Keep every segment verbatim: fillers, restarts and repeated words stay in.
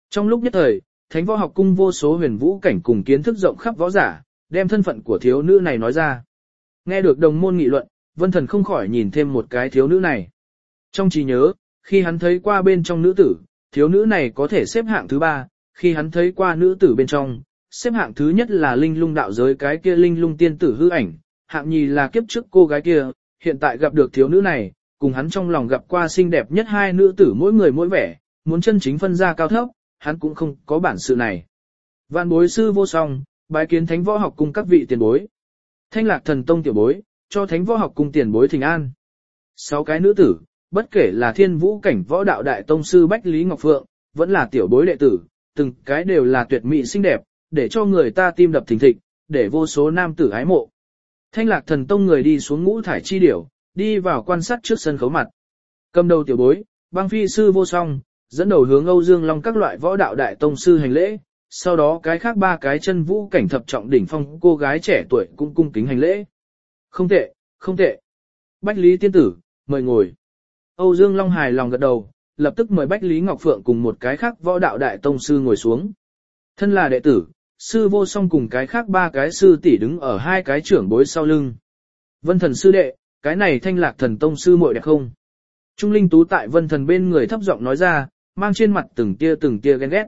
Trong lúc nhất thời, Thánh Võ Học Cung vô số huyền vũ cảnh cùng kiến thức rộng khắp võ giả, đem thân phận của thiếu nữ này nói ra. Nghe được đồng môn nghị luận, Vân Thần không khỏi nhìn thêm một cái thiếu nữ này. Trong trí nhớ, khi hắn thấy qua bên trong nữ tử, thiếu nữ này có thể xếp hạng thứ ba, khi hắn thấy qua nữ tử bên trong, xếp hạng thứ nhất là linh lung đạo giới cái kia linh lung tiên tử hư ảnh, hạng nhì là kiếp trước cô gái kia, hiện tại gặp được thiếu nữ này, cùng hắn trong lòng gặp qua xinh đẹp nhất hai nữ tử mỗi người mỗi vẻ, muốn chân chính phân ra cao thấp, hắn cũng không có bản sự này. Vạn bối sư vô song, bái kiến Thánh Võ Học Cung các vị tiền bối. Thanh Lạc Thần Tông tiểu bối, cho Thánh Võ Học Cung tiền bối thỉnh an. Sáu cái nữ tử, bất kể là thiên vũ cảnh võ đạo đại tông sư Bách Lý Ngọc Phượng, vẫn là tiểu bối đệ tử, từng cái đều là tuyệt mỹ xinh đẹp, để cho người ta tim đập thình thịch, để vô số nam tử ái mộ. Thanh Lạc Thần Tông người đi xuống ngũ thải chi điểu, đi vào quan sát trước sân khấu mặt. Cầm đầu tiểu bối, băng phi sư vô song, dẫn đầu hướng Âu Dương Long các loại võ đạo đại tông sư hành lễ, sau đó cái khác ba cái chân vũ cảnh thập trọng đỉnh phong cô gái trẻ tuổi cũng cung kính hành lễ. Không tệ, không tệ. Bách Lý tiên tử, mời ngồi. Âu Dương Long hài lòng gật đầu, lập tức mời Bách Lý Ngọc Phượng cùng một cái khác võ đạo đại tông sư ngồi xuống. Thân là đệ tử, sư vô song cùng cái khác ba cái sư tỷ đứng ở hai cái trưởng bối sau lưng. Vân Thần sư đệ, cái này Thanh Lạc Thần Tông sư muội đẹp không? Trung Linh Tú tại Vân Thần bên người thấp giọng nói ra, mang trên mặt từng tia từng tia ghen ghét.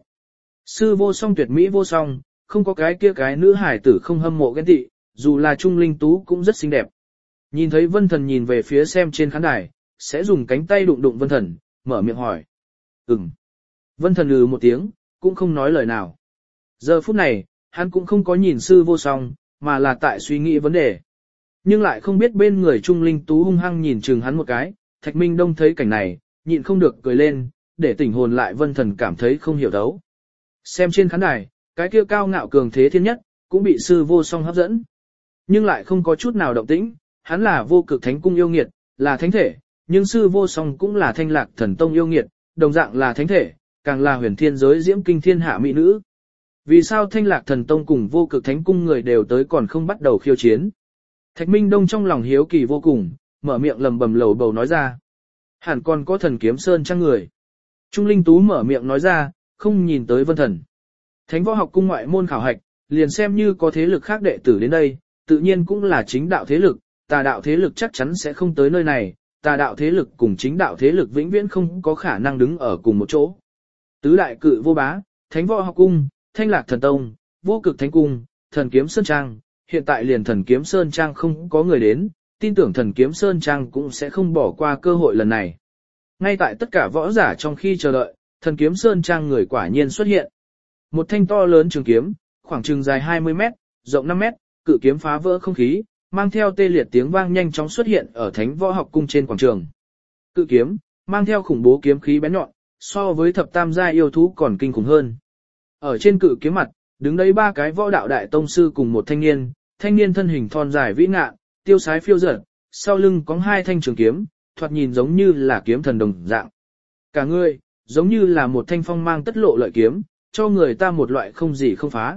Sư vô song tuyệt mỹ vô song, không có cái kia cái nữ hải tử không hâm mộ ghen tị, dù là Trung Linh Tú cũng rất xinh đẹp. Nhìn thấy Vân Thần nhìn về phía xem trên khán đài, sẽ dùng cánh tay đụng đụng Vân Thần, mở miệng hỏi. Ừm. Vân Thần ừ một tiếng, cũng không nói lời nào. Giờ phút này, hắn cũng không có nhìn sư vô song, mà là tại suy nghĩ vấn đề. Nhưng lại không biết bên người Trung Linh Tú hung hăng nhìn chừng hắn một cái, Thạch Minh Đông thấy cảnh này, nhịn không được cười lên, để tỉnh hồn lại Vân Thần cảm thấy không hiểu đấu. Xem trên khán đài, cái kia cao ngạo cường thế thiên nhất, cũng bị sư vô song hấp dẫn. Nhưng lại không có chút nào động tĩnh, hắn là vô cực thánh cung yêu nghiệt, là thánh thể, nhưng sư vô song cũng là Thanh Lạc Thần Tông yêu nghiệt, đồng dạng là thánh thể, càng là huyền thiên giới diễm kinh thiên hạ mỹ nữ. Vì sao Thanh Lạc Thần Tông cùng vô cực thánh cung người đều tới còn không bắt đầu khiêu chiến? Thạch Minh Đông trong lòng hiếu kỳ vô cùng, mở miệng lầm bầm lầu bầu nói ra. Hẳn còn có Thần Kiếm Sơn trang người. Trung Linh Tú mở miệng nói ra, không nhìn tới Vân Thần. Thánh Võ Học Cung ngoại môn khảo hạch, liền xem như có thế lực khác đệ tử đến đây, tự nhiên cũng là chính đạo thế lực, tà đạo thế lực chắc chắn sẽ không tới nơi này, tà đạo thế lực cùng chính đạo thế lực vĩnh viễn không có khả năng đứng ở cùng một chỗ. Tứ đại cự vô bá, Thánh Võ Học Cung, Thanh Lạc Thần Tông, Vô Cực Thánh Cung, Thần Kiếm Sơn Trang, hiện tại liền Thần Kiếm Sơn Trang không có người đến, tin tưởng Thần Kiếm Sơn Trang cũng sẽ không bỏ qua cơ hội lần này. Ngay tại tất cả võ giả trong khi chờ đợi, Thần Kiếm Sơn Trang người quả nhiên xuất hiện. Một thanh to lớn trường kiếm, khoảng chừng dài hai mươi mét, rộng năm mét, cự kiếm phá vỡ không khí, mang theo tê liệt tiếng vang nhanh chóng xuất hiện ở Thánh Võ Học Cung trên quảng trường. Cự kiếm, mang theo khủng bố kiếm khí bén nhọn, so với thập tam gia yêu thú còn kinh khủng hơn. Ở trên cự kiếm mặt, đứng đấy ba cái võ đạo đại tông sư cùng một thanh niên, thanh niên thân hình thon dài vĩ ngạn, tiêu sái phiêu dật, sau lưng có hai thanh trường kiếm, thoạt nhìn giống như là kiếm thần đồng dạng. Cả người, giống như là một thanh phong mang tất lộ lợi kiếm, cho người ta một loại không gì không phá.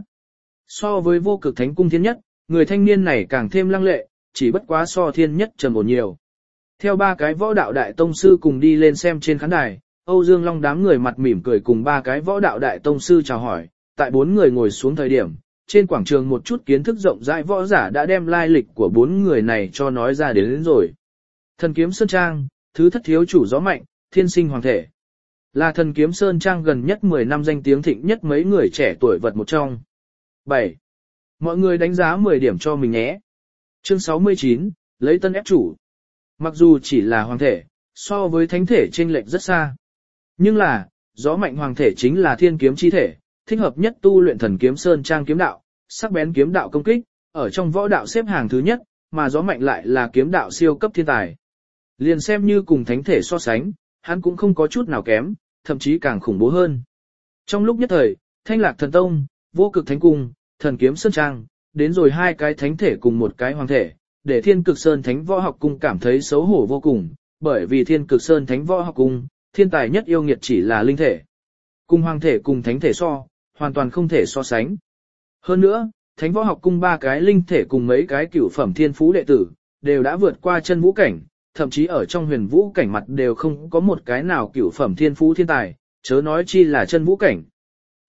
So với Vô Cực Thánh Cung thiên nhất, người thanh niên này càng thêm lăng lệ, chỉ bất quá so thiên nhất trầm ổn nhiều. Theo ba cái võ đạo đại tông sư cùng đi lên xem trên khán đài, Âu Dương Long đám người mặt mỉm cười cùng ba cái võ đạo đại tông sư chào hỏi, tại bốn người ngồi xuống thời điểm, trên quảng trường một chút kiến thức rộng rãi võ giả đã đem lai lịch của bốn người này cho nói ra đến, đến rồi. Thần Kiếm Sơn Trang, thứ thất thiếu chủ gió mạnh, thiên sinh hoàng thể. Là Thần Kiếm Sơn Trang gần nhất mười năm danh tiếng thịnh nhất mấy người trẻ tuổi vật một trong. bảy. Mọi người đánh giá mười điểm cho mình nhé. Chương sáu mươi chín, lấy tân ép chủ. Mặc dù chỉ là hoàng thể, so với thánh thể chênh lệch rất xa. Nhưng là, gió mạnh hoàng thể chính là thiên kiếm chi thể, thích hợp nhất tu luyện Thần Kiếm Sơn Trang kiếm đạo, sắc bén kiếm đạo công kích, ở trong võ đạo xếp hàng thứ nhất, mà gió mạnh lại là kiếm đạo siêu cấp thiên tài. Liền xem như cùng thánh thể so sánh, hắn cũng không có chút nào kém, thậm chí càng khủng bố hơn. Trong lúc nhất thời, Thanh Lạc Thần Tông, Vô Cực Thánh Cung, Thần Kiếm Sơn Trang, đến rồi hai cái thánh thể cùng một cái hoàng thể, để Thiên Cực Sơn Thánh Võ Học Cung cảm thấy xấu hổ vô cùng, bởi vì Thiên Cực Sơn Thánh Võ Học Cung, thiên tài nhất yêu nghiệt chỉ là linh thể. Cùng hoàng thể cùng thánh thể so, hoàn toàn không thể so sánh. Hơn nữa, Thánh Võ Học Cung ba cái linh thể cùng mấy cái cửu phẩm thiên phú đệ tử, đều đã vượt qua chân vũ cảnh, thậm chí ở trong huyền vũ cảnh mặt đều không có một cái nào cửu phẩm thiên phú thiên tài, chớ nói chi là chân vũ cảnh.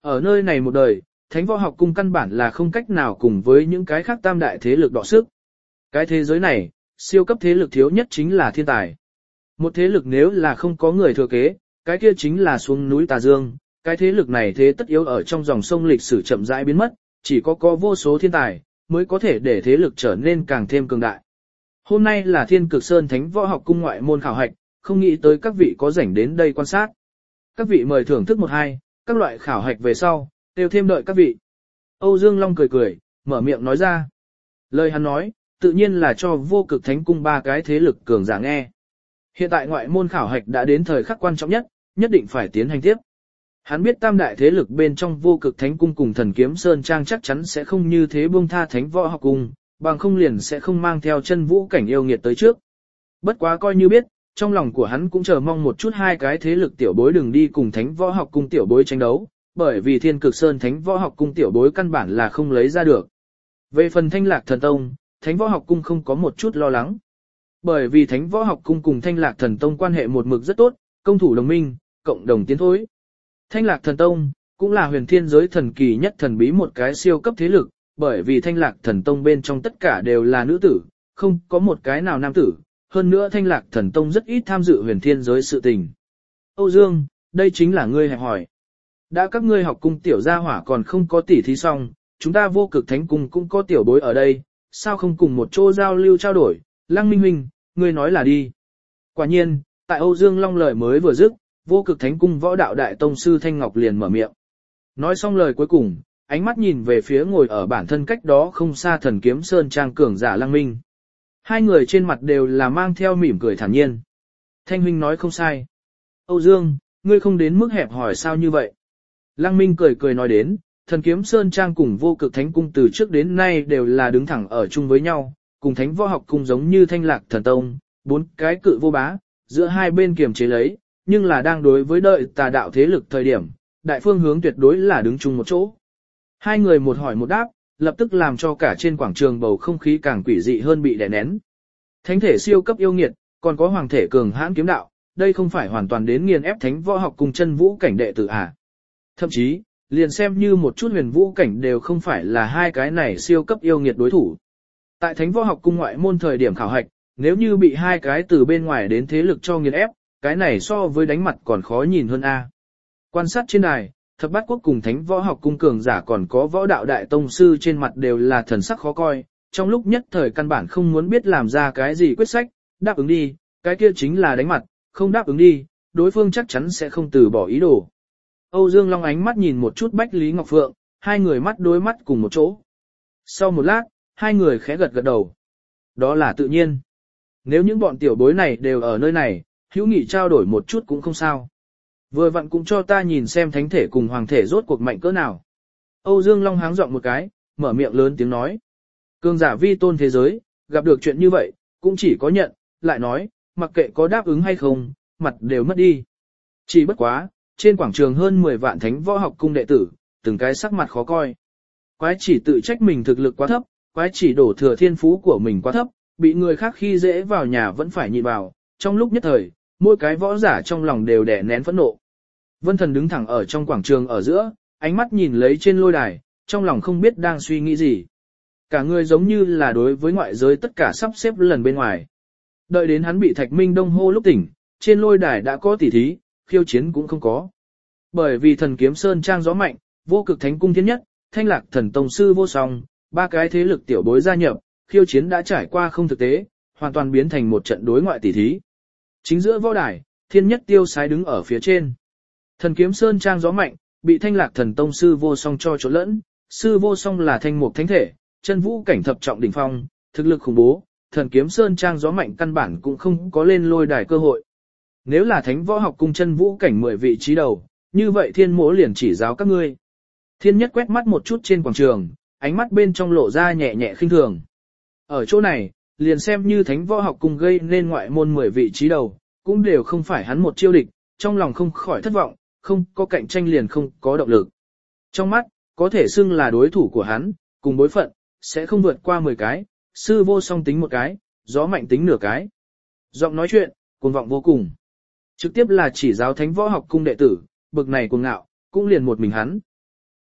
Ở nơi này một đời, thánh võ học cung căn bản là không cách nào cùng với những cái khác tam đại thế lực đọ sức. Cái thế giới này, siêu cấp thế lực thiếu nhất chính là thiên tài. Một thế lực nếu là không có người thừa kế, cái kia chính là xuống núi Tà Dương, cái thế lực này thế tất yếu ở trong dòng sông lịch sử chậm rãi biến mất, chỉ có có vô số thiên tài, mới có thể để thế lực trở nên càng thêm cường đại. Hôm nay là Thiên Cực Sơn Thánh Võ Học Cung ngoại môn khảo hạch, không nghĩ tới các vị có rảnh đến đây quan sát. Các vị mời thưởng thức một hai, các loại khảo hạch về sau, đều thêm đợi các vị. Âu Dương Long cười cười, mở miệng nói ra. Lời hắn nói, tự nhiên là cho Vô Cực Thánh Cung ba cái thế lực cường giả nghe. Hiện tại ngoại môn khảo hạch đã đến thời khắc quan trọng nhất, nhất định phải tiến hành tiếp. Hắn biết tam đại thế lực bên trong Vô Cực Thánh Cung cùng Thần Kiếm Sơn Trang chắc chắn sẽ không như thế buông tha Thánh Võ Học Cung, bằng không liền sẽ không mang theo chân vũ cảnh yêu nghiệt tới trước. Bất quá coi như biết, trong lòng của hắn cũng chờ mong một chút hai cái thế lực tiểu bối đừng đi cùng Thánh Võ Học Cung tiểu bối tranh đấu, bởi vì Thiên Cực Sơn Thánh Võ Học Cung tiểu bối căn bản là không lấy ra được. Về phần Thanh Lạc Thần Tông, Thánh Võ Học Cung không có một chút lo lắng. Bởi vì Thánh Võ Học Cung cùng Thanh Lạc Thần Tông quan hệ một mực rất tốt, công thủ đồng minh, cộng đồng tiến thối. Thanh Lạc Thần Tông cũng là huyền thiên giới thần kỳ nhất thần bí một cái siêu cấp thế lực, bởi vì Thanh Lạc Thần Tông bên trong tất cả đều là nữ tử, không có một cái nào nam tử, hơn nữa Thanh Lạc Thần Tông rất ít tham dự huyền thiên giới sự tình. Âu Dương, đây chính là ngươi hẹp hỏi. Đã các ngươi học cung tiểu gia hỏa còn không có tỉ thí xong, chúng ta Vô Cực Thánh Cung cũng có tiểu bối ở đây, sao không cùng một chỗ giao lưu trao đổi, Lăng Minh Minh, ngươi nói là đi. Quả nhiên, tại Âu Dương Long lời mới vừa dứt, Vô Cực Thánh Cung võ đạo đại tông sư Thanh Ngọc liền mở miệng. Nói xong lời cuối cùng, ánh mắt nhìn về phía ngồi ở bản thân cách đó không xa Thần Kiếm Sơn Trang cường giả Lăng Minh. Hai người trên mặt đều là mang theo mỉm cười thản nhiên. Thanh huynh nói không sai. Âu Dương, ngươi không đến mức hẹp hỏi sao như vậy. Lăng Minh cười cười nói đến, Thần Kiếm Sơn Trang cùng Vô Cực Thánh Cung từ trước đến nay đều là đứng thẳng ở chung với nhau, cùng Thánh Võ Học Cung giống như Thanh Lạc Thần Tông, bốn cái cự vô bá, giữa hai bên kiềm chế lấy, nhưng là đang đối với đợi tà đạo thế lực thời điểm, đại phương hướng tuyệt đối là đứng chung một chỗ. Hai người một hỏi một đáp, lập tức làm cho cả trên quảng trường bầu không khí càng quỷ dị hơn bị đè nén. Thánh thể siêu cấp yêu nghiệt, còn có hoàng thể cường hãn kiếm đạo, đây không phải hoàn toàn đến nghiền ép Thánh Võ Học Cung chân vũ cảnh đệ tử à. Thậm chí, liền xem như một chút huyền vũ cảnh đều không phải là hai cái này siêu cấp yêu nghiệt đối thủ. Tại Thánh Võ Học Cung ngoại môn thời điểm khảo hạch, nếu như bị hai cái từ bên ngoài đến thế lực cho nghiền ép, cái này so với đánh mặt còn khó nhìn hơn a. Quan sát trên đài, Thập Bát Quốc cùng Thánh Võ Học Cung cường giả còn có võ đạo đại tông sư trên mặt đều là thần sắc khó coi, trong lúc nhất thời căn bản không muốn biết làm ra cái gì quyết sách, đáp ứng đi, cái kia chính là đánh mặt, không đáp ứng đi, đối phương chắc chắn sẽ không từ bỏ ý đồ. Âu Dương Long ánh mắt nhìn một chút Bách Lý Ngọc Phượng, hai người mắt đối mắt cùng một chỗ. Sau một lát, hai người khẽ gật gật đầu. Đó là tự nhiên. Nếu những bọn tiểu bối này đều ở nơi này, hữu nghị trao đổi một chút cũng không sao. Vừa vặn cũng cho ta nhìn xem thánh thể cùng hoàng thể rốt cuộc mạnh cỡ nào. Âu Dương Long háng giọng một cái, mở miệng lớn tiếng nói. Cường giả vi tôn thế giới, gặp được chuyện như vậy, cũng chỉ có nhận, lại nói, mặc kệ có đáp ứng hay không, mặt đều mất đi. Chỉ bất quá, trên quảng trường hơn mười vạn Thánh Võ Học Cung đệ tử, từng cái sắc mặt khó coi. Quái chỉ tự trách mình thực lực quá thấp, quái chỉ đổ thừa thiên phú của mình quá thấp, bị người khác khi dễ vào nhà vẫn phải nhịn vào, trong lúc nhất thời, mỗi cái võ giả trong lòng đều đè nén phẫn nộ. Vân Thần đứng thẳng ở trong quảng trường ở giữa, ánh mắt nhìn lấy trên lôi đài, trong lòng không biết đang suy nghĩ gì. Cả người giống như là đối với ngoại giới tất cả sắp xếp lần bên ngoài. Đợi đến hắn bị Thạch Minh Đông hô lúc tỉnh, trên lôi đài đã có tỉ thí, khiêu chiến cũng không có. Bởi vì Thần Kiếm Sơn Trang gió mạnh, Vô Cực Thánh Cung thiên nhất, Thanh Lạc Thần Tông sư vô song, ba cái thế lực tiểu bối gia nhập, khiêu chiến đã trải qua không thực tế, hoàn toàn biến thành một trận đối ngoại tỉ thí. Chính giữa võ đài, thiên nhất tiêu sái đứng ở phía trên. Thần Kiếm Sơn Trang gió mạnh, bị Thanh Lạc Thần Tông sư vô song cho trộn lẫn, sư vô song là thanh mục thánh thể, chân vũ cảnh thập trọng đỉnh phong, thực lực khủng bố, Thần Kiếm Sơn Trang gió mạnh căn bản cũng không có lên lôi đài cơ hội. Nếu là Thánh Võ Học Cung chân vũ cảnh mười vị trí đầu, như vậy thiên mỗ liền chỉ giáo các ngươi. Thiên nhất quét mắt một chút trên quảng trường, ánh mắt bên trong lộ ra nhẹ nhẹ khinh thường. Ở chỗ này, liền xem như Thánh Võ Học Cung gây nên ngoại môn mười vị trí đầu, cũng đều không phải hắn một chiêu địch, trong lòng không khỏi thất vọng, không có cạnh tranh liền không có động lực. Trong mắt, có thể xưng là đối thủ của hắn, cùng bối phận, sẽ không vượt qua mười cái, sư vô song tính một cái, gió mạnh tính nửa cái. Giọng nói chuyện, cuồng vọng vô cùng. Trực tiếp là chỉ giáo Thánh Võ Học Cung đệ tử, bực này cuồng ngạo, cũng liền một mình hắn.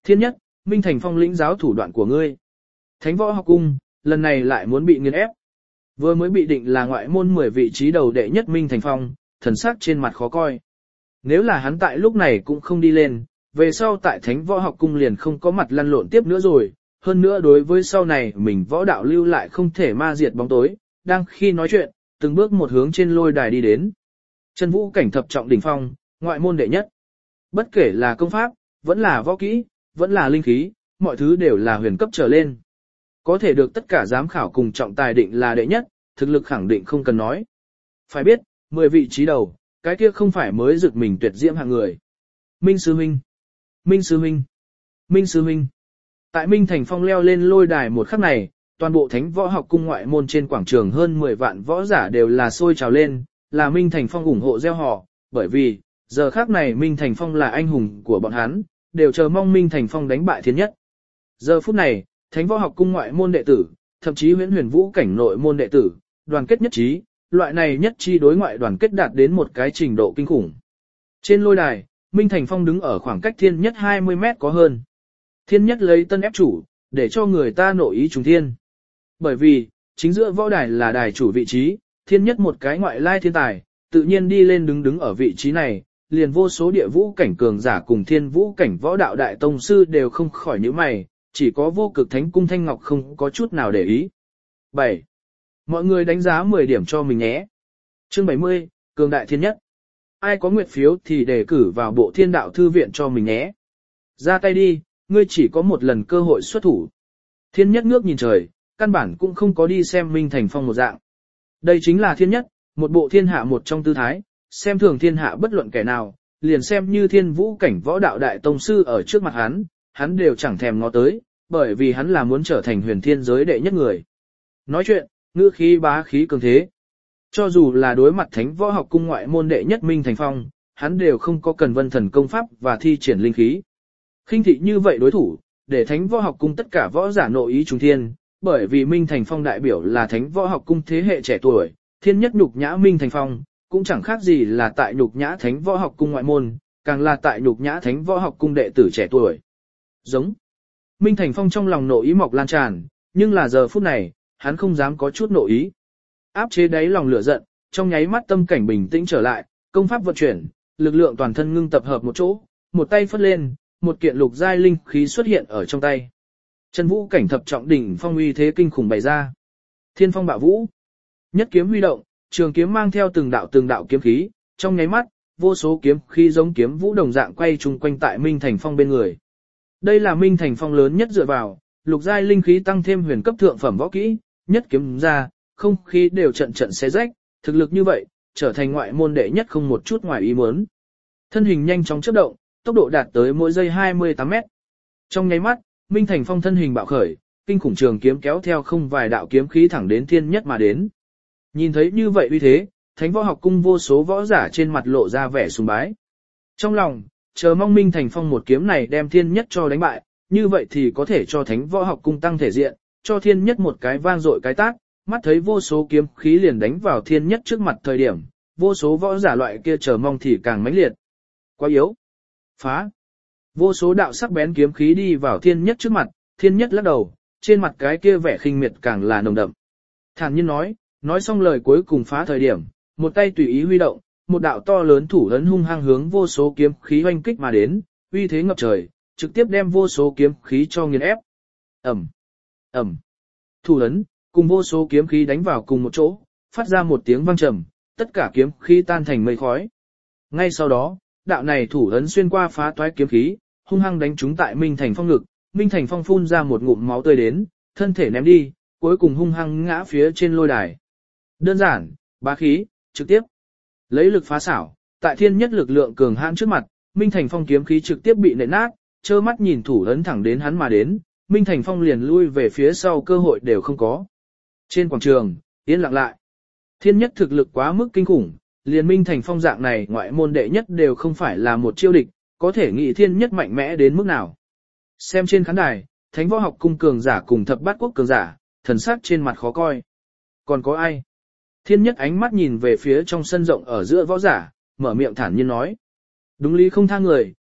Thiên nhất, Minh Thành Phong lĩnh giáo thủ đoạn của ngươi. Thánh võ học cung, lần này lại muốn bị nghiền ép. Vừa mới bị định là ngoại môn mười vị trí đầu đệ nhất Minh Thành Phong, thần sắc trên mặt khó coi. Nếu là hắn tại lúc này cũng không đi lên, về sau tại thánh võ học cung liền không có mặt lăn lộn tiếp nữa rồi. Hơn nữa đối với sau này mình võ đạo lưu lại không thể ma diệt bóng tối, đang khi nói chuyện, từng bước một hướng trên lôi đài đi đến. Chân vũ cảnh thập trọng đỉnh phong, ngoại môn đệ nhất. Bất kể là công pháp, vẫn là võ kỹ, vẫn là linh khí, mọi thứ đều là huyền cấp trở lên. Có thể được tất cả giám khảo cùng trọng tài định là đệ nhất, thực lực khẳng định không cần nói. Phải biết, mười vị trí đầu, cái kia không phải mới rực mình tuyệt diễm hạng người. Minh Sư Huynh, Minh Sư Huynh, Minh Sư Huynh. Tại Minh Thành Phong leo lên lôi đài một khắc này, toàn bộ thánh võ học cung ngoại môn trên quảng trường hơn mười vạn võ giả đều là sôi trào lên, là Minh Thành Phong ủng hộ gieo họ, bởi vì, giờ khắc này Minh Thành Phong là anh hùng của bọn hắn, đều chờ mong Minh Thành Phong đánh bại thiên nhất. Giờ phút này, thánh võ học cung ngoại môn đệ tử, thậm chí huyễn huyền vũ cảnh nội môn đệ tử, đoàn kết nhất trí, loại này nhất trí đối ngoại đoàn kết đạt đến một cái trình độ kinh khủng. Trên lôi đài, Minh Thành Phong đứng ở khoảng cách thiên nhất hai mươi mét có hơn. Thiên nhất lấy tân ép chủ, để cho người ta nội ý trùng thiên. Bởi vì, chính giữa võ đài là đài chủ vị trí, thiên nhất một cái ngoại lai thiên tài, tự nhiên đi lên đứng đứng ở vị trí này, liền vô số địa vũ cảnh cường giả cùng thiên vũ cảnh võ đạo đại tông sư đều không khỏi nhíu mày, chỉ có vô cực thánh cung Thanh Ngọc không có chút nào để ý. bảy. Mọi người đánh giá mười điểm cho mình nhé. Chương bảy mươi, cường đại thiên nhất. Ai có nguyệt phiếu thì đề cử vào bộ thiên đạo thư viện cho mình nhé. Ra tay đi, ngươi chỉ có một lần cơ hội xuất thủ. Thiên nhất ngước nhìn trời, căn bản cũng không có đi xem Minh Thành Phong một dạng. Đây chính là thiên nhất, một bộ thiên hạ một trong tư thái, xem thường thiên hạ bất luận kẻ nào, liền xem như thiên vũ cảnh võ đạo đại tông sư ở trước mặt hắn, hắn đều chẳng thèm ngó tới, bởi vì hắn là muốn trở thành huyền thiên giới đệ nhất người. Nói chuyện, ngữ khí bá khí cường thế. Cho dù là đối mặt thánh võ học cung ngoại môn đệ nhất Minh Thành Phong, hắn đều không có cần vân thần công pháp và thi triển linh khí. Khinh thị như vậy đối thủ, để thánh võ học cung tất cả võ giả nội ý trùng thiên, bởi vì Minh Thành Phong đại biểu là thánh võ học cung thế hệ trẻ tuổi, thiên nhất nhục nhã Minh Thành Phong, cũng chẳng khác gì là tại nhục nhã thánh võ học cung ngoại môn, càng là tại nhục nhã thánh võ học cung đệ tử trẻ tuổi. Giống. Minh Thành Phong trong lòng nội ý mọc lan tràn, nhưng là giờ phút này, hắn không dám có chút nội ý. Áp chế đáy lòng lửa giận, trong nháy mắt tâm cảnh bình tĩnh trở lại, công pháp vận chuyển, lực lượng toàn thân ngưng tập hợp một chỗ, một tay phất lên, một kiện lục giai linh khí xuất hiện ở trong tay. Chân vũ cảnh thập trọng đỉnh phong uy thế kinh khủng bày ra. Thiên phong bạo vũ. Nhất kiếm huy động, trường kiếm mang theo từng đạo từng đạo kiếm khí, trong nháy mắt, vô số kiếm khí giống kiếm vũ đồng dạng quay chung quanh tại Minh Thành Phong bên người. Đây là Minh Thành Phong lớn nhất dựa vào, lục giai linh khí tăng thêm huyền cấp thượng phẩm võ kỹ, nhất kiếm ra, không khí đều trận trận xé rách, thực lực như vậy, trở thành ngoại môn đệ nhất không một chút ngoài ý muốn. Thân hình nhanh chóng chớp động, tốc độ đạt tới mỗi giây hai mươi tám mét. Trong nháy mắt, Minh Thành Phong thân hình bạo khởi, kinh khủng trường kiếm kéo theo không vài đạo kiếm khí thẳng đến thiên nhất mà đến. Nhìn thấy như vậy uy thế, thánh võ học cung vô số võ giả trên mặt lộ ra vẻ sùng bái. Trong lòng, chờ mong Minh Thành Phong một kiếm này đem thiên nhất cho đánh bại, như vậy thì có thể cho thánh võ học cung tăng thể diện, cho thiên nhất một cái vang dội cái tát, mắt thấy vô số kiếm khí liền đánh vào thiên nhất trước mặt thời điểm, vô số võ giả loại kia chờ mong thì càng mãnh liệt. Quá yếu. Phá. Vô số đạo sắc bén kiếm khí đi vào thiên nhất trước mặt, thiên nhất lắc đầu, trên mặt cái kia vẻ khinh miệt càng là nồng đậm. Thản nhiên nói, nói xong lời cuối cùng phá thời điểm, một tay tùy ý huy động, một đạo to lớn thủ ấn hung hăng hướng vô số kiếm khí oanh kích mà đến, uy thế ngập trời, trực tiếp đem vô số kiếm khí cho nghiền ép. Ầm, ầm. Thủ ấn cùng vô số kiếm khí đánh vào cùng một chỗ, phát ra một tiếng vang trầm, tất cả kiếm khí tan thành mây khói. Ngay sau đó, đạo này thủ ấn xuyên qua phá toái kiếm khí, hung hăng đánh trúng tại Minh Thành Phong ngực, Minh Thành Phong phun ra một ngụm máu tươi đến, thân thể ném đi, cuối cùng hung hăng ngã phía trên lôi đài. Đơn giản, bá khí, trực tiếp. Lấy lực phá xảo, tại thiên nhất lực lượng cường hãn trước mặt, Minh Thành Phong kiếm khí trực tiếp bị nện nát, trơ mắt nhìn thủ ấn thẳng đến hắn mà đến, Minh Thành Phong liền lui về phía sau cơ hội đều không có. Trên quảng trường, yên lặng lại. Thiên nhất thực lực quá mức kinh khủng, liền Minh Thành Phong dạng này ngoại môn đệ nhất đều không phải là một chiêu địch, có thể nghĩ thiên nhất mạnh mẽ đến mức nào. Xem trên khán đài, thánh võ học cung cường giả cùng thập bát quốc cường giả, thần sắc trên mặt khó coi. Còn có ai? Thiên nhất ánh mắt nhìn về phía trong sân rộng ở giữa võ giả, mở miệng thản nhiên nói. Đúng lý không tha người,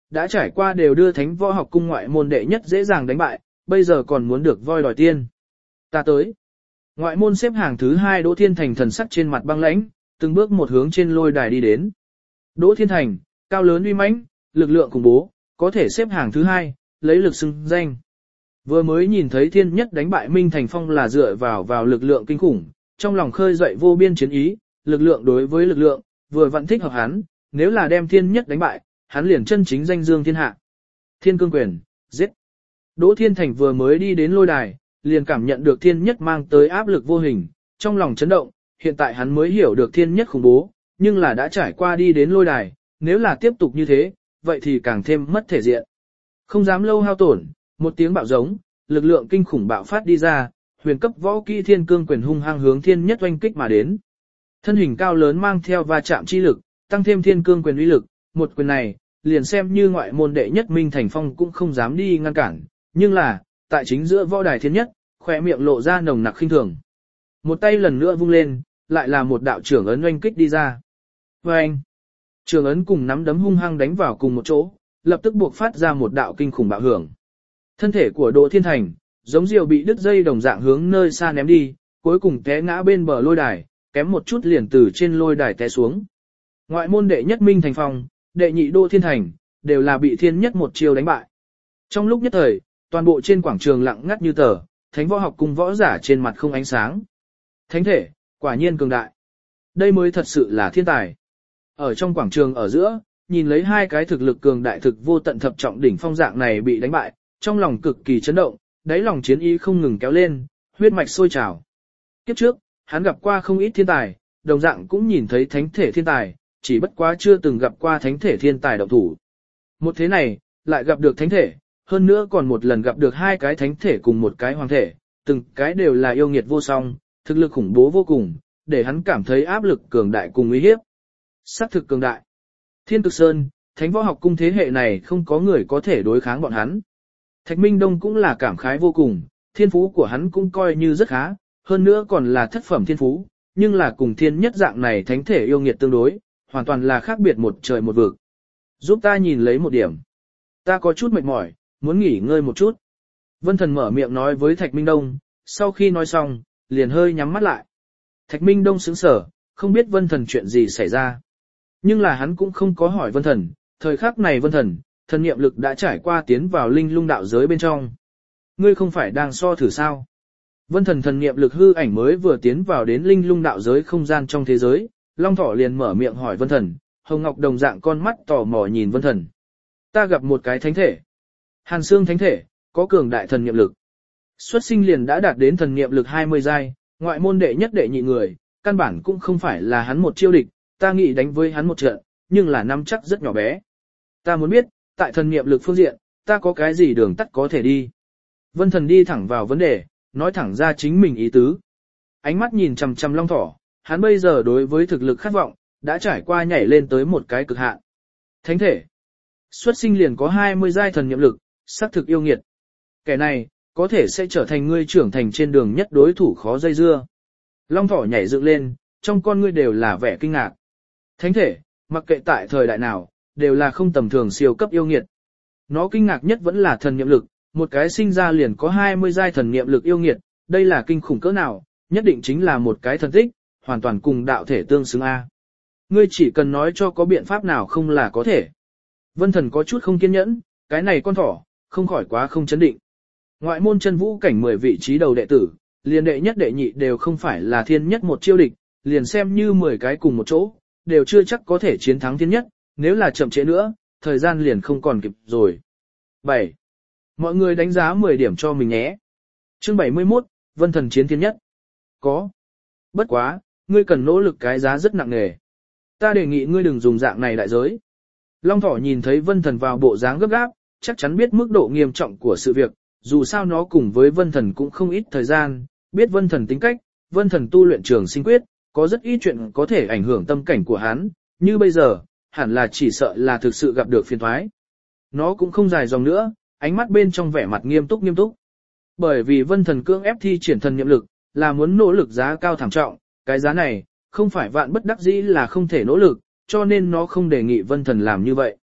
đã trải qua đều đưa thánh võ học cung ngoại môn đệ nhất dễ dàng đánh bại, bây giờ còn muốn được voi đòi tiên. Ta tới. Ngoại môn xếp hàng thứ hai Đỗ Thiên Thành thần sắc trên mặt băng lãnh, từng bước một hướng trên lôi đài đi đến. Đỗ Thiên Thành, cao lớn uy mãnh, lực lượng khủng bố, có thể xếp hàng thứ hai, lấy lực xưng danh. Vừa mới nhìn thấy Thiên Nhất đánh bại Minh Thành Phong là dựa vào vào lực lượng kinh khủng, trong lòng khơi dậy vô biên chiến ý, lực lượng đối với lực lượng, vừa vặn thích hợp hắn, nếu là đem Thiên Nhất đánh bại, hắn liền chân chính danh dương thiên hạ. Thiên Cương Quyền, giết. Đỗ Thiên Thành vừa mới đi đến lôi đài, liền cảm nhận được Thiên Nhất mang tới áp lực vô hình, trong lòng chấn động, hiện tại hắn mới hiểu được Thiên Nhất khủng bố, nhưng là đã trải qua đi đến lôi đài, nếu là tiếp tục như thế, vậy thì càng thêm mất thể diện. Không dám lâu hao tổn, một tiếng bạo giống, lực lượng kinh khủng bạo phát đi ra, huyền cấp võ kỹ Thiên Cương Quyền hung hăng hướng Thiên Nhất oanh kích mà đến. Thân hình cao lớn mang theo va chạm chi lực, tăng thêm Thiên Cương Quyền uy lực, một quyền này, liền xem như ngoại môn đệ nhất Minh Thành Phong cũng không dám đi ngăn cản, nhưng là, tại chính giữa võ đài Thiên Nhất, khỏe miệng lộ ra nồng nặc khinh thường. Một tay lần nữa vung lên, lại là một đạo trưởng ấn oanh kích đi ra. Và anh, trưởng ấn cùng nắm đấm hung hăng đánh vào cùng một chỗ, lập tức buộc phát ra một đạo kinh khủng bạo hưởng. Thân thể của Đỗ Thiên Thành, giống diều bị đứt dây đồng dạng hướng nơi xa ném đi, cuối cùng té ngã bên bờ lôi đài, kém một chút liền từ trên lôi đài té xuống. Ngoại môn đệ nhất Minh Thành Phong, đệ nhị Đỗ Thiên Thành, đều là bị Thiên Nhất một chiêu đánh bại. Trong lúc nhất thời, toàn bộ trên quảng trường lặng ngắt như tờ, thánh võ học cung võ giả trên mặt không ánh sáng. Thánh thể, quả nhiên cường đại. Đây mới thật sự là thiên tài. Ở trong quảng trường ở giữa, nhìn lấy hai cái thực lực cường đại thực vô tận thập trọng đỉnh phong dạng này bị đánh bại, trong lòng cực kỳ chấn động, đáy lòng chiến ý không ngừng kéo lên, huyết mạch sôi trào. Kiếp trước, hắn gặp qua không ít thiên tài, đồng dạng cũng nhìn thấy thánh thể thiên tài, chỉ bất quá chưa từng gặp qua thánh thể thiên tài động thủ. Một thế này, lại gặp được thánh thể, hơn nữa còn một lần gặp được hai cái thánh thể cùng một cái hoàng thể, từng cái đều là yêu nghiệt vô song, thực lực khủng bố vô cùng, để hắn cảm thấy áp lực cường đại cùng uy hiếp. Sắc thực cường đại. Thiên Cực Sơn, thánh võ học cung thế hệ này không có người có thể đối kháng bọn hắn. Thạch Minh Đông cũng là cảm khái vô cùng, thiên phú của hắn cũng coi như rất khá, hơn nữa còn là thất phẩm thiên phú, nhưng là cùng Thiên Nhất dạng này thánh thể yêu nghiệt tương đối, hoàn toàn là khác biệt một trời một vực. Giúp ta nhìn lấy một điểm. Ta có chút mệt mỏi, muốn nghỉ ngơi một chút. Vân Thần mở miệng nói với Thạch Minh Đông, sau khi nói xong, liền hơi nhắm mắt lại. Thạch Minh Đông sững sờ, không biết Vân Thần chuyện gì xảy ra. Nhưng là hắn cũng không có hỏi Vân Thần, thời khắc này Vân Thần, thần niệm lực đã trải qua tiến vào linh lung đạo giới bên trong. Ngươi không phải đang so thử sao? Vân Thần thần niệm lực hư ảnh mới vừa tiến vào đến linh lung đạo giới không gian trong thế giới, Long Thỏ liền mở miệng hỏi Vân Thần, Hồng Ngọc đồng dạng con mắt tò mò nhìn Vân Thần. Ta gặp một cái thánh thể. Hàn Xương thánh thể, có cường đại thần niệm lực. Xuất sinh liền đã đạt đến thần niệm lực hai mươi giai, ngoại môn đệ nhất đệ nhị người, căn bản cũng không phải là hắn một chiêu địch, ta nghĩ đánh với hắn một trận, nhưng là nắm chắc rất nhỏ bé. Ta muốn biết, tại thần niệm lực phương diện, ta có cái gì đường tắt có thể đi. Vân Thần đi thẳng vào vấn đề, nói thẳng ra chính mình ý tứ. Ánh mắt nhìn chằm chằm Long Thỏ, hắn bây giờ đối với thực lực khát vọng, đã trải qua nhảy lên tới một cái cực hạn. Thánh thể. Xuất sinh liền có hai mươi giai thần niệm lực, xác thực yêu nghiệt. Kẻ này, có thể sẽ trở thành ngươi trưởng thành trên đường nhất đối thủ khó dây dưa. Long Thỏ nhảy dựng lên, trong con ngươi đều là vẻ kinh ngạc. Thánh thể, mặc kệ tại thời đại nào, đều là không tầm thường siêu cấp yêu nghiệt. Nó kinh ngạc nhất vẫn là thần niệm lực, một cái sinh ra liền có hai mươi giai thần niệm lực yêu nghiệt, đây là kinh khủng cỡ nào, nhất định chính là một cái thần tích, hoàn toàn cùng đạo thể tương xứng a. Ngươi chỉ cần nói cho có biện pháp nào không là có thể. Vân Thần có chút không kiên nhẫn, cái này con thỏ, không khỏi quá không chấn định. Ngoại môn chân vũ cảnh mười vị trí đầu đệ tử, liền đệ nhất đệ nhị đều không phải là Thiên Nhất một chiêu địch, liền xem như mười cái cùng một chỗ, đều chưa chắc có thể chiến thắng Thiên Nhất, nếu là chậm trễ nữa, thời gian liền không còn kịp rồi. bảy. Mọi người đánh giá mười điểm cho mình nhé. Chương bảy mươi mốt, Vân Thần chiến Thiên Nhất. Có. Bất quá, ngươi cần nỗ lực cái giá rất nặng nề. Ta đề nghị ngươi đừng dùng dạng này đại giới. Long Thỏ nhìn thấy Vân Thần vào bộ dáng gấp gáp, chắc chắn biết mức độ nghiêm trọng của sự việc, dù sao nó cùng với Vân Thần cũng không ít thời gian, biết Vân Thần tính cách, Vân Thần tu luyện trường sinh quyết, có rất ít chuyện có thể ảnh hưởng tâm cảnh của hắn, như bây giờ, hẳn là chỉ sợ là thực sự gặp được phiền toái. Nó cũng không dài dòng nữa, ánh mắt bên trong vẻ mặt nghiêm túc nghiêm túc. Bởi vì Vân Thần cưỡng ép thi triển thần niệm lực, là muốn nỗ lực giá cao thảm trọng, cái giá này, không phải vạn bất đắc dĩ là không thể nỗ lực, cho nên nó không đề nghị Vân Thần làm như vậy.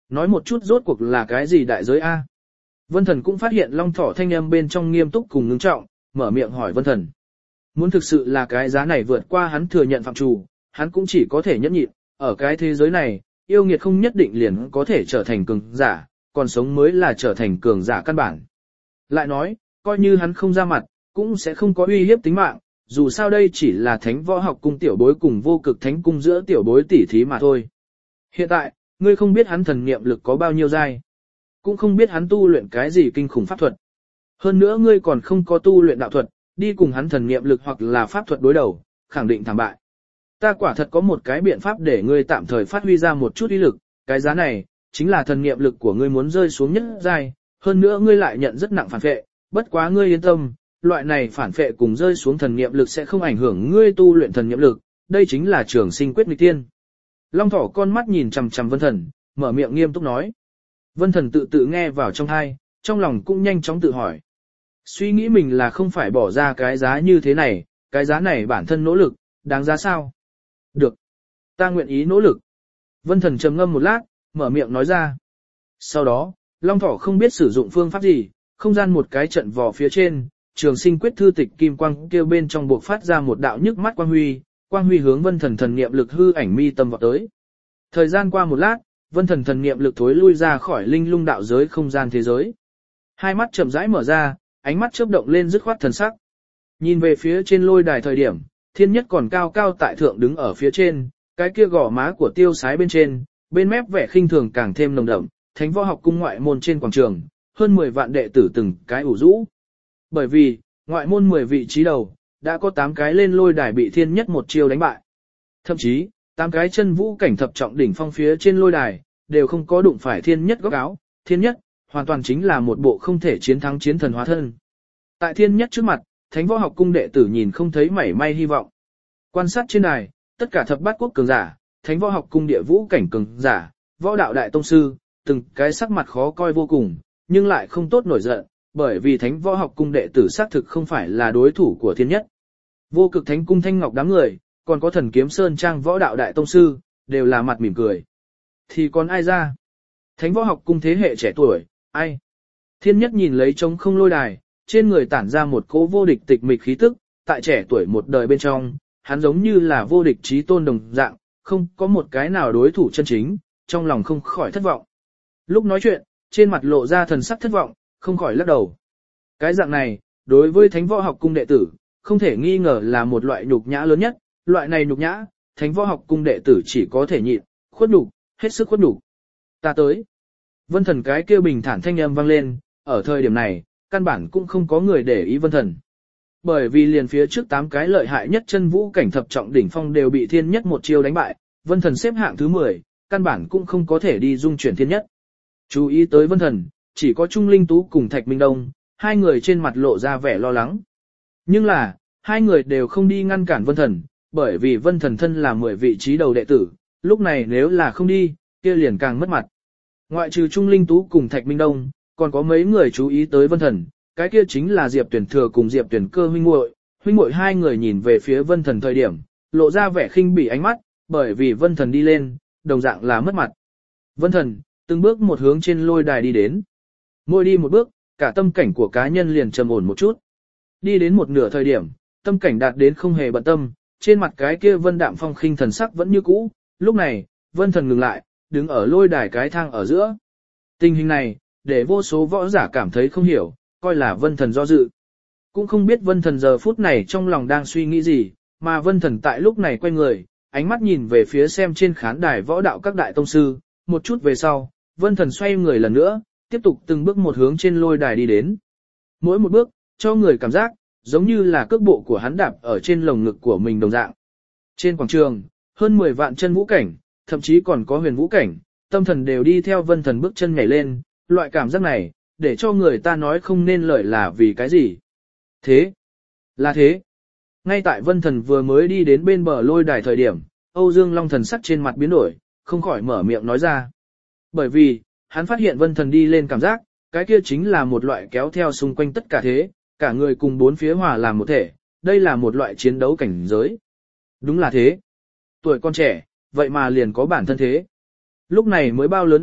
Nói một chút rốt cuộc là cái gì đại giới A. Vân Thần cũng phát hiện Long Thỏ thanh âm bên trong nghiêm túc cùng ngưng trọng, mở miệng hỏi Vân Thần. Muốn thực sự là cái giá này vượt qua hắn thừa nhận phạm trù, hắn cũng chỉ có thể nhẫn nhịn, ở cái thế giới này, yêu nghiệt không nhất định liền có thể trở thành cường giả, còn sống mới là trở thành cường giả căn bản. Lại nói, coi như hắn không ra mặt, cũng sẽ không có uy hiếp tính mạng, dù sao đây chỉ là thánh võ học cung tiểu bối cùng vô cực thánh cung giữa tiểu bối tỉ thí mà thôi. Hiện tại, ngươi không biết hắn thần niệm lực có bao nhiêu giai, cũng không biết hắn tu luyện cái gì kinh khủng pháp thuật. Hơn nữa ngươi còn không có tu luyện đạo thuật, đi cùng hắn thần niệm lực hoặc là pháp thuật đối đầu, khẳng định thảm bại. Ta quả thật có một cái biện pháp để ngươi tạm thời phát huy ra một chút uy lực, cái giá này, chính là thần niệm lực của ngươi muốn rơi xuống nhất giai, hơn nữa ngươi lại nhận rất nặng phản phệ, bất quá ngươi yên tâm, loại này phản phệ cùng rơi xuống thần niệm lực sẽ không ảnh hưởng ngươi tu luyện thần niệm lực, đây chính là trường sinh quyết nghịch tiên. Long Thỏ con mắt nhìn chằm chằm Vân Thần, mở miệng nghiêm túc nói. Vân Thần tự tự nghe vào trong tai, trong lòng cũng nhanh chóng tự hỏi. Suy nghĩ mình là không phải bỏ ra cái giá như thế này, cái giá này bản thân nỗ lực, đáng giá sao? Được. Ta nguyện ý nỗ lực. Vân Thần trầm ngâm một lát, mở miệng nói ra. Sau đó, Long Thỏ không biết sử dụng phương pháp gì, không gian một cái trận vò phía trên, trường sinh quyết thư tịch kim quang kêu bên trong buộc phát ra một đạo nhức mắt quang huy, quang huy hướng Vân Thần thần niệm lực hư ảnh mi tâm vọt tới. Thời gian qua một lát, Vân Thần thần niệm lực thối lui ra khỏi linh lung đạo giới không gian thế giới. Hai mắt chậm rãi mở ra, ánh mắt chớp động lên dứt khoát thần sắc. Nhìn về phía trên lôi đài thời điểm, Thiên Nhất còn cao cao tại thượng đứng ở phía trên, cái kia gò má của Tiêu Sái bên trên, bên mép vẻ khinh thường càng thêm nồng đậm, Thánh Võ Học Cung ngoại môn trên quảng trường, hơn mười vạn đệ tử từng cái ủ rũ. Bởi vì, ngoại môn mười vị trí đầu, đã có tám cái lên lôi đài bị Thiên Nhất một chiêu đánh bại. Thậm chí, tám cái chân vũ cảnh thập trọng đỉnh phong phía trên lôi đài, đều không có đụng phải Thiên Nhất góc áo, Thiên Nhất, hoàn toàn chính là một bộ không thể chiến thắng chiến thần hóa thân. Tại Thiên Nhất trước mặt, Thánh Võ Học Cung đệ tử nhìn không thấy mảy may hy vọng. Quan sát trên đài, tất cả thập bát quốc cường giả, Thánh Võ Học Cung địa vũ cảnh cường giả, võ đạo đại tông sư, từng cái sắc mặt khó coi vô cùng, nhưng lại không tốt nổi giận, bởi vì Thánh Võ Học Cung đệ tử xác thực không phải là đối thủ của Thiên Nhất. Vô Cực Thánh Cung Thanh Ngọc đám người, còn có Thần Kiếm Sơn Trang võ đạo đại tông sư, đều là mặt mỉm cười. Thì còn ai ra? Thánh Võ Học Cung thế hệ trẻ tuổi, ai? Thiên Nhất nhìn lấy trống không lôi đài, trên người tản ra một cỗ vô địch tịch mịch khí tức, tại trẻ tuổi một đời bên trong, hắn giống như là vô địch chí tôn đồng dạng, không có một cái nào đối thủ chân chính, trong lòng không khỏi thất vọng. Lúc nói chuyện, trên mặt lộ ra thần sắc thất vọng, không khỏi lắc đầu. Cái dạng này, đối với Thánh Võ Học Cung đệ tử, không thể nghi ngờ là một loại nhục nhã lớn nhất, loại này nhục nhã, Thánh Võ Học Cung đệ tử chỉ có thể nhịn, khuất nhục, hết sức khuất nhục. Ta tới. Vân Thần cái kêu bình thản thanh âm vang lên, ở thời điểm này, căn bản cũng không có người để ý Vân Thần. Bởi vì liền phía trước tám cái lợi hại nhất chân vũ cảnh thập trọng đỉnh phong đều bị Thiên Nhất một chiêu đánh bại, Vân Thần xếp hạng thứ mười, căn bản cũng không có thể đi dung chuyển Thiên Nhất. Chú ý tới Vân Thần, chỉ có Trung Linh Tú cùng Thạch Minh Đông, hai người trên mặt lộ ra vẻ lo lắng. Nhưng là, hai người đều không đi ngăn cản Vân Thần, bởi vì Vân Thần thân là mười vị trí đầu đệ tử, lúc này nếu là không đi, kia liền càng mất mặt. Ngoại trừ Trung Linh Tú cùng Thạch Minh Đông, còn có mấy người chú ý tới Vân Thần, cái kia chính là Diệp Tuyển Thừa cùng Diệp Tuyển Cơ huynh muội. Huynh muội hai người nhìn về phía Vân Thần thời điểm, lộ ra vẻ khinh bỉ ánh mắt, bởi vì Vân Thần đi lên, đồng dạng là mất mặt. Vân Thần, từng bước một hướng trên lôi đài đi đến. Mỗi đi một bước, cả tâm cảnh của cá nhân liền trầm ổn một chút. Đi đến một nửa thời điểm, tâm cảnh đạt đến không hề bận tâm, trên mặt cái kia Vân Đạm Phong khinh thần sắc vẫn như cũ, lúc này, Vân Thần ngừng lại, đứng ở lôi đài cái thang ở giữa. Tình hình này, để vô số võ giả cảm thấy không hiểu, coi là Vân Thần do dự. Cũng không biết Vân Thần giờ phút này trong lòng đang suy nghĩ gì, mà Vân Thần tại lúc này quay người, ánh mắt nhìn về phía xem trên khán đài võ đạo các đại tông sư, một chút về sau, Vân Thần xoay người lần nữa, tiếp tục từng bước một hướng trên lôi đài đi đến. Mỗi một bước, cho người cảm giác, giống như là cước bộ của hắn đạp ở trên lồng ngực của mình đồng dạng. Trên quảng trường, hơn mười vạn chân vũ cảnh, thậm chí còn có huyền vũ cảnh, tâm thần đều đi theo Vân Thần bước chân nhảy lên, loại cảm giác này, để cho người ta nói không nên lời là vì cái gì. Thế, là thế. Ngay tại Vân Thần vừa mới đi đến bên bờ lôi đài thời điểm, Âu Dương Long thần sắc trên mặt biến đổi, không khỏi mở miệng nói ra. Bởi vì, hắn phát hiện Vân Thần đi lên cảm giác, cái kia chính là một loại kéo theo xung quanh tất cả thế, cả người cùng bốn phía hòa làm một thể, đây là một loại chiến đấu cảnh giới. Đúng là thế. Tuổi con trẻ, vậy mà liền có bản thân thế. Lúc này mới bao lớn a,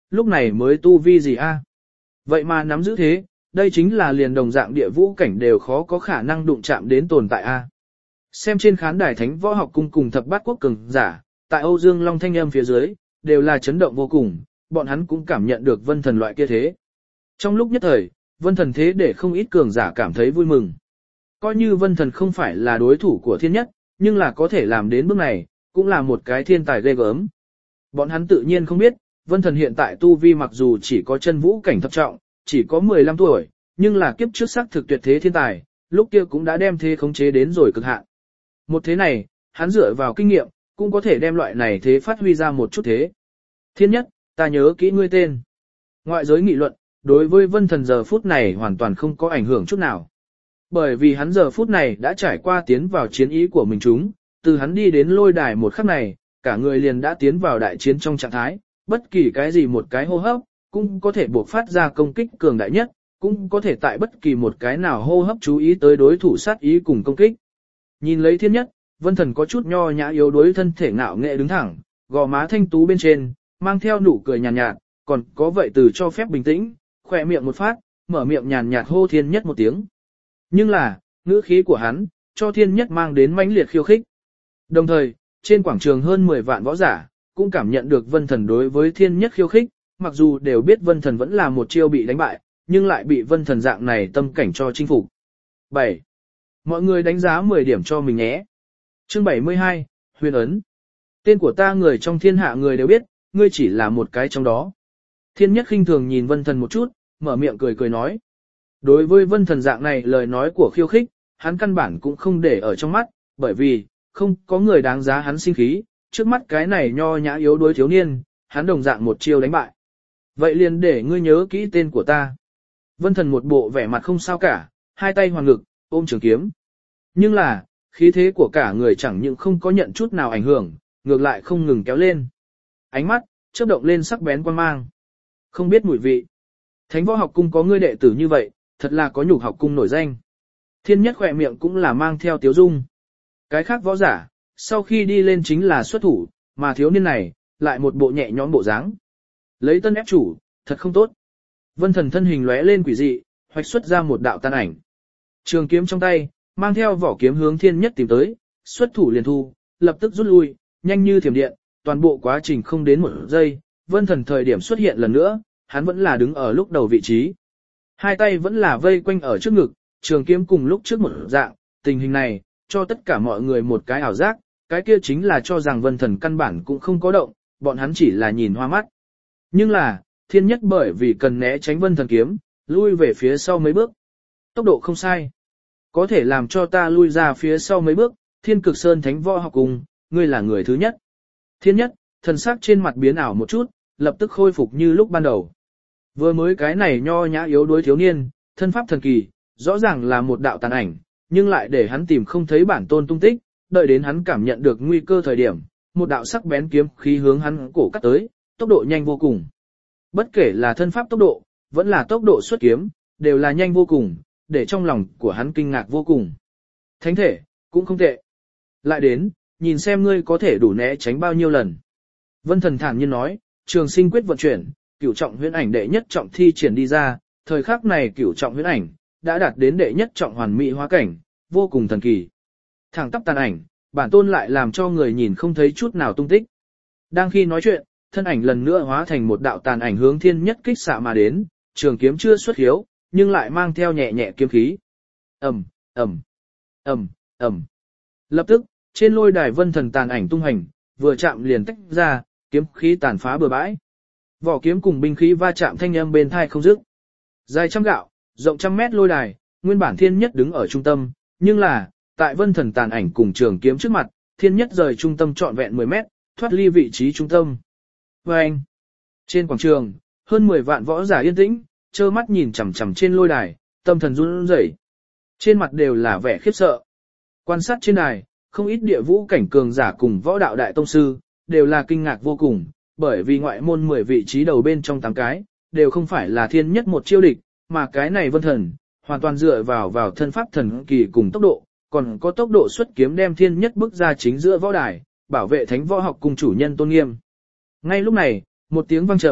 lúc này mới tu vi gì a? Vậy mà nắm giữ thế, đây chính là liền đồng dạng địa vũ cảnh đều khó có khả năng đụng chạm đến tồn tại a. Xem trên khán đài Thánh Võ Học Cung cùng thập bát quốc cường giả, tại Âu Dương Long thanh âm phía dưới, đều là chấn động vô cùng, bọn hắn cũng cảm nhận được Vân Thần loại kia thế. Trong lúc nhất thời, Vân Thần thế để không ít cường giả cảm thấy vui mừng. Coi như Vân Thần không phải là đối thủ của Thiên Nhất, nhưng là có thể làm đến bước này, cũng là một cái thiên tài ghê gớm. Bọn hắn tự nhiên không biết, Vân Thần hiện tại tu vi mặc dù chỉ có chân vũ cảnh thập trọng, chỉ có mười lăm tuổi, nhưng là kiếp trước xác thực tuyệt thế thiên tài, lúc kia cũng đã đem thế khống chế đến rồi cực hạn. Một thế này, hắn dựa vào kinh nghiệm, cũng có thể đem loại này thế phát huy ra một chút thế. Thiên Nhất, ta nhớ kỹ ngươi tên. Ngoại giới nghị luận, đối với Vân Thần giờ phút này hoàn toàn không có ảnh hưởng chút nào. Bởi vì hắn giờ phút này đã trải qua tiến vào chiến ý của mình chúng, từ hắn đi đến lôi đài một khắc này, cả người liền đã tiến vào đại chiến trong trạng thái, bất kỳ cái gì một cái hô hấp, cũng có thể buộc phát ra công kích cường đại nhất, cũng có thể tại bất kỳ một cái nào hô hấp chú ý tới đối thủ sát ý cùng công kích. Nhìn lấy Thiên Nhất, Vân Thần có chút nho nhã yếu đuối thân thể ngạo nghệ đứng thẳng, gò má thanh tú bên trên, mang theo nụ cười nhàn nhạt, nhạt, còn có vậy từ cho phép bình tĩnh, khỏe miệng một phát, mở miệng nhàn nhạt hô Thiên Nhất một tiếng. Nhưng là, ngữ khí của hắn, cho Thiên Nhất mang đến mãnh liệt khiêu khích. Đồng thời, trên quảng trường hơn mười vạn võ giả, cũng cảm nhận được Vân Thần đối với Thiên Nhất khiêu khích, mặc dù đều biết Vân Thần vẫn là một chiêu bị đánh bại, nhưng lại bị Vân Thần dạng này tâm cảnh cho chinh phục. bảy. Mọi người đánh giá mười điểm cho mình nhé. Chương bảy mươi hai, Huyền ấn. Tên của ta người trong thiên hạ người đều biết, ngươi chỉ là một cái trong đó. Thiên Nhất khinh thường nhìn Vân Thần một chút, mở miệng cười cười nói. Đối với Vân Thần dạng này lời nói của khiêu khích, hắn căn bản cũng không để ở trong mắt, bởi vì, không có người đáng giá hắn sinh khí, trước mắt cái này nho nhã yếu đuối thiếu niên, hắn đồng dạng một chiêu đánh bại. Vậy liền để ngươi nhớ kỹ tên của ta. Vân Thần một bộ vẻ mặt không sao cả, hai tay hoàn ngực, ôm trường kiếm. Nhưng là, khí thế của cả người chẳng những không có nhận chút nào ảnh hưởng, ngược lại không ngừng kéo lên. Ánh mắt, chớp động lên sắc bén quan mang. Không biết mùi vị. Thánh Võ Học Cung có ngươi đệ tử như vậy, thật là có nhục học cung nổi danh. Thiên Nhất khỏe miệng cũng là mang theo tiếu dung. Cái khác võ giả, sau khi đi lên chính là xuất thủ, mà thiếu niên này, lại một bộ nhẹ nhõm bộ dáng. Lấy tân ép chủ, thật không tốt. Vân Thần thân hình lóe lên quỷ dị, hoạch xuất ra một đạo tàn ảnh. Trường kiếm trong tay, mang theo vỏ kiếm hướng Thiên Nhất tìm tới, xuất thủ liền thu, lập tức rút lui, nhanh như thiểm điện, toàn bộ quá trình không đến một giây, Vân Thần thời điểm xuất hiện lần nữa, hắn vẫn là đứng ở lúc đầu vị trí. Hai tay vẫn là vây quanh ở trước ngực, trường kiếm cùng lúc trước một dạng, tình hình này, cho tất cả mọi người một cái ảo giác, cái kia chính là cho rằng Vân Thần căn bản cũng không có động, bọn hắn chỉ là nhìn hoa mắt. Nhưng là, Thiên Nhất bởi vì cần né tránh Vân Thần kiếm, lui về phía sau mấy bước. Tốc độ không sai. Có thể làm cho ta lui ra phía sau mấy bước, Thiên Cực Sơn Thánh Võ Học Cung, ngươi là người thứ nhất. Thiên Nhất, thần sắc trên mặt biến ảo một chút, lập tức khôi phục như lúc ban đầu. Vừa mới cái này nho nhã yếu đuối thiếu niên, thân pháp thần kỳ, rõ ràng là một đạo tàn ảnh, nhưng lại để hắn tìm không thấy bản tôn tung tích, đợi đến hắn cảm nhận được nguy cơ thời điểm, một đạo sắc bén kiếm khí hướng hắn cổ cắt tới, tốc độ nhanh vô cùng. Bất kể là thân pháp tốc độ, vẫn là tốc độ xuất kiếm, đều là nhanh vô cùng, để trong lòng của hắn kinh ngạc vô cùng. Thánh thể, cũng không tệ. Lại đến, nhìn xem ngươi có thể đủ né tránh bao nhiêu lần. Vân Thần thản nhiên nói, trường sinh quyết vận chuyển, cửu trọng huyễn ảnh đệ nhất trọng thi triển đi ra, thời khắc này cửu trọng huyễn ảnh đã đạt đến đệ nhất trọng hoàn mỹ hóa cảnh, vô cùng thần kỳ. Thẳng tắp tàn ảnh, bản tôn lại làm cho người nhìn không thấy chút nào tung tích. Đang khi nói chuyện, thân ảnh lần nữa hóa thành một đạo tàn ảnh hướng Thiên Nhất kích xạ mà đến, trường kiếm chưa xuất hiếu, nhưng lại mang theo nhẹ nhẹ kiếm khí. Ầm, ầm, ầm, ầm. Lập tức, trên lôi đài Vân Thần tàn ảnh tung hành, vừa chạm liền tách ra, kiếm khí tàn phá bừa bãi. Vỏ kiếm cùng binh khí va chạm thanh âm bên tai không dứt. Dài trăm gạo, rộng trăm mét lôi đài, nguyên bản Thiên Nhất đứng ở trung tâm, nhưng là, tại Vân Thần tàn ảnh cùng trường kiếm trước mặt, Thiên Nhất rời trung tâm trọn vẹn mười mét, thoát ly vị trí trung tâm. Và anh, trên quảng trường, hơn mười vạn võ giả yên tĩnh, trơ mắt nhìn chằm chằm trên lôi đài, tâm thần run rẩy. Trên mặt đều là vẻ khiếp sợ. Quan sát trên đài, không ít địa vũ cảnh cường giả cùng võ đạo đại tông sư, đều là kinh ngạc vô cùng, bởi vì ngoại môn mười vị trí đầu bên trong tám cái, đều không phải là Thiên Nhất một chiêu địch, mà cái này Vân Thần, hoàn toàn dựa vào vào thân pháp thần kỳ cùng tốc độ, còn có tốc độ xuất kiếm đem Thiên Nhất bước ra chính giữa võ đài, bảo vệ Thánh Võ Học Cung chủ nhân tôn nghiêm. Ngay lúc này, một tiếng vang trầm,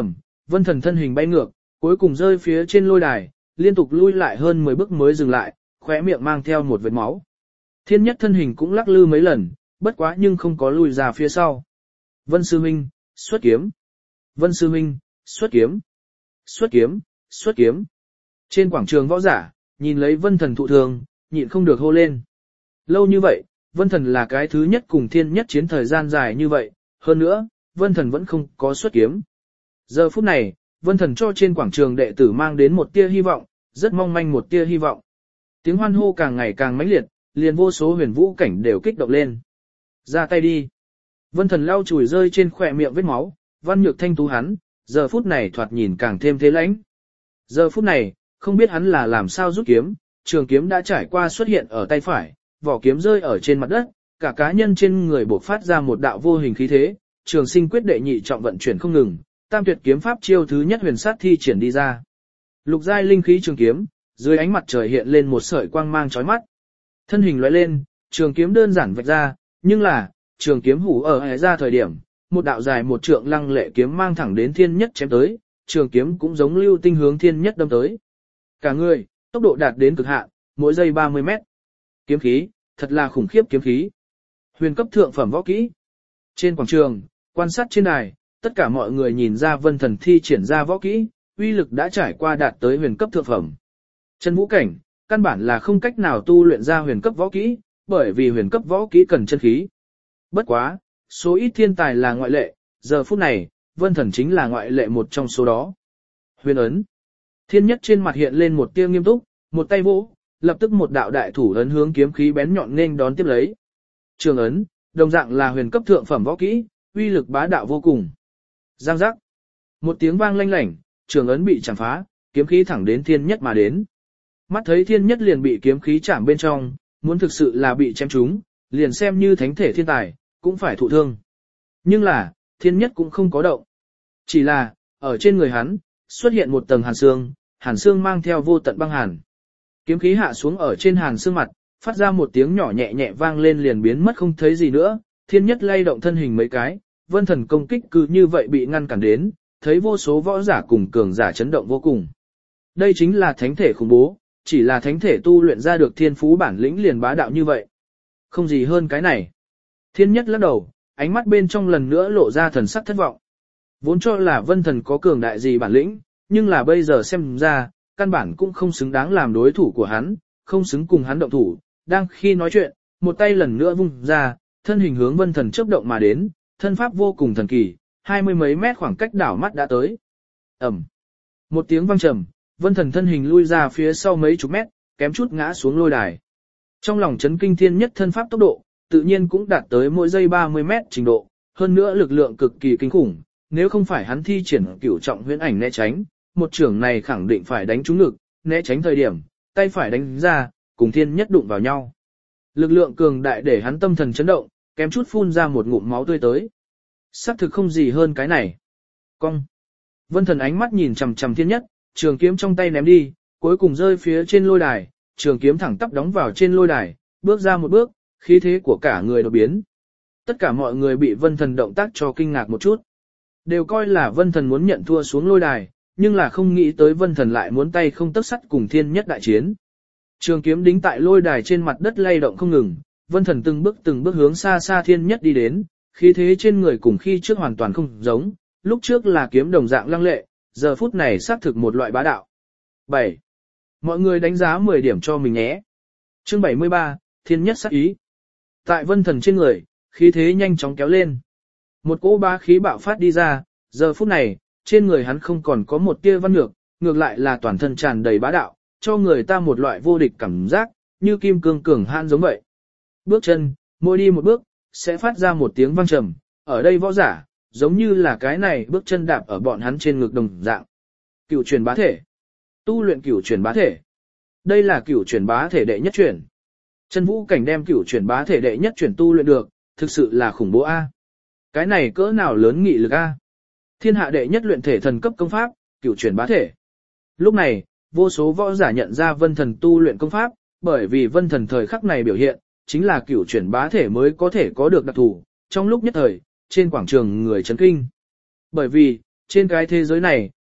vân thần thân hình bay ngược, cuối cùng rơi phía trên lôi đài, liên tục lui lại hơn mười bước mới dừng lại, khóe miệng mang theo một vệt máu. Thiên nhất thân hình cũng lắc lư mấy lần, bất quá nhưng không có lùi ra phía sau. Vân sư huynh, xuất kiếm. Vân sư huynh, xuất kiếm. Xuất kiếm, xuất kiếm. Trên quảng trường võ giả, nhìn lấy vân thần thụ thường, nhịn không được hô lên. Lâu như vậy, vân thần là cái thứ nhất cùng thiên nhất chiến thời gian dài như vậy, hơn nữa, vân thần vẫn không có xuất kiếm. Giờ phút này, vân thần cho trên quảng trường đệ tử mang đến một tia hy vọng, rất mong manh một tia hy vọng. Tiếng hoan hô càng ngày càng mãnh liệt, liền vô số huyền vũ cảnh đều kích động lên. Ra tay đi. Vân thần lau chùi rơi trên khỏe miệng vết máu, văn nhược thanh tú hắn, giờ phút này thoạt nhìn càng thêm thế lãnh. Giờ phút này, không biết hắn là làm sao rút kiếm, trường kiếm đã trải qua xuất hiện ở tay phải, vỏ kiếm rơi ở trên mặt đất, cả cá nhân trên người bộc phát ra một đạo vô hình khí thế, trường sinh quyết đệ nhị trọng vận chuyển không ngừng, tam tuyệt kiếm pháp chiêu thứ nhất huyền sát thi triển đi ra. Lục giai linh khí trường kiếm, dưới ánh mặt trời hiện lên một sợi quang mang chói mắt. Thân hình lóe lên, trường kiếm đơn giản vạch ra, nhưng là, trường kiếm hủ ở hệ ra thời điểm, một đạo dài một trượng lăng lệ kiếm mang thẳng đến thiên nhất chém tới, trường kiếm cũng giống lưu tinh hướng thiên nhất đâm tới. Cả người, tốc độ đạt đến cực hạn, mỗi giây ba mươi mét. Kiếm khí, thật là khủng khiếp kiếm khí. Huyền cấp thượng phẩm võ kỹ. Trên quảng trường, quan sát trên đài, tất cả mọi người nhìn ra vân thần thi triển ra võ kỹ, uy lực đã trải qua đạt tới huyền cấp thượng phẩm. Chân vũ cảnh, căn bản là không cách nào tu luyện ra huyền cấp võ kỹ, bởi vì huyền cấp võ kỹ cần chân khí. Bất quá, số ít thiên tài là ngoại lệ, giờ phút này, vân thần chính là ngoại lệ một trong số đó. Huyền ấn. Thiên nhất trên mặt hiện lên một tia nghiêm túc, một tay vỗ, lập tức một đạo đại thủ ấn hướng kiếm khí bén nhọn nên đón tiếp lấy. Trường ấn, đồng dạng là huyền cấp thượng phẩm võ kỹ, uy lực bá đạo vô cùng. Giang giác. Một tiếng vang lanh lảnh, trường ấn bị chạm phá, kiếm khí thẳng đến thiên nhất mà đến. Mắt thấy thiên nhất liền bị kiếm khí chạm bên trong, muốn thực sự là bị chém trúng, liền xem như thánh thể thiên tài, cũng phải thụ thương. Nhưng là, thiên nhất cũng không có động. Chỉ là, ở trên người hắn, xuất hiện một tầng hàn xương, hàn xương mang theo vô tận băng hàn. Kiếm khí hạ xuống ở trên hàn xương mặt, phát ra một tiếng nhỏ nhẹ nhẹ vang lên liền biến mất không thấy gì nữa, thiên nhất lay động thân hình mấy cái, vân thần công kích cứ như vậy bị ngăn cản đến, thấy vô số võ giả cùng cường giả chấn động vô cùng. Đây chính là thánh thể khủng bố, chỉ là thánh thể tu luyện ra được thiên phú bản lĩnh liền bá đạo như vậy. Không gì hơn cái này. Thiên nhất lắc đầu, ánh mắt bên trong lần nữa lộ ra thần sắc thất vọng. Vốn cho là vân thần có cường đại gì bản lĩnh, nhưng là bây giờ xem ra, căn bản cũng không xứng đáng làm đối thủ của hắn, không xứng cùng hắn động thủ. Đang khi nói chuyện, một tay lần nữa vung ra, thân hình hướng vân thần chớp động mà đến, thân pháp vô cùng thần kỳ, hai mươi mấy mét khoảng cách đảo mắt đã tới. Ẩm. Một tiếng vang trầm, vân thần thân hình lui ra phía sau mấy chục mét, kém chút ngã xuống lôi đài. Trong lòng chấn kinh thiên nhất thân pháp tốc độ, tự nhiên cũng đạt tới mỗi giây ba mươi mét trình độ, hơn nữa lực lượng cực kỳ kinh khủng, nếu không phải hắn thi triển cửu trọng huyễn ảnh né tránh, một trưởng này khẳng định phải đánh trúng ngực, né tránh thời điểm, tay phải đánh ra, cùng thiên nhất đụng vào nhau. Lực lượng cường đại để hắn tâm thần chấn động, kém chút phun ra một ngụm máu tươi tới. Xác thực không gì hơn cái này. Cong. Vân thần ánh mắt nhìn chằm chằm thiên nhất, trường kiếm trong tay ném đi, cuối cùng rơi phía trên lôi đài, trường kiếm thẳng tắp đóng vào trên lôi đài, bước ra một bước, khí thế của cả người đột biến. Tất cả mọi người bị vân thần động tác cho kinh ngạc một chút. Đều coi là vân thần muốn nhận thua xuống lôi đài, nhưng là không nghĩ tới vân thần lại muốn tay không tấc sắt cùng thiên nhất đại chiến. Trường kiếm đính tại lôi đài trên mặt đất lay động không ngừng, vân thần từng bước từng bước hướng xa xa thiên nhất đi đến, khí thế trên người cùng khi trước hoàn toàn không giống, lúc trước là kiếm đồng dạng lăng lệ, giờ phút này xác thực một loại bá đạo. bảy. Mọi người đánh giá mười điểm cho mình nhé. Chương bảy mươi ba, thiên nhất sát ý. Tại vân thần trên người, khí thế nhanh chóng kéo lên. Một cỗ bá khí bạo phát đi ra, giờ phút này, trên người hắn không còn có một tia văn ngược, ngược lại là toàn thân tràn đầy bá đạo, cho người ta một loại vô địch cảm giác, như kim cương cường hãn giống vậy. Bước chân, mỗi đi một bước, sẽ phát ra một tiếng vang trầm, ở đây võ giả, giống như là cái này bước chân đạp ở bọn hắn trên ngực đồng dạng. Cửu chuyển bá thể. Tu luyện cửu chuyển bá thể. Đây là cửu chuyển bá thể đệ nhất chuyển. Chân vũ cảnh đem cửu chuyển bá thể đệ nhất chuyển tu luyện được, thực sự là khủng bố a. Cái này cỡ nào lớn nghị lực a. Thiên hạ đệ nhất luyện thể thần cấp công pháp, cửu chuyển bá thể. Lúc này, vô số võ giả nhận ra vân thần tu luyện công pháp, bởi vì vân thần thời khắc này biểu hiện, chính là cửu chuyển bá thể mới có thể có được đặc thù, trong lúc nhất thời, trên quảng trường người chấn kinh. Bởi vì, trên cái thế giới này,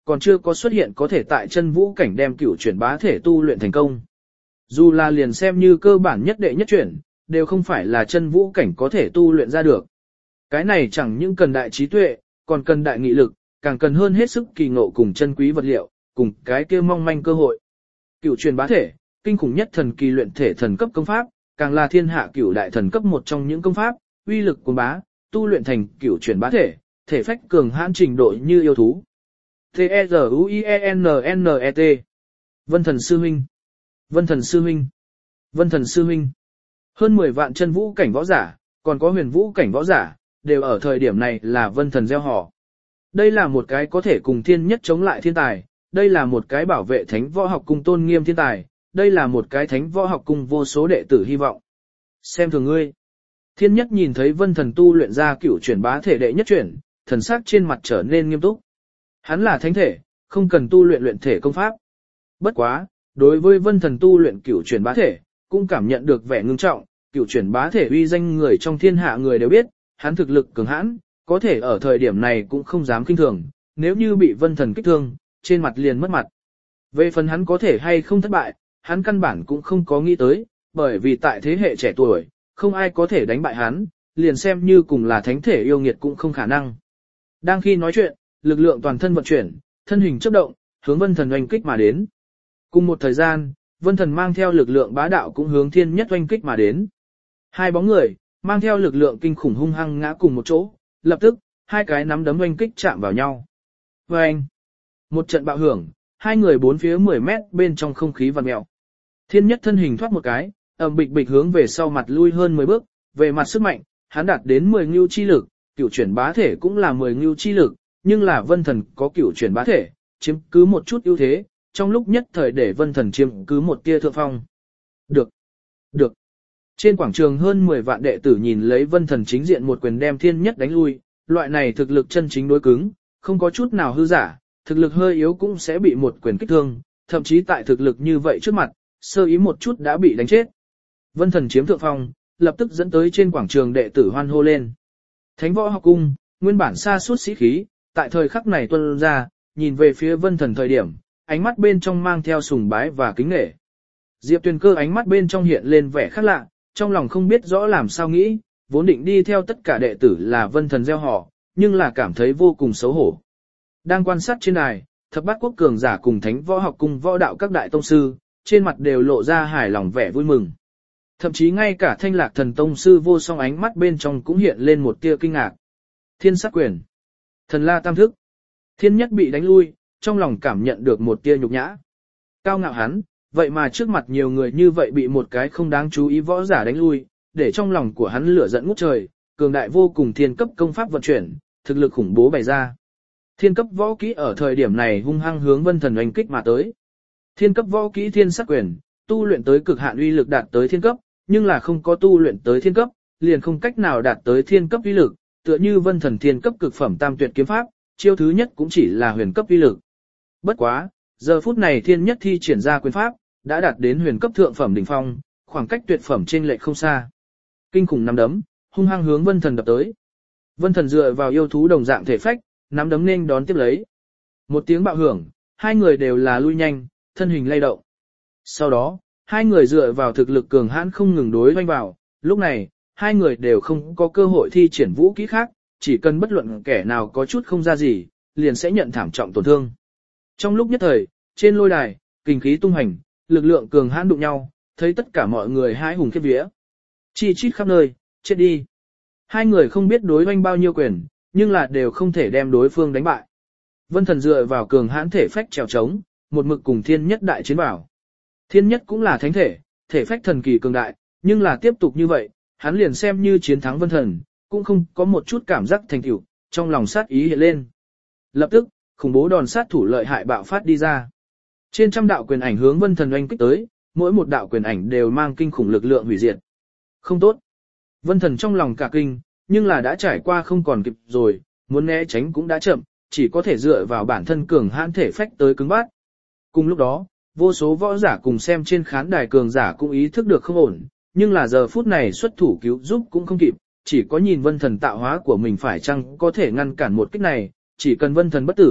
còn chưa có xuất hiện có thể tại chân vũ cảnh đem cửu chuyển bá thể tu luyện thành công. Dù là liền xem như cơ bản nhất đệ nhất chuyển, đều không phải là chân vũ cảnh có thể tu luyện ra được. Cái này chẳng những cần đại trí tuệ, còn cần đại nghị lực, càng cần hơn hết sức kỳ ngộ cùng chân quý vật liệu, cùng cái kia mong manh cơ hội. Cửu truyền bá thể, kinh khủng nhất thần kỳ luyện thể thần cấp công pháp, càng là thiên hạ cửu đại thần cấp một trong những công pháp, uy lực của bá, tu luyện thành cửu truyền bá thể, thể phách cường hãn trình độ như yêu thú. T E Z U I E N N E T Vân Thần Sư Huynh, Vân Thần Sư Huynh, Vân Thần Sư Huynh. Hơn mười vạn chân vũ cảnh võ giả, còn có huyền vũ cảnh võ giả, đều ở thời điểm này là Vân Thần gieo họ. Đây là một cái có thể cùng thiên nhất chống lại thiên tài, đây là một cái bảo vệ thánh võ học cung tôn nghiêm thiên tài, đây là một cái thánh võ học cung vô số đệ tử hy vọng. Xem thường ngươi. Thiên nhất nhìn thấy Vân Thần tu luyện ra cửu chuyển bá thể đệ nhất chuyển, thần sắc trên mặt trở nên nghiêm túc. Hắn là thánh thể, không cần tu luyện luyện thể công pháp. Bất quá, đối với Vân Thần tu luyện cửu chuyển bá thể, cũng cảm nhận được vẻ ngưng trọng, cửu chuyển bá thể uy danh người trong thiên hạ người đều biết, hắn thực lực cường hãn, có thể ở thời điểm này cũng không dám kinh thường, nếu như bị Vân Thần kích thương, trên mặt liền mất mặt. Về phần hắn có thể hay không thất bại, hắn căn bản cũng không có nghĩ tới, bởi vì tại thế hệ trẻ tuổi, không ai có thể đánh bại hắn, liền xem như cùng là thánh thể yêu nghiệt cũng không khả năng. Đang khi nói chuyện, lực lượng toàn thân vận chuyển, thân hình chớp động, hướng Vân Thần oanh kích mà đến. Cùng một thời gian, Vân Thần mang theo lực lượng bá đạo cũng hướng thiên nhất oanh kích mà đến. Hai bóng người, mang theo lực lượng kinh khủng hung hăng ngã cùng một chỗ, lập tức, hai cái nắm đấm oanh kích chạm vào nhau. Và anh, một trận bạo hưởng, hai người bốn phía mười mét bên trong không khí vằn mèo. Thiên nhất thân hình thoát một cái, ầm bịch bịch hướng về sau mặt lui hơn mười bước, về mặt sức mạnh, hắn đạt đến mười ngưu chi lực, cửu chuyển bá thể cũng là mười ngưu chi lực, nhưng là Vân Thần có cửu chuyển bá thể, chiếm cứ một chút ưu thế, trong lúc nhất thời để Vân Thần chiếm cứ một tia thượng phong. Được, được. Trên quảng trường hơn mười vạn đệ tử nhìn lấy Vân Thần chính diện một quyền đem thiên nhất đánh lui, loại này thực lực chân chính đối cứng, không có chút nào hư giả, thực lực hơi yếu cũng sẽ bị một quyền kích thương, thậm chí tại thực lực như vậy trước mặt, sơ ý một chút đã bị đánh chết. Vân Thần chiếm thượng phong, lập tức dẫn tới trên quảng trường đệ tử hoan hô lên. Thánh võ học cung, nguyên bản xa suốt sĩ khí, tại thời khắc này tuôn ra, nhìn về phía Vân Thần thời điểm, ánh mắt bên trong mang theo sùng bái và kính nể. Diệp Tuyền Cơ ánh mắt bên trong hiện lên vẻ khác lạ, trong lòng không biết rõ làm sao nghĩ, vốn định đi theo tất cả đệ tử là Vân Thần gieo họ, nhưng là cảm thấy vô cùng xấu hổ. Đang quan sát trên đài, thập bát quốc cường giả cùng thánh võ học cung võ đạo các đại tông sư, trên mặt đều lộ ra hài lòng vẻ vui mừng. Thậm chí ngay cả Thanh Lạc Thần tông sư vô song ánh mắt bên trong cũng hiện lên một tia kinh ngạc. Thiên sát quyền, thần la tam thức, thiên nhất bị đánh lui, trong lòng cảm nhận được một tia nhục nhã. Cao ngạo hắn, vậy mà trước mặt nhiều người như vậy bị một cái không đáng chú ý võ giả đánh lui, để trong lòng của hắn lửa giận ngút trời, cường đại vô cùng thiên cấp công pháp vận chuyển, thực lực khủng bố bày ra. Thiên cấp võ kỹ ở thời điểm này hung hăng hướng Vân Thần oanh kích mà tới. Thiên cấp võ kỹ thiên sát quyền, tu luyện tới cực hạn uy lực đạt tới thiên cấp, nhưng là không có tu luyện tới thiên cấp, liền không cách nào đạt tới thiên cấp uy lực, tựa như Vân Thần thiên cấp cực phẩm tam tuyệt kiếm pháp, chiêu thứ nhất cũng chỉ là huyền cấp uy lực. Bất quá, giờ phút này thiên nhất thi triển ra quyền pháp, đã đạt đến huyền cấp thượng phẩm đỉnh phong, khoảng cách tuyệt phẩm trên lệch không xa. Kinh khủng nắm đấm, hung hăng hướng Vân Thần đập tới. Vân Thần dựa vào yêu thú đồng dạng thể phách, nắm đấm nên đón tiếp lấy. Một tiếng bạo hưởng, hai người đều là lui nhanh, thân hình lay động. Sau đó, hai người dựa vào thực lực cường hãn không ngừng đối hoanh vào, lúc này, hai người đều không có cơ hội thi triển vũ kỹ khác, chỉ cần bất luận kẻ nào có chút không ra gì, liền sẽ nhận thảm trọng tổn thương. Trong lúc nhất thời, trên lôi đài, kinh khí tung hành, lực lượng cường hãn đụng nhau, thấy tất cả mọi người hãi hùng khiếp vía. Chi chít khắp nơi, chết đi. Hai người không biết đối hoanh bao nhiêu quyền, nhưng là đều không thể đem đối phương đánh bại. Vân Thần dựa vào cường hãn thể phách trèo trống, một mực cùng thiên nhất đại chiến bảo. Thiên nhất cũng là thánh thể, thể phách thần kỳ cường đại, nhưng là tiếp tục như vậy, hắn liền xem như chiến thắng Vân Thần, cũng không có một chút cảm giác thành tựu, trong lòng sát ý hiện lên. Lập tức, khủng bố đòn sát thủ lợi hại bạo phát đi ra. Trên trăm đạo quyền ảnh hướng Vân Thần oanh kích tới, mỗi một đạo quyền ảnh đều mang kinh khủng lực lượng hủy diệt. Không tốt. Vân Thần trong lòng cả kinh, nhưng là đã trải qua không còn kịp rồi, muốn né tránh cũng đã chậm, chỉ có thể dựa vào bản thân cường hãn thể phách tới cứng bát. Cùng lúc đó, vô số võ giả cùng xem trên khán đài cường giả cũng ý thức được không ổn, nhưng là giờ phút này xuất thủ cứu giúp cũng không kịp, chỉ có nhìn Vân Thần tạo hóa của mình phải chăng có thể ngăn cản một kích này, chỉ cần Vân Thần bất tử,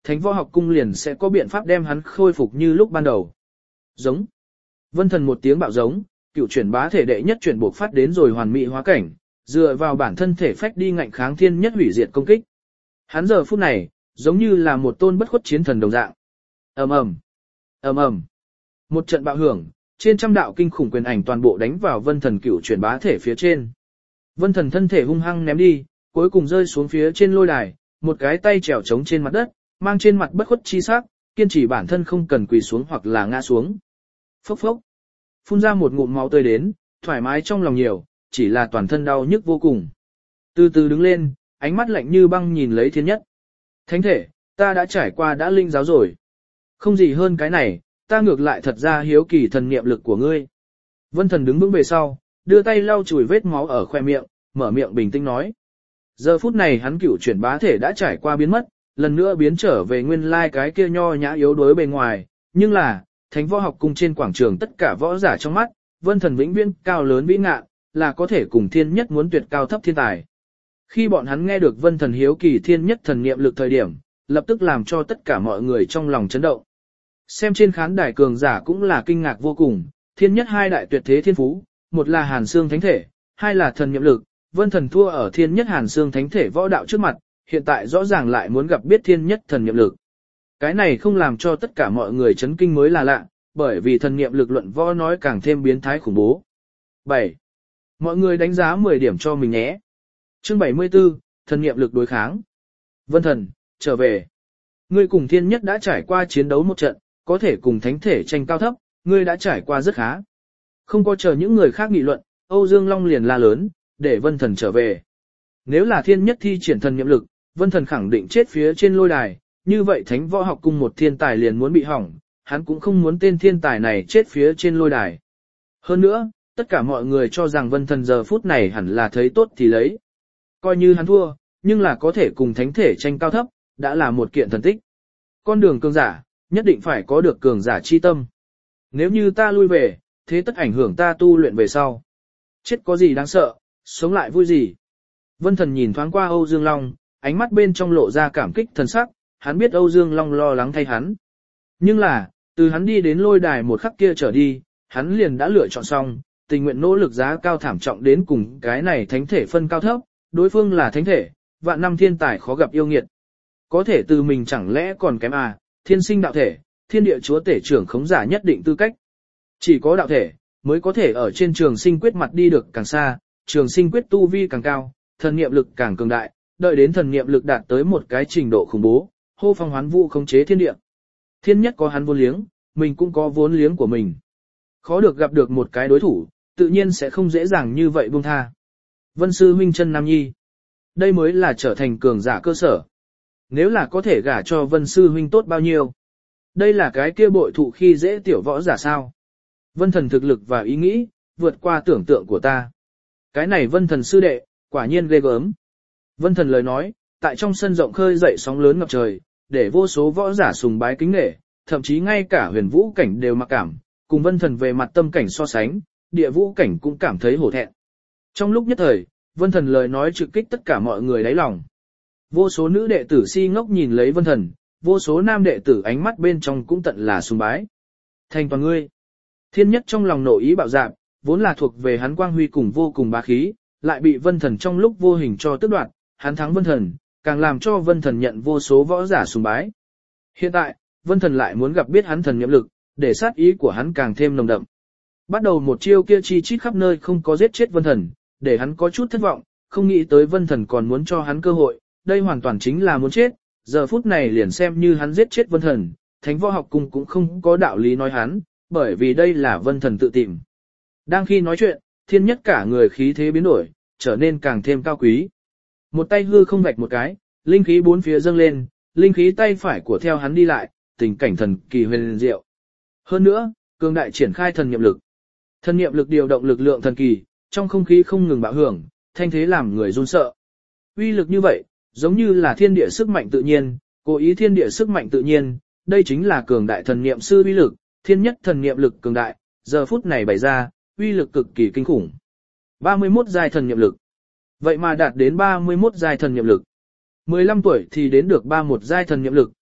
thánh võ học cung liền sẽ có biện pháp đem hắn khôi phục như lúc ban đầu. Giống. Vân thần một tiếng bạo giống, cựu chuyển bá thể đệ nhất chuyển buộc phát đến rồi hoàn mỹ hóa cảnh, dựa vào bản thân thể phách đi ngạnh kháng thiên nhất hủy diệt công kích. Hắn giờ phút này, giống như là một tôn bất khuất chiến thần đồng dạng. Ầm ầm, ầm ầm. Một trận bạo hưởng, trên trăm đạo kinh khủng quyền ảnh toàn bộ đánh vào Vân thần cựu chuyển bá thể phía trên. Vân thần thân thể hung hăng ném đi, cuối cùng rơi xuống phía trên lôi đài, một cái tay trèo trống trên mặt đất, mang trên mặt bất khuất chi sắc, kiên trì bản thân không cần quỳ xuống hoặc là ngã xuống. Phốc phốc. Phun ra một ngụm máu tươi đến, thoải mái trong lòng nhiều, chỉ là toàn thân đau nhức vô cùng. Từ từ đứng lên, ánh mắt lạnh như băng nhìn lấy thiên nhất. Thánh thể, ta đã trải qua đã linh giáo rồi. Không gì hơn cái này, ta ngược lại thật ra hiếu kỳ thần niệm lực của ngươi. Vân thần đứng vững về sau, đưa tay lau chùi vết máu ở khoe miệng, mở miệng bình tĩnh nói. Giờ phút này hắn cửu chuyển bá thể đã trải qua biến mất, lần nữa biến trở về nguyên lai cái kia nho nhã yếu đuối bề ngoài, nhưng là, thánh võ học cung trên quảng trường tất cả võ giả trong mắt, Vân thần vĩnh viễn cao lớn vĩ ngạn, là có thể cùng thiên nhất muốn tuyệt cao thấp thiên tài. Khi bọn hắn nghe được Vân thần hiếu kỳ thiên nhất thần niệm lực thời điểm, lập tức làm cho tất cả mọi người trong lòng chấn động. Xem trên khán đài cường giả cũng là kinh ngạc vô cùng, thiên nhất hai đại tuyệt thế thiên phú, một là Hàn Xương Thánh Thể, hai là thần niệm lực, Vân thần thua ở thiên nhất Hàn Xương Thánh Thể võ đạo trước mặt, hiện tại rõ ràng lại muốn gặp biết thiên nhất thần niệm lực. Cái này không làm cho tất cả mọi người chấn kinh mới là lạ, bởi vì thần niệm lực luận võ nói càng thêm biến thái khủng bố. bảy. Mọi người đánh giá mười điểm cho mình nhé. Chương bảy mươi tư, thần niệm lực đối kháng. Vân thần, trở về. Ngươi cùng thiên nhất đã trải qua chiến đấu một trận, có thể cùng thánh thể tranh cao thấp, ngươi đã trải qua rất khá. Không có chờ những người khác nghị luận, Âu Dương Long liền la lớn, để Vân thần trở về. Nếu là thiên nhất thi triển thần niệm lực, Vân thần khẳng định chết phía trên lôi đài, như vậy thánh võ học cung một thiên tài liền muốn bị hỏng, hắn cũng không muốn tên thiên tài này chết phía trên lôi đài. Hơn nữa, tất cả mọi người cho rằng Vân thần giờ phút này hẳn là thấy tốt thì lấy. Coi như hắn thua, nhưng là có thể cùng thánh thể tranh cao thấp, đã là một kiện thần tích. Con đường cường giả, nhất định phải có được cường giả chi tâm. Nếu như ta lui về, thế tất ảnh hưởng ta tu luyện về sau. Chết có gì đáng sợ, sống lại vui gì. Vân thần nhìn thoáng qua Âu Dương Long, ánh mắt bên trong lộ ra cảm kích thần sắc, hắn biết Âu Dương Long lo lắng thay hắn. Nhưng là, từ hắn đi đến lôi đài một khắc kia trở đi, hắn liền đã lựa chọn xong, tình nguyện nỗ lực giá cao thảm trọng đến cùng cái này thánh thể phân cao thấp, đối phương là thánh thể, vạn năm thiên tài khó gặp yêu nghiệt. Có thể từ mình chẳng lẽ còn kém à, thiên sinh đạo thể, thiên địa chúa tể trưởng khống giả nhất định tư cách. Chỉ có đạo thể, mới có thể ở trên trường sinh quyết mặt đi được càng xa, trường sinh quyết tu vi càng cao, thần niệm lực càng cường đại, đợi đến thần niệm lực đạt tới một cái trình độ khủng bố, hô phong hoán vũ khống chế thiên địa. Thiên nhất có hắn vốn liếng, mình cũng có vốn liếng của mình. Khó được gặp được một cái đối thủ, tự nhiên sẽ không dễ dàng như vậy buông tha. Vân sư huynh chân nam nhi. Đây mới là trở thành cường giả cơ sở. Nếu là có thể gả cho Vân sư huynh tốt bao nhiêu. Đây là cái kia bội thụ khi dễ tiểu võ giả sao. Vân thần thực lực và ý nghĩ, vượt qua tưởng tượng của ta. Cái này Vân thần sư đệ, quả nhiên ghê gớm. Vân thần lời nói, tại trong sân rộng khơi dậy sóng lớn ngập trời, để vô số võ giả sùng bái kính nể, thậm chí ngay cả huyền vũ cảnh đều mặc cảm, cùng Vân thần về mặt tâm cảnh so sánh, địa vũ cảnh cũng cảm thấy hổ thẹn. Trong lúc nhất thời, Vân thần lời nói trực kích tất cả mọi người đáy lòng. Vô số nữ đệ tử si ngốc nhìn lấy Vân thần, vô số nam đệ tử ánh mắt bên trong cũng tận là sùng bái. Thành toàn ngươi. Thiên nhất trong lòng nội ý bạo dạn, vốn là thuộc về hắn quang huy cùng vô cùng bá khí, lại bị Vân thần trong lúc vô hình cho tước đoạt, hắn thắng Vân thần, càng làm cho Vân thần nhận vô số võ giả sùng bái. Hiện tại, Vân thần lại muốn gặp biết hắn thần niệm lực, để sát ý của hắn càng thêm nồng đậm. Bắt đầu một chiêu kia chi chít khắp nơi không có giết chết Vân thần, để hắn có chút thất vọng, không nghĩ tới Vân thần còn muốn cho hắn cơ hội, đây hoàn toàn chính là muốn chết, giờ phút này liền xem như hắn giết chết Vân thần, thánh võ học cung cũng không có đạo lý nói hắn, bởi vì đây là Vân thần tự tìm. Đang khi nói chuyện, thiên nhất cả người khí thế biến đổi, trở nên càng thêm cao quý. Một tay hư không vạch một cái, linh khí bốn phía dâng lên, linh khí tay phải của theo hắn đi lại, tình cảnh thần kỳ huyền diệu. Hơn nữa, cường đại triển khai thần niệm lực. Thần niệm lực điều động lực lượng thần kỳ, trong không khí không ngừng bạo hưởng, thanh thế làm người run sợ. Uy lực như vậy, giống như là thiên địa sức mạnh tự nhiên, cố ý thiên địa sức mạnh tự nhiên, đây chính là cường đại thần niệm sư uy lực, thiên nhất thần niệm lực cường đại, giờ phút này bày ra, uy lực cực kỳ kinh khủng. ba mươi mốt giai thần niệm lực. Vậy mà đạt đến ba mươi mốt giai thần niệm lực. mười lăm tuổi thì đến được ba mươi mốt giai thần niệm lực,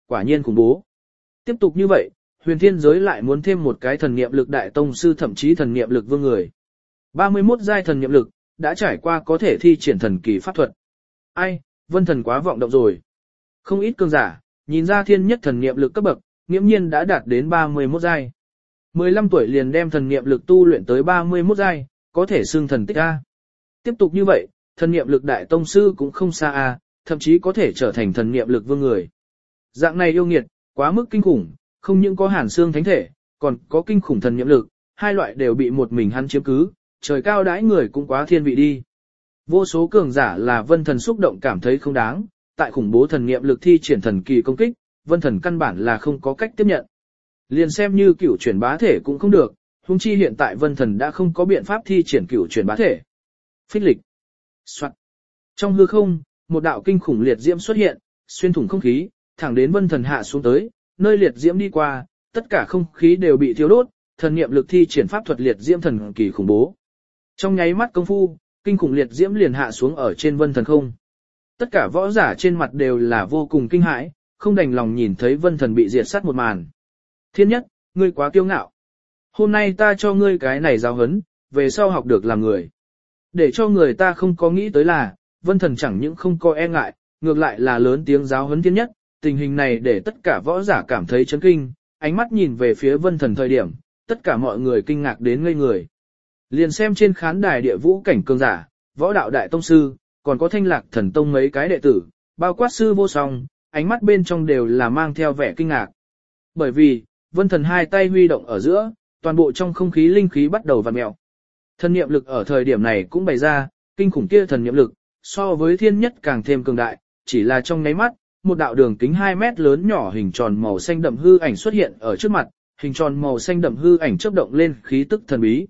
quả nhiên khủng bố. Tiếp tục như vậy, huyền thiên giới lại muốn thêm một cái thần niệm lực đại tông sư thậm chí thần niệm lực vương người. ba mươi mốt giai thần niệm lực, đã trải qua có thể thi triển thần kỳ pháp thuật. Ai, vân thần quá vọng động rồi. Không ít cường giả, nhìn ra thiên nhất thần niệm lực cấp bậc, nghiễm nhiên đã đạt đến ba mươi mốt giai. mười lăm tuổi liền đem thần niệm lực tu luyện tới ba mươi mốt giai, có thể xưng thần tích A. Tiếp tục như vậy, thần niệm lực đại tông sư cũng không xa A, thậm chí có thể trở thành thần niệm lực vương người. Dạng này yêu nghiệt, quá mức kinh khủng, không những có hàn xương thánh thể, còn có kinh khủng thần niệm lực, hai loại đều bị một mình hắn chiếm cứ, trời cao đãi người cũng quá thiên vị đi. Vô số cường giả là vân thần xúc động cảm thấy không đáng, tại khủng bố thần niệm lực thi triển thần kỳ công kích, vân thần căn bản là không có cách tiếp nhận. Liền xem như cửu chuyển bá thể cũng không được, huống chi hiện tại vân thần đã không có biện pháp thi triển cửu chuyển bá thể. Phích lịch. Soạn. Trong hư không, một đạo kinh khủng liệt diễm xuất hiện, xuyên thủng không khí, thẳng đến vân thần hạ xuống tới, nơi liệt diễm đi qua, tất cả không khí đều bị thiêu đốt, thần niệm lực thi triển pháp thuật liệt diễm thần kỳ khủng bố. Trong nháy mắt công phu, kinh khủng liệt diễm liền hạ xuống ở trên vân thần không. Tất cả võ giả trên mặt đều là vô cùng kinh hãi, không đành lòng nhìn thấy vân thần bị diệt sát một màn. Thiên nhất, ngươi quá kiêu ngạo. Hôm nay ta cho ngươi cái này giáo huấn, về sau học được làm người. Để cho người ta không có nghĩ tới là, vân thần chẳng những không có e ngại, ngược lại là lớn tiếng giáo huấn thiên nhất. Tình hình này để tất cả võ giả cảm thấy chấn kinh, ánh mắt nhìn về phía vân thần thời điểm, tất cả mọi người kinh ngạc đến ngây người. Liền xem trên khán đài địa vũ cảnh cường giả, võ đạo đại tông sư, còn có thanh lạc thần tông mấy cái đệ tử, bao quát sư vô song, ánh mắt bên trong đều là mang theo vẻ kinh ngạc. Bởi vì, vân thần hai tay huy động ở giữa, toàn bộ trong không khí linh khí bắt đầu vặn mèo. Thần niệm lực ở thời điểm này cũng bày ra, kinh khủng kia thần niệm lực, so với thiên nhất càng thêm cường đại, chỉ là trong nháy mắt, một đạo đường kính hai mét lớn nhỏ hình tròn màu xanh đậm hư ảnh xuất hiện ở trước mặt, hình tròn màu xanh đậm hư ảnh chớp động lên khí tức thần bí.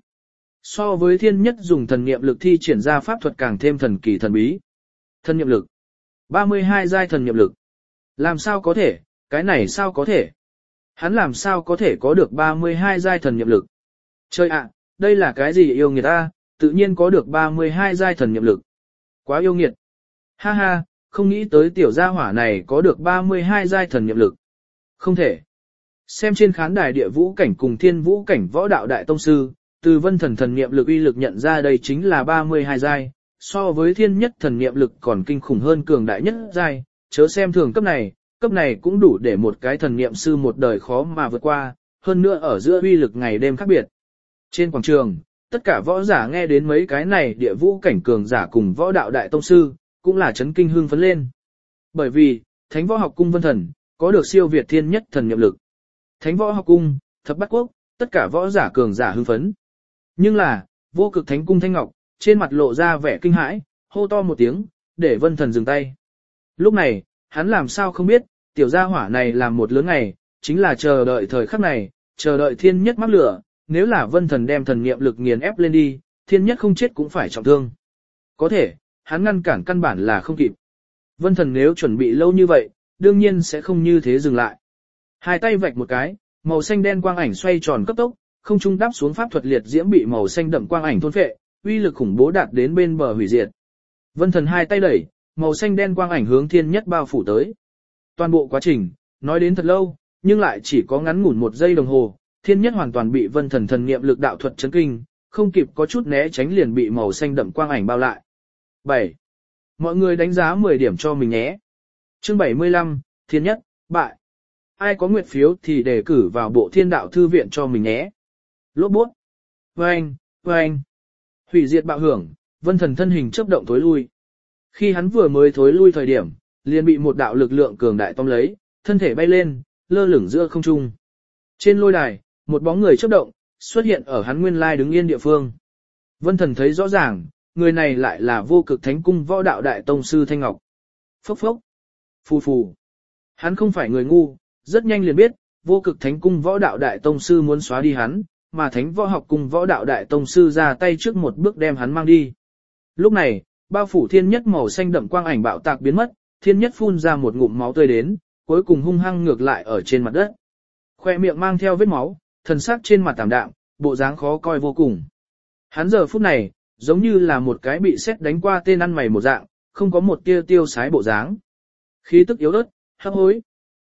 So với thiên nhất dùng thần niệm lực thi triển ra pháp thuật càng thêm thần kỳ thần bí. Thần niệm lực. ba mươi hai giai thần niệm lực. Làm sao có thể, cái này sao có thể? Hắn làm sao có thể có được ba mươi hai giai thần niệm lực? Trời ạ, đây là cái gì yêu nghiệt ta, tự nhiên có được ba mươi hai giai thần niệm lực. Quá yêu nghiệt. Ha ha, không nghĩ tới tiểu gia hỏa này có được ba mươi hai giai thần niệm lực. Không thể. Xem trên khán đài địa vũ cảnh cùng thiên vũ cảnh võ đạo đại tông sư, từ vân thần thần niệm lực uy lực nhận ra đây chính là ba mươi hai giai, so với thiên nhất thần niệm lực còn kinh khủng hơn cường đại nhất giai, chớ xem thường cấp này, cấp này cũng đủ để một cái thần niệm sư một đời khó mà vượt qua, hơn nữa ở giữa uy lực ngày đêm khác biệt. Trên quảng trường, tất cả võ giả nghe đến mấy cái này địa vũ cảnh cường giả cùng võ đạo đại tông sư, cũng là chấn kinh hương phấn lên. Bởi vì, Thánh Võ Học Cung Vân Thần, có được siêu việt thiên nhất thần niệm lực. Thánh Võ Học Cung, Thập Bát Quốc, tất cả võ giả cường giả hưng phấn. Nhưng là, Vô Cực Thánh Cung Thanh Ngọc, trên mặt lộ ra vẻ kinh hãi, hô to một tiếng, để Vân Thần dừng tay. Lúc này, hắn làm sao không biết, tiểu gia hỏa này làm một lớn ngày, chính là chờ đợi thời khắc này, chờ đợi thiên nhất mắc lửa, nếu là Vân Thần đem thần niệm lực nghiền ép lên đi, thiên nhất không chết cũng phải trọng thương. Có thể, hắn ngăn cản căn bản là không kịp. Vân Thần nếu chuẩn bị lâu như vậy, đương nhiên sẽ không như thế dừng lại. Hai tay vạch một cái, màu xanh đen quang ảnh xoay tròn cấp tốc, không trung đáp xuống pháp thuật liệt diễm bị màu xanh đậm quang ảnh thôn phệ, uy lực khủng bố đạt đến bên bờ hủy diệt. Vân Thần hai tay đẩy, màu xanh đen quang ảnh hướng thiên nhất bao phủ tới. Toàn bộ quá trình, nói đến thật lâu, nhưng lại chỉ có ngắn ngủn một giây đồng hồ, thiên nhất hoàn toàn bị Vân Thần thần niệm lực đạo thuật chấn kinh, không kịp có chút né tránh liền bị màu xanh đậm quang ảnh bao lại. bảy. Mọi người đánh giá mười điểm cho mình nhé. Chương bảy mươi lăm, Thiên Nhất, bại. Ai có nguyệt phiếu thì đề cử vào bộ thiên đạo thư viện cho mình nhé. Lốp bút. Vâng, vâng. Hủy diệt bạo hưởng, Vân Thần thân hình chớp động thối lui. Khi hắn vừa mới thối lui thời điểm, liền bị một đạo lực lượng cường đại tóm lấy, thân thể bay lên, lơ lửng giữa không trung. Trên lôi đài, một bóng người chớp động, xuất hiện ở hắn nguyên lai đứng yên địa phương. Vân Thần thấy rõ ràng, người này lại là Vô Cực Thánh Cung võ đạo đại tông sư Thanh Ngọc. Phốc phốc. Phù phù. Hắn không phải người ngu, rất nhanh liền biết, Vô Cực Thánh Cung võ đạo đại tông sư muốn xóa đi hắn, mà Thánh Võ Học Cung võ đạo đại tông sư ra tay trước một bước đem hắn mang đi. Lúc này, bao phủ thiên nhất màu xanh đậm quang ảnh bạo tạc biến mất, thiên nhất phun ra một ngụm máu tươi đến, cuối cùng hung hăng ngược lại ở trên mặt đất. Khoe miệng mang theo vết máu, thần sắc trên mặt tảm đạm, bộ dáng khó coi vô cùng. Hắn giờ phút này, giống như là một cái bị sét đánh qua tên ăn mày một dạng, không có một tia tiêu sái bộ dáng. Khí tức yếu ớt, hấp hối.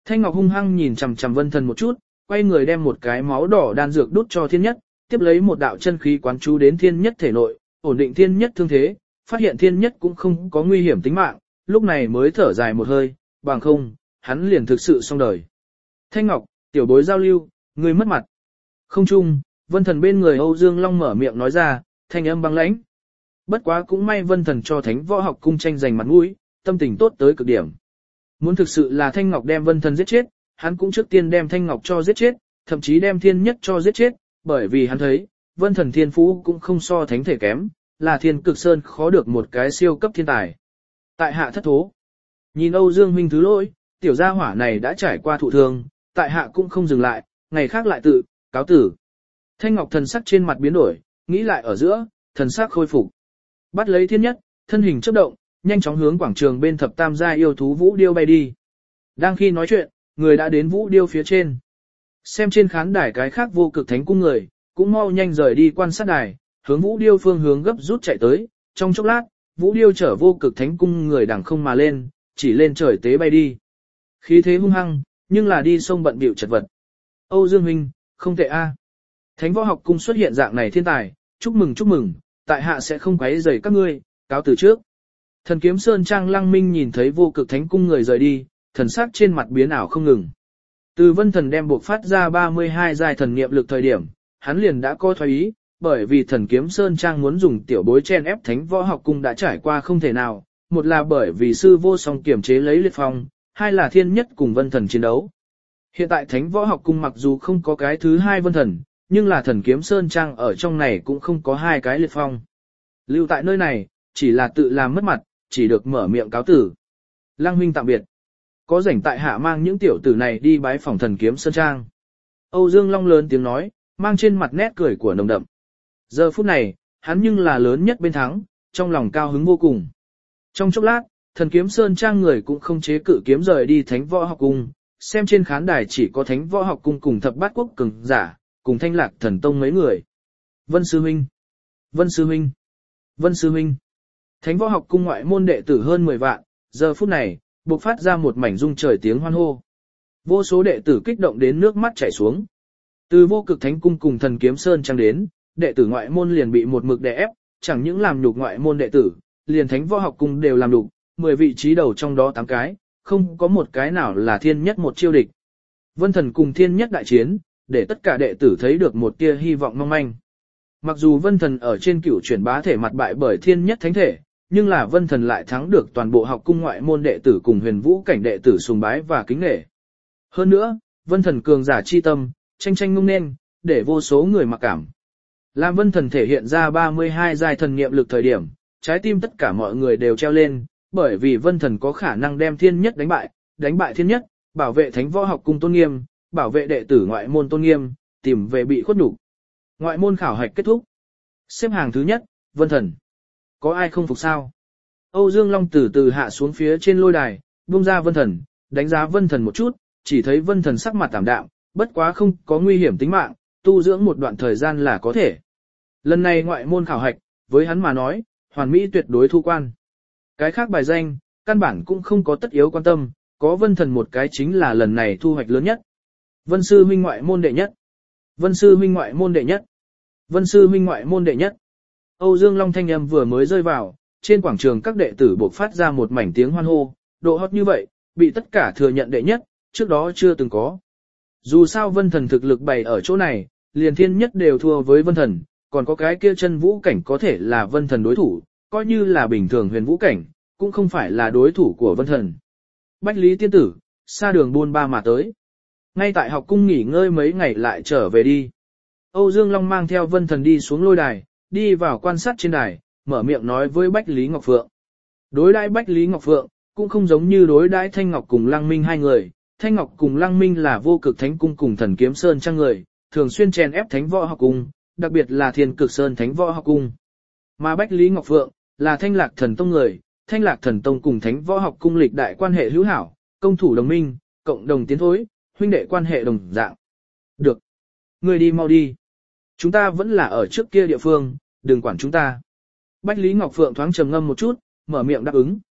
Thanh Ngọc hung hăng nhìn chằm chằm Vân Thần một chút, quay người đem một cái máu đỏ đan dược đút cho Thiên Nhất, tiếp lấy một đạo chân khí quán chú đến Thiên Nhất thể nội, ổn định Thiên Nhất thương thế, phát hiện Thiên Nhất cũng không có nguy hiểm tính mạng, lúc này mới thở dài một hơi, bằng không, hắn liền thực sự xong đời. Thanh Ngọc, tiểu bối giao lưu, người mất mặt. Không chung, Vân Thần bên người Âu Dương Long mở miệng nói ra, thanh âm băng lãnh. Bất quá cũng may Vân Thần cho Thánh Võ Học Cung tranh giành mặt mũi, tâm tình tốt tới cực điểm. Muốn thực sự là Thanh Ngọc đem Vân Thần giết chết, hắn cũng trước tiên đem Thanh Ngọc cho giết chết, thậm chí đem Thiên Nhất cho giết chết, bởi vì hắn thấy, Vân Thần thiên phú cũng không so thánh thể kém, là thiên cực sơn khó được một cái siêu cấp thiên tài. Tại hạ thất thố. Nhìn Âu Dương huynh thứ lỗi, tiểu gia hỏa này đã trải qua thụ thương, tại hạ cũng không dừng lại, ngày khác lại tự, cáo tử. Thanh Ngọc thần sắc trên mặt biến đổi, nghĩ lại ở giữa, thần sắc khôi phục. Bắt lấy Thiên Nhất, thân hình chớp động, nhanh chóng hướng quảng trường bên thập tam gia yêu thú Vũ Điêu bay đi. Đang khi nói chuyện, người đã đến Vũ Điêu phía trên. Xem trên khán đài cái khác vô cực thánh cung người, cũng mau nhanh rời đi quan sát đài, hướng Vũ Điêu phương hướng gấp rút chạy tới, trong chốc lát, Vũ Điêu chở vô cực thánh cung người đằng không mà lên, chỉ lên trời tế bay đi. Khí thế hung hăng, nhưng là đi sông bận bịu chật vật. Âu Dương huynh, không tệ a. Thánh Võ Học Cung xuất hiện dạng này thiên tài, chúc mừng chúc mừng, tại hạ sẽ không quấy rầy các ngươi, cáo từ trước. Thần Kiếm Sơn Trang Lăng Minh nhìn thấy vô cực thánh cung người rời đi, thần sắc trên mặt biến ảo không ngừng. Từ Vân Thần đem buộc phát ra ba mươi hai giai thần niệm lực thời điểm, hắn liền đã có thoái ý, bởi vì Thần Kiếm Sơn Trang muốn dùng tiểu bối chen ép Thánh Võ Học Cung đã trải qua không thể nào, một là bởi vì sư vô song kiểm chế lấy liệt phong, hai là Thiên Nhất cùng Vân Thần chiến đấu. Hiện tại Thánh Võ Học Cung mặc dù không có cái thứ hai Vân Thần, nhưng là Thần Kiếm Sơn Trang ở trong này cũng không có hai cái liệt phong. Lưu tại nơi này, chỉ là tự làm mất mặt, chỉ được mở miệng cáo tử. Lăng huynh tạm biệt. Có rảnh tại hạ mang những tiểu tử này đi bái phỏng Thần Kiếm Sơn Trang. Âu Dương Long lớn tiếng nói, mang trên mặt nét cười của nồng đậm. Giờ phút này, hắn nhưng là lớn nhất bên thắng, trong lòng cao hứng vô cùng. Trong chốc lát, Thần Kiếm Sơn Trang người cũng không chế cự kiếm rời đi Thánh Võ Học Cung, xem trên khán đài chỉ có Thánh Võ Học Cung cùng Thập Bát Quốc cường giả, cùng Thanh Lạc Thần Tông mấy người. Vân sư huynh, Vân sư huynh, Vân sư huynh. Thánh Võ Học Cung ngoại môn đệ tử hơn mười vạn, giờ phút này, bộc phát ra một mảnh rung trời tiếng hoan hô. Vô số đệ tử kích động đến nước mắt chảy xuống. Từ Vô Cực Thánh Cung cùng Thần Kiếm Sơn Trang đến, đệ tử ngoại môn liền bị một mực đè ép, chẳng những làm nhục ngoại môn đệ tử, liền Thánh Võ Học Cung đều làm nhục, mười vị trí đầu trong đó tám cái, không có một cái nào là Thiên Nhất một chiêu địch. Vân Thần cùng Thiên Nhất đại chiến, để tất cả đệ tử thấy được một tia hy vọng mong manh. Mặc dù Vân Thần ở trên cửu chuyển bá thể mặt bại bởi Thiên Nhất thánh thể, nhưng là Vân Thần lại thắng được toàn bộ học cung ngoại môn đệ tử cùng huyền vũ cảnh đệ tử sùng bái và kính nể. Hơn nữa, Vân Thần cường giả chi tâm, tranh tranh ngông nên, để vô số người mặc cảm. Làm Vân Thần thể hiện ra ba mươi hai giai thần niệm lực thời điểm, trái tim tất cả mọi người đều treo lên, bởi vì Vân Thần có khả năng đem Thiên Nhất đánh bại, đánh bại Thiên Nhất, bảo vệ Thánh Võ Học Cung tôn nghiêm, bảo vệ đệ tử ngoại môn tôn nghiêm, tìm về bị khuất nhục. Ngoại môn khảo hạch kết thúc. Xếp hàng thứ nhất, Vân Thần. Có ai không phục sao? Âu Dương Long từ từ hạ xuống phía trên lôi đài, buông ra Vân Thần, đánh giá Vân Thần một chút, chỉ thấy Vân Thần sắc mặt tạm đạm, bất quá không có nguy hiểm tính mạng, tu dưỡng một đoạn thời gian là có thể. Lần này ngoại môn khảo hạch, với hắn mà nói, hoàn mỹ tuyệt đối thu quan. Cái khác bài danh, căn bản cũng không có tất yếu quan tâm, có Vân Thần một cái chính là lần này thu hoạch lớn nhất. Vân sư huynh ngoại môn đệ nhất. Vân sư huynh ngoại môn đệ nhất. Vân sư huynh ngoại môn đệ nhất. Âu Dương Long thanh âm vừa mới rơi vào, trên quảng trường các đệ tử bộc phát ra một mảnh tiếng hoan hô, độ hot như vậy, bị tất cả thừa nhận đệ nhất, trước đó chưa từng có. Dù sao Vân Thần thực lực bày ở chỗ này, liền Thiên Nhất đều thua với Vân Thần, còn có cái kia chân vũ cảnh có thể là Vân Thần đối thủ, coi như là bình thường huyền vũ cảnh, cũng không phải là đối thủ của Vân Thần. Bách Lý tiên tử, xa đường buôn ba mà tới. Ngay tại học cung nghỉ ngơi mấy ngày lại trở về đi. Âu Dương Long mang theo Vân Thần đi xuống lôi đài, đi vào quan sát trên đài, mở miệng nói với Bách Lý Ngọc Phượng. Đối đãi Bách Lý Ngọc Phượng, cũng không giống như đối đãi Thanh Ngọc cùng Lăng Minh hai người. Thanh Ngọc cùng Lăng Minh là Vô Cực Thánh Cung cùng Thần Kiếm Sơn Trang người, thường xuyên chèn ép Thánh Võ Học Cung, đặc biệt là Thiên Cực Sơn Thánh Võ Học Cung. Mà Bách Lý Ngọc Phượng, là Thanh Lạc Thần Tông người, Thanh Lạc Thần Tông cùng Thánh Võ Học Cung lịch đại quan hệ hữu hảo, công thủ đồng minh, cộng đồng tiến thối, huynh đệ quan hệ đồng dạng. Được. Người đi mau đi. Chúng ta vẫn là ở trước kia địa phương, đừng quản chúng ta. Bách Lý Ngọc Phượng thoáng trầm ngâm một chút, mở miệng đáp ứng.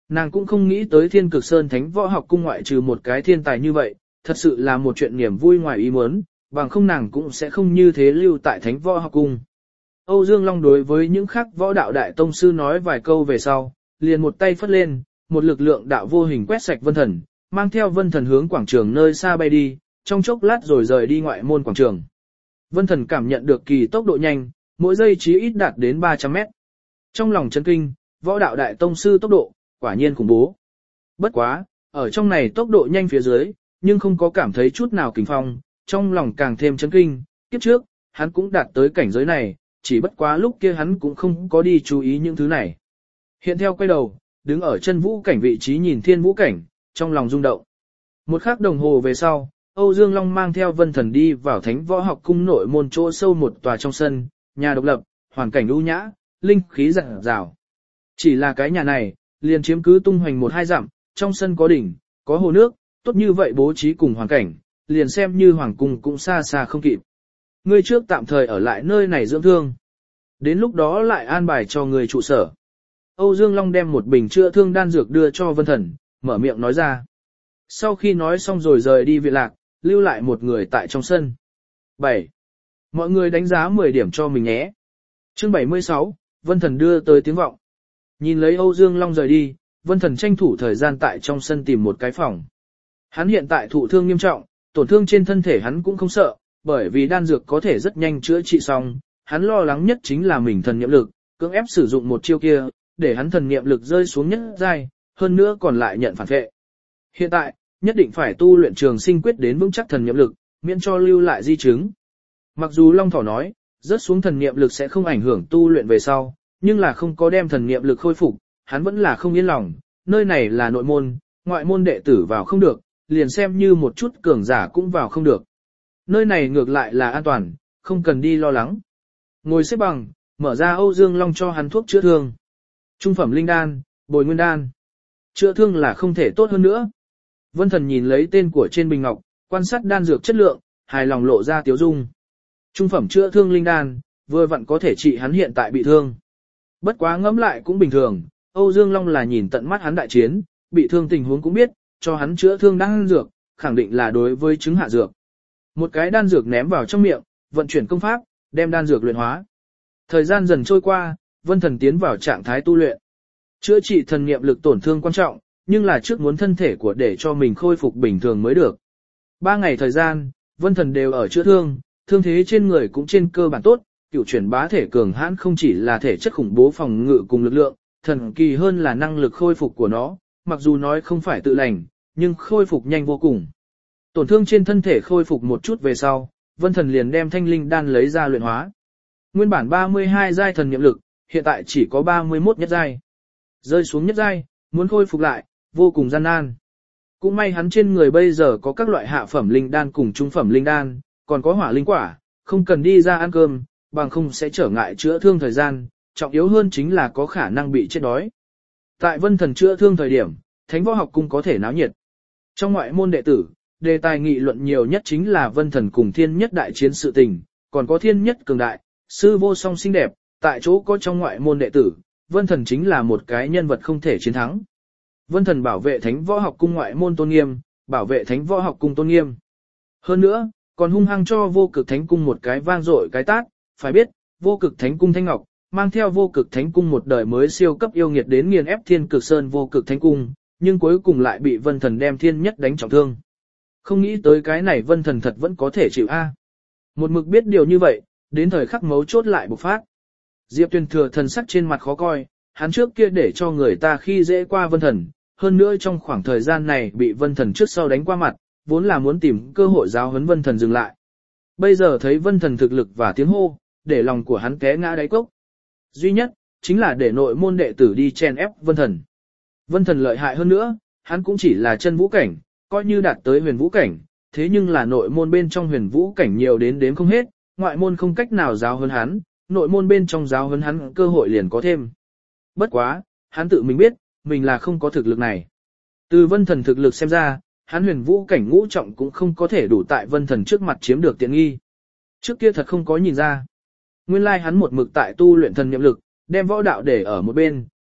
Nàng cũng không nghĩ tới Thiên Cực Sơn Thánh Võ Học Cung ngoại trừ một cái thiên tài như vậy, thật sự là một chuyện niềm vui ngoài ý muốn, bằng không nàng cũng sẽ không như thế lưu tại Thánh Võ Học Cung. Âu Dương Long đối với những khác võ đạo đại tông sư nói vài câu về sau, liền một tay phất lên, một lực lượng đạo vô hình quét sạch Vân Thần, mang theo Vân Thần hướng quảng trường nơi xa bay đi, trong chốc lát rồi rời đi ngoại môn quảng trường. Vân Thần cảm nhận được kỳ tốc độ nhanh, mỗi giây chí ít đạt đến ba trăm mét. Trong lòng chấn kinh, võ đạo đại tông sư tốc độ, quả nhiên khủng bố. Bất quá, ở trong này tốc độ nhanh phía dưới, nhưng không có cảm thấy chút nào kinh phong, trong lòng càng thêm chấn kinh, kiếp trước, hắn cũng đạt tới cảnh giới này, chỉ bất quá lúc kia hắn cũng không có đi chú ý những thứ này. Hiện theo quay đầu, đứng ở chân vũ cảnh vị trí nhìn thiên vũ cảnh, trong lòng rung động. Một khắc đồng hồ về sau, Âu Dương Long mang theo Vân Thần đi vào Thánh Võ Học Cung nội môn chỗ sâu một tòa trong sân, nhà độc lập, hoàn cảnh ưu nhã, linh khí rạng rào. Chỉ là cái nhà này, liền chiếm cứ tung hoành một hai dặm, trong sân có đỉnh, có hồ nước, tốt như vậy bố trí cùng hoàn cảnh, liền xem như hoàng cung cũng xa xa không kịp. Ngươi trước tạm thời ở lại nơi này dưỡng thương. Đến lúc đó lại an bài cho người trụ sở. Âu Dương Long đem một bình chữa thương đan dược đưa cho Vân Thần, mở miệng nói ra. Sau khi nói xong rồi rời đi viện lạc, lưu lại một người tại trong sân. bảy. Mọi người đánh giá mười điểm cho mình nhé. Chương bảy mươi sáu, Vân Thần đưa tới tiếng vọng. Nhìn lấy Âu Dương Long rời đi, Vân Thần tranh thủ thời gian tại trong sân tìm một cái phòng. Hắn hiện tại thụ thương nghiêm trọng, tổn thương trên thân thể hắn cũng không sợ, bởi vì đan dược có thể rất nhanh chữa trị xong, hắn lo lắng nhất chính là mình thần niệm lực, cưỡng ép sử dụng một chiêu kia, để hắn thần niệm lực rơi xuống nhất giai, hơn nữa còn lại nhận phản vệ. Hiện tại, nhất định phải tu luyện Trường Sinh Quyết đến vững chắc thần niệm lực, miễn cho lưu lại di chứng. Mặc dù Long Thỏ nói, rớt xuống thần niệm lực sẽ không ảnh hưởng tu luyện về sau, nhưng là không có đem thần niệm lực khôi phục, hắn vẫn là không yên lòng, nơi này là nội môn, ngoại môn đệ tử vào không được, liền xem như một chút cường giả cũng vào không được. Nơi này ngược lại là an toàn, không cần đi lo lắng. Ngồi xếp bằng, mở ra Âu Dương Long cho hắn thuốc chữa thương. Trung phẩm linh đan, bồi nguyên đan. Chữa thương là không thể tốt hơn nữa. Vân Thần nhìn lấy tên của trên bình ngọc, quan sát đan dược chất lượng, hài lòng lộ ra tiếu dung. Trung phẩm chữa thương linh đan, vừa vặn có thể trị hắn hiện tại bị thương. Bất quá ngẫm lại cũng bình thường, Âu Dương Long là nhìn tận mắt hắn đại chiến, bị thương tình huống cũng biết, cho hắn chữa thương đan dược, khẳng định là đối với chứng hạ dược. Một cái đan dược ném vào trong miệng, vận chuyển công pháp, đem đan dược luyện hóa. Thời gian dần trôi qua, Vân Thần tiến vào trạng thái tu luyện. Chữa trị thần niệm lực tổn thương quan trọng, nhưng là trước muốn thân thể của để cho mình khôi phục bình thường mới được. Ba ngày thời gian, Vân Thần đều ở chữa thương, thương thế trên người cũng trên cơ bản tốt, cửu chuyển bá thể cường hãn không chỉ là thể chất khủng bố phòng ngự cùng lực lượng, thần kỳ hơn là năng lực khôi phục của nó, mặc dù nói không phải tự lành, nhưng khôi phục nhanh vô cùng. Tổn thương trên thân thể khôi phục một chút về sau, Vân Thần liền đem thanh linh đan lấy ra luyện hóa. Nguyên bản ba mươi hai giai thần niệm lực, hiện tại chỉ có ba mươi mốt nhất giai. Rơi xuống nhất giai, muốn khôi phục lại, vô cùng gian nan. Cũng may hắn trên người bây giờ có các loại hạ phẩm linh đan cùng trung phẩm linh đan, còn có hỏa linh quả, không cần đi ra ăn cơm, bằng không sẽ trở ngại chữa thương thời gian, trọng yếu hơn chính là có khả năng bị chết đói. Tại Vân Thần chữa thương thời điểm, Thánh Võ Học Cung có thể náo nhiệt. Trong ngoại môn đệ tử, đề tài nghị luận nhiều nhất chính là Vân Thần cùng Thiên Nhất đại chiến sự tình, còn có Thiên Nhất cường đại, sư vô song xinh đẹp, tại chỗ có trong ngoại môn đệ tử, Vân Thần chính là một cái nhân vật không thể chiến thắng. Vân Thần bảo vệ Thánh Võ Học Cung ngoại môn tôn nghiêm, bảo vệ Thánh Võ Học Cung tôn nghiêm. Hơn nữa, còn hung hăng cho Vô Cực Thánh Cung một cái vang dội cái tát, phải biết, Vô Cực Thánh Cung Thanh Ngọc, mang theo Vô Cực Thánh Cung một đời mới siêu cấp yêu nghiệt đến nghiền ép Thiên Cực Sơn Vô Cực Thánh Cung, nhưng cuối cùng lại bị Vân Thần đem Thiên Nhất đánh trọng thương. Không nghĩ tới cái này Vân Thần thật vẫn có thể chịu a. Một mực biết điều như vậy, đến thời khắc mấu chốt lại bộc phát. Diệp Tuyền Thừa thần sắc trên mặt khó coi, hắn trước kia để cho người ta khi dễ qua Vân Thần, hơn nữa trong khoảng thời gian này bị Vân Thần trước sau đánh qua mặt, vốn là muốn tìm cơ hội giáo huấn Vân Thần dừng lại. Bây giờ thấy Vân Thần thực lực và tiếng hô, để lòng của hắn té ngã đáy cốc. Duy nhất, chính là để nội môn đệ tử đi chen ép Vân Thần. Vân Thần lợi hại hơn nữa, hắn cũng chỉ là chân vũ cảnh, coi như đạt tới huyền vũ cảnh, thế nhưng là nội môn bên trong huyền vũ cảnh nhiều đến đếm không hết, ngoại môn không cách nào giáo huấn hắn, nội môn bên trong giáo huấn hắn cơ hội liền có thêm. Bất quá, hắn tự mình biết, mình là không có thực lực này. Từ Vân Thần thực lực xem ra, hắn huyền vũ cảnh ngũ trọng cũng không có thể đủ tại Vân Thần trước mặt chiếm được tiện nghi. Trước kia thật không có nhìn ra. Nguyên lai like hắn một mực tại tu luyện thần niệm lực, đem võ đạo để ở một bên,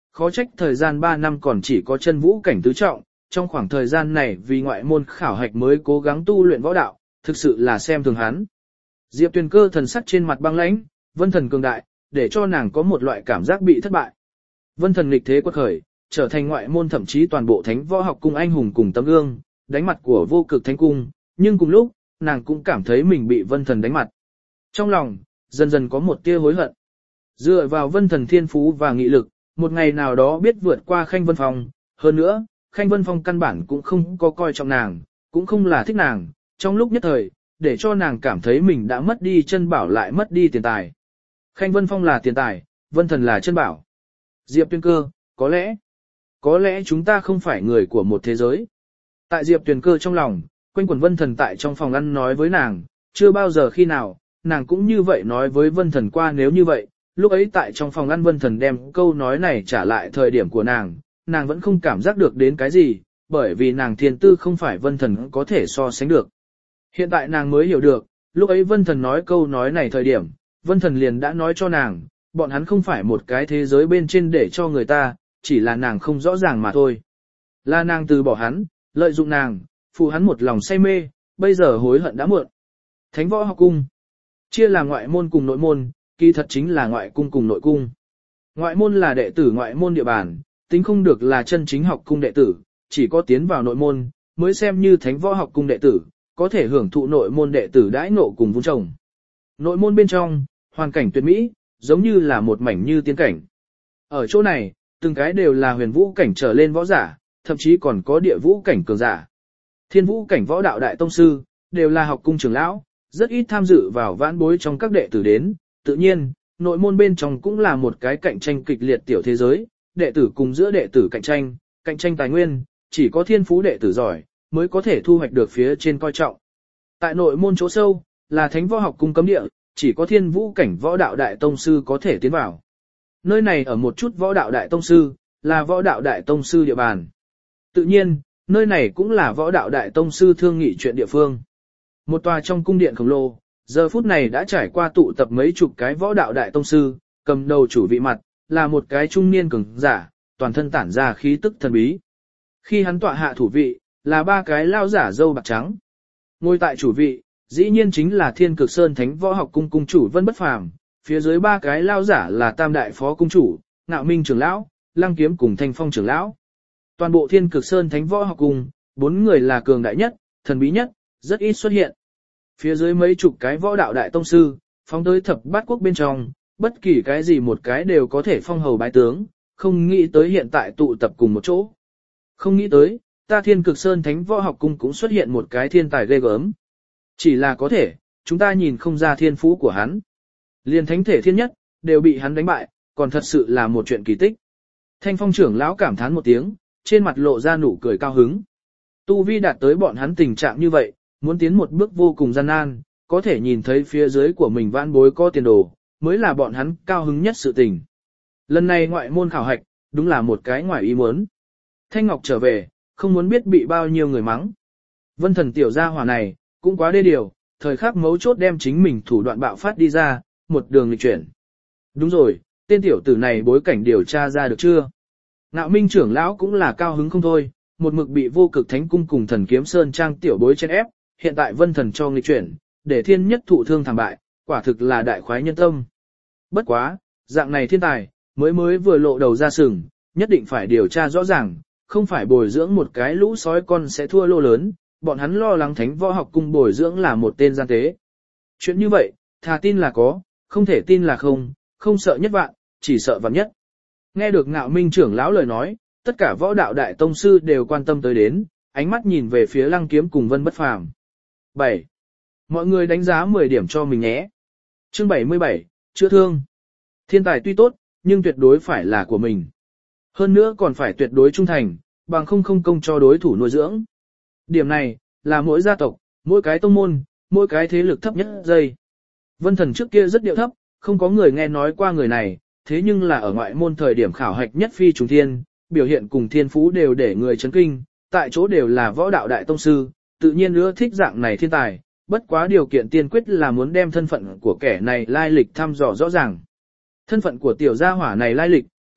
khó trách thời gian ba năm còn chỉ có chân vũ cảnh tứ trọng, trong khoảng thời gian này vì ngoại môn khảo hạch mới cố gắng tu luyện võ đạo, thực sự là xem thường hắn. Diệp Tuyền Cơ thần sắc trên mặt băng lãnh, Vân Thần cường đại, để cho nàng có một loại cảm giác bị thất bại. Vân Thần nghịch thế quật khởi, trở thành ngoại môn thậm chí toàn bộ thánh võ học cung anh hùng cùng tấm gương, đánh mặt của vô cực thánh cung, nhưng cùng lúc, nàng cũng cảm thấy mình bị Vân Thần đánh mặt. Trong lòng, dần dần có một tia hối hận. Dựa vào Vân Thần thiên phú và nghị lực, một ngày nào đó biết vượt qua Khanh Vân Phong, hơn nữa, Khanh Vân Phong căn bản cũng không có coi trọng nàng, cũng không là thích nàng, trong lúc nhất thời, để cho nàng cảm thấy mình đã mất đi chân bảo lại mất đi tiền tài. Khanh Vân Phong là tiền tài, Vân Thần là chân bảo. Diệp Tuyền Cơ, có lẽ, có lẽ chúng ta không phải người của một thế giới. Tại Diệp Tuyền Cơ trong lòng, quanh quẩn Vân Thần tại trong phòng ăn nói với nàng, chưa bao giờ khi nào, nàng cũng như vậy nói với Vân Thần qua nếu như vậy, lúc ấy tại trong phòng ăn Vân Thần đem câu nói này trả lại thời điểm của nàng, nàng vẫn không cảm giác được đến cái gì, bởi vì nàng thiên tư không phải Vân Thần có thể so sánh được. Hiện tại nàng mới hiểu được, lúc ấy Vân Thần nói câu nói này thời điểm, Vân Thần liền đã nói cho nàng, bọn hắn không phải một cái thế giới bên trên để cho người ta, chỉ là nàng không rõ ràng mà thôi. Là nàng từ bỏ hắn, lợi dụng nàng, phụ hắn một lòng say mê, bây giờ hối hận đã muộn. Thánh võ học cung chia là ngoại môn cùng nội môn, kỳ thật chính là ngoại cung cùng nội cung. Ngoại môn là đệ tử ngoại môn địa bàn, tính không được là chân chính học cung đệ tử, chỉ có tiến vào nội môn, mới xem như thánh võ học cung đệ tử, có thể hưởng thụ nội môn đệ tử đãi ngộ cùng vun trồng. Nội môn bên trong, hoàn cảnh tuyệt mỹ, giống như là một mảnh như tiên cảnh. Ở chỗ này, từng cái đều là huyền vũ cảnh trở lên võ giả, thậm chí còn có địa vũ cảnh cường giả. Thiên vũ cảnh võ đạo đại tông sư, đều là học cung trưởng lão, rất ít tham dự vào vãn bối trong các đệ tử đến. Tự nhiên, nội môn bên trong cũng là một cái cạnh tranh kịch liệt tiểu thế giới, đệ tử cùng giữa đệ tử cạnh tranh, cạnh tranh tài nguyên, chỉ có thiên phú đệ tử giỏi, mới có thể thu hoạch được phía trên coi trọng. Tại nội môn chỗ sâu, là thánh võ học cung cấm địa, chỉ có thiên vũ cảnh võ đạo đại tông sư có thể tiến vào. Nơi này ở một chút võ đạo đại tông sư, là võ đạo đại tông sư địa bàn. Tự nhiên, nơi này cũng là võ đạo đại tông sư thương nghị chuyện địa phương. Một tòa trong cung điện khổng lồ, giờ phút này đã trải qua tụ tập mấy chục cái võ đạo đại tông sư, cầm đầu chủ vị mặt, là một cái trung niên cường giả, toàn thân tản ra khí tức thần bí. Khi hắn tọa hạ thủ vị, là ba cái lao giả râu bạc trắng. Ngồi tại chủ vị, dĩ nhiên chính là Thiên Cực Sơn Thánh Võ Học Cung cung chủ Vân Bất Phàm, phía dưới ba cái lao giả là Tam đại phó cung chủ, Ngạo Minh trưởng lão, Lăng Kiếm cùng Thanh Phong trưởng lão. Toàn bộ Thiên Cực Sơn Thánh Võ Học Cung, bốn người là cường đại nhất, thần bí nhất, rất ít xuất hiện. Phía dưới mấy chục cái võ đạo đại tông sư, phóng tới thập bát quốc bên trong, bất kỳ cái gì một cái đều có thể phong hầu bái tướng, không nghĩ tới hiện tại tụ tập cùng một chỗ. Không nghĩ tới, ta Thiên Cực Sơn Thánh Võ Học Cung cũng xuất hiện một cái thiên tài ghê gớm. Chỉ là có thể, chúng ta nhìn không ra thiên phú của hắn. Liên thánh thể thiên nhất, đều bị hắn đánh bại, còn thật sự là một chuyện kỳ tích. Thanh Phong trưởng lão cảm thán một tiếng, trên mặt lộ ra nụ cười cao hứng. Tu vi đạt tới bọn hắn tình trạng như vậy, muốn tiến một bước vô cùng gian nan, có thể nhìn thấy phía dưới của mình vãn bối có tiền đồ, mới là bọn hắn cao hứng nhất sự tình. Lần này ngoại môn khảo hạch, đúng là một cái ngoài ý muốn. Thanh Ngọc trở về, không muốn biết bị bao nhiêu người mắng. Vân Thần tiểu gia hỏa này, cũng quá đê điều, thời khắc mấu chốt đem chính mình thủ đoạn bạo phát đi ra, một đường lịch chuyển. Đúng rồi, tên tiểu tử này bối cảnh điều tra ra được chưa? Ngạo Minh trưởng lão cũng là cao hứng không thôi, một mực bị vô cực thánh cung cùng thần kiếm sơn trang tiểu bối chen ép, hiện tại Vân Thần cho nghịch chuyển, để thiên nhất thụ thương thảm bại, quả thực là đại khoái nhân tâm. Bất quá, dạng này thiên tài, mới mới vừa lộ đầu ra sừng, nhất định phải điều tra rõ ràng, không phải bồi dưỡng một cái lũ sói con sẽ thua lô lớn, bọn hắn lo lắng Thánh Võ Học Cung bồi dưỡng là một tên gian tế. Chuyện như vậy, thà tin là có, không thể tin là không, không sợ nhất vạn, chỉ sợ vạn nhất. Nghe được Ngạo Minh trưởng lão lời nói, tất cả võ đạo đại tông sư đều quan tâm tới đến, ánh mắt nhìn về phía Lăng Kiếm cùng Vân Bất Phàm. bảy. Mọi người đánh giá mười điểm cho mình nhé. Chương bảy mươi bảy, chữa thương. Thiên tài tuy tốt, nhưng tuyệt đối phải là của mình. Hơn nữa còn phải tuyệt đối trung thành, bằng không không công cho đối thủ nuôi dưỡng. Điểm này, là mỗi gia tộc, mỗi cái tông môn, mỗi cái thế lực thấp nhất giây. Vân Thần trước kia rất điệu thấp, không có người nghe nói qua người này, thế nhưng là ở ngoại môn thời điểm khảo hạch nhất phi trùng thiên, biểu hiện cùng thiên phú đều để người chấn kinh, tại chỗ đều là võ đạo đại tông sư, tự nhiên ưa thích dạng này thiên tài, bất quá điều kiện tiên quyết là muốn đem thân phận của kẻ này lai lịch thăm dò rõ ràng. Thân phận của tiểu gia hỏa này lai lịch,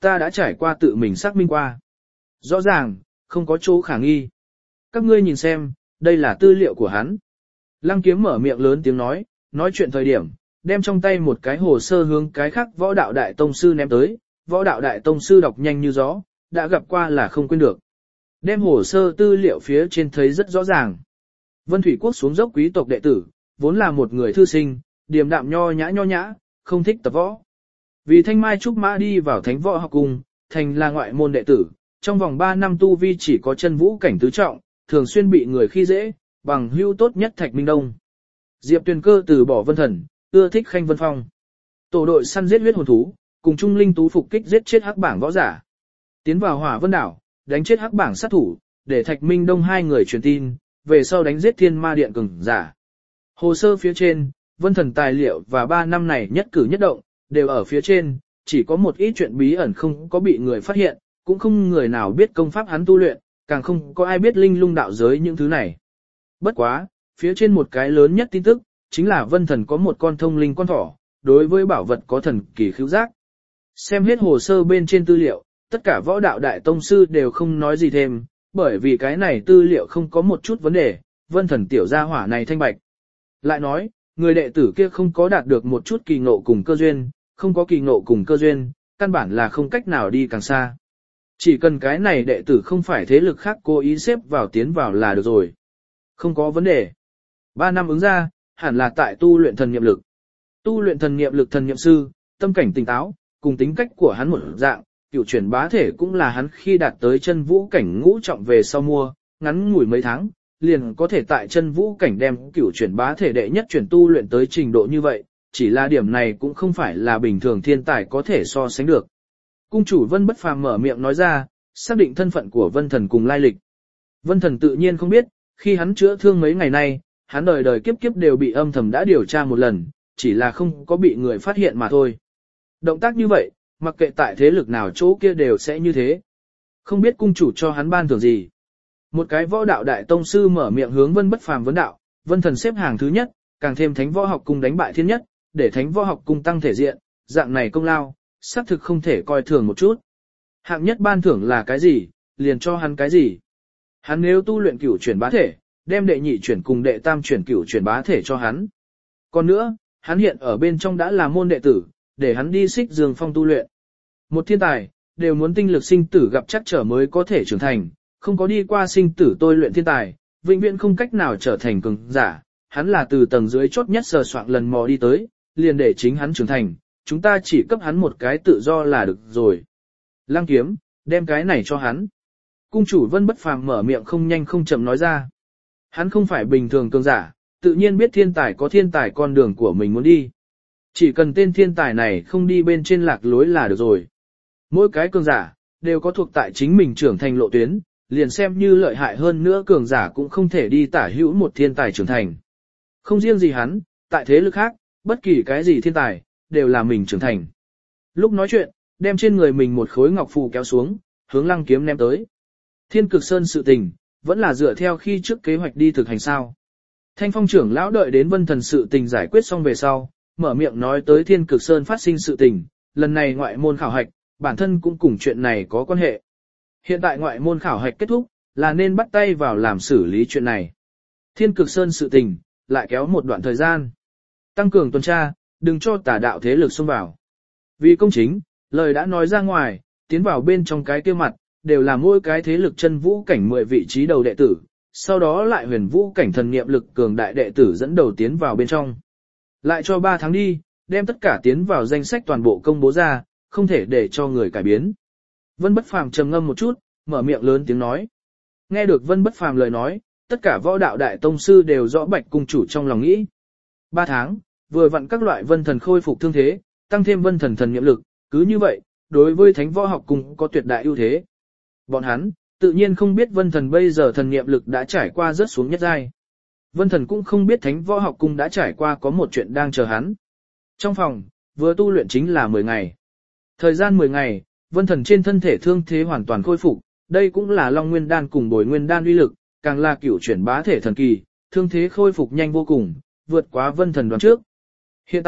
ta đã trải qua tự mình xác minh qua. Rõ ràng, không có chỗ khả nghi. Các ngươi nhìn xem, đây là tư liệu của hắn. Lăng Kiếm mở miệng lớn tiếng nói, nói chuyện thời điểm, đem trong tay một cái hồ sơ hướng cái khác võ đạo đại tông sư ném tới, võ đạo đại tông sư đọc nhanh như gió, đã gặp qua là không quên được. Đem hồ sơ tư liệu phía trên thấy rất rõ ràng. Vân Thủy Quốc xuống dốc quý tộc đệ tử, vốn là một người thư sinh, điềm đạm nho nhã nho nhã, không thích tập võ. Vì thanh mai trúc mã đi vào thánh võ học cung, thành là ngoại môn đệ tử, trong vòng ba năm tu vi chỉ có chân vũ cảnh tứ trọng, thường xuyên bị người khi dễ, bằng hưu tốt nhất Thạch Minh Đông. Diệp Tuyền Cơ từ bỏ Vân Thần, ưa thích Khanh Vân Phong. Tổ đội săn giết huyết hồn thú, cùng Trung Linh Tú phục kích giết chết hắc bảng võ giả. Tiến vào Hỏa Vân đảo, đánh chết hắc bảng sát thủ, để Thạch Minh Đông hai người truyền tin, về sau đánh giết Thiên Ma Điện cường giả. Hồ sơ phía trên, Vân Thần tài liệu và ba năm này nhất cử nhất động, đều ở phía trên, chỉ có một ít chuyện bí ẩn không có bị người phát hiện, cũng không người nào biết công pháp hắn tu luyện, càng không có ai biết linh lung đạo giới những thứ này. Bất quá, phía trên một cái lớn nhất tin tức, chính là Vân Thần có một con thông linh con thỏ, đối với bảo vật có thần kỳ khứu giác. Xem hết hồ sơ bên trên tư liệu, tất cả võ đạo đại tông sư đều không nói gì thêm, bởi vì cái này tư liệu không có một chút vấn đề, Vân Thần tiểu gia hỏa này thanh bạch. Lại nói, người đệ tử kia không có đạt được một chút kỳ ngộ cùng cơ duyên, không có kỳ ngộ cùng cơ duyên, căn bản là không cách nào đi càng xa. Chỉ cần cái này đệ tử không phải thế lực khác cố ý xếp vào tiến vào là được rồi. Không có vấn đề. Ba năm ứng ra, hẳn là tại tu luyện thần niệm lực. Tu luyện thần niệm lực thần niệm sư, tâm cảnh tỉnh táo, cùng tính cách của hắn một dạng, cựu chuyển bá thể cũng là hắn khi đạt tới chân vũ cảnh ngũ trọng về sau mua, ngắn ngủi mấy tháng, liền có thể tại chân vũ cảnh đem cựu chuyển bá thể đệ nhất chuyển tu luyện tới trình độ như vậy, chỉ là điểm này cũng không phải là bình thường thiên tài có thể so sánh được. Cung chủ Vân Bất Phàm mở miệng nói ra, xác định thân phận của Vân Thần cùng lai lịch. Vân Thần tự nhiên không biết, khi hắn chữa thương mấy ngày nay, hắn đời đời kiếp kiếp đều bị âm thầm đã điều tra một lần, chỉ là không có bị người phát hiện mà thôi. Động tác như vậy, mặc kệ tại thế lực nào chỗ kia đều sẽ như thế. Không biết cung chủ cho hắn ban thưởng gì. Một cái võ đạo đại tông sư mở miệng hướng Vân Bất Phàm vấn đạo, Vân Thần xếp hàng thứ nhất, càng thêm thánh võ học cung đánh bại thiên nhất, để thánh võ học cung tăng thể diện, dạng này công lao, xác thực không thể coi thường một chút. Hạng nhất ban thưởng là cái gì, liền cho hắn cái gì. Hắn nếu tu luyện cửu chuyển bá thể, đem đệ nhị chuyển cùng đệ tam chuyển cửu chuyển bá thể cho hắn. Còn nữa, hắn hiện ở bên trong đã là môn đệ tử, để hắn đi xích dương phong tu luyện. Một thiên tài, đều muốn tinh lực sinh tử gặp chắc trở mới có thể trưởng thành, không có đi qua sinh tử tôi luyện thiên tài, vĩnh viễn không cách nào trở thành cường giả. Hắn là từ tầng dưới chốt nhất sờ soạng lần mò đi tới, liền để chính hắn trưởng thành, chúng ta chỉ cấp hắn một cái tự do là được rồi. Lăng Kiếm, đem cái này cho hắn. Cung chủ Vân Bất Phàm mở miệng không nhanh không chậm nói ra. Hắn không phải bình thường cường giả, tự nhiên biết thiên tài có thiên tài con đường của mình muốn đi. Chỉ cần tên thiên tài này không đi bên trên lạc lối là được rồi. Mỗi cái cường giả, đều có thuộc tại chính mình trưởng thành lộ tuyến, liền xem như lợi hại hơn nữa cường giả cũng không thể đi tả hữu một thiên tài trưởng thành. Không riêng gì hắn, tại thế lực khác, bất kỳ cái gì thiên tài, đều là mình trưởng thành. Lúc nói chuyện, đem trên người mình một khối ngọc phù kéo xuống, hướng Lăng Kiếm ném tới. Thiên Cực Sơn sự tình, vẫn là dựa theo khi trước kế hoạch đi thực hành sao. Thanh Phong trưởng lão đợi đến Vân Thần sự tình giải quyết xong về sau, mở miệng nói tới Thiên Cực Sơn phát sinh sự tình, lần này ngoại môn khảo hạch, bản thân cũng cùng chuyện này có quan hệ. Hiện tại ngoại môn khảo hạch kết thúc, là nên bắt tay vào làm xử lý chuyện này. Thiên Cực Sơn sự tình, lại kéo một đoạn thời gian. Tăng cường tuần tra, đừng cho tà đạo thế lực xông vào. Vì công chính, lời đã nói ra ngoài, tiến vào bên trong cái kia mặt, đều là mỗi cái thế lực chân vũ cảnh mười vị trí đầu đệ tử, sau đó lại huyền vũ cảnh thần niệm lực cường đại đệ tử dẫn đầu tiến vào bên trong. Lại cho ba tháng đi, đem tất cả tiến vào danh sách toàn bộ công bố ra, không thể để cho người cải biến. Vân Bất Phàm trầm ngâm một chút, mở miệng lớn tiếng nói. Nghe được Vân Bất Phàm lời nói, tất cả võ đạo đại tông sư đều rõ Bạch cung chủ trong lòng nghĩ. Ba tháng, vừa vặn các loại vân thần khôi phục thương thế, tăng thêm vân thần thần niệm lực, cứ như vậy, đối với thánh võ học cung có tuyệt đại ưu thế. Bọn hắn, tự nhiên không biết vân thần bây giờ thần niệm lực đã trải qua rớt xuống nhất giai. Vân thần cũng không biết thánh võ học cung đã trải qua có một chuyện đang chờ hắn. Trong phòng, vừa tu luyện chính là mười ngày. Thời gian mười ngày, vân thần trên thân thể thương thế hoàn toàn khôi phục, đây cũng là Long Nguyên Đan cùng Bồi Nguyên Đan uy lực, càng là cửu chuyển bá thể thần kỳ, thương thế khôi phục nhanh vô cùng, vượt quá vân thần đoán trước. Hiện tại,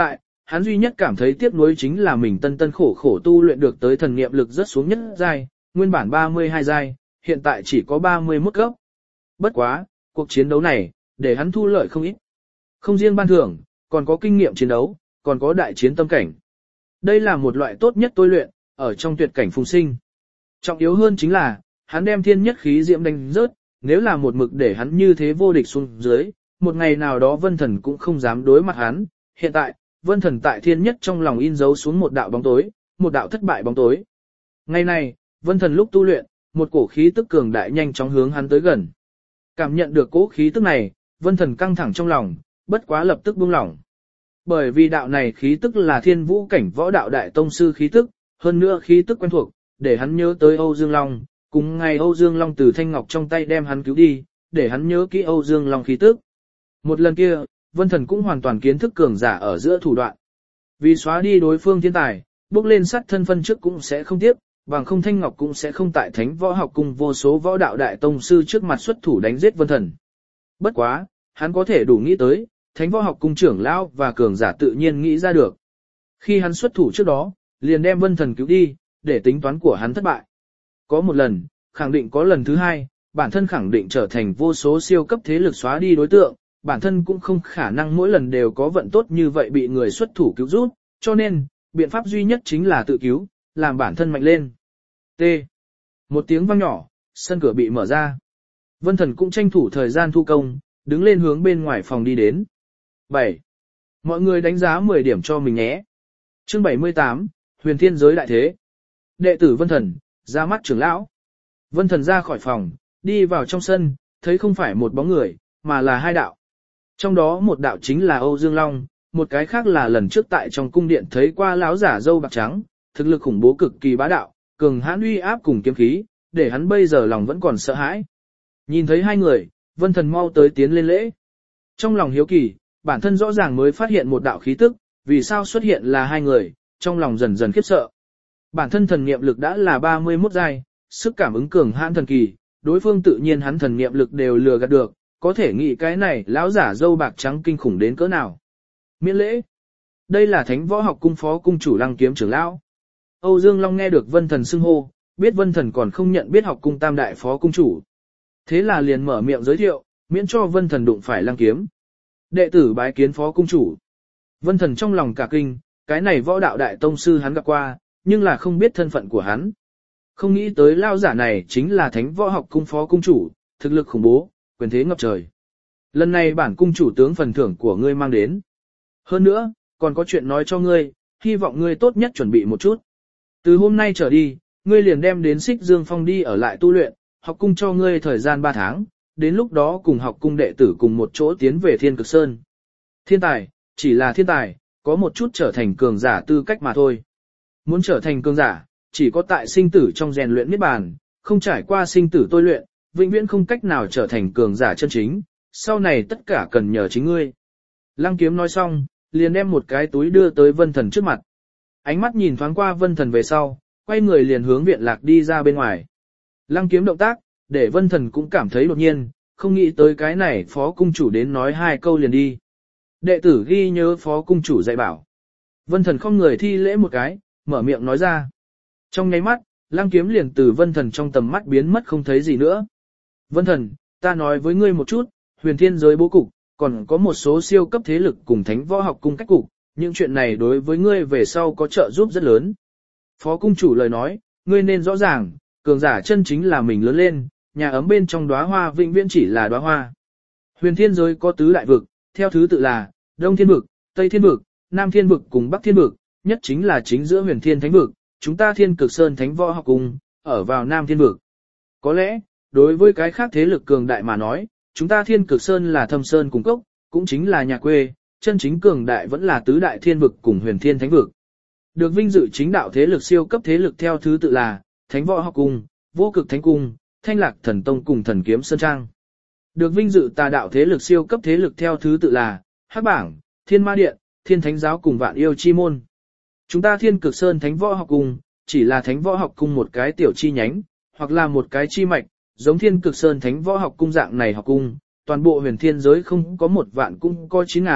hắn duy nhất cảm thấy tiếc nuối chính là mình tân tân khổ khổ tu luyện được tới thần niệm lực rất xuống nhất giai, nguyên bản ba mươi hai giai, hiện tại chỉ có ba mươi mốt cấp. Bất quá, cuộc chiến đấu này, để hắn thu lợi không ít. Không riêng ban thưởng, còn có kinh nghiệm chiến đấu, còn có đại chiến tâm cảnh. Đây là một loại tốt nhất tôi luyện, ở trong tuyệt cảnh phùng sinh. Trọng yếu hơn chính là, hắn đem thiên nhất khí diễm đánh rớt, nếu là một mực để hắn như thế vô địch xuống dưới, một ngày nào đó Vân Thần cũng không dám đối mặt hắn. Hiện tại, Vân Thần tại thiên nhất trong lòng in dấu xuống một đạo bóng tối, một đạo thất bại bóng tối. Ngày này, Vân Thần lúc tu luyện, một cổ khí tức cường đại nhanh chóng hướng hắn tới gần. Cảm nhận được cỗ khí tức này, Vân Thần căng thẳng trong lòng, bất quá lập tức buông lỏng. Bởi vì đạo này khí tức là thiên vũ cảnh võ đạo đại tông sư khí tức, hơn nữa khí tức quen thuộc, để hắn nhớ tới Âu Dương Long, cùng ngày Âu Dương Long từ thanh ngọc trong tay đem hắn cứu đi, để hắn nhớ kỹ Âu Dương Long khí tức. Một lần kia, Vân Thần cũng hoàn toàn kiến thức cường giả ở giữa thủ đoạn. Vì xóa đi đối phương thiên tài, bước lên sát thân phân trước cũng sẽ không tiếp, bằng không thanh ngọc cũng sẽ không tại thánh võ học cùng vô số võ đạo đại tông sư trước mặt xuất thủ đánh giết Vân Thần. Bất quá, hắn có thể đủ nghĩ tới, thánh võ học cung trưởng lão và cường giả tự nhiên nghĩ ra được. Khi hắn xuất thủ trước đó, liền đem Vân Thần cứu đi, để tính toán của hắn thất bại. Có một lần, khẳng định có lần thứ hai, bản thân khẳng định trở thành vô số siêu cấp thế lực xóa đi đối tượng, bản thân cũng không khả năng mỗi lần đều có vận tốt như vậy bị người xuất thủ cứu giúp, cho nên, biện pháp duy nhất chính là tự cứu, làm bản thân mạnh lên. T. Một tiếng vang nhỏ, sân cửa bị mở ra. Vân Thần cũng tranh thủ thời gian thu công, đứng lên hướng bên ngoài phòng đi đến. bảy. Mọi người đánh giá mười điểm cho mình nhé. Chương bảy mươi tám, Huyền Thiên giới đại thế. Đệ tử Vân Thần, ra mắt trưởng lão. Vân Thần ra khỏi phòng, đi vào trong sân, thấy không phải một bóng người, mà là hai đạo. Trong đó một đạo chính là Âu Dương Long, một cái khác là lần trước tại trong cung điện thấy qua lão giả râu bạc trắng, thực lực khủng bố cực kỳ bá đạo, cường hãn uy áp cùng kiếm khí, để hắn bây giờ lòng vẫn còn sợ hãi. Nhìn thấy hai người, Vân Thần mau tới tiến lên lễ. Trong lòng hiếu kỳ, bản thân rõ ràng mới phát hiện một đạo khí tức, vì sao xuất hiện là hai người, trong lòng dần dần khiếp sợ. Bản thân thần niệm lực đã là ba mươi mốt giai, sức cảm ứng cường hãn thần kỳ, đối phương tự nhiên hắn thần niệm lực đều lừa gạt được, có thể nghĩ cái này lão giả râu bạc trắng kinh khủng đến cỡ nào. Miễn lễ. Đây là Thánh Võ Học Cung phó cung chủ Lăng Kiếm trưởng lão. Âu Dương Long nghe được Vân Thần xưng hô, biết Vân Thần còn không nhận biết học cung tam đại phó cung chủ. Thế là liền mở miệng giới thiệu, miễn cho Vân Thần đụng phải Lăng Kiếm. Đệ tử bái kiến phó cung chủ. Vân Thần trong lòng cả kinh, cái này võ đạo đại tông sư hắn gặp qua, nhưng là không biết thân phận của hắn. Không nghĩ tới lao giả này chính là Thánh Võ Học Cung phó cung chủ, thực lực khủng bố, quyền thế ngập trời. Lần này bản cung chủ tướng phần thưởng của ngươi mang đến. Hơn nữa, còn có chuyện nói cho ngươi, hy vọng ngươi tốt nhất chuẩn bị một chút. Từ hôm nay trở đi, ngươi liền đem đến Xích Dương Phong đi ở lại tu luyện, học cung cho ngươi thời gian ba tháng, đến lúc đó cùng học cung đệ tử cùng một chỗ tiến về Thiên Cực Sơn. Thiên tài, chỉ là thiên tài, có một chút trở thành cường giả tư cách mà thôi. Muốn trở thành cường giả, chỉ có tại sinh tử trong rèn luyện niết bàn, không trải qua sinh tử tôi luyện, vĩnh viễn không cách nào trở thành cường giả chân chính, sau này tất cả cần nhờ chính ngươi. Lăng Kiếm nói xong, liền đem một cái túi đưa tới Vân Thần trước mặt. Ánh mắt nhìn thoáng qua Vân Thần về sau, quay người liền hướng viện lạc đi ra bên ngoài. Lăng Kiếm động tác, để Vân Thần cũng cảm thấy đột nhiên, không nghĩ tới cái này phó cung chủ đến nói hai câu liền đi. Đệ tử ghi nhớ phó cung chủ dạy bảo. Vân Thần không người thi lễ một cái, mở miệng nói ra. Trong nháy mắt, Lăng Kiếm liền từ Vân Thần trong tầm mắt biến mất không thấy gì nữa. Vân Thần, ta nói với ngươi một chút, Huyền Thiên giới bố cục, còn có một số siêu cấp thế lực cùng Thánh Võ Học Cung cách cục, những chuyện này đối với ngươi về sau có trợ giúp rất lớn. Phó cung chủ lời nói, ngươi nên rõ ràng, cường giả chân chính là mình lớn lên, nhà ấm bên trong đóa hoa vĩnh viễn chỉ là đóa hoa. Huyền Thiên giới có tứ đại vực, theo thứ tự là Đông Thiên vực, Tây Thiên vực, Nam Thiên vực cùng Bắc Thiên vực, nhất chính là chính giữa Huyền Thiên Thánh vực, chúng ta Thiên Cực Sơn Thánh Võ Học Cung ở vào Nam Thiên vực. Có lẽ, đối với cái khác thế lực cường đại mà nói, chúng ta Thiên Cực Sơn là thâm sơn cùng cốc, cũng chính là nhà quê, chân chính cường đại vẫn là tứ đại thiên vực cùng Huyền Thiên Thánh vực. Được vinh dự chính đạo thế lực siêu cấp thế lực theo thứ tự là Thánh Võ Học Cung, Vô Cực Thánh Cung, Thanh Lạc Thần Tông cùng Thần Kiếm Sơn Trang. Được vinh dự tà đạo thế lực siêu cấp thế lực theo thứ tự là Hắc Bảng, Thiên Ma Điện, Thiên Thánh Giáo cùng Vạn Yêu Chi Môn. Chúng ta Thiên Cực Sơn Thánh Võ Học Cung chỉ là Thánh Võ Học Cung một cái tiểu chi nhánh, hoặc là một cái chi mạch, giống Thiên Cực Sơn Thánh Võ Học Cung dạng này học cung, toàn bộ Huyền Thiên giới không có một vạn cung có chín ngàn,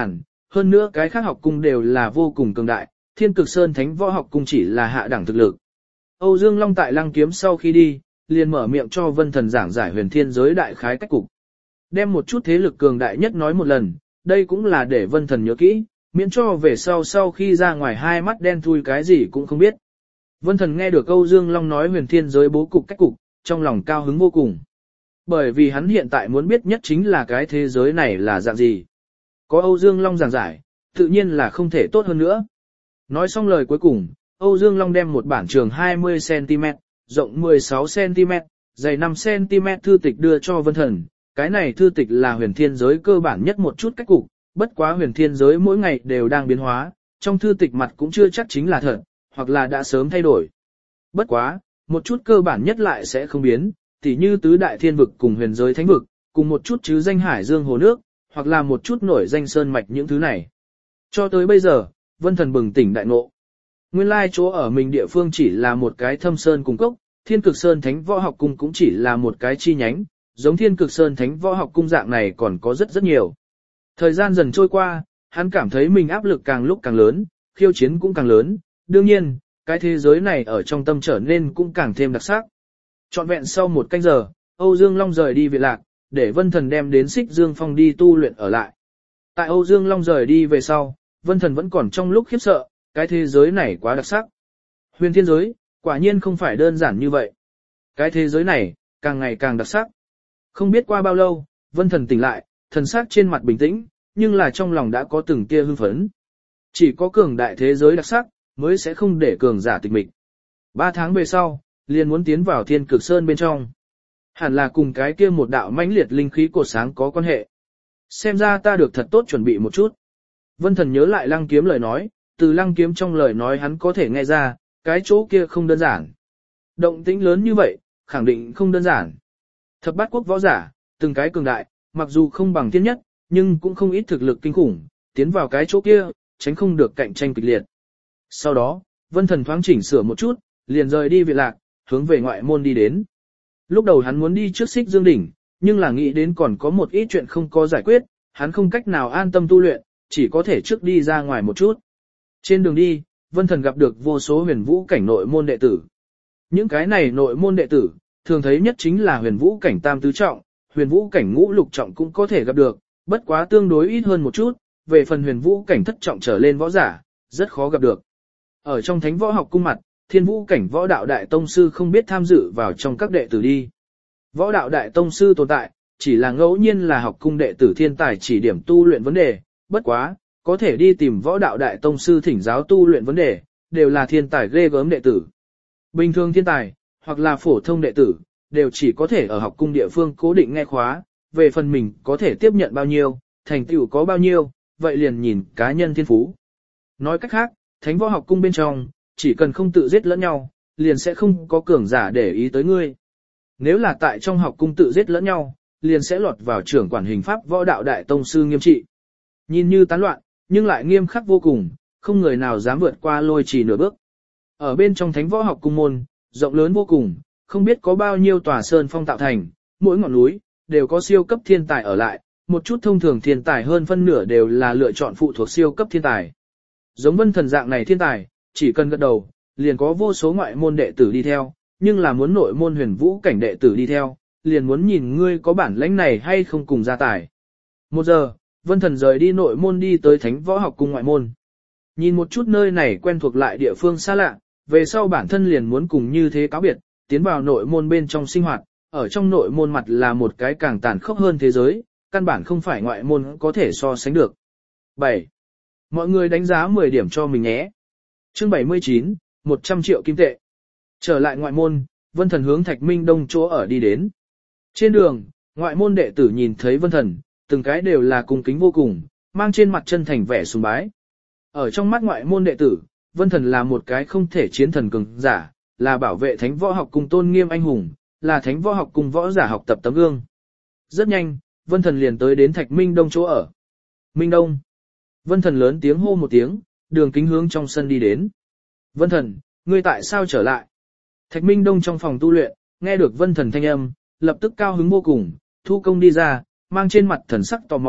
hơn nữa cái khác học cung đều là vô cùng cường đại, Thiên Cực Sơn Thánh Võ Học Cung chỉ là hạ đẳng thực lực. Âu Dương Long tại Lăng Kiếm sau khi đi, liền mở miệng cho Vân Thần giảng giải huyền thiên giới đại khái cách cục. Đem một chút thế lực cường đại nhất nói một lần, đây cũng là để Vân Thần nhớ kỹ, miễn cho về sau sau khi ra ngoài hai mắt đen thui cái gì cũng không biết. Vân Thần nghe được Âu Dương Long nói huyền thiên giới bố cục cách cục, trong lòng cao hứng vô cùng. Bởi vì hắn hiện tại muốn biết nhất chính là cái thế giới này là dạng gì. Có Âu Dương Long giảng giải, tự nhiên là không thể tốt hơn nữa. Nói xong lời cuối cùng, Âu Dương Long đem một bản trường hai mươi xăng-ti-mét, rộng mười sáu xăng-ti-mét, dày năm xăng-ti-mét thư tịch đưa cho Vân Thần. Cái này thư tịch là huyền thiên giới cơ bản nhất một chút cách cục, bất quá huyền thiên giới mỗi ngày đều đang biến hóa, trong thư tịch mặt cũng chưa chắc chính là thật, hoặc là đã sớm thay đổi. Bất quá, một chút cơ bản nhất lại sẽ không biến, tỉ như tứ đại thiên vực cùng huyền giới thánh vực, cùng một chút chứ danh hải dương hồ nước, hoặc là một chút nổi danh sơn mạch những thứ này. Cho tới bây giờ, Vân Thần bừng tỉnh đại ngộ. Nguyên lai chỗ ở mình địa phương chỉ là một cái thâm sơn cùng cốc, Thiên Cực Sơn Thánh Võ Học Cung cũng chỉ là một cái chi nhánh, giống Thiên Cực Sơn Thánh Võ Học Cung dạng này còn có rất rất nhiều. Thời gian dần trôi qua, hắn cảm thấy mình áp lực càng lúc càng lớn, khiêu chiến cũng càng lớn, đương nhiên, cái thế giới này ở trong tâm trở nên cũng càng thêm đặc sắc. Trọn vẹn sau một canh giờ, Âu Dương Long rời đi Viện Lạc, để Vân Thần đem đến Xích Dương Phong đi tu luyện ở lại. Tại Âu Dương Long rời đi về sau, Vân Thần vẫn còn trong lúc khiếp sợ, cái thế giới này quá đặc sắc. Huyền thiên giới, quả nhiên không phải đơn giản như vậy. Cái thế giới này, càng ngày càng đặc sắc. Không biết qua bao lâu, Vân Thần tỉnh lại, thần sắc trên mặt bình tĩnh, nhưng là trong lòng đã có từng tia hưng phấn. Chỉ có cường đại thế giới đặc sắc, mới sẽ không để cường giả tịch mịch. Ba tháng về sau, liền muốn tiến vào Thiên Cực Sơn bên trong. Hẳn là cùng cái kia một đạo mãnh liệt linh khí cột sáng có quan hệ. Xem ra ta được thật tốt chuẩn bị một chút. Vân Thần nhớ lại Lăng Kiếm lời nói, từ Lăng Kiếm trong lời nói hắn có thể nghe ra, cái chỗ kia không đơn giản. Động tĩnh lớn như vậy, khẳng định không đơn giản. Thập bát quốc võ giả, từng cái cường đại, mặc dù không bằng tiên nhất, nhưng cũng không ít thực lực kinh khủng, tiến vào cái chỗ kia, tránh không được cạnh tranh kịch liệt. Sau đó, Vân Thần thoáng chỉnh sửa một chút, liền rời đi Viện Lạc, hướng về ngoại môn đi đến. Lúc đầu hắn muốn đi trước Xích Dương đỉnh, nhưng là nghĩ đến còn có một ít chuyện không có giải quyết, hắn không cách nào an tâm tu luyện, chỉ có thể trước đi ra ngoài một chút. Trên đường đi, Vân Thần gặp được vô số huyền vũ cảnh nội môn đệ tử. Những cái này nội môn đệ tử, thường thấy nhất chính là huyền vũ cảnh tam tứ trọng, huyền vũ cảnh ngũ lục trọng cũng có thể gặp được, bất quá tương đối ít hơn một chút, về phần huyền vũ cảnh thất trọng trở lên võ giả, rất khó gặp được. Ở trong Thánh Võ Học Cung mặt, thiên vũ cảnh võ đạo đại tông sư không biết tham dự vào trong các đệ tử đi. Võ đạo đại tông sư tồn tại, chỉ là ngẫu nhiên là học cung đệ tử thiên tài chỉ điểm tu luyện vấn đề, bất quá, có thể đi tìm võ đạo đại tông sư thỉnh giáo tu luyện vấn đề, đều là thiên tài ghê gớm đệ tử. Bình thường thiên tài, hoặc là phổ thông đệ tử, đều chỉ có thể ở học cung địa phương cố định nghe khóa, về phần mình có thể tiếp nhận bao nhiêu, thành tựu có bao nhiêu, vậy liền nhìn cá nhân thiên phú. Nói cách khác, Thánh Võ Học Cung bên trong, chỉ cần không tự giết lẫn nhau, liền sẽ không có cường giả để ý tới ngươi. Nếu là tại trong học cung tự giết lẫn nhau, liền sẽ lọt vào trưởng quản hình pháp võ đạo đại tông sư nghiêm trị. Nhìn như tán loạn, nhưng lại nghiêm khắc vô cùng, không người nào dám vượt qua lôi trì nửa bước. Ở bên trong Thánh Võ Học Cung môn, rộng lớn vô cùng, không biết có bao nhiêu tòa sơn phong tạo thành, mỗi ngọn núi, đều có siêu cấp thiên tài ở lại, một chút thông thường thiên tài hơn phân nửa đều là lựa chọn phụ thuộc siêu cấp thiên tài. Giống Vân Thần dạng này thiên tài, chỉ cần gật đầu, liền có vô số ngoại môn đệ tử đi theo, nhưng là muốn nội môn huyền vũ cảnh đệ tử đi theo, liền muốn nhìn ngươi có bản lãnh này hay không cùng gia tài. Một giờ, Vân Thần rời đi nội môn đi tới Thánh Võ Học Cung ngoại môn. Nhìn một chút nơi này quen thuộc lại địa phương xa lạ, về sau bản thân liền muốn cùng như thế cáo biệt, tiến vào nội môn bên trong sinh hoạt, ở trong nội môn mặt là một cái càng tàn khốc hơn thế giới, căn bản không phải ngoại môn có thể so sánh được. bảy. Mọi người đánh giá mười điểm cho mình nhé. Chương bảy mươi chín, một trăm triệu kim tệ. Trở lại ngoại môn, Vân Thần hướng Thạch Minh Đông chỗ ở đi đến. Trên đường, ngoại môn đệ tử nhìn thấy Vân Thần, từng cái đều là cung kính vô cùng, mang trên mặt chân thành vẻ sùng bái. Ở trong mắt ngoại môn đệ tử, Vân Thần là một cái không thể chiến thần cường giả, là bảo vệ Thánh Võ Học Cung tôn nghiêm anh hùng, là Thánh Võ Học Cung võ giả học tập tấm gương. Rất nhanh, Vân Thần liền tới đến Thạch Minh Đông chỗ ở. Minh Đông. Vân Thần lớn tiếng hô một tiếng, đường kính hướng trong sân đi đến. Vân Thần, ngươi tại sao trở lại? Thạch Minh Đông trong phòng tu luyện, nghe được Vân Thần thanh âm, lập tức cao hứng vô cùng, thu công đi ra, mang trên mặt thần sắc tò mò,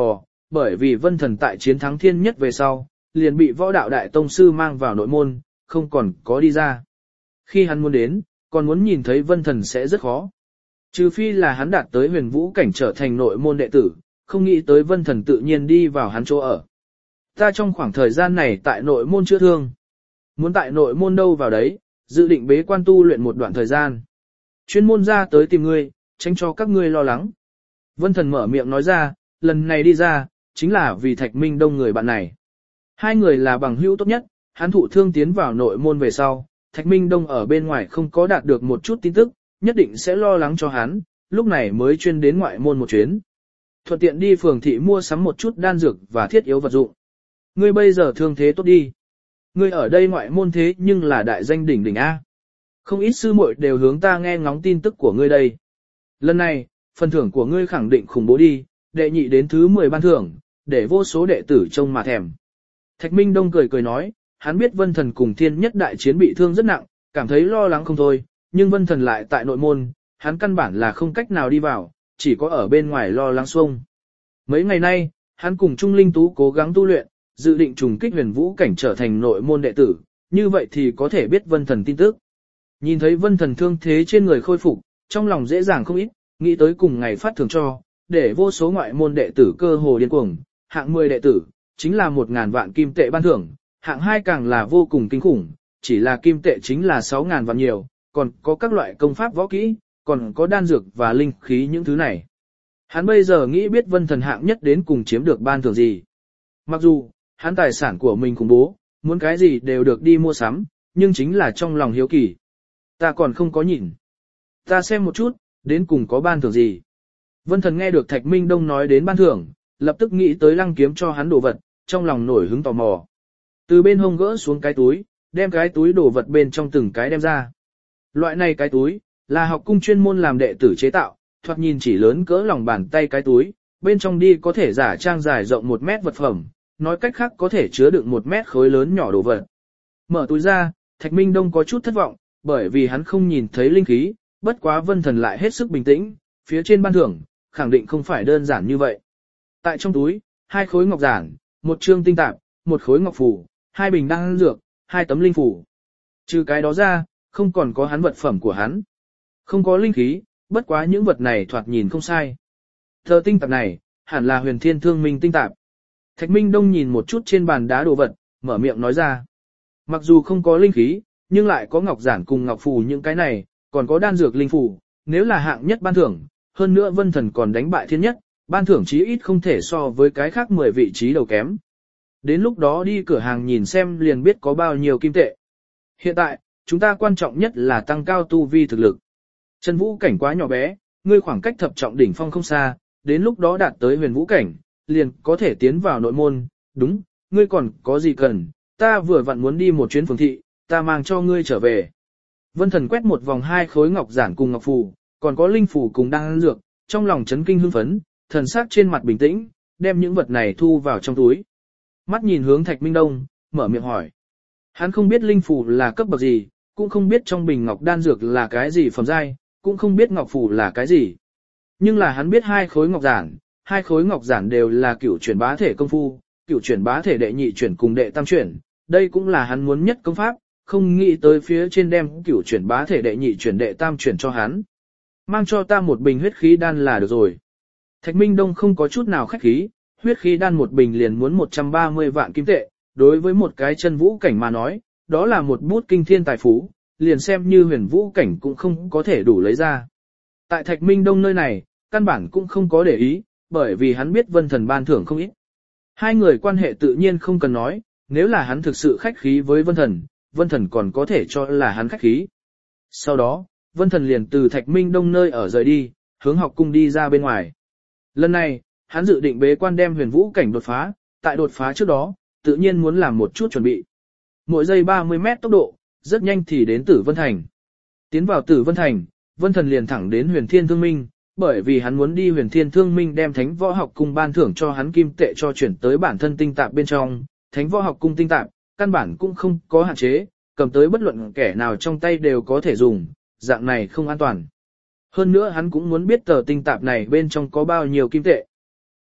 bởi vì Vân Thần tại chiến thắng thiên nhất về sau, liền bị võ đạo đại tông sư mang vào nội môn, không còn có đi ra. Khi hắn muốn đến, còn muốn nhìn thấy Vân Thần sẽ rất khó. Trừ phi là hắn đạt tới huyền vũ cảnh trở thành nội môn đệ tử, không nghĩ tới Vân Thần tự nhiên đi vào hắn chỗ ở. Ta trong khoảng thời gian này tại nội môn chữa thương. Muốn tại nội môn đâu vào đấy, dự định bế quan tu luyện một đoạn thời gian. Chuyên môn ra tới tìm ngươi, tránh cho các ngươi lo lắng. Vân Thần mở miệng nói ra, lần này đi ra, chính là vì Thạch Minh Đông người bạn này. Hai người là bằng hữu tốt nhất, hắn thụ thương tiến vào nội môn về sau, Thạch Minh Đông ở bên ngoài không có đạt được một chút tin tức, nhất định sẽ lo lắng cho hắn, lúc này mới chuyên đến ngoại môn một chuyến. Thuận tiện đi phường thị mua sắm một chút đan dược và thiết yếu vật dụng. Ngươi bây giờ thương thế tốt đi. Ngươi ở đây ngoại môn thế nhưng là đại danh đỉnh đỉnh A. Không ít sư muội đều hướng ta nghe ngóng tin tức của ngươi đây. Lần này, phần thưởng của ngươi khẳng định khủng bố đi, đệ nhị đến thứ mười ban thưởng, để vô số đệ tử trông mà thèm. Thạch Minh Đông cười cười nói, hắn biết Vân Thần cùng Thiên Nhất đại chiến bị thương rất nặng, cảm thấy lo lắng không thôi, nhưng Vân Thần lại tại nội môn, hắn căn bản là không cách nào đi vào, chỉ có ở bên ngoài lo lắng xuông. Mấy ngày nay, hắn cùng Trung Linh Tú cố gắng tu luyện, dự định trùng kích huyền vũ cảnh trở thành nội môn đệ tử, như vậy thì có thể biết Vân Thần tin tức. Nhìn thấy Vân Thần thương thế trên người khôi phục, trong lòng dễ dàng không ít, nghĩ tới cùng ngày phát thưởng cho, để vô số ngoại môn đệ tử cơ hồ điên cuồng, hạng mười đệ tử, chính là một ngàn vạn kim tệ ban thưởng, hạng hai càng là vô cùng kinh khủng, chỉ là kim tệ chính là sáu ngàn vạn nhiều, còn có các loại công pháp võ kỹ, còn có đan dược và linh khí những thứ này. Hắn bây giờ nghĩ biết Vân Thần hạng nhất đến cùng chiếm được ban thưởng gì. Mặc dù, hắn tài sản của mình khủng bố, muốn cái gì đều được đi mua sắm, nhưng chính là trong lòng hiếu kỳ. Ta còn không có nhìn. Ta xem một chút, đến cùng có ban thưởng gì. Vân Thần nghe được Thạch Minh Đông nói đến ban thưởng, lập tức nghĩ tới Lăng Kiếm cho hắn đồ vật, trong lòng nổi hứng tò mò. Từ bên hông gỡ xuống cái túi, đem cái túi đồ vật bên trong từng cái đem ra. Loại này cái túi, là học cung chuyên môn làm đệ tử chế tạo, thoạt nhìn chỉ lớn cỡ lòng bàn tay cái túi, bên trong đi có thể giả trang dài rộng một mét vật phẩm, nói cách khác có thể chứa đựng một mét khối lớn nhỏ đồ vật. Mở túi ra, Thạch Minh Đông có chút thất vọng, bởi vì hắn không nhìn thấy linh khí, bất quá Vân Thần lại hết sức bình tĩnh, phía trên ban thưởng, khẳng định không phải đơn giản như vậy. Tại trong túi, hai khối ngọc giản, một trương tinh tạp, một khối ngọc phù, hai bình đan dược, hai tấm linh phù. Trừ cái đó ra, không còn có hắn vật phẩm của hắn. Không có linh khí, bất quá những vật này thoạt nhìn không sai. Thờ tinh tạp này, hẳn là Huyền Thiên Thương Minh tinh tạp. Thạch Minh Đông nhìn một chút trên bàn đá đồ vật, mở miệng nói ra. Mặc dù không có linh khí, nhưng lại có ngọc giản cùng ngọc phù những cái này, còn có đan dược linh phù, nếu là hạng nhất ban thưởng, hơn nữa Vân Thần còn đánh bại thiên nhất, ban thưởng chí ít không thể so với cái khác mười vị trí đầu kém. Đến lúc đó đi cửa hàng nhìn xem liền biết có bao nhiêu kim tệ. Hiện tại, chúng ta quan trọng nhất là tăng cao tu vi thực lực. Chân vũ cảnh quá nhỏ bé, ngươi khoảng cách thập trọng đỉnh phong không xa, đến lúc đó đạt tới huyền vũ cảnh, liền có thể tiến vào nội môn, đúng, ngươi còn có gì cần, ta vừa vặn muốn đi một chuyến phường thị, ta mang cho ngươi trở về. Vân Thần quét một vòng hai khối ngọc giản cùng ngọc phù, còn có linh phù cùng đan dược, trong lòng chấn kinh hưng phấn, thần sắc trên mặt bình tĩnh, đem những vật này thu vào trong túi. Mắt nhìn hướng Thạch Minh Đông, mở miệng hỏi. Hắn không biết linh phù là cấp bậc gì, cũng không biết trong bình ngọc đan dược là cái gì phẩm giai, cũng không biết ngọc phù là cái gì. Nhưng là hắn biết hai khối ngọc giản, hai khối ngọc giản đều là cửu chuyển bá thể công phu, cửu chuyển bá thể đệ nhị chuyển cùng đệ tam chuyển, đây cũng là hắn muốn nhất công pháp, không nghĩ tới phía trên đem cửu chuyển bá thể đệ nhị chuyển đệ tam chuyển cho hắn. Mang cho ta một bình huyết khí đan là được rồi. Thạch Minh Đông không có chút nào khách khí, huyết khí đan một bình liền muốn một trăm ba mươi vạn kim tệ, đối với một cái chân vũ cảnh mà nói, đó là một bút kinh thiên tài phú, liền xem như huyền vũ cảnh cũng không có thể đủ lấy ra. Tại Thạch Minh Đông nơi này, căn bản cũng không có để ý, bởi vì hắn biết Vân Thần ban thưởng không ít. Hai người quan hệ tự nhiên không cần nói, nếu là hắn thực sự khách khí với Vân Thần, Vân Thần còn có thể cho là hắn khách khí. Sau đó, Vân Thần liền từ Thạch Minh Đông nơi ở rời đi, hướng học cung đi ra bên ngoài. Lần này, hắn dự định bế quan đem huyền vũ cảnh đột phá, tại đột phá trước đó, tự nhiên muốn làm một chút chuẩn bị. Mỗi giây ba mươi mét tốc độ, rất nhanh thì đến Tử Vân Thành. Tiến vào Tử Vân Thành, Vân Thần liền thẳng đến Huyền Thiên Thương Minh, bởi vì hắn muốn đi Huyền Thiên Thương Minh đem Thánh Võ Học Cung ban thưởng cho hắn kim tệ cho chuyển tới bản thân tinh tạp bên trong. Thánh Võ Học Cung tinh tạp, căn bản cũng không có hạn chế, cầm tới bất luận kẻ nào trong tay đều có thể dùng, dạng này không an toàn. Hơn nữa hắn cũng muốn biết tờ tinh tạp này bên trong có bao nhiêu kim tệ.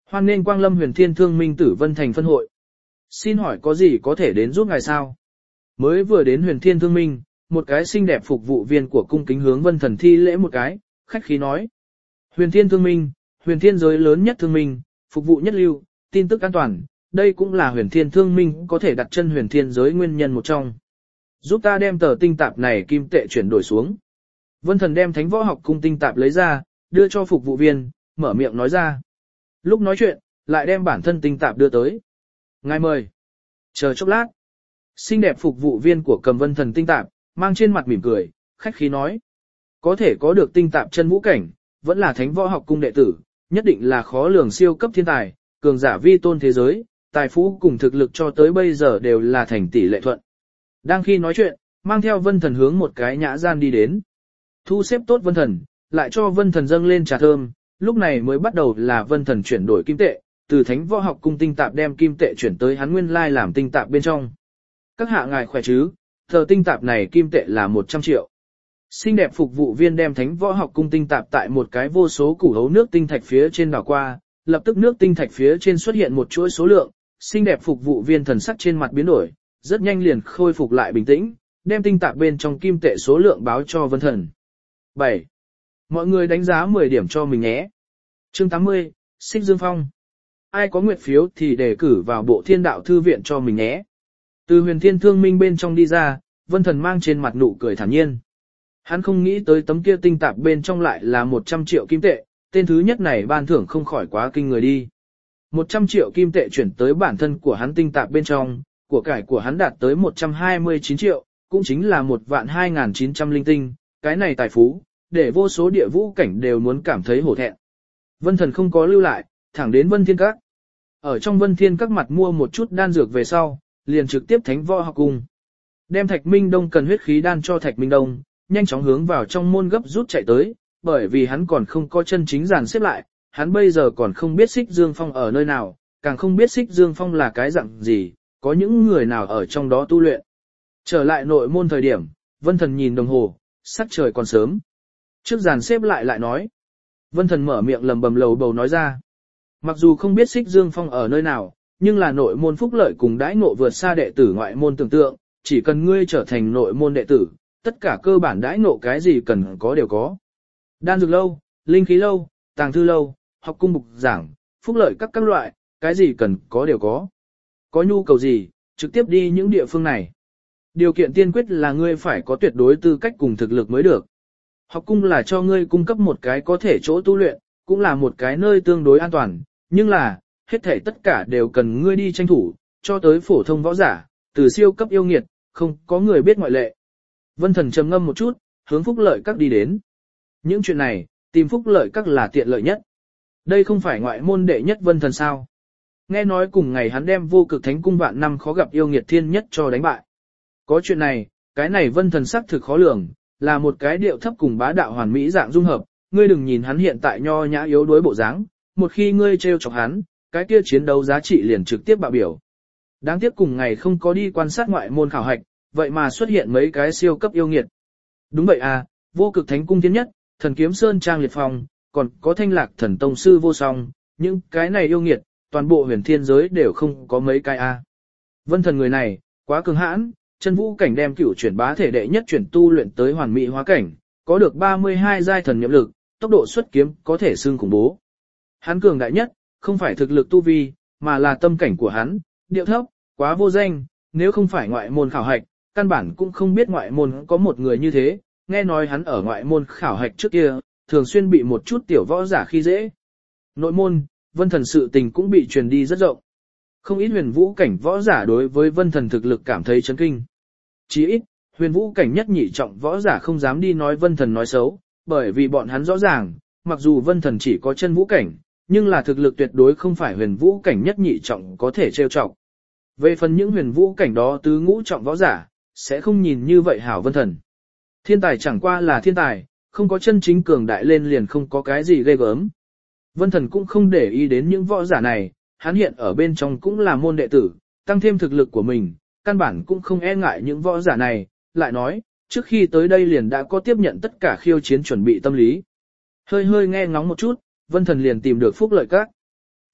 Hoan nên Quang Lâm Huyền Thiên Thương Minh Tử Vân Thành phân hội. Xin hỏi có gì có thể đến giúp ngài sao? Mới vừa đến Huyền Thiên Thương Minh, một cái xinh đẹp phục vụ viên của cung kính hướng Vân Thần thi lễ một cái, khách khí nói. Huyền Thiên Thương Minh, Huyền Thiên giới lớn nhất thương minh, phục vụ nhất lưu, tin tức an toàn, đây cũng là Huyền Thiên Thương Minh có thể đặt chân Huyền Thiên giới nguyên nhân một trong. Giúp ta đem tờ tinh tạp này kim tệ chuyển đổi xuống. Vân Thần đem Thánh Võ Học Cung tinh tạp lấy ra, đưa cho phục vụ viên, mở miệng nói ra. Lúc nói chuyện, lại đem bản thân tinh tạp đưa tới. Ngài mời. Chờ chốc lát. Xinh đẹp phục vụ viên của cầm Vân Thần tinh tạp, mang trên mặt mỉm cười, khách khí nói. Có thể có được tinh tạp chân vũ cảnh, vẫn là Thánh Võ Học Cung đệ tử, nhất định là khó lường siêu cấp thiên tài, cường giả vi tôn thế giới, tài phú cùng thực lực cho tới bây giờ đều là thành tỷ lệ thuận. Đang khi nói chuyện, mang theo Vân Thần hướng một cái nhã gian đi đến. Thu xếp tốt Vân Thần, lại cho Vân Thần dâng lên trà thơm, lúc này mới bắt đầu là Vân Thần chuyển đổi kim tệ, từ Thánh Võ Học Cung tinh tạp đem kim tệ chuyển tới hắn nguyên lai làm tinh tạp bên trong. Các hạ ngài khỏe chứ, tờ tinh tạp này kim tệ là một trăm triệu. Xinh đẹp phục vụ viên đem Thánh Võ Học Cung tinh tạp tại một cái vô số củ hấu nước tinh thạch phía trên đảo qua, lập tức nước tinh thạch phía trên xuất hiện một chuỗi số lượng, xinh đẹp phục vụ viên thần sắc trên mặt biến đổi, rất nhanh liền khôi phục lại bình tĩnh, đem tinh tạp bên trong kim tệ số lượng báo cho Vân Thần. bảy. Mọi người đánh giá mười điểm cho mình nhé. Chương tám mươi, Xích Dương Phong. Ai có nguyệt phiếu thì đề cử vào bộ Thiên Đạo Thư viện cho mình nhé. Từ Huyền Thiên Thương Minh bên trong đi ra, Vân Thần mang trên mặt nụ cười thản nhiên. Hắn không nghĩ tới tấm kia tinh tạp bên trong lại là một trăm triệu kim tệ, tên thứ nhất này ban thưởng không khỏi quá kinh người đi. một trăm triệu kim tệ chuyển tới bản thân của hắn tinh tạp bên trong, của cải của hắn đạt tới một trăm hai mươi chín triệu, cũng chính là một vạn hai nghìn chín trăm linh tinh, cái này tài phú, để vô số địa vũ cảnh đều muốn cảm thấy hổ thẹn. Vân Thần không có lưu lại, thẳng đến Vân Thiên Các. Ở trong Vân Thiên Các mặt mua một chút đan dược về sau, liền trực tiếp Thánh Võ Học Cung. Đem Thạch Minh Đông cần huyết khí đan cho Thạch Minh Đông, nhanh chóng hướng vào trong môn gấp rút chạy tới, bởi vì hắn còn không có chân chính dàn xếp lại, hắn bây giờ còn không biết Xích Dương Phong ở nơi nào, càng không biết Xích Dương Phong là cái dạng gì, có những người nào ở trong đó tu luyện. Trở lại nội môn thời điểm, Vân Thần nhìn đồng hồ, sắc trời còn sớm. Trước dàn xếp lại lại nói. Vân Thần mở miệng lầm bầm lầu bầu nói ra. Mặc dù không biết Xích Dương Phong ở nơi nào, nhưng là nội môn phúc lợi cùng đãi ngộ vượt xa đệ tử ngoại môn tưởng tượng, chỉ cần ngươi trở thành nội môn đệ tử, tất cả cơ bản đãi ngộ cái gì cần có đều có. Đan dược lâu, linh khí lâu, tàng thư lâu, học cung mục giảng, phúc lợi các các loại, cái gì cần có đều có. Có nhu cầu gì, trực tiếp đi những địa phương này. Điều kiện tiên quyết là ngươi phải có tuyệt đối tư cách cùng thực lực mới được. Học cung là cho ngươi cung cấp một cái có thể chỗ tu luyện, cũng là một cái nơi tương đối an toàn, nhưng là, hết thảy tất cả đều cần ngươi đi tranh thủ, cho tới phổ thông võ giả, từ siêu cấp yêu nghiệt, không có người biết ngoại lệ. Vân Thần trầm ngâm một chút, hướng phúc lợi các đi đến. Những chuyện này, tìm phúc lợi các là tiện lợi nhất. Đây không phải ngoại môn đệ nhất Vân Thần sao? Nghe nói cùng ngày hắn đem vô cực thánh cung vạn năm khó gặp yêu nghiệt thiên nhất cho đánh bại. Có chuyện này, cái này Vân Thần sắc thực khó lường, là một cái điệu thấp cùng bá đạo hoàn mỹ dạng dung hợp, ngươi đừng nhìn hắn hiện tại nho nhã yếu đuối bộ dáng, một khi ngươi trêu chọc hắn, cái kia chiến đấu giá trị liền trực tiếp bạo biểu. Đáng tiếc cùng ngày không có đi quan sát ngoại môn khảo hạch, vậy mà xuất hiện mấy cái siêu cấp yêu nghiệt. Đúng vậy à, vô cực thánh cung thiên nhất, thần kiếm sơn trang liệt phong, còn có thanh lạc thần tông sư vô song, những cái này yêu nghiệt, toàn bộ huyền thiên giới đều không có mấy cái a. À. Vân Thần người này, quá cường hãn, chân vũ cảnh đem cửu chuyển bá thể đệ nhất chuyển tu luyện tới hoàn mỹ hóa cảnh, có được ba mươi hai giai thần nhiệm lực, tốc độ xuất kiếm có thể xưng khủng bố. Hắn cường đại nhất, không phải thực lực tu vi, mà là tâm cảnh của hắn, điệu thấp, quá vô danh, nếu không phải ngoại môn khảo hạch, căn bản cũng không biết ngoại môn có một người như thế, nghe nói hắn ở ngoại môn khảo hạch trước kia, thường xuyên bị một chút tiểu võ giả khi dễ. Nội môn, Vân Thần sự tình cũng bị truyền đi rất rộng. Không ít huyền vũ cảnh võ giả đối với Vân Thần thực lực cảm thấy chấn kinh. Chỉ ít, huyền vũ cảnh nhất nhị trọng võ giả không dám đi nói Vân Thần nói xấu, bởi vì bọn hắn rõ ràng, mặc dù Vân Thần chỉ có chân vũ cảnh, nhưng là thực lực tuyệt đối không phải huyền vũ cảnh nhất nhị trọng có thể trêu chọc. Về phần những huyền vũ cảnh đó tứ ngũ trọng võ giả, sẽ không nhìn như vậy hảo Vân Thần. Thiên tài chẳng qua là thiên tài, không có chân chính cường đại lên liền không có cái gì ghê gớm. Vân Thần cũng không để ý đến những võ giả này, hắn hiện ở bên trong cũng là môn đệ tử, tăng thêm thực lực của mình, căn bản cũng không e ngại những võ giả này, lại nói, trước khi tới đây liền đã có tiếp nhận tất cả khiêu chiến chuẩn bị tâm lý. Hơi hơi nghe ngóng một chút, Vân Thần liền tìm được phúc lợi các.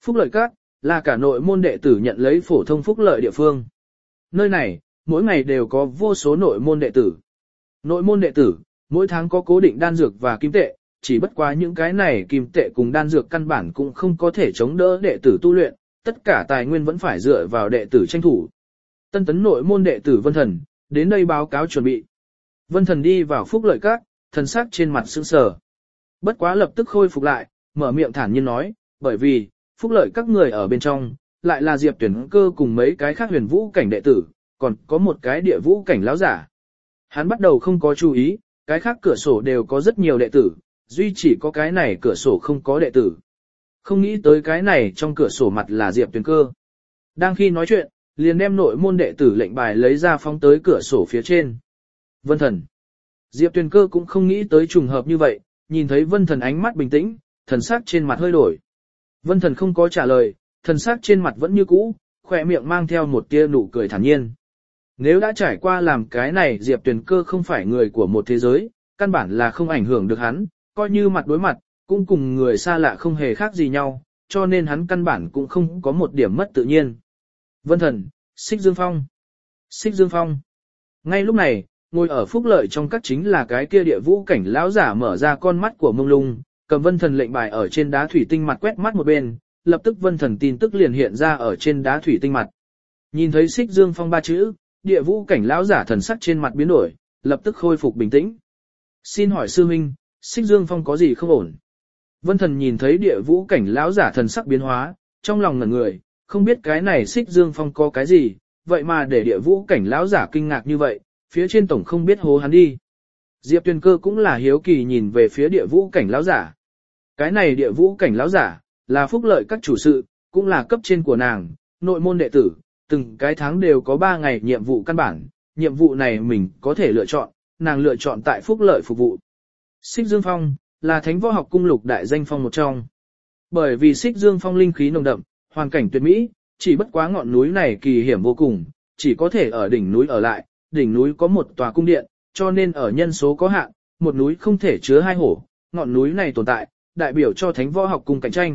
Phúc lợi các, là cả nội môn đệ tử nhận lấy phổ thông phúc lợi địa phương. Nơi này, mỗi ngày đều có vô số nội môn đệ tử. Nội môn đệ tử, mỗi tháng có cố định đan dược và kim tệ, chỉ bất quá những cái này kim tệ cùng đan dược căn bản cũng không có thể chống đỡ đệ tử tu luyện, tất cả tài nguyên vẫn phải dựa vào đệ tử tranh thủ. Tân tấn nội môn đệ tử Vân Thần, đến đây báo cáo chuẩn bị. Vân Thần đi vào phúc lợi các, thần sắc trên mặt sững sờ. Bất quá lập tức khôi phục lại, mở miệng thản nhiên nói, bởi vì, phúc lợi các người ở bên trong, lại là Diệp Tuyển Cơ cùng mấy cái khác huyền vũ cảnh đệ tử, còn có một cái địa vũ cảnh lão giả. Hắn bắt đầu không có chú ý, cái khác cửa sổ đều có rất nhiều đệ tử, duy chỉ có cái này cửa sổ không có đệ tử. Không nghĩ tới cái này trong cửa sổ mặt là Diệp Tuyển Cơ. Đang khi nói chuyện, liền đem nội môn đệ tử lệnh bài lấy ra phóng tới cửa sổ phía trên. Vân Thần. Diệp Tuyển Cơ cũng không nghĩ tới trùng hợp như vậy, nhìn thấy Vân Thần ánh mắt bình tĩnh, thần sắc trên mặt hơi đổi. Vân Thần không có trả lời, thần sắc trên mặt vẫn như cũ, khỏe miệng mang theo một tia nụ cười thản nhiên. Nếu đã trải qua làm cái này Diệp Tuyển Cơ không phải người của một thế giới, căn bản là không ảnh hưởng được hắn, coi như mặt đối mặt, cũng cùng người xa lạ không hề khác gì nhau, cho nên hắn căn bản cũng không có một điểm mất tự nhiên. Vân Thần, Xích Dương Phong. Xích Dương Phong. Ngay lúc này, ngồi ở phúc lợi trong các chính là cái kia địa vũ cảnh lão giả mở ra con mắt của mông lung, cầm Vân Thần lệnh bài ở trên đá thủy tinh mặt quét mắt một bên, lập tức Vân Thần tin tức liền hiện ra ở trên đá thủy tinh mặt. Nhìn thấy Xích Dương Phong ba chữ, địa vũ cảnh lão giả thần sắc trên mặt biến đổi, lập tức khôi phục bình tĩnh. Xin hỏi sư huynh, Xích Dương Phong có gì không ổn? Vân Thần nhìn thấy địa vũ cảnh lão giả thần sắc biến hóa, trong lòng ngẩn người, không biết cái này Xích Dương Phong có cái gì, vậy mà để địa vũ cảnh lão giả kinh ngạc như vậy, phía trên tổng không biết hố hắn đi. Diệp Tuyền Cơ cũng là hiếu kỳ nhìn về phía địa vũ cảnh lão giả. Cái này địa vũ cảnh lão giả, là phúc lợi các chủ sự, cũng là cấp trên của nàng, nội môn đệ tử, từng cái tháng đều có ba ngày nhiệm vụ căn bản, nhiệm vụ này mình có thể lựa chọn, nàng lựa chọn tại phúc lợi phục vụ. Xích Dương Phong, là thánh võ học cung lục đại danh phong một trong. Bởi vì Xích Dương Phong linh khí nồng đậm, hoàn cảnh tuyệt mỹ, chỉ bất quá ngọn núi này kỳ hiểm vô cùng, chỉ có thể ở đỉnh núi ở lại, đỉnh núi có một tòa cung điện, cho nên ở nhân số có hạn, một núi không thể chứa hai hổ, ngọn núi này tồn tại, đại biểu cho thánh võ học cung cạnh tranh.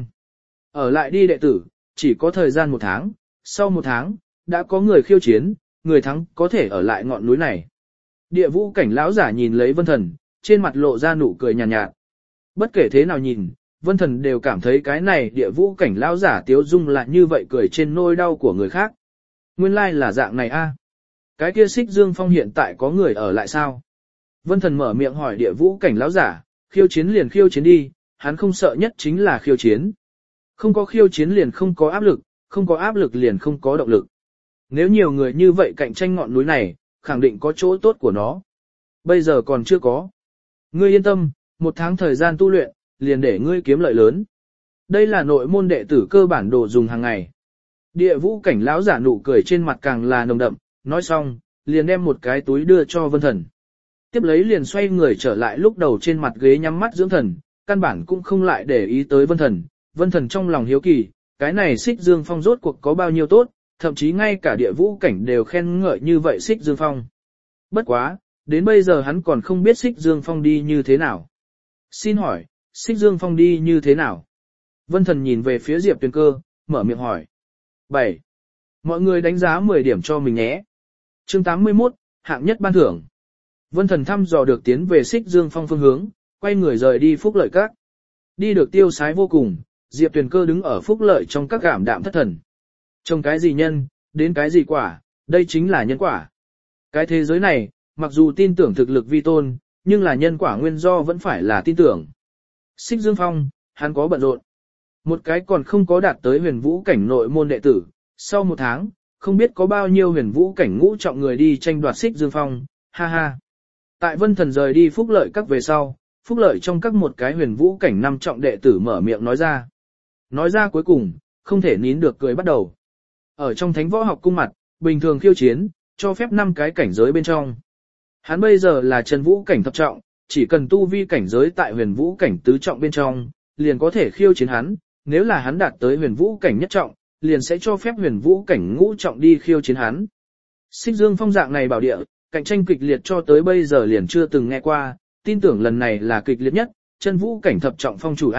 Ở lại đi đệ tử, chỉ có thời gian một tháng, sau một tháng, đã có người khiêu chiến, người thắng có thể ở lại ngọn núi này. Địa vũ cảnh lão giả nhìn lấy Vân Thần, trên mặt lộ ra nụ cười nhàn nhạt, nhạt. Bất kể thế nào nhìn, Vân Thần đều cảm thấy cái này địa vũ cảnh lão giả tiếu dung lại như vậy cười trên nỗi đau của người khác. Nguyên lai like là dạng này a. Cái kia Xích Dương Phong hiện tại có người ở lại sao? Vân Thần mở miệng hỏi địa vũ cảnh lão giả, khiêu chiến liền khiêu chiến đi, hắn không sợ nhất chính là khiêu chiến. Không có khiêu chiến liền không có áp lực, không có áp lực liền không có động lực. Nếu nhiều người như vậy cạnh tranh ngọn núi này, khẳng định có chỗ tốt của nó. Bây giờ còn chưa có. Ngươi yên tâm, một tháng thời gian tu luyện, liền để ngươi kiếm lợi lớn. Đây là nội môn đệ tử cơ bản đồ dùng hàng ngày. Địa vũ cảnh lão giả nụ cười trên mặt càng là nồng đậm, nói xong, liền đem một cái túi đưa cho Vân Thần. Tiếp lấy liền xoay người trở lại lúc đầu trên mặt ghế nhắm mắt dưỡng thần, căn bản cũng không lại để ý tới Vân Thần. Vân Thần trong lòng hiếu kỳ, cái này Xích Dương Phong rốt cuộc có bao nhiêu tốt, thậm chí ngay cả địa vũ cảnh đều khen ngợi như vậy Xích Dương Phong. Bất quá, đến bây giờ hắn còn không biết Xích Dương Phong đi như thế nào. Xin hỏi, Xích Dương Phong đi như thế nào? Vân Thần nhìn về phía Diệp Tuyền Cơ, mở miệng hỏi. bảy. Mọi người đánh giá mười điểm cho mình nhé. Chương tám mươi mốt, hạng nhất ban thưởng. Vân Thần thăm dò được tiến về Xích Dương Phong phương hướng, quay người rời đi phúc lợi các. Đi được tiêu sái vô cùng, Diệp Tuyền Cơ đứng ở phúc lợi trong các cảm đạm thất thần. Trông cái gì nhân, đến cái gì quả, đây chính là nhân quả. Cái thế giới này, mặc dù tin tưởng thực lực vi tôn, nhưng là nhân quả nguyên do vẫn phải là tin tưởng. Xích Dương Phong, hắn có bận rộn. Một cái còn không có đạt tới huyền vũ cảnh nội môn đệ tử, sau một tháng, không biết có bao nhiêu huyền vũ cảnh ngũ trọng người đi tranh đoạt Xích Dương Phong, ha ha. Tại Vân Thần rời đi phúc lợi các về sau, phúc lợi trong các một cái huyền vũ cảnh năm trọng đệ tử mở miệng nói ra. Nói ra cuối cùng, không thể nín được cười bắt đầu. Ở trong thánh võ học cung mặt, bình thường khiêu chiến, cho phép năm cái cảnh giới bên trong. Hắn bây giờ là chân vũ cảnh thập trọng, chỉ cần tu vi cảnh giới tại huyền vũ cảnh tứ trọng bên trong, liền có thể khiêu chiến hắn, nếu là hắn đạt tới huyền vũ cảnh nhất trọng, liền sẽ cho phép huyền vũ cảnh ngũ trọng đi khiêu chiến hắn. Xích Dương Phong dạng này bảo địa, cạnh tranh kịch liệt cho tới bây giờ liền chưa từng nghe qua, tin tưởng lần này là kịch liệt nhất, chân vũ cảnh thập trọng phong chủ A,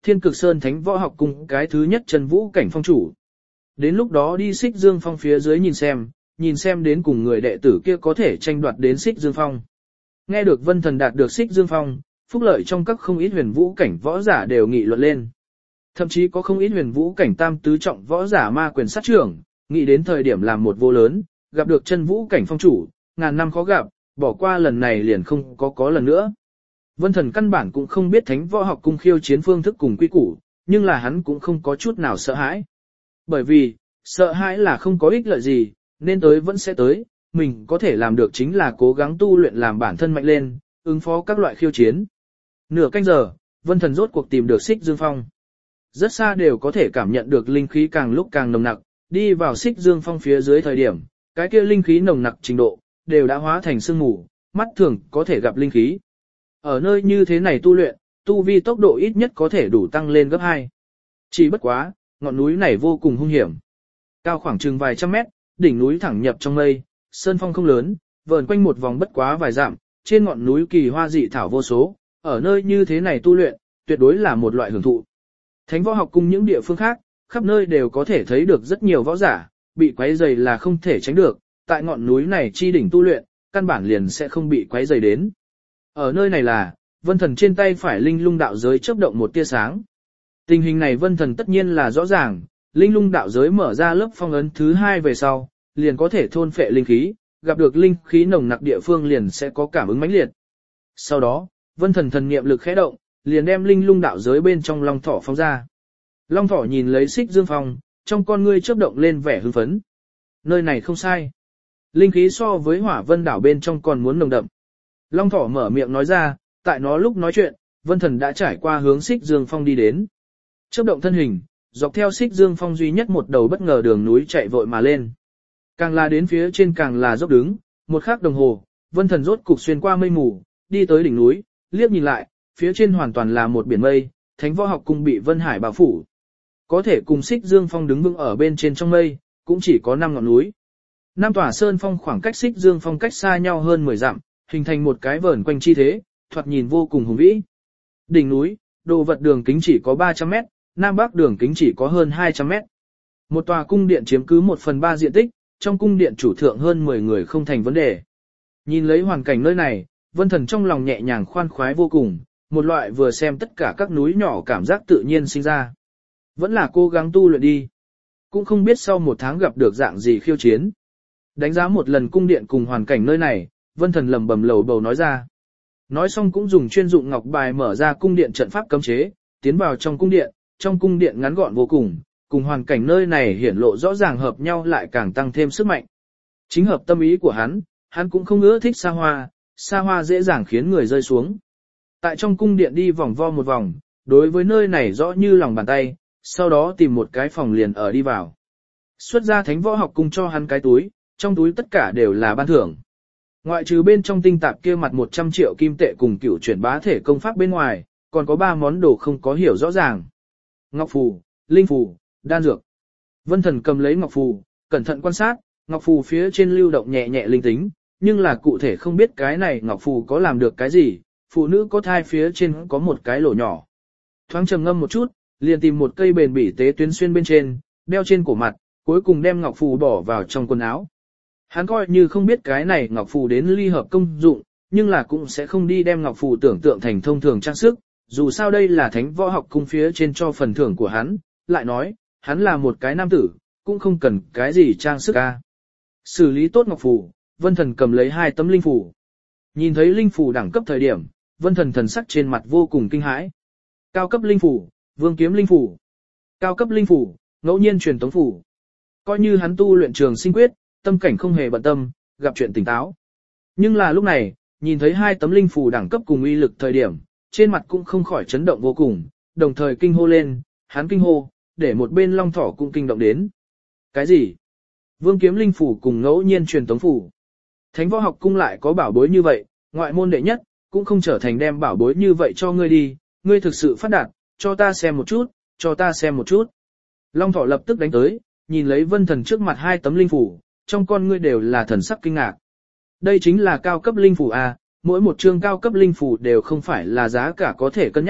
Thiên Cực Sơn Thánh Võ Học Cung cái thứ nhất chân vũ cảnh phong chủ. Đến lúc đó đi Xích Dương Phong phía dưới nhìn xem, nhìn xem đến cùng người đệ tử kia có thể tranh đoạt đến Xích Dương Phong. Nghe được Vân Thần đạt được Xích Dương Phong, phúc lợi trong các không ít huyền vũ cảnh võ giả đều nghị luận lên. Thậm chí có không ít huyền vũ cảnh tam tứ trọng võ giả ma quyền sát trưởng, nghĩ đến thời điểm làm một vô lớn, gặp được chân vũ cảnh phong chủ, ngàn năm khó gặp, bỏ qua lần này liền không có có lần nữa. Vân Thần căn bản cũng không biết Thánh Võ Học Cung khiêu chiến phương thức cùng quy củ, nhưng là hắn cũng không có chút nào sợ hãi. Bởi vì, sợ hãi là không có ích lợi gì, nên tới vẫn sẽ tới, mình có thể làm được chính là cố gắng tu luyện làm bản thân mạnh lên, ứng phó các loại khiêu chiến. Nửa canh giờ, Vân Thần rốt cuộc tìm được Xích Dương Phong. Rất xa đều có thể cảm nhận được linh khí càng lúc càng nồng nặc, đi vào Xích Dương Phong phía dưới thời điểm, cái kia linh khí nồng nặc trình độ, đều đã hóa thành sương mù, mắt thường có thể gặp linh khí. Ở nơi như thế này tu luyện, tu vi tốc độ ít nhất có thể đủ tăng lên gấp hai. Chỉ bất quá, ngọn núi này vô cùng hung hiểm. Cao khoảng chừng vài trăm mét, đỉnh núi thẳng nhập trong mây, sơn phong không lớn, vờn quanh một vòng bất quá vài dặm, trên ngọn núi kỳ hoa dị thảo vô số, ở nơi như thế này tu luyện, tuyệt đối là một loại hưởng thụ. Thánh Võ Học Cung những địa phương khác, khắp nơi đều có thể thấy được rất nhiều võ giả, bị quấy rầy là không thể tránh được, tại ngọn núi này chi đỉnh tu luyện, căn bản liền sẽ không bị quấy rầy đến. Ở nơi này là, Vân Thần trên tay phải linh lung đạo giới chớp động một tia sáng. Tình hình này Vân Thần tất nhiên là rõ ràng, linh lung đạo giới mở ra lớp phong ấn thứ hai về sau, liền có thể thôn phệ linh khí, gặp được linh khí nồng nặc địa phương liền sẽ có cảm ứng mãnh liệt. Sau đó, Vân Thần thần niệm lực khẽ động, liền đem linh lung đạo giới bên trong long thỏ phóng ra. Long thỏ nhìn lấy Xích Dương Phong, trong con ngươi chớp động lên vẻ hưng phấn. Nơi này không sai. Linh khí so với Hỏa Vân đảo bên trong còn muốn nồng đậm. Long thỏ mở miệng nói ra, tại nó lúc nói chuyện, Vân Thần đã trải qua hướng Xích Dương Phong đi đến. Chớp động thân hình, dọc theo Xích Dương Phong duy nhất một đầu bất ngờ đường núi chạy vội mà lên. Càng là đến phía trên càng là dốc đứng, một khắc đồng hồ, Vân Thần rốt cục xuyên qua mây mù, đi tới đỉnh núi, liếc nhìn lại, phía trên hoàn toàn là một biển mây, Thánh Võ Học Cung bị Vân Hải bao phủ. Có thể cùng Xích Dương Phong đứng vững ở bên trên trong mây, cũng chỉ có năm ngọn núi. Năm tòa sơn phong khoảng cách Xích Dương Phong cách xa nhau hơn mười dặm, hình thành một cái vờn quanh chi thế, thoạt nhìn vô cùng hùng vĩ. Đỉnh núi, đồ vật đường kính chỉ có ba trăm mét, nam bắc đường kính chỉ có hơn hai trăm mét. Một tòa cung điện chiếm cứ một phần ba diện tích, trong cung điện chủ thượng hơn mười người không thành vấn đề. Nhìn lấy hoàn cảnh nơi này, Vân Thần trong lòng nhẹ nhàng khoan khoái vô cùng, một loại vừa xem tất cả các núi nhỏ cảm giác tự nhiên sinh ra. Vẫn là cố gắng tu luyện đi. Cũng không biết sau một tháng gặp được dạng gì khiêu chiến. Đánh giá một lần cung điện cùng hoàn cảnh nơi này, Vân Thần lẩm bẩm lầu bầu nói ra. Nói xong cũng dùng chuyên dụng ngọc bài mở ra cung điện trận pháp cấm chế, tiến vào trong cung điện, trong cung điện ngắn gọn vô cùng, cùng hoàn cảnh nơi này hiển lộ rõ ràng hợp nhau lại càng tăng thêm sức mạnh. Chính hợp tâm ý của hắn, hắn cũng không ưa thích xa hoa, xa hoa dễ dàng khiến người rơi xuống. Tại trong cung điện đi vòng vo một vòng, đối với nơi này rõ như lòng bàn tay, sau đó tìm một cái phòng liền ở đi vào. Xuất ra Thánh Võ Học Cung cho hắn cái túi, trong túi tất cả đều là ban thưởng. Ngoại trừ bên trong tinh tạp kia mặt một trăm triệu kim tệ cùng cửu chuyển bá thể công pháp bên ngoài, còn có ba món đồ không có hiểu rõ ràng. Ngọc phù, linh phù, đan dược. Vân Thần cầm lấy ngọc phù, cẩn thận quan sát, ngọc phù phía trên lưu động nhẹ nhẹ linh tính, nhưng là cụ thể không biết cái này ngọc phù có làm được cái gì, phụ nữ có thai phía trên có một cái lỗ nhỏ. Thoáng trầm ngâm một chút, liền tìm một cây bền bỉ tế tuyến xuyên bên trên, đeo trên cổ mặt, cuối cùng đem ngọc phù bỏ vào trong quần áo. Hắn coi như không biết cái này ngọc phù đến ly hợp công dụng, nhưng là cũng sẽ không đi đem ngọc phù tưởng tượng thành thông thường trang sức, dù sao đây là Thánh Võ Học Cung phía trên cho phần thưởng của hắn, lại nói, hắn là một cái nam tử, cũng không cần cái gì trang sức ca. Xử lý tốt ngọc phù, Vân Thần cầm lấy hai tấm linh phù. Nhìn thấy linh phù đẳng cấp thời điểm, Vân Thần thần sắc trên mặt vô cùng kinh hãi. Cao cấp linh phù, Vương kiếm linh phù. Cao cấp linh phù, ngẫu nhiên truyền tống phù. Coi như hắn tu luyện trường sinh quyết, tâm cảnh không hề bận tâm, gặp chuyện tỉnh táo. Nhưng là lúc này, nhìn thấy hai tấm linh phù đẳng cấp cùng uy lực thời điểm, trên mặt cũng không khỏi chấn động vô cùng, đồng thời kinh hô lên, hắn kinh hô, để một bên long thỏ cũng kinh động đến. Cái gì? Vương kiếm linh phù cùng ngẫu nhiên truyền tống phù. Thánh Võ Học Cung lại có bảo bối như vậy, ngoại môn đệ nhất, cũng không trở thành đem bảo bối như vậy cho ngươi đi, ngươi thực sự phát đạt, cho ta xem một chút, cho ta xem một chút. Long thỏ lập tức đánh tới, nhìn lấy Vân Thần trước mặt hai tấm linh phù, trong con ngươi đều là thần sắc kinh ngạc. Đây chính là cao cấp linh phù A, mỗi một chương cao cấp linh phù đều không phải là giá cả có thể cân nhắc,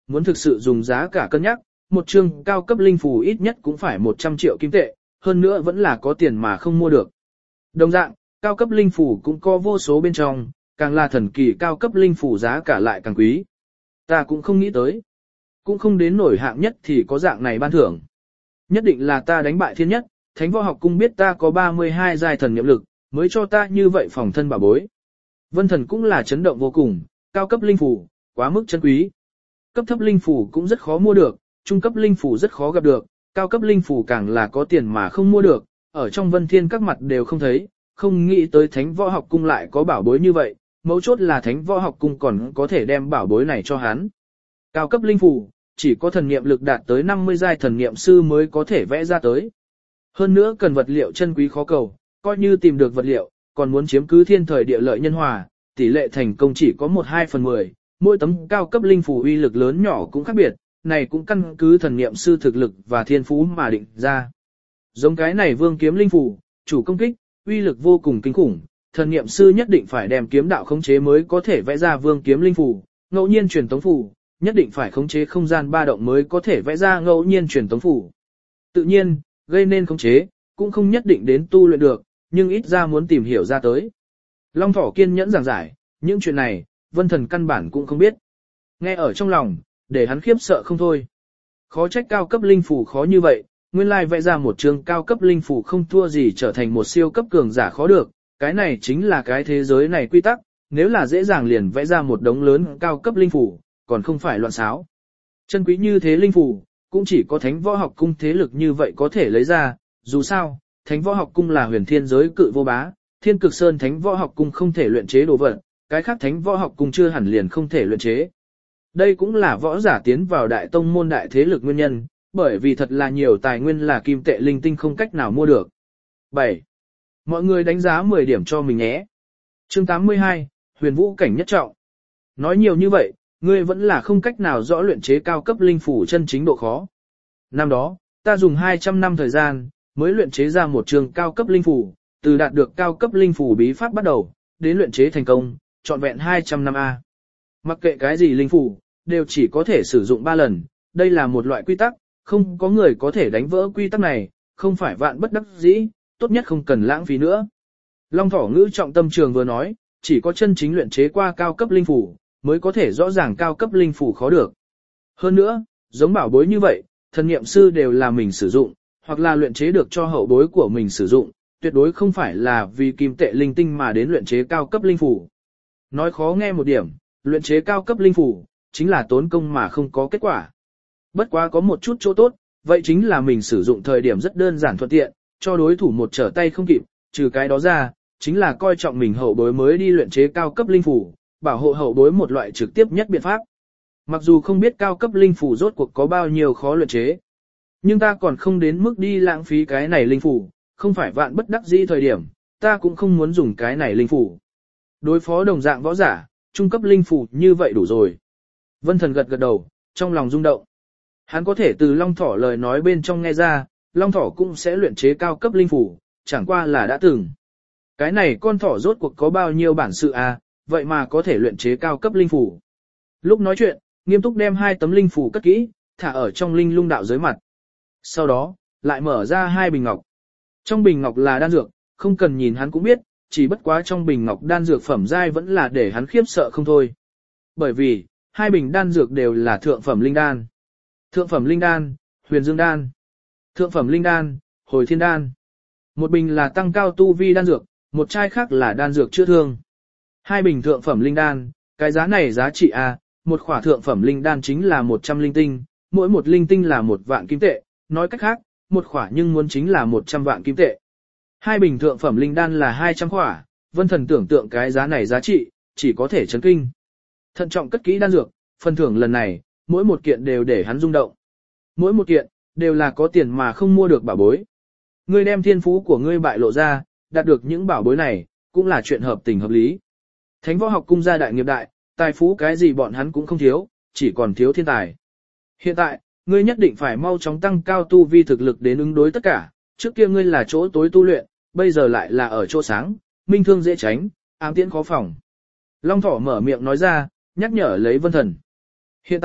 muốn thực sự dùng giá cả cân nhắc, một chương cao cấp linh phù ít nhất cũng phải một trăm triệu kim tệ, hơn nữa vẫn là có tiền mà không mua được. Đồng dạng, cao cấp linh phù cũng có vô số bên trong, càng là thần kỳ cao cấp linh phù giá cả lại càng quý. Ta cũng không nghĩ tới. Cũng không đến nổi hạng nhất thì có dạng này ban thưởng. Nhất định là ta đánh bại thiên nhất, Thánh Võ Học Cung biết ta có ba mươi hai giai thần niệm lực, mới cho ta như vậy phòng thân bảo bối. Vân Thần cũng là chấn động vô cùng, cao cấp linh phù, quá mức chân quý. Cấp thấp linh phù cũng rất khó mua được, trung cấp linh phù rất khó gặp được, cao cấp linh phù càng là có tiền mà không mua được, ở trong Vân Thiên các mặt đều không thấy, không nghĩ tới Thánh Võ Học Cung lại có bảo bối như vậy, mấu chốt là Thánh Võ Học Cung còn có thể đem bảo bối này cho hắn. Cao cấp linh phù, chỉ có thần niệm lực đạt tới năm mươi giai thần niệm sư mới có thể vẽ ra tới. Hơn nữa cần vật liệu chân quý khó cầu, coi như tìm được vật liệu, còn muốn chiếm cứ thiên thời địa lợi nhân hòa, tỷ lệ thành công chỉ có một hai phần mười, mỗi tấm cao cấp linh phù uy lực lớn nhỏ cũng khác biệt, này cũng căn cứ thần niệm sư thực lực và thiên phú mà định ra. Giống cái này vương kiếm linh phù, chủ công kích, uy lực vô cùng kinh khủng, thần niệm sư nhất định phải đem kiếm đạo khống chế mới có thể vẽ ra vương kiếm linh phù, ngẫu nhiên truyền tống phù, nhất định phải khống chế không gian ba động mới có thể vẽ ra ngẫu nhiên truyền tống phù. Tự nhiên, gây nên khống chế, cũng không nhất định đến tu luyện được, nhưng ít ra muốn tìm hiểu ra tới. Long Thỏ kiên nhẫn giảng giải, những chuyện này, Vân Thần căn bản cũng không biết. Nghe ở trong lòng, để hắn khiếp sợ không thôi. Khó trách cao cấp linh phù khó như vậy, nguyên lai vẽ ra một trường cao cấp linh phù không thua gì trở thành một siêu cấp cường giả khó được, cái này chính là cái thế giới này quy tắc, nếu là dễ dàng liền vẽ ra một đống lớn cao cấp linh phù, còn không phải loạn xáo. Chân quý như thế linh phù, cũng chỉ có Thánh Võ Học Cung thế lực như vậy có thể lấy ra, dù sao, Thánh Võ Học Cung là huyền thiên giới cự vô bá, Thiên Cực Sơn Thánh Võ Học Cung không thể luyện chế đồ vật, cái khác Thánh Võ Học Cung chưa hẳn liền không thể luyện chế. Đây cũng là võ giả tiến vào đại tông môn đại thế lực nguyên nhân, bởi vì thật là nhiều tài nguyên là kim tệ linh tinh không cách nào mua được. bảy. Mọi người đánh giá mười điểm cho mình nhé. Chương tám mươi hai, Huyền Vũ cảnh nhất trọng. Nói nhiều như vậy, ngươi vẫn là không cách nào rõ luyện chế cao cấp linh phủ chân chính độ khó. Năm đó, ta dùng hai trăm năm thời gian, mới luyện chế ra một trường cao cấp linh phủ, từ đạt được cao cấp linh phủ bí pháp bắt đầu, đến luyện chế thành công, trọn vẹn hai trăm năm A. Mặc kệ cái gì linh phủ, đều chỉ có thể sử dụng ba lần, đây là một loại quy tắc, không có người có thể đánh vỡ quy tắc này, không phải vạn bất đắc dĩ, tốt nhất không cần lãng phí nữa. Long Thỏ ngữ trọng tâm trường vừa nói, chỉ có chân chính luyện chế qua cao cấp linh phủ, mới có thể rõ ràng cao cấp linh phủ khó được. Hơn nữa, giống bảo bối như vậy, thần niệm sư đều là mình sử dụng, hoặc là luyện chế được cho hậu bối của mình sử dụng, tuyệt đối không phải là vì kim tệ linh tinh mà đến luyện chế cao cấp linh phủ. Nói khó nghe một điểm, luyện chế cao cấp linh phủ, chính là tốn công mà không có kết quả. Bất quá có một chút chỗ tốt, vậy chính là mình sử dụng thời điểm rất đơn giản thuận tiện, cho đối thủ một trở tay không kịp, trừ cái đó ra, chính là coi trọng mình hậu bối mới đi luyện chế cao cấp linh phủ, bảo hộ hậu bối một loại trực tiếp nhất biện pháp. Mặc dù không biết cao cấp linh phủ rốt cuộc có bao nhiêu khó luyện chế, nhưng ta còn không đến mức đi lãng phí cái này linh phủ, không phải vạn bất đắc dĩ thời điểm, ta cũng không muốn dùng cái này linh phủ. Đối phó đồng dạng võ giả, trung cấp linh phủ như vậy đủ rồi. Vân Thần gật gật đầu, trong lòng rung động. Hắn có thể từ Long Thỏ lời nói bên trong nghe ra, Long Thỏ cũng sẽ luyện chế cao cấp linh phủ, chẳng qua là đã từng. Cái này con thỏ rốt cuộc có bao nhiêu bản sự à, vậy mà có thể luyện chế cao cấp linh phủ. Lúc nói chuyện, nghiêm túc đem hai tấm linh phủ cất kỹ, thả ở trong linh lung đạo dưới mặt. Sau đó, lại mở ra hai bình ngọc. Trong bình ngọc là đan dược, không cần nhìn hắn cũng biết, chỉ bất quá trong bình ngọc đan dược phẩm giai vẫn là để hắn khiếp sợ không thôi. Bởi vì, hai bình đan dược đều là thượng phẩm linh đan. Thượng phẩm linh đan, huyền dương đan. Thượng phẩm linh đan, hồi thiên đan. Một bình là tăng cao tu vi đan dược, một chai khác là đan dược chữa thương. Hai bình thượng phẩm linh đan, cái giá này giá trị a, một khỏa thượng phẩm linh đan chính là một trăm linh tinh, mỗi một linh tinh là một vạn kim tệ, nói cách khác, một khỏa nhưng muốn chính là một trăm vạn kim tệ. Hai bình thượng phẩm linh đan là hai trăm khỏa, Vân Thần tưởng tượng cái giá này giá trị, chỉ có thể chấn kinh. Thận trọng cất kỹ đan dược, phần thưởng lần này, mỗi một kiện đều để hắn rung động. Mỗi một kiện, đều là có tiền mà không mua được bảo bối. Ngươi đem thiên phú của ngươi bại lộ ra, đạt được những bảo bối này, cũng là chuyện hợp tình hợp lý. Thánh Võ Học Cung gia đại nghiệp đại, tài phú cái gì bọn hắn cũng không thiếu, chỉ còn thiếu thiên tài. Hiện tại, ngươi nhất định phải mau chóng tăng cao tu vi thực lực đến ứng đối tất cả, trước kia ngươi là chỗ tối tu luyện, bây giờ lại là ở chỗ sáng, minh thương dễ tránh, ám tiễn khó phòng. Long Thỏ mở miệng nói ra, nhắc nhở lấy Vân Thần. Hiện tại,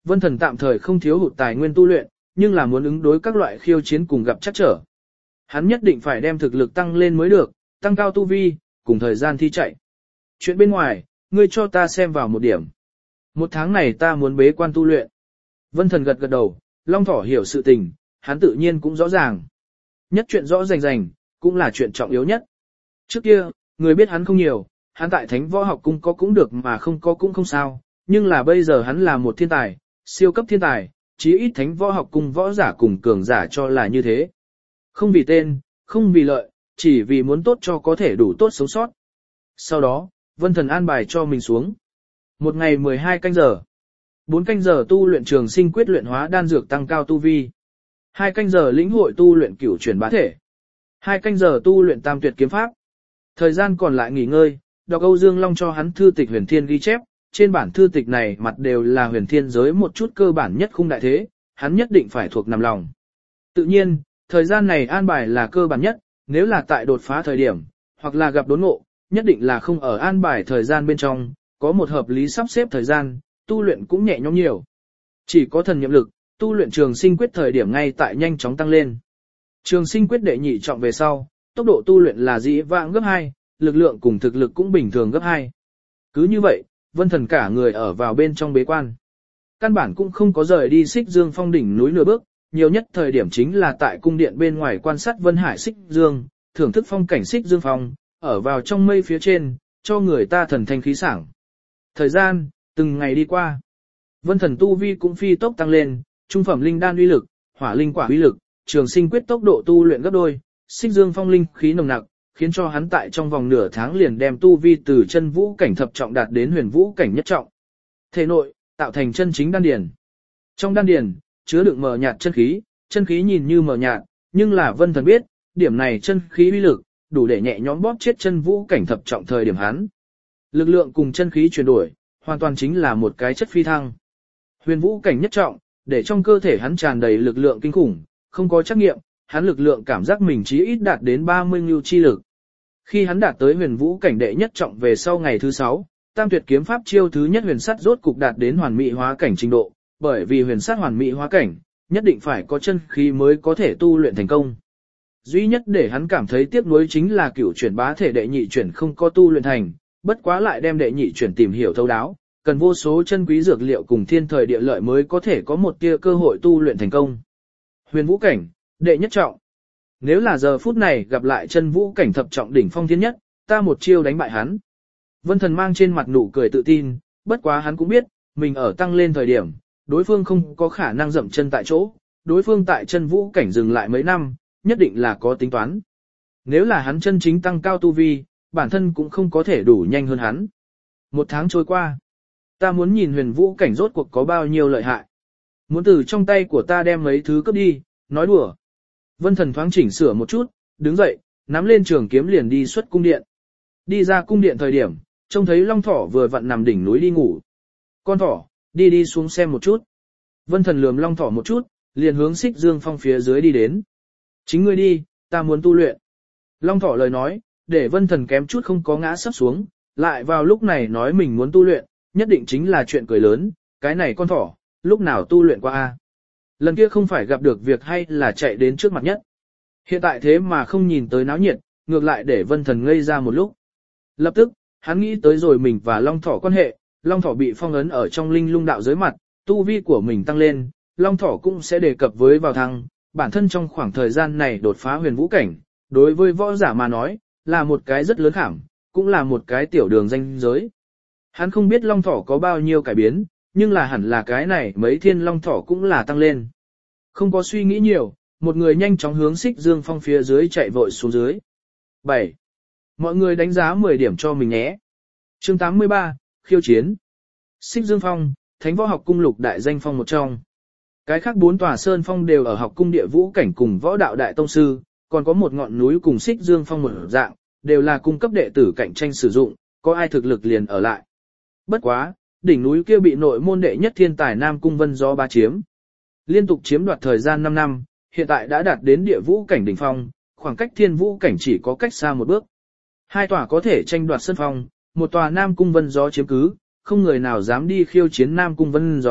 Vân Thần tạm thời không thiếu hụt tài nguyên tu luyện, nhưng là muốn ứng đối các loại khiêu chiến cùng gặp chắc trở. Hắn nhất định phải đem thực lực tăng lên mới được, tăng cao tu vi, cùng thời gian thi chạy. Chuyện bên ngoài, ngươi cho ta xem vào một điểm. Một tháng này ta muốn bế quan tu luyện. Vân Thần gật gật đầu, Long Thỏ hiểu sự tình, hắn tự nhiên cũng rõ ràng. Nhất chuyện rõ rành rành, cũng là chuyện trọng yếu nhất. Trước kia, người biết hắn không nhiều, hắn tại Thánh Võ Học Cung có cũng được mà không có cũng không sao, nhưng là bây giờ hắn là một thiên tài, siêu cấp thiên tài, chí ít Thánh Võ Học Cung võ giả cùng cường giả cho là như thế. Không vì tên, không vì lợi, chỉ vì muốn tốt cho có thể đủ tốt sống sót. Sau đó, Vân Thần an bài cho mình xuống. Một ngày mười hai canh giờ. Bốn canh giờ tu luyện trường sinh quyết luyện hóa đan dược tăng cao tu vi. Hai canh giờ lĩnh hội tu luyện cửu chuyển bá thể. Hai canh giờ tu luyện tam tuyệt kiếm pháp. Thời gian còn lại nghỉ ngơi, đọc Âu Dương Long cho hắn thư tịch huyền thiên ghi chép, trên bản thư tịch này mặt đều là huyền thiên giới một chút cơ bản nhất khung đại thế, hắn nhất định phải thuộc nằm lòng. Tự nhiên, thời gian này an bài là cơ bản nhất, nếu là tại đột phá thời điểm, hoặc là gặp đốn ngộ, nhất định là không ở an bài thời gian bên trong, có một hợp lý sắp xếp thời gian, tu luyện cũng nhẹ nhõm nhiều. Chỉ có thần nhiệm lực, tu luyện trường sinh quyết thời điểm ngay tại nhanh chóng tăng lên. Trường sinh quyết đệ nhị trọng về sau, tốc độ tu luyện là dĩ vãng gấp hai, lực lượng cùng thực lực cũng bình thường gấp hai. Cứ như vậy, Vân Thần cả người ở vào bên trong bế quan. Căn bản cũng không có rời đi Xích Dương Phong đỉnh núi nửa bước, nhiều nhất thời điểm chính là tại cung điện bên ngoài quan sát Vân Hải Xích Dương, thưởng thức phong cảnh Xích Dương Phong, ở vào trong mây phía trên, cho người ta thần thanh khí sảng. Thời gian, từng ngày đi qua. Vân Thần tu vi cũng phi tốc tăng lên, trung phẩm linh đan uy lực, hỏa linh quả uy lực, trường sinh quyết tốc độ tu luyện gấp đôi, Xích Dương Phong linh khí nồng nặc, khiến cho hắn tại trong vòng nửa tháng liền đem tu vi từ chân vũ cảnh thập trọng đạt đến huyền vũ cảnh nhất trọng. Thể nội, tạo thành chân chính đan điền. Trong đan điền, chứa đựng mờ nhạt chân khí, chân khí nhìn như mờ nhạt, nhưng là Vân Thần biết, điểm này chân khí uy lực, đủ để nhẹ nhõm bóp chết chân vũ cảnh thập trọng thời điểm hắn. Lực lượng cùng chân khí chuyển đổi, hoàn toàn chính là một cái chất phi thăng. Huyền vũ cảnh nhất trọng, để trong cơ thể hắn tràn đầy lực lượng kinh khủng, không có trắc nghiệm, hắn lực lượng cảm giác mình chí ít đạt đến ba mươi ngưu chi lực. Khi hắn đạt tới huyền vũ cảnh đệ nhất trọng về sau ngày thứ sáu, tam tuyệt kiếm pháp chiêu thứ nhất huyền sắt rốt cục đạt đến hoàn mỹ hóa cảnh trình độ, bởi vì huyền sắt hoàn mỹ hóa cảnh, nhất định phải có chân khí mới có thể tu luyện thành công. Duy nhất để hắn cảm thấy tiếc nuối chính là cửu chuyển bá thể đệ nhị chuyển không có tu luyện thành, bất quá lại đem đệ nhị chuyển tìm hiểu thấu đáo, cần vô số chân quý dược liệu cùng thiên thời địa lợi mới có thể có một tia cơ hội tu luyện thành công. Huyền vũ cảnh, đệ nhất trọng. Nếu là giờ phút này gặp lại chân vũ cảnh thập trọng đỉnh phong thiên nhất, ta một chiêu đánh bại hắn. Vân Thần mang trên mặt nụ cười tự tin, bất quá hắn cũng biết, mình ở tăng lên thời điểm, đối phương không có khả năng dậm chân tại chỗ, đối phương tại chân vũ cảnh dừng lại mấy năm, nhất định là có tính toán. Nếu là hắn chân chính tăng cao tu vi, bản thân cũng không có thể đủ nhanh hơn hắn. Một tháng trôi qua, ta muốn nhìn huyền vũ cảnh rốt cuộc có bao nhiêu lợi hại. Muốn từ trong tay của ta đem mấy thứ cướp đi, nói đùa. Vân Thần thoáng chỉnh sửa một chút, đứng dậy, nắm lên trường kiếm liền đi xuất cung điện. Đi ra cung điện thời điểm, trông thấy Long Thỏ vừa vặn nằm đỉnh núi đi ngủ. Con thỏ, đi đi xuống xem một chút. Vân Thần lườm Long Thỏ một chút, liền hướng Xích Dương Phong phía dưới đi đến. Chính ngươi đi, ta muốn tu luyện. Long Thỏ lời nói, để Vân Thần kém chút không có ngã sắp xuống, lại vào lúc này nói mình muốn tu luyện, nhất định chính là chuyện cười lớn, cái này con thỏ, lúc nào tu luyện qua a? Lần kia không phải gặp được việc hay là chạy đến trước mặt nhất. Hiện tại thế mà không nhìn tới náo nhiệt, ngược lại để Vân Thần ngây ra một lúc. Lập tức, hắn nghĩ tới rồi mình và Long Thỏ quan hệ, Long Thỏ bị phong ấn ở trong linh lung đạo giới mặt, tu vi của mình tăng lên, Long Thỏ cũng sẽ đề cập với vào thăng, bản thân trong khoảng thời gian này đột phá huyền vũ cảnh, đối với võ giả mà nói, là một cái rất lớn khảm, cũng là một cái tiểu đường danh giới. Hắn không biết Long Thỏ có bao nhiêu cải biến, nhưng là hẳn là cái này mấy thiên Long Thỏ cũng là tăng lên. Không có suy nghĩ nhiều, một người nhanh chóng hướng Xích Dương Phong phía dưới chạy vội xuống dưới. bảy. Mọi người đánh giá mười điểm cho mình nhé. Chương tám mươi ba, khiêu chiến. Xích Dương Phong, Thánh Võ Học Cung lục đại danh phong một trong. Cái khác bốn tòa sơn phong đều ở học cung địa vũ cảnh cùng võ đạo đại tông sư, còn có một ngọn núi cùng Xích Dương Phong một dạng, đều là cung cấp đệ tử cạnh tranh sử dụng, có ai thực lực liền ở lại. Bất quá, đỉnh núi kia bị nội môn đệ nhất thiên tài Nam Cung Vân Gió bá chiếm. Liên tục chiếm đoạt thời gian năm năm, hiện tại đã đạt đến địa vũ cảnh đỉnh phong, khoảng cách thiên vũ cảnh chỉ có cách xa một bước. Hai tòa có thể tranh đoạt sân phong, một tòa Nam Cung Vân Gió chiếm cứ, không người nào dám đi khiêu chiến Nam Cung Vân Gió,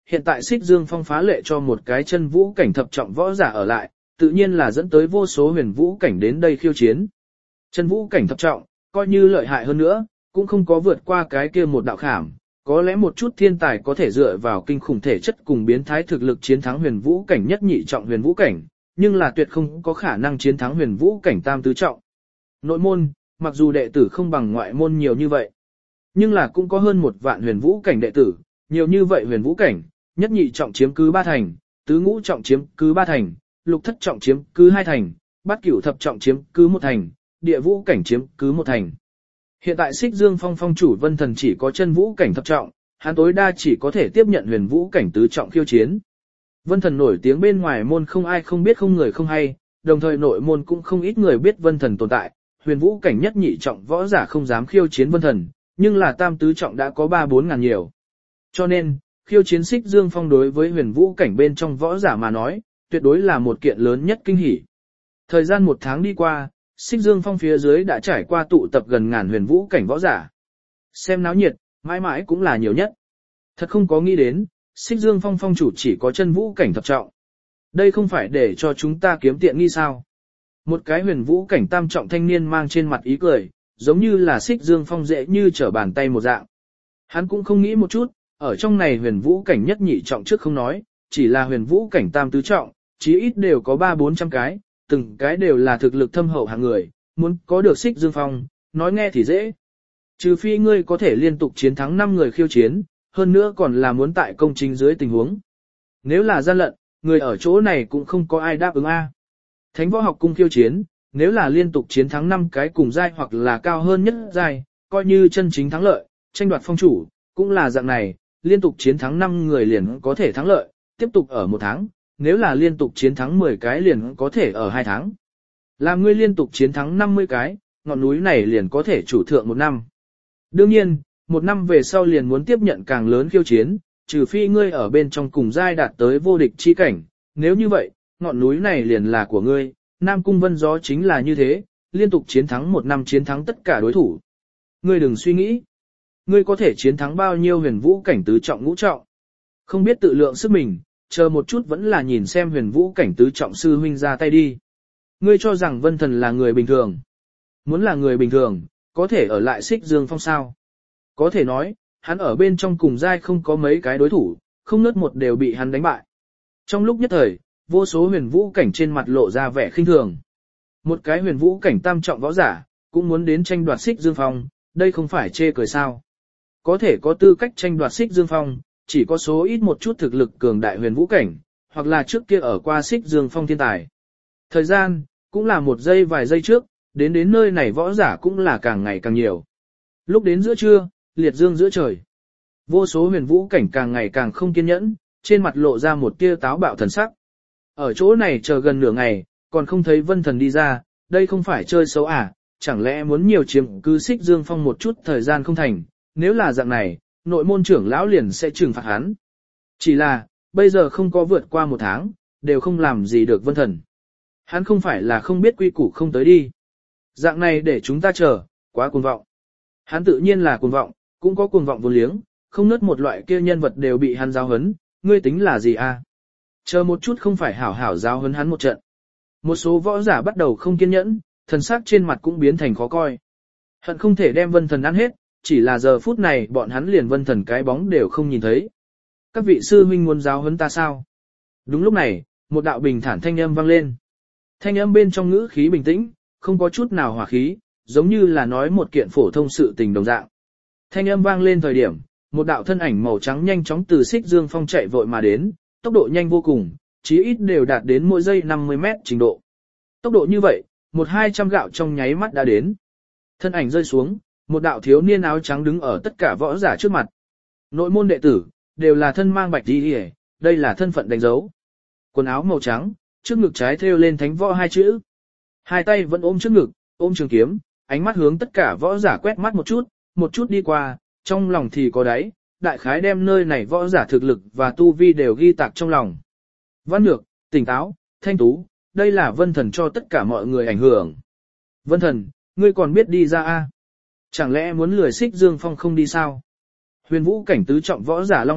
hiện tại Xích Dương Phong phá lệ cho một cái chân vũ cảnh thập trọng võ giả ở lại, tự nhiên là dẫn tới vô số huyền vũ cảnh đến đây khiêu chiến. Chân vũ cảnh thập trọng, coi như lợi hại hơn nữa, cũng không có vượt qua cái kia một đạo khảm, có lẽ một chút thiên tài có thể dựa vào kinh khủng thể chất cùng biến thái thực lực chiến thắng huyền vũ cảnh nhất nhị trọng huyền vũ cảnh, nhưng là tuyệt không có khả năng chiến thắng huyền vũ cảnh tam tứ trọng. Nội môn, mặc dù đệ tử không bằng ngoại môn nhiều như vậy, nhưng là cũng có hơn một vạn huyền vũ cảnh đệ tử, nhiều như vậy huyền vũ cảnh, nhất nhị trọng chiếm cứ ba thành, tứ ngũ trọng chiếm cứ ba thành, lục thất trọng chiếm cứ hai thành, bát cửu thập trọng chiếm cứ một thành, địa vũ cảnh chiếm cứ một thành. Hiện tại Xích Dương Phong phong chủ Vân Thần chỉ có chân vũ cảnh thập trọng, hắn tối đa chỉ có thể tiếp nhận huyền vũ cảnh tứ trọng khiêu chiến. Vân Thần nổi tiếng bên ngoài môn không ai không biết không người không hay, đồng thời nội môn cũng không ít người biết Vân Thần tồn tại, huyền vũ cảnh nhất nhị trọng võ giả không dám khiêu chiến Vân Thần, nhưng là tam tứ trọng đã có ba bốn ngàn nhiều. Cho nên, khiêu chiến Xích Dương Phong đối với huyền vũ cảnh bên trong võ giả mà nói, tuyệt đối là một kiện lớn nhất kinh hỉ. Thời gian một tháng đi qua, Xích Dương Phong phía dưới đã trải qua tụ tập gần ngàn huyền vũ cảnh võ giả. Xem náo nhiệt, mãi mãi cũng là nhiều nhất. Thật không có nghĩ đến, Xích Dương Phong phong chủ chỉ có chân vũ cảnh thập trọng. Đây không phải để cho chúng ta kiếm tiện nghi sao? Một cái huyền vũ cảnh tam trọng thanh niên mang trên mặt ý cười, giống như là Xích Dương Phong dễ như trở bàn tay một dạng. Hắn cũng không nghĩ một chút, ở trong này huyền vũ cảnh nhất nhị trọng trước không nói, chỉ là huyền vũ cảnh tam tứ trọng, chí ít đều có ba bốn trăm cái, từng cái đều là thực lực thâm hậu hạng người, muốn có được Xích Dương Phong, nói nghe thì dễ. Trừ phi ngươi có thể liên tục chiến thắng năm người khiêu chiến, hơn nữa còn là muốn tại công chính dưới tình huống. Nếu là gian lận, người ở chỗ này cũng không có ai đáp ứng A. Thánh võ học cung khiêu chiến, nếu là liên tục chiến thắng năm cái cùng giai hoặc là cao hơn nhất giai, coi như chân chính thắng lợi, tranh đoạt phong chủ, cũng là dạng này, liên tục chiến thắng năm người liền có thể thắng lợi, tiếp tục ở một tháng, nếu là liên tục chiến thắng mười cái liền có thể ở hai tháng. Làm ngươi liên tục chiến thắng năm mươi cái, ngọn núi này liền có thể chủ thượng một năm. Đương nhiên, một năm về sau liền muốn tiếp nhận càng lớn khiêu chiến, trừ phi ngươi ở bên trong cùng giai đạt tới vô địch chi cảnh, nếu như vậy, ngọn núi này liền là của ngươi, Nam Cung Vân Gió chính là như thế, liên tục chiến thắng một năm chiến thắng tất cả đối thủ. Ngươi đừng suy nghĩ, ngươi có thể chiến thắng bao nhiêu huyền vũ cảnh tứ trọng ngũ trọng. Không biết tự lượng sức mình, chờ một chút vẫn là nhìn xem huyền vũ cảnh tứ trọng sư huynh ra tay đi. Ngươi cho rằng Vân Thần là người bình thường. Muốn là người bình thường, có thể ở lại Xích Dương Phong sao. Có thể nói, hắn ở bên trong cùng giai không có mấy cái đối thủ, không nớt một đều bị hắn đánh bại. Trong lúc nhất thời, vô số huyền vũ cảnh trên mặt lộ ra vẻ khinh thường. Một cái huyền vũ cảnh tam trọng võ giả, cũng muốn đến tranh đoạt Xích Dương Phong, đây không phải chê cười sao. Có thể có tư cách tranh đoạt Xích Dương Phong, chỉ có số ít một chút thực lực cường đại huyền vũ cảnh, hoặc là trước kia ở qua Xích Dương Phong thiên tài. Thời gian, cũng là một giây vài giây trước, đến đến nơi này võ giả cũng là càng ngày càng nhiều. Lúc đến giữa trưa, liệt dương giữa trời. Vô số huyền vũ cảnh càng ngày càng không kiên nhẫn, trên mặt lộ ra một tia táo bạo thần sắc. Ở chỗ này chờ gần nửa ngày, còn không thấy Vân Thần đi ra, đây không phải chơi xấu à, chẳng lẽ muốn nhiều chiếm cứ Xích Dương Phong một chút thời gian không thành, nếu là dạng này, nội môn trưởng lão liền sẽ trừng phạt hắn. Chỉ là, bây giờ không có vượt qua một tháng, đều không làm gì được Vân Thần. Hắn không phải là không biết quy củ không tới đi. Dạng này để chúng ta chờ, quá cuồng vọng. Hắn tự nhiên là cuồng vọng, cũng có cuồng vọng vô liếng, không nớt một loại kia nhân vật đều bị hắn giáo huấn, ngươi tính là gì à? Chờ một chút không phải hảo hảo giáo huấn hắn một trận. Một số võ giả bắt đầu không kiên nhẫn, thần sắc trên mặt cũng biến thành khó coi. Hận không thể đem Vân Thần ăn hết, chỉ là giờ phút này bọn hắn liền Vân Thần cái bóng đều không nhìn thấy. Các vị sư huynh muốn giáo huấn ta sao? Đúng lúc này, một đạo bình thản thanh âm vang lên. Thanh âm bên trong ngữ khí bình tĩnh, không có chút nào hỏa khí, giống như là nói một kiện phổ thông sự tình đồng dạng. Thanh âm vang lên thời điểm, một đạo thân ảnh màu trắng nhanh chóng từ Xích Dương Phong chạy vội mà đến, tốc độ nhanh vô cùng, chí ít đều đạt đến mỗi giây năm mươi mét trình độ. Tốc độ như vậy, một hai trăm gạo trong nháy mắt đã đến. Thân ảnh rơi xuống, một đạo thiếu niên áo trắng đứng ở tất cả võ giả trước mặt. Nội môn đệ tử, đều là thân mang bạch đi đi, đây là thân phận đánh dấu. Quần áo màu trắng, trước ngực trái thêu lên thánh võ hai chữ. Hai tay vẫn ôm trước ngực, ôm trường kiếm, ánh mắt hướng tất cả võ giả quét mắt một chút, một chút đi qua, trong lòng thì có đáy, đại khái đem nơi này võ giả thực lực và tu vi đều ghi tạc trong lòng. Văn Nhược, tỉnh táo, thanh tú, đây là Vân Thần cho tất cả mọi người ảnh hưởng. Vân Thần, ngươi còn biết đi ra a? Chẳng lẽ muốn lười Xích Dương Phong không đi sao? Huyền vũ cảnh tứ trọng võ giả Long Hạo,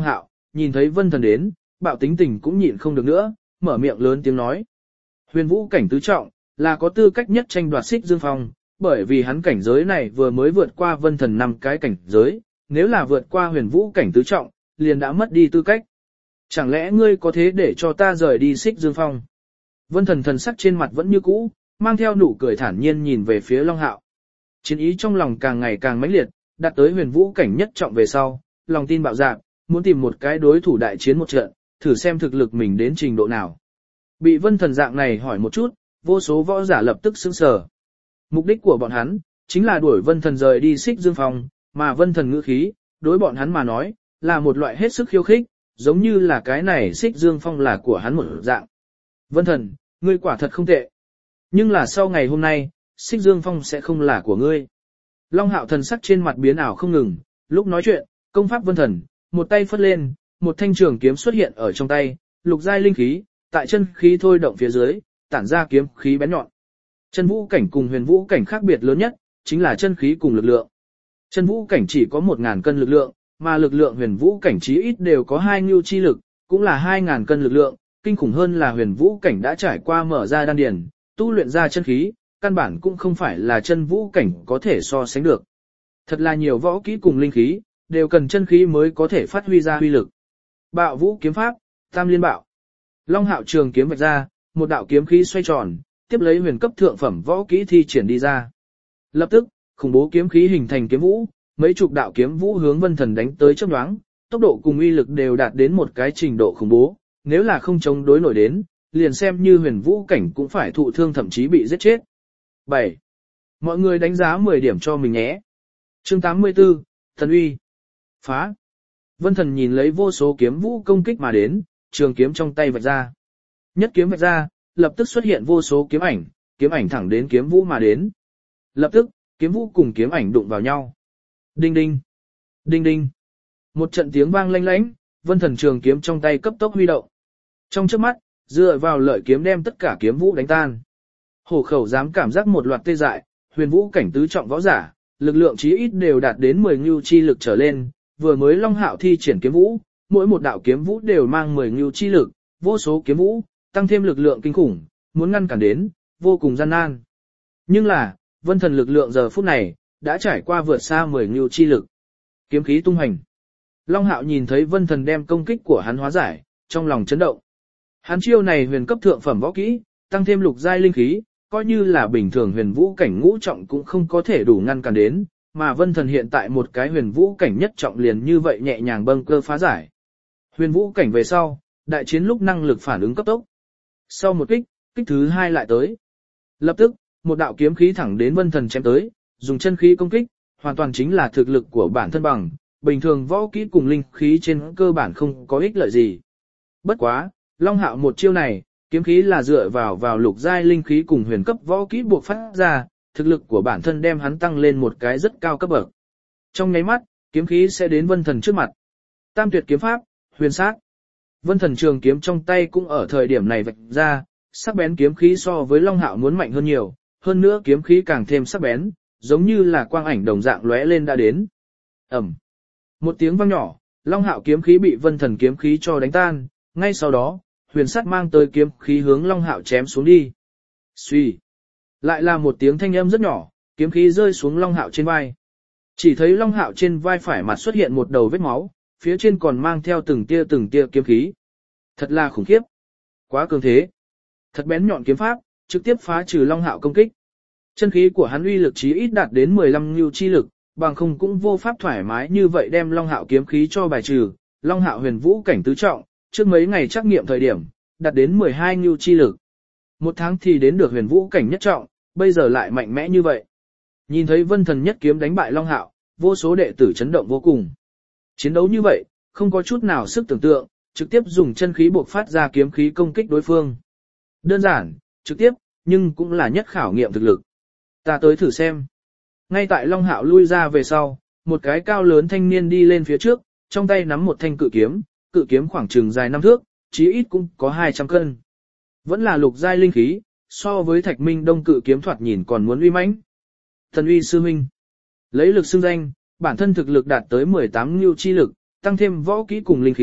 nhìn thấy Vân Thần đến, bạo tính tình cũng nhịn không được nữa, mở miệng lớn tiếng nói. Huyền vũ cảnh tứ trọng, là có tư cách nhất tranh đoạt Xích Dương Phong, bởi vì hắn cảnh giới này vừa mới vượt qua Vân Thần năm cái cảnh giới, nếu là vượt qua huyền vũ cảnh tứ trọng, liền đã mất đi tư cách. Chẳng lẽ ngươi có thế để cho ta rời đi Xích Dương Phong? Vân Thần thần sắc trên mặt vẫn như cũ, mang theo nụ cười thản nhiên nhìn về phía Long Hạo. Chiến ý trong lòng càng ngày càng mãnh liệt, đạt tới huyền vũ cảnh nhất trọng về sau, lòng tin bạo dạn, muốn tìm một cái đối thủ đại chiến một trận, thử xem thực lực mình đến trình độ nào. Bị Vân Thần dạng này hỏi một chút, vô số võ giả lập tức sững sờ. Mục đích của bọn hắn chính là đuổi Vân Thần rời đi Xích Dương Phong, mà Vân Thần ngữ khí, đối bọn hắn mà nói, là một loại hết sức khiêu khích, giống như là cái này Xích Dương Phong là của hắn một dạng. Vân Thần, ngươi quả thật không tệ. Nhưng là sau ngày hôm nay, Xích Dương Phong sẽ không là của ngươi. Long Hạo thần sắc trên mặt biến ảo không ngừng, lúc nói chuyện, công pháp Vân Thần, một tay phất lên, một thanh trường kiếm xuất hiện ở trong tay, lục giai linh khí, tại chân khí thôi động phía dưới, tản ra kiếm khí bén nhọn. Chân vũ cảnh cùng huyền vũ cảnh khác biệt lớn nhất, chính là chân khí cùng lực lượng. Chân vũ cảnh chỉ có một ngàn cân lực lượng, mà lực lượng huyền vũ cảnh chí ít đều có hai ngưu chi lực, cũng là hai ngàn cân lực lượng, kinh khủng hơn là huyền vũ cảnh đã trải qua mở ra đan điền, tu luyện ra chân khí, căn bản cũng không phải là chân vũ cảnh có thể so sánh được. Thật là nhiều võ kỹ cùng linh khí, đều cần chân khí mới có thể phát huy ra huy lực. Bạo vũ kiếm pháp, tam liên bạo. Long Hạo trường kiếm vạch ra, một đạo kiếm khí xoay tròn, tiếp lấy huyền cấp thượng phẩm võ kỹ thi triển đi ra. Lập tức, khủng bố kiếm khí hình thành kiếm vũ, mấy chục đạo kiếm vũ hướng Vân Thần đánh tới chớp nhoáng, tốc độ cùng uy lực đều đạt đến một cái trình độ khủng bố, nếu là không chống đối nổi đến, liền xem như huyền vũ cảnh cũng phải thụ thương thậm chí bị giết chết. bảy. Mọi người đánh giá mười điểm cho mình nhé. Chương tám mươi tư, Thần uy. Phá. Vân Thần nhìn lấy vô số kiếm vũ công kích mà đến, trường kiếm trong tay vạch ra. Nhất kiếm vạch ra, lập tức xuất hiện vô số kiếm ảnh, kiếm ảnh thẳng đến kiếm vũ mà đến. Lập tức, kiếm vũ cùng kiếm ảnh đụng vào nhau. Đinh đinh, đinh đinh. Một trận tiếng vang lanh lánh, Vân Thần trường kiếm trong tay cấp tốc huy động. Trong chớp mắt, dựa vào lợi kiếm đem tất cả kiếm vũ đánh tan. Hổ khẩu dám cảm giác một loạt tê dại, huyền vũ cảnh tứ trọng võ giả, lực lượng chí ít đều đạt đến mười ngưu chi lực trở lên, vừa mới Long Hạo thi triển kiếm vũ, mỗi một đạo kiếm vũ đều mang mười ngưu chi lực, vô số kiếm vũ, tăng thêm lực lượng kinh khủng, muốn ngăn cản đến, vô cùng gian nan. Nhưng là, Vân Thần lực lượng giờ phút này, đã trải qua vượt xa mười ngưu chi lực. Kiếm khí tung hành. Long Hạo nhìn thấy Vân Thần đem công kích của hắn hóa giải, trong lòng chấn động. Hắn chiêu này huyền cấp thượng phẩm võ kỹ, tăng thêm lục giai linh khí, coi như là bình thường huyền vũ cảnh ngũ trọng cũng không có thể đủ ngăn cản đến, mà Vân Thần hiện tại một cái huyền vũ cảnh nhất trọng liền như vậy nhẹ nhàng bâng cơ phá giải. Huyền vũ cảnh về sau, đại chiến lúc năng lực phản ứng cấp tốc. Sau một kích, kích thứ hai lại tới. Lập tức, một đạo kiếm khí thẳng đến Vân Thần chém tới, dùng chân khí công kích, hoàn toàn chính là thực lực của bản thân bằng, bình thường võ kỹ cùng linh khí trên cơ bản không có ích lợi gì. Bất quá, Long Hạo một chiêu này, kiếm khí là dựa vào vào lục giai linh khí cùng huyền cấp võ kỹ buộc phát ra, thực lực của bản thân đem hắn tăng lên một cái rất cao cấp bậc. Trong nháy mắt, kiếm khí sẽ đến Vân Thần trước mặt. Tam tuyệt kiếm pháp, huyền sát. Vân Thần trường kiếm trong tay cũng ở thời điểm này vạch ra, sắc bén kiếm khí so với Long Hạo muốn mạnh hơn nhiều, hơn nữa kiếm khí càng thêm sắc bén, giống như là quang ảnh đồng dạng lóe lên đã đến. Ầm. Một tiếng vang nhỏ, Long Hạo kiếm khí bị Vân Thần kiếm khí cho đánh tan, ngay sau đó, huyền sắt mang tới kiếm khí hướng Long Hạo chém xuống đi. Xuy. Lại là một tiếng thanh âm rất nhỏ, kiếm khí rơi xuống Long Hạo trên vai. Chỉ thấy Long Hạo trên vai phải mặt xuất hiện một đầu vết máu, phía trên còn mang theo từng tia từng tia kiếm khí. Thật là khủng khiếp. Quá cường thế. Thật bén nhọn kiếm pháp, trực tiếp phá trừ Long Hạo công kích. Chân khí của hắn uy lực chí ít đạt đến mười lăm ngưu chi lực, bằng không cũng vô pháp thoải mái như vậy đem Long Hạo kiếm khí cho bài trừ. Long Hạo huyền vũ cảnh tứ trọng, trước mấy ngày trắc nghiệm thời điểm, đạt đến mười hai ngưu chi lực. Một tháng thì đến được huyền vũ cảnh nhất trọng, bây giờ lại mạnh mẽ như vậy. Nhìn thấy Vân Thần nhất kiếm đánh bại Long Hạo, vô số đệ tử chấn động vô cùng. Chiến đấu như vậy, không có chút nào sức tưởng tượng, trực tiếp dùng chân khí buộc phát ra kiếm khí công kích đối phương. Đơn giản, trực tiếp, nhưng cũng là nhất khảo nghiệm thực lực. Ta tới thử xem. Ngay tại Long Hạo lui ra về sau, một cái cao lớn thanh niên đi lên phía trước, trong tay nắm một thanh cự kiếm, cự kiếm khoảng chừng dài năm thước, chí ít cũng có hai trăm cân. Vẫn là lục giai linh khí, so với Thạch Minh Đông cự kiếm thoạt nhìn còn muốn uy mãnh. Thần uy sư huynh, lấy lực xưng danh, bản thân thực lực đạt tới mười tám ngưu chi lực, tăng thêm võ kỹ cùng linh khí,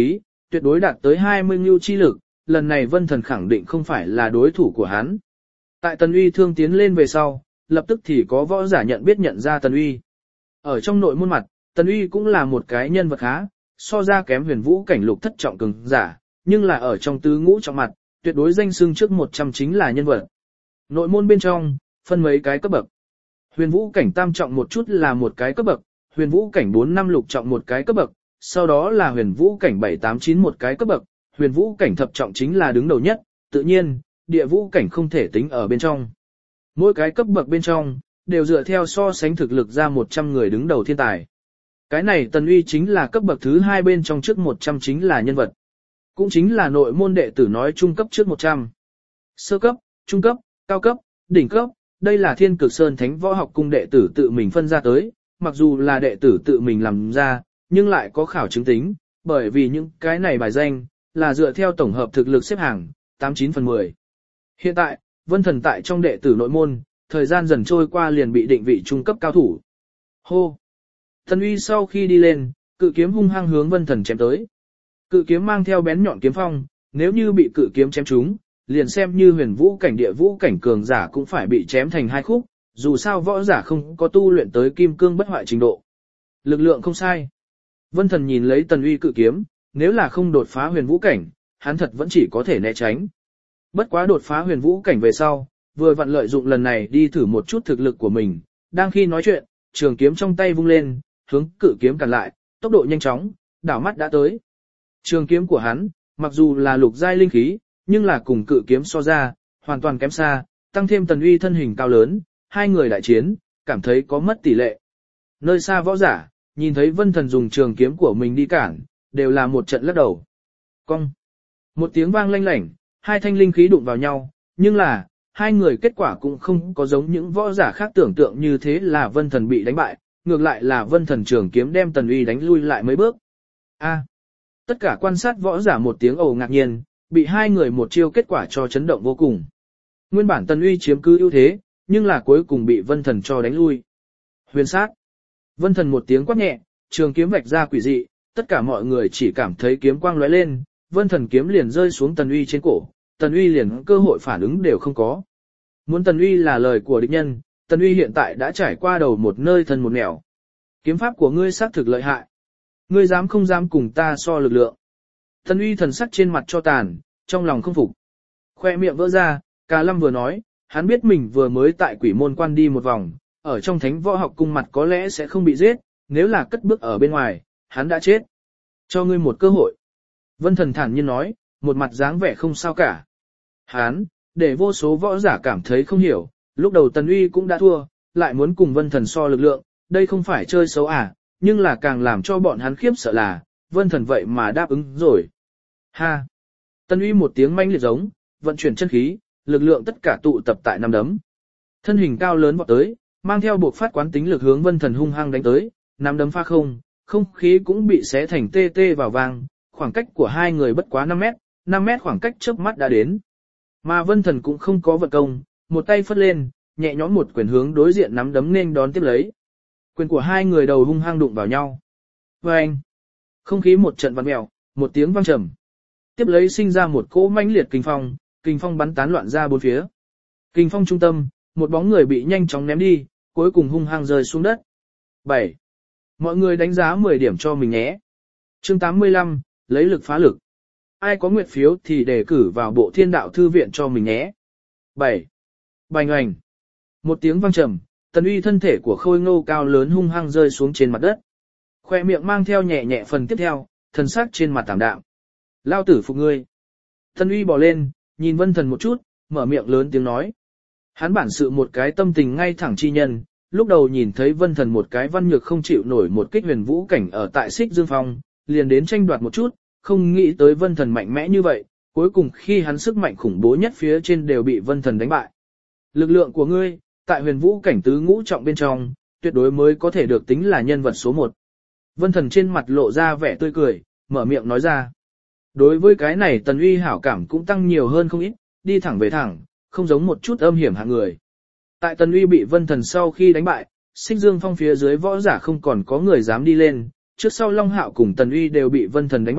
tuyệt đối đạt tới hai mươi ngưu chi lực, lần này Vân Thần khẳng định không phải là đối thủ của hắn. Tại Tần Uy thương tiến lên về sau, lập tức thì có võ giả nhận biết nhận ra Tần Uy. Ở trong nội môn mặt, Tần Uy cũng là một cái nhân vật khá, so ra kém huyền vũ cảnh lục thất trọng cường giả, nhưng là ở trong tứ ngũ trọng mặt, tuyệt đối danh xưng trước một trăm chính là nhân vật. Nội môn bên trong, phân mấy cái cấp bậc. Huyền vũ cảnh tam trọng một chút là một cái cấp bậc, huyền vũ cảnh bốn năm lục trọng một cái cấp bậc, sau đó là huyền vũ cảnh bảy tám chín một cái cấp bậc, huyền vũ cảnh thập trọng chính là đứng đầu nhất, tự nhiên, địa vũ cảnh không thể tính ở bên trong. Mỗi cái cấp bậc bên trong, đều dựa theo so sánh thực lực ra một trăm người đứng đầu thiên tài. Cái này Tần Uy chính là cấp bậc thứ hai bên trong trước một trăm chính là nhân vật. Cũng chính là nội môn đệ tử nói trung cấp trước một trăm. Sơ cấp, trung cấp, cao cấp, đỉnh cấp, đây là Thiên Cực Sơn Thánh Võ Học Cung đệ tử tự mình phân ra tới, mặc dù là đệ tử tự mình làm ra, nhưng lại có khảo chứng tính, bởi vì những cái này bài danh, là dựa theo tổng hợp thực lực xếp hàng, tám chín phần mười. Hiện tại, Vân Thần tại trong đệ tử nội môn, thời gian dần trôi qua liền bị định vị trung cấp cao thủ. Hô! Tần Uy sau khi đi lên, cự kiếm hung hăng hướng Vân Thần chém tới. Cự kiếm mang theo bén nhọn kiếm phong, nếu như bị cự kiếm chém trúng, liền xem như huyền vũ cảnh địa vũ cảnh cường giả cũng phải bị chém thành hai khúc, dù sao võ giả không có tu luyện tới kim cương bất hoại trình độ. Lực lượng không sai. Vân Thần nhìn lấy Tần Uy cự kiếm, nếu là không đột phá huyền vũ cảnh, hắn thật vẫn chỉ có thể né tránh. Bất quá đột phá huyền vũ cảnh về sau, vừa vặn lợi dụng lần này đi thử một chút thực lực của mình, đang khi nói chuyện, trường kiếm trong tay vung lên, hướng cự kiếm cản lại, tốc độ nhanh chóng, đảo mắt đã tới. Trường kiếm của hắn, mặc dù là lục giai linh khí, nhưng là cùng cự kiếm so ra, hoàn toàn kém xa, tăng thêm Tần Uy thân hình cao lớn, hai người đại chiến, cảm thấy có mất tỷ lệ. Nơi xa võ giả, nhìn thấy Vân Thần dùng trường kiếm của mình đi cản, đều là một trận lắc đầu. Cong. Một tiếng vang lanh lảnh, hai thanh linh khí đụng vào nhau, nhưng là, hai người kết quả cũng không có giống những võ giả khác tưởng tượng như thế là Vân Thần bị đánh bại, ngược lại là Vân Thần trường kiếm đem Tần Uy đánh lui lại mấy bước. A. Tất cả quan sát võ giả một tiếng ồ ngạc nhiên, bị hai người một chiêu kết quả cho chấn động vô cùng. Nguyên bản Tần Uy chiếm cứ ưu thế, nhưng là cuối cùng bị Vân Thần cho đánh lui. Huyền sát. Vân Thần một tiếng quát nhẹ, trường kiếm vạch ra quỷ dị, tất cả mọi người chỉ cảm thấy kiếm quang lóe lên, Vân Thần kiếm liền rơi xuống Tần Uy trên cổ, Tần Uy liền cơ hội phản ứng đều không có. Muốn Tần Uy là lời của địch nhân, Tần Uy hiện tại đã trải qua đầu một nơi thân một nẻo. Kiếm pháp của ngươi xác thực lợi hại. Ngươi dám không dám cùng ta so lực lượng. Tần Uy thần sắc trên mặt cho tàn, trong lòng không phục. Khoe miệng vỡ ra, Cà Lâm vừa nói, hắn biết mình vừa mới tại quỷ môn quan đi một vòng, ở trong thánh võ học cung mặt có lẽ sẽ không bị giết, nếu là cất bước ở bên ngoài, hắn đã chết. Cho ngươi một cơ hội. Vân Thần thản nhiên nói, một mặt dáng vẻ không sao cả. Hắn, để vô số võ giả cảm thấy không hiểu, lúc đầu Tần Uy cũng đã thua, lại muốn cùng Vân Thần so lực lượng, đây không phải chơi xấu à, nhưng là càng làm cho bọn hắn khiếp sợ là, Vân Thần vậy mà đáp ứng rồi. Ha! Tần Uy một tiếng manh liệt giống, vận chuyển chân khí, lực lượng tất cả tụ tập tại năm đấm. Thân hình cao lớn vọt tới, mang theo buộc phát quán tính lực hướng Vân Thần hung hăng đánh tới, năm đấm pha không, không khí cũng bị xé thành tê tê vào vang, khoảng cách của hai người bất quá năm mét, năm mét khoảng cách chớp mắt đã đến. Mà Vân Thần cũng không có vận công, một tay phất lên, nhẹ nhõm một quyền hướng đối diện nắm đấm nên đón tiếp lấy. Quyền của hai người đầu hung hăng đụng vào nhau. Vâng! Không khí một trận vặn mèo, một tiếng vang trầm. Tiếp lấy sinh ra một cỗ mãnh liệt kinh phong, kinh phong bắn tán loạn ra bốn phía. Kinh phong trung tâm, một bóng người bị nhanh chóng ném đi, cuối cùng hung hăng rơi xuống đất. bảy. Mọi người đánh giá mười điểm cho mình nhé. Chương tám mươi lăm, lấy lực phá lực. Ai có nguyện phiếu thì đề cử vào bộ thiên đạo thư viện cho mình nhé. bảy. Bành oành. Một tiếng vang trầm, Tần Uy thân thể của khôi ngô cao lớn hung hăng rơi xuống trên mặt đất. Khoe miệng mang theo nhẹ nhẹ phần tiếp theo, thần sắc trên mặt tảm đạm. Lao tử phục ngươi. Tần Uy bò lên, nhìn Vân Thần một chút, mở miệng lớn tiếng nói. Hắn bản sự một cái tâm tình ngay thẳng chi nhân, lúc đầu nhìn thấy Vân Thần một cái văn nhược không chịu nổi một kích huyền vũ cảnh ở tại Xích Dương Phong, liền đến tranh đoạt một chút, không nghĩ tới Vân Thần mạnh mẽ như vậy, cuối cùng khi hắn sức mạnh khủng bố nhất phía trên đều bị Vân Thần đánh bại. Lực lượng của ngươi, tại huyền vũ cảnh tứ ngũ trọng bên trong, tuyệt đối mới có thể được tính là nhân vật số một. Vân Thần trên mặt lộ ra vẻ tươi cười, mở miệng nói ra. Đối với cái này Tần Uy hảo cảm cũng tăng nhiều hơn không ít, đi thẳng về thẳng, không giống một chút âm hiểm hạng người. Tại Tần Uy bị Vân Thần sau khi đánh bại, Xích Dương Phong phía dưới võ giả không còn có người dám đi lên, trước sau Long Hạo cùng Tần Uy đều bị Vân Thần đánh bại,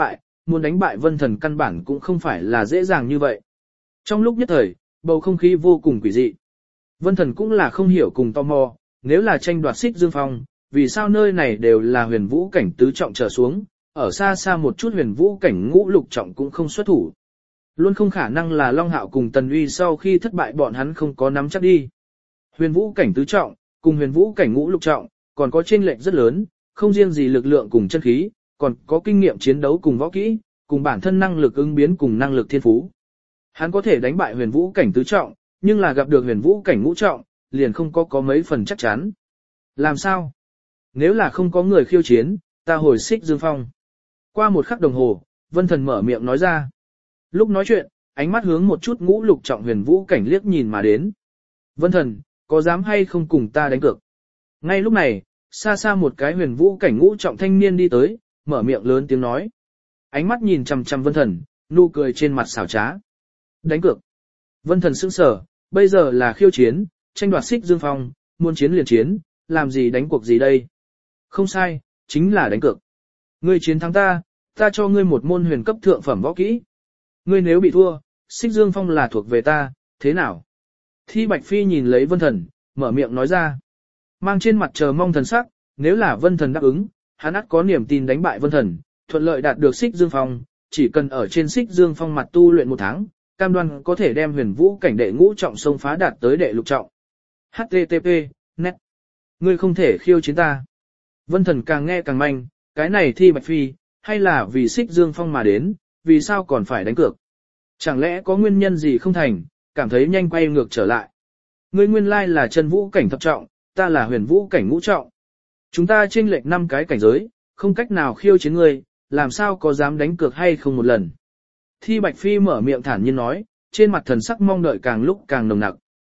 muốn đánh bại vân thần căn bản cũng không phải là dễ dàng như vậy. Trong lúc nhất thời, bầu không khí vô cùng quỷ dị. Vân thần cũng là không hiểu cùng tò mò, nếu là tranh đoạt xích dương phong, vì sao nơi này đều là huyền vũ cảnh tứ trọng trở xuống, ở xa xa một chút huyền vũ cảnh ngũ lục trọng cũng không xuất thủ. Luôn không khả năng là Long Hạo cùng Tần Uy sau khi thất bại bọn hắn không có nắm chắc đi. Huyền vũ cảnh tứ trọng, cùng huyền vũ cảnh ngũ lục trọng, còn có chênh lệch rất lớn, không riêng gì lực lượng cùng chân khí, còn có kinh nghiệm chiến đấu cùng võ kỹ, cùng bản thân năng lực ứng biến cùng năng lực thiên phú. Hắn có thể đánh bại huyền vũ cảnh tứ trọng, nhưng là gặp được huyền vũ cảnh ngũ trọng, liền không có có mấy phần chắc chắn. Làm sao? Nếu là không có người khiêu chiến, ta hồi xích dương phong. Qua một khắc đồng hồ, Vân Thần mở miệng nói ra. Lúc nói chuyện, ánh mắt hướng một chút ngũ lục trọng huyền vũ cảnh liếc nhìn mà đến. Vân Thần, có dám hay không cùng ta đánh cược? Ngay lúc này, xa xa một cái huyền vũ cảnh ngũ trọng thanh niên đi tới, mở miệng lớn tiếng nói. Ánh mắt nhìn chằm chằm Vân Thần, nụ cười trên mặt xảo trá. Đánh cược. Vân Thần sững sờ, bây giờ là khiêu chiến, tranh đoạt xích dương phong, muốn chiến liền chiến, làm gì đánh cuộc gì đây? Không sai, chính là đánh cược. Ngươi chiến thắng ta, ta cho ngươi một môn huyền cấp thượng phẩm võ kỹ. Ngươi nếu bị thua, xích dương phong là thuộc về ta, thế nào? Thi Bạch Phi nhìn lấy Vân Thần, mở miệng nói ra. Mang trên mặt chờ mong thần sắc, nếu là Vân Thần đáp ứng, hắn ắt có niềm tin đánh bại Vân Thần, thuận lợi đạt được xích dương phong, chỉ cần ở trên xích dương phong mặt tu luyện một tháng, cam đoan có thể đem huyền vũ cảnh đệ ngũ trọng xông phá đạt tới đệ lục trọng. H T T P, net. Ngươi không thể khiêu chiến ta. Vân Thần càng nghe càng manh, cái này Thi Bạch Phi, hay là vì xích dương phong mà đến, vì sao còn phải đánh cược? Chẳng lẽ có nguyên nhân gì không thành, cảm thấy nhanh quay ngược trở lại. Ngươi nguyên lai là chân vũ cảnh thập trọng, ta là huyền vũ cảnh ngũ trọng. Chúng ta chênh lệch năm cái cảnh giới, không cách nào khiêu chiến ngươi, làm sao có dám đánh cược hay không một lần. Thi Bạch Phi mở miệng thản nhiên nói, trên mặt thần sắc mong đợi càng lúc càng nồng nặc.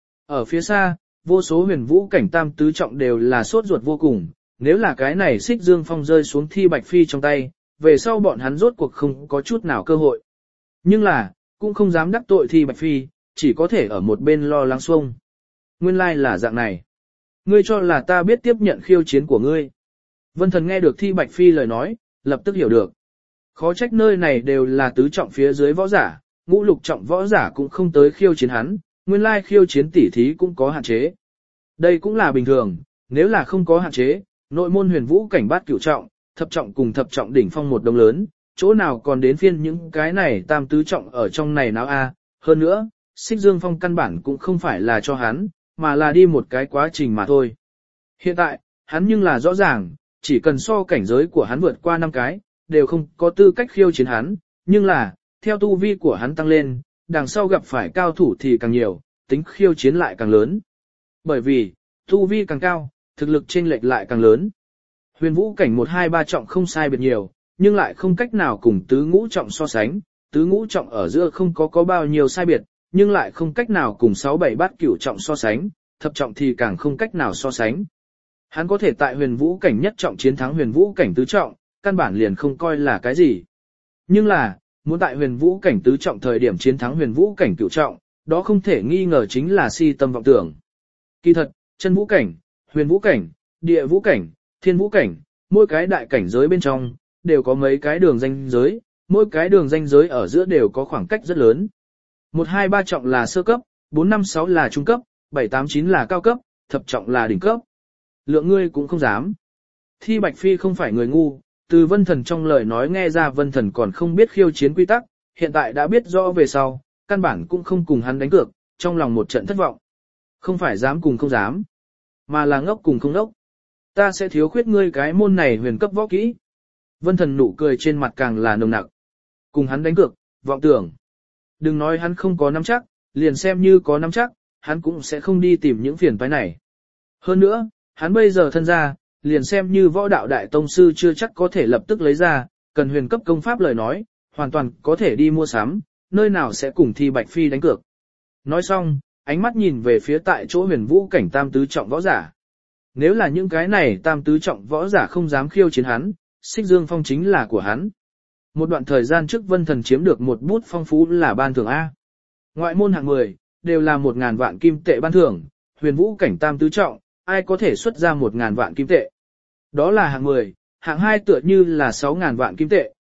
Ở phía xa, vô số huyền vũ cảnh tam tứ trọng đều là sốt ruột vô cùng, nếu là cái này xích dương phong rơi xuống Thi Bạch Phi trong tay, về sau bọn hắn rốt cuộc không có chút nào cơ hội. Nhưng là, cũng không dám đắc tội Thi Bạch Phi, chỉ có thể ở một bên lo lắng xuông. Nguyên lai là dạng này. Ngươi cho là ta biết tiếp nhận khiêu chiến của ngươi. Vân Thần nghe được Thi Bạch Phi lời nói, lập tức hiểu được. Khó trách nơi này đều là tứ trọng phía dưới võ giả, ngũ lục trọng võ giả cũng không tới khiêu chiến hắn, nguyên lai khiêu chiến tỉ thí cũng có hạn chế. Đây cũng là bình thường, nếu là không có hạn chế, nội môn huyền vũ cảnh bát cửu trọng, thập trọng cùng thập trọng đỉnh phong một đồng lớn, chỗ nào còn đến phiên những cái này tam tứ trọng ở trong này nào a? Hơn nữa, xích dương phong căn bản cũng không phải là cho hắn, mà là đi một cái quá trình mà thôi. Hiện tại, hắn nhưng là rõ ràng, chỉ cần so cảnh giới của hắn vượt qua năm cái, đều không có tư cách khiêu chiến hắn, nhưng là, theo tu vi của hắn tăng lên, đằng sau gặp phải cao thủ thì càng nhiều, tính khiêu chiến lại càng lớn. Bởi vì, tu vi càng cao, thực lực chênh lệch lại càng lớn. Huyền vũ cảnh một hai ba trọng không sai biệt nhiều, nhưng lại không cách nào cùng tứ ngũ trọng so sánh, tứ ngũ trọng ở giữa không có có bao nhiêu sai biệt, nhưng lại không cách nào cùng sáu bảy bát cửu trọng so sánh, thập trọng thì càng không cách nào so sánh. Hắn có thể tại huyền vũ cảnh nhất trọng chiến thắng huyền vũ cảnh tứ trọng, căn bản liền không coi là cái gì. Nhưng là, muốn tại huyền vũ cảnh tứ trọng thời điểm chiến thắng huyền vũ cảnh cửu trọng, đó không thể nghi ngờ chính là si tâm vọng tưởng. Kỳ thật, chân vũ cảnh, huyền vũ cảnh, địa vũ cảnh, thiên vũ cảnh, mỗi cái đại cảnh giới bên trong, đều có mấy cái đường ranh giới, mỗi cái đường ranh giới ở giữa đều có khoảng cách rất lớn. một hai ba trọng là sơ cấp, bốn năm sáu là trung cấp, bảy tám chín là cao cấp, thập trọng là đỉnh cấp. Lượng ngươi cũng không dám. Thi Bạch Phi không phải người ngu, từ Vân Thần trong lời nói nghe ra Vân Thần còn không biết khiêu chiến quy tắc, hiện tại đã biết rõ về sau, căn bản cũng không cùng hắn đánh cược, trong lòng một trận thất vọng. Không phải dám cùng không dám, mà là ngốc cùng không ngốc. Ta sẽ thiếu khuyết ngươi cái môn này huyền cấp võ kỹ. Vân Thần nụ cười trên mặt càng là nồng nặc. Cùng hắn đánh cược, vọng tưởng. Đừng nói hắn không có nắm chắc, liền xem như có nắm chắc, hắn cũng sẽ không đi tìm những phiền toái này. Hơn nữa, hắn bây giờ thân ra, liền xem như võ đạo đại tông sư chưa chắc có thể lập tức lấy ra, cần huyền cấp công pháp lời nói, hoàn toàn có thể đi mua sắm, nơi nào sẽ cùng Thi Bạch Phi đánh cược. Nói xong, ánh mắt nhìn về phía tại chỗ huyền vũ cảnh tam tứ trọng võ giả. Nếu là những cái này tam tứ trọng võ giả không dám khiêu chiến hắn, xích dương phong chính là của hắn. Một đoạn thời gian trước Vân Thần chiếm được một bút phong phú là ban thưởng A. Ngoại môn hạng mười, đều là một ngàn vạn kim tệ ban thưởng, huyền vũ cảnh tam tứ trọng, ai có thể xuất ra một ngàn vạn kim tệ. Đó là hạng mười, hạng hai tựa như là sáu ngàn vạn kim tệ,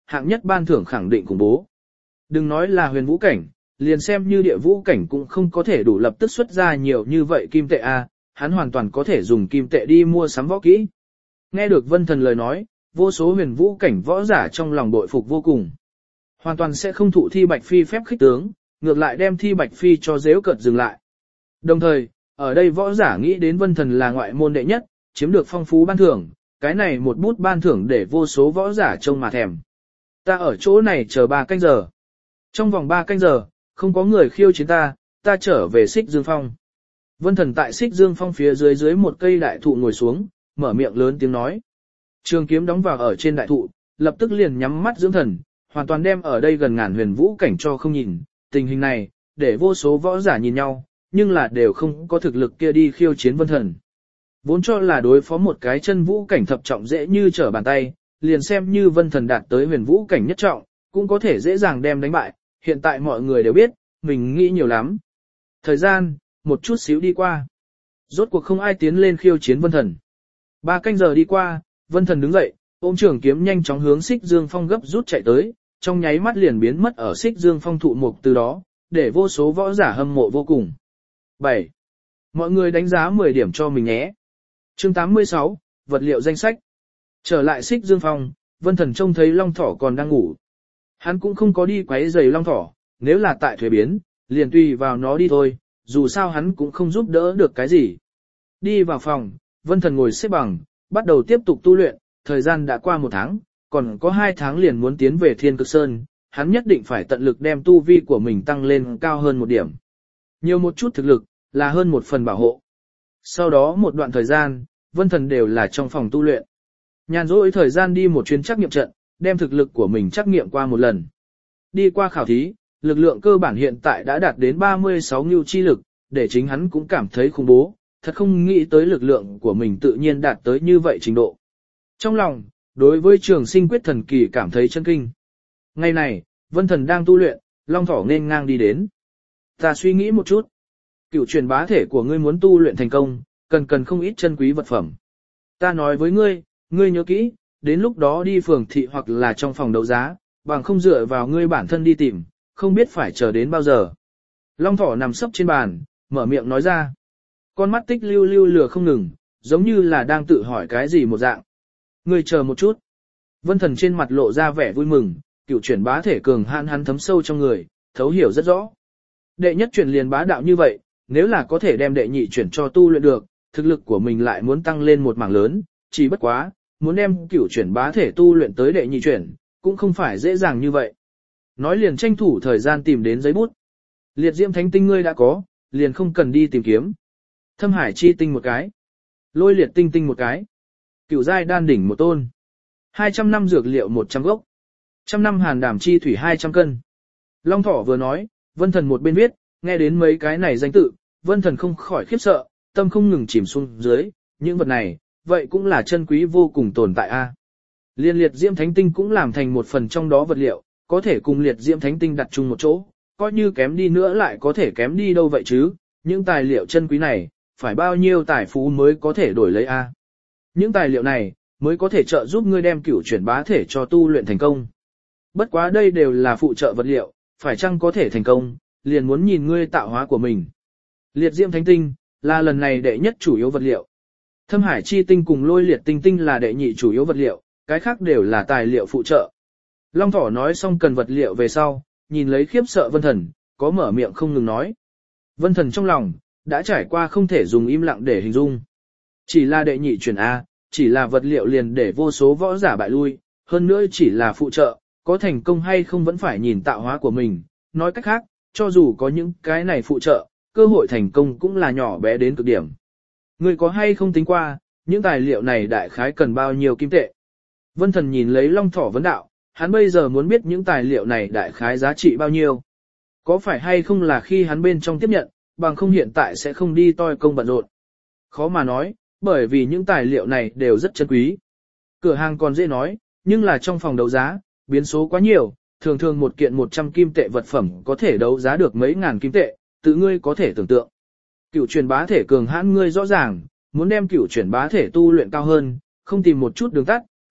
hạng nhất ban thưởng khẳng định khủng bố. Đừng nói là huyền vũ cảnh, liền xem như địa vũ cảnh cũng không có thể đủ lập tức xuất ra nhiều như vậy kim tệ a, hắn hoàn toàn có thể dùng kim tệ đi mua sắm võ kỹ. Nghe được Vân Thần lời nói, vô số huyền vũ cảnh võ giả trong lòng bội phục vô cùng. Hoàn toàn sẽ không thụ Thi Bạch Phi phép khích tướng, ngược lại đem Thi Bạch Phi cho dễu cợt dừng lại. Đồng thời, ở đây võ giả nghĩ đến Vân Thần là ngoại môn đệ nhất, chiếm được phong phú ban thưởng, cái này một bút ban thưởng để vô số võ giả trông mà thèm. Ta ở chỗ này chờ ba canh giờ. Trong vòng ba canh giờ, không có người khiêu chiến ta, ta trở về Xích Dương Phong. Vân Thần tại Xích Dương Phong phía dưới dưới một cây đại thụ ngồi xuống, mở miệng lớn tiếng nói. Trường kiếm đóng vào ở trên đại thụ, lập tức liền nhắm mắt dưỡng thần, hoàn toàn đem ở đây gần ngàn huyền vũ cảnh cho không nhìn. Tình hình này, để vô số võ giả nhìn nhau, nhưng là đều không có thực lực kia đi khiêu chiến Vân Thần. Vốn cho là đối phó một cái chân vũ cảnh thập trọng dễ như trở bàn tay, liền xem như Vân Thần đạt tới huyền vũ cảnh nhất trọng, cũng có thể dễ dàng đem đánh bại, hiện tại mọi người đều biết, mình nghĩ nhiều lắm. Thời gian, một chút xíu đi qua. Rốt cuộc không ai tiến lên khiêu chiến Vân Thần. Ba canh giờ đi qua, Vân Thần đứng dậy, ôm trường kiếm nhanh chóng hướng Xích Dương Phong gấp rút chạy tới, trong nháy mắt liền biến mất ở Xích Dương Phong thụ mục từ đó, để vô số võ giả hâm mộ vô cùng. bảy. Mọi người đánh giá mười điểm cho mình nhé. Chương tám mươi sáu, vật liệu danh sách. Trở lại Xích Dương Phong, Vân Thần trông thấy Long Thỏ còn đang ngủ. Hắn cũng không có đi quấy rầy Long Thỏ, nếu là tại thuế biến, liền tùy vào nó đi thôi, dù sao hắn cũng không giúp đỡ được cái gì. Đi vào phòng, Vân Thần ngồi xếp bằng, bắt đầu tiếp tục tu luyện, thời gian đã qua một tháng, còn có hai tháng liền muốn tiến về Thiên Cực Sơn, hắn nhất định phải tận lực đem tu vi của mình tăng lên cao hơn một điểm. Nhiều một chút thực lực, là hơn một phần bảo hộ. Sau đó một đoạn thời gian, Vân Thần đều là trong phòng tu luyện. Nhàn rỗi thời gian đi một chuyến trắc nghiệm trận, đem thực lực của mình trắc nghiệm qua một lần. Đi qua khảo thí, lực lượng cơ bản hiện tại đã đạt đến ba mươi sáu ngưu chi lực, để chính hắn cũng cảm thấy khủng bố, thật không nghĩ tới lực lượng của mình tự nhiên đạt tới như vậy trình độ. Trong lòng, đối với Trường Sinh Quyết thần kỳ cảm thấy chân kinh. Ngày này, Vân Thần đang tu luyện, Long Thỏ nên ngang đi đến. Ta suy nghĩ một chút. Cựu truyền bá thể của ngươi muốn tu luyện thành công, cần cần không ít chân quý vật phẩm. Ta nói với ngươi, ngươi nhớ kỹ, đến lúc đó đi phường thị hoặc là trong phòng đấu giá, bằng không dựa vào ngươi bản thân đi tìm, không biết phải chờ đến bao giờ. Long Thỏ nằm sấp trên bàn, mở miệng nói ra. Con mắt tích lưu lưu lừa không ngừng, giống như là đang tự hỏi cái gì một dạng. Ngươi chờ một chút. Vân Thần trên mặt lộ ra vẻ vui mừng, cựu chuyển bá thể cường hãn hắn thấm sâu trong người, thấu hiểu rất rõ. Đệ nhất chuyển liền bá đạo như vậy, nếu là có thể đem đệ nhị chuyển cho tu luyện được, thực lực của mình lại muốn tăng lên một mảng lớn, chỉ bất quá, muốn đem cửu chuyển bá thể tu luyện tới đệ nhị chuyển, cũng không phải dễ dàng như vậy. Nói liền tranh thủ thời gian tìm đến giấy bút. Liệt diễm thánh tinh ngươi đã có, liền không cần đi tìm kiếm. Thâm hải chi tinh một cái. Lôi liệt tinh tinh một cái. Cửu giai đan đỉnh một tôn. hai trăm năm dược liệu một trăm gốc. Trăm năm hàn đảm chi thủy hai trăm cân. Long Thỏ vừa nói, Vân Thần một bên viết, nghe đến mấy cái này danh tự, Vân Thần không khỏi khiếp sợ, tâm không ngừng chìm xuống dưới, những vật này, vậy cũng là chân quý vô cùng tồn tại a. Liên liệt diễm thánh tinh cũng làm thành một phần trong đó vật liệu, có thể cùng liệt diễm thánh tinh đặt chung một chỗ, coi như kém đi nữa lại có thể kém đi đâu vậy chứ, những tài liệu chân quý này, phải bao nhiêu tài phú mới có thể đổi lấy a. Những tài liệu này, mới có thể trợ giúp ngươi đem cửu chuyển bá thể cho tu luyện thành công. Bất quá đây đều là phụ trợ vật liệu, phải chăng có thể thành công, liền muốn nhìn ngươi tạo hóa của mình. Liệt diễm thánh tinh, là lần này đệ nhất chủ yếu vật liệu. Thâm hải chi tinh cùng lôi liệt tinh tinh là đệ nhị chủ yếu vật liệu, cái khác đều là tài liệu phụ trợ. Long Thỏ nói xong cần vật liệu về sau, nhìn lấy khiếp sợ Vân Thần, có mở miệng không ngừng nói. Vân Thần trong lòng, đã trải qua không thể dùng im lặng để hình dung. Chỉ là đệ nhị chuyển A, chỉ là vật liệu liền để vô số võ giả bại lui, hơn nữa chỉ là phụ trợ, có thành công hay không vẫn phải nhìn tạo hóa của mình. Nói cách khác, cho dù có những cái này phụ trợ, cơ hội thành công cũng là nhỏ bé đến cực điểm. Người có hay không tính qua, những tài liệu này đại khái cần bao nhiêu kim tệ? Vân Thần nhìn lấy Long Thỏ vấn đạo, hắn bây giờ muốn biết những tài liệu này đại khái giá trị bao nhiêu. Có phải hay không là khi hắn bên trong tiếp nhận, bằng không hiện tại sẽ không đi toi công bận rộn. Khó mà nói, bởi vì những tài liệu này đều rất chân quý. Cửa hàng còn dễ nói, nhưng là trong phòng đấu giá, biến số quá nhiều, thường thường một kiện một trăm kim tệ vật phẩm có thể đấu giá được mấy ngàn kim tệ, tự ngươi có thể tưởng tượng. Cửu truyền bá thể cường hãn ngươi rõ ràng, muốn đem cửu truyền bá thể tu luyện cao hơn, không tìm một chút đường tắt,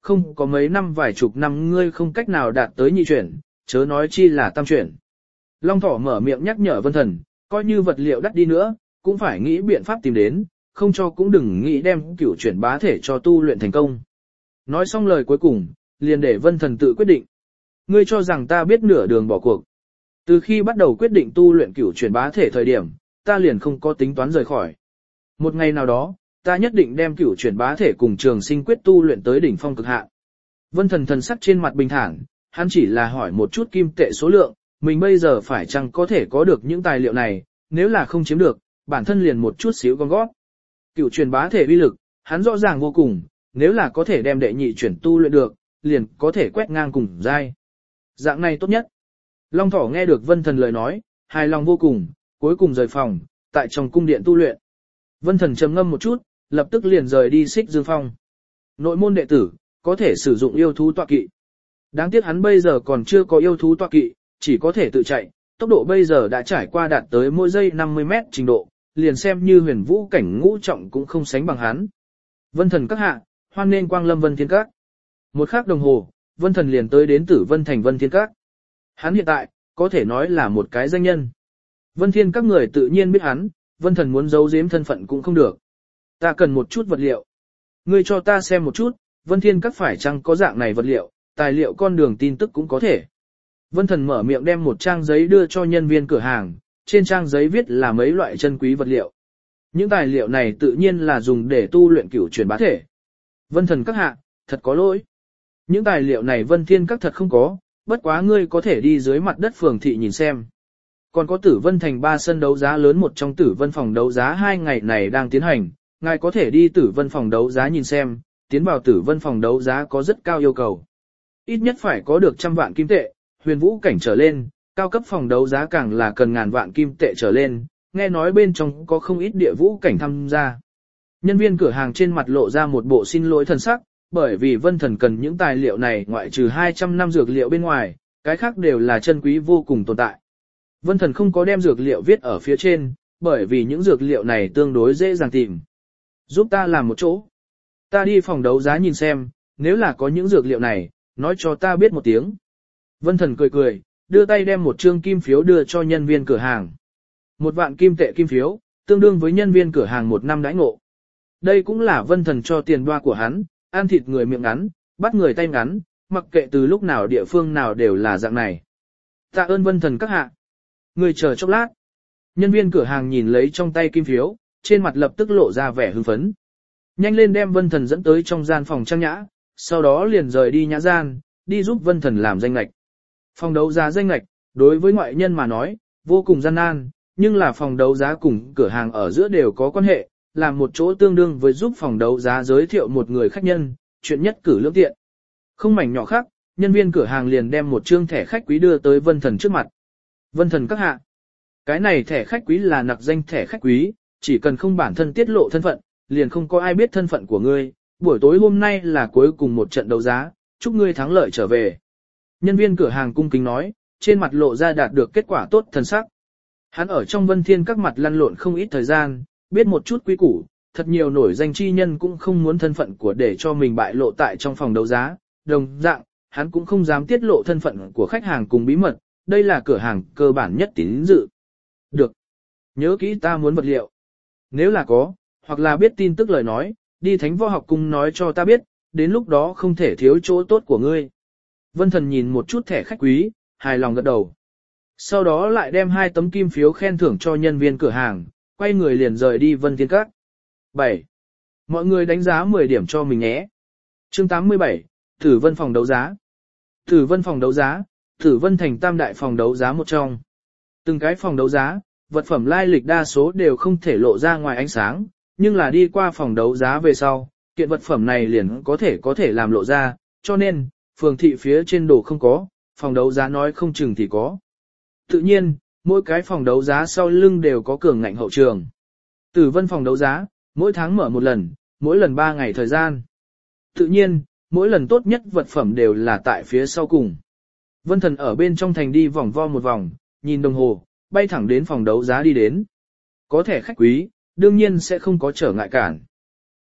không có mấy năm vài chục năm ngươi không cách nào đạt tới nhị chuyển, chớ nói chi là tam chuyển. Long Thỏ mở miệng nhắc nhở Vân Thần, coi như vật liệu đắt đi nữa, cũng phải nghĩ biện pháp tìm đến, không cho cũng đừng nghĩ đem cửu chuyển bá thể cho tu luyện thành công. Nói xong lời cuối cùng, liền để Vân Thần tự quyết định. Ngươi cho rằng ta biết nửa đường bỏ cuộc. Từ khi bắt đầu quyết định tu luyện cửu chuyển bá thể thời điểm, ta liền không có tính toán rời khỏi. Một ngày nào đó, ta nhất định đem cửu chuyển bá thể cùng trường sinh quyết tu luyện tới đỉnh phong cực hạn. Vân Thần thần sắc trên mặt bình thản, hắn chỉ là hỏi một chút kim tệ số lượng, mình bây giờ phải chăng có thể có được những tài liệu này, nếu là không chiếm được, bản thân liền một chút xíu gom gót. Cửu chuyển bá thể uy lực, hắn rõ ràng vô cùng, nếu là có thể đem đệ nhị chuyển tu luyện được, liền có thể quét ngang cùng giai. Dạng này tốt nhất. Long Thỏ nghe được Vân Thần lời nói, hài lòng vô cùng, cuối cùng rời phòng, tại trong cung điện tu luyện. Vân Thần trầm ngâm một chút, lập tức liền rời đi Xích Dương Phong. Nội môn đệ tử, có thể sử dụng yêu thú tọa kỵ. Đáng tiếc hắn bây giờ còn chưa có yêu thú tọa kỵ, chỉ có thể tự chạy, tốc độ bây giờ đã trải qua đạt tới mỗi giây năm mươi mét trình độ, liền xem như huyền vũ cảnh ngũ trọng cũng không sánh bằng hắn. Vân Thần các hạ, hoan nên quang lâm Vân Thiên Các. Một khắc đồng hồ, Vân Thần liền tới đến Tử Vân Thành Vân Thiên Các. Hắn hiện tại, có thể nói là một cái danh nhân. Vân Thiên Các người tự nhiên biết hắn, Vân Thần muốn giấu giếm thân phận cũng không được. Ta cần một chút vật liệu. Ngươi cho ta xem một chút, Vân Thiên Các phải chăng có dạng này vật liệu, tài liệu con đường tin tức cũng có thể. Vân Thần mở miệng đem một trang giấy đưa cho nhân viên cửa hàng, trên trang giấy viết là mấy loại chân quý vật liệu. Những tài liệu này tự nhiên là dùng để tu luyện cửu chuyển bá thể. Vân Thần các hạ, thật có lỗi. Những tài liệu này Vân Thiên Các thật không có, bất quá ngươi có thể đi dưới mặt đất phường thị nhìn xem. Còn có Tử Vân Thành ba sân đấu giá lớn, một trong Tử Vân phòng đấu giá hai ngày này đang tiến hành, ngài có thể đi Tử Vân phòng đấu giá nhìn xem, tiến vào Tử Vân phòng đấu giá có rất cao yêu cầu. Ít nhất phải có được trăm vạn kim tệ, huyền vũ cảnh trở lên, cao cấp phòng đấu giá càng là cần ngàn vạn kim tệ trở lên, nghe nói bên trong có không ít địa vũ cảnh tham gia. Nhân viên cửa hàng trên mặt lộ ra một bộ xin lỗi thần sắc, bởi vì Vân Thần cần những tài liệu này ngoại trừ hai trăm năm dược liệu bên ngoài, cái khác đều là chân quý vô cùng tồn tại. Vân Thần không có đem dược liệu viết ở phía trên, bởi vì những dược liệu này tương đối dễ dàng tìm. Giúp ta làm một chỗ. Ta đi phòng đấu giá nhìn xem, nếu là có những dược liệu này, nói cho ta biết một tiếng. Vân Thần cười cười, đưa tay đem một trương kim phiếu đưa cho nhân viên cửa hàng. Một vạn kim tệ kim phiếu, tương đương với nhân viên cửa hàng một năm đãi ngộ. Đây cũng là Vân Thần cho tiền đoa của hắn, ăn thịt người miệng ngắn, bắt người tay ngắn, mặc kệ từ lúc nào địa phương nào đều là dạng này. Tạ ơn Vân Thần các hạ. Người chờ chốc lát. Nhân viên cửa hàng nhìn lấy trong tay kim phiếu, trên mặt lập tức lộ ra vẻ hưng phấn. Nhanh lên đem Vân Thần dẫn tới trong gian phòng trang nhã, sau đó liền rời đi nhã gian, đi giúp Vân Thần làm danh lệch. Phòng đấu giá danh lệch, đối với ngoại nhân mà nói, vô cùng gian nan, nhưng là phòng đấu giá cùng cửa hàng ở giữa đều có quan hệ, làm một chỗ tương đương với giúp phòng đấu giá giới thiệu một người khách nhân, chuyện nhất cử lưỡng tiện. Không mảnh nhỏ khác, nhân viên cửa hàng liền đem một trương thẻ khách quý đưa tới Vân Thần trước mặt. Vân Thần các hạ, cái này thẻ khách quý là nặc danh thẻ khách quý, chỉ cần không bản thân tiết lộ thân phận, liền không có ai biết thân phận của ngươi, buổi tối hôm nay là cuối cùng một trận đấu giá, chúc ngươi thắng lợi trở về. Nhân viên cửa hàng cung kính nói, trên mặt lộ ra đạt được kết quả tốt thần sắc. Hắn ở trong Vân Thiên Các mặt lăn lộn không ít thời gian, biết một chút quý củ, thật nhiều nổi danh chi nhân cũng không muốn thân phận của để cho mình bại lộ tại trong phòng đấu giá, đồng dạng, hắn cũng không dám tiết lộ thân phận của khách hàng cùng bí mật, đây là cửa hàng cơ bản nhất tín dự. Được. Nhớ kỹ ta muốn vật liệu. Nếu là có, hoặc là biết tin tức lời nói, đi Thánh Võ Học Cung nói cho ta biết, đến lúc đó không thể thiếu chỗ tốt của ngươi. Vân Thần nhìn một chút thẻ khách quý, hài lòng gật đầu. Sau đó lại đem hai tấm kim phiếu khen thưởng cho nhân viên cửa hàng, quay người liền rời đi Vân Thiên Các. bảy. Mọi người đánh giá mười điểm cho mình nhé. Chương tám mươi bảy, Tử Vân phòng đấu giá. Tử Vân phòng đấu giá, Tử Vân Thành tam đại phòng đấu giá một trong. Từng cái phòng đấu giá, vật phẩm lai lịch đa số đều không thể lộ ra ngoài ánh sáng, nhưng là đi qua phòng đấu giá về sau, kiện vật phẩm này liền có thể có thể làm lộ ra, cho nên, phường thị phía trên đồ không có, phòng đấu giá nói không chừng thì có. Tự nhiên, mỗi cái phòng đấu giá sau lưng đều có cường ngạnh hậu trường. Tử Vân phòng đấu giá, mỗi tháng mở một lần, mỗi lần ba ngày thời gian. Tự nhiên, mỗi lần tốt nhất vật phẩm đều là tại phía sau cùng. Vân Thần ở bên trong thành đi vòng vo một vòng, nhìn đồng hồ, bay thẳng đến phòng đấu giá đi đến. Có thẻ khách quý, đương nhiên sẽ không có trở ngại cản.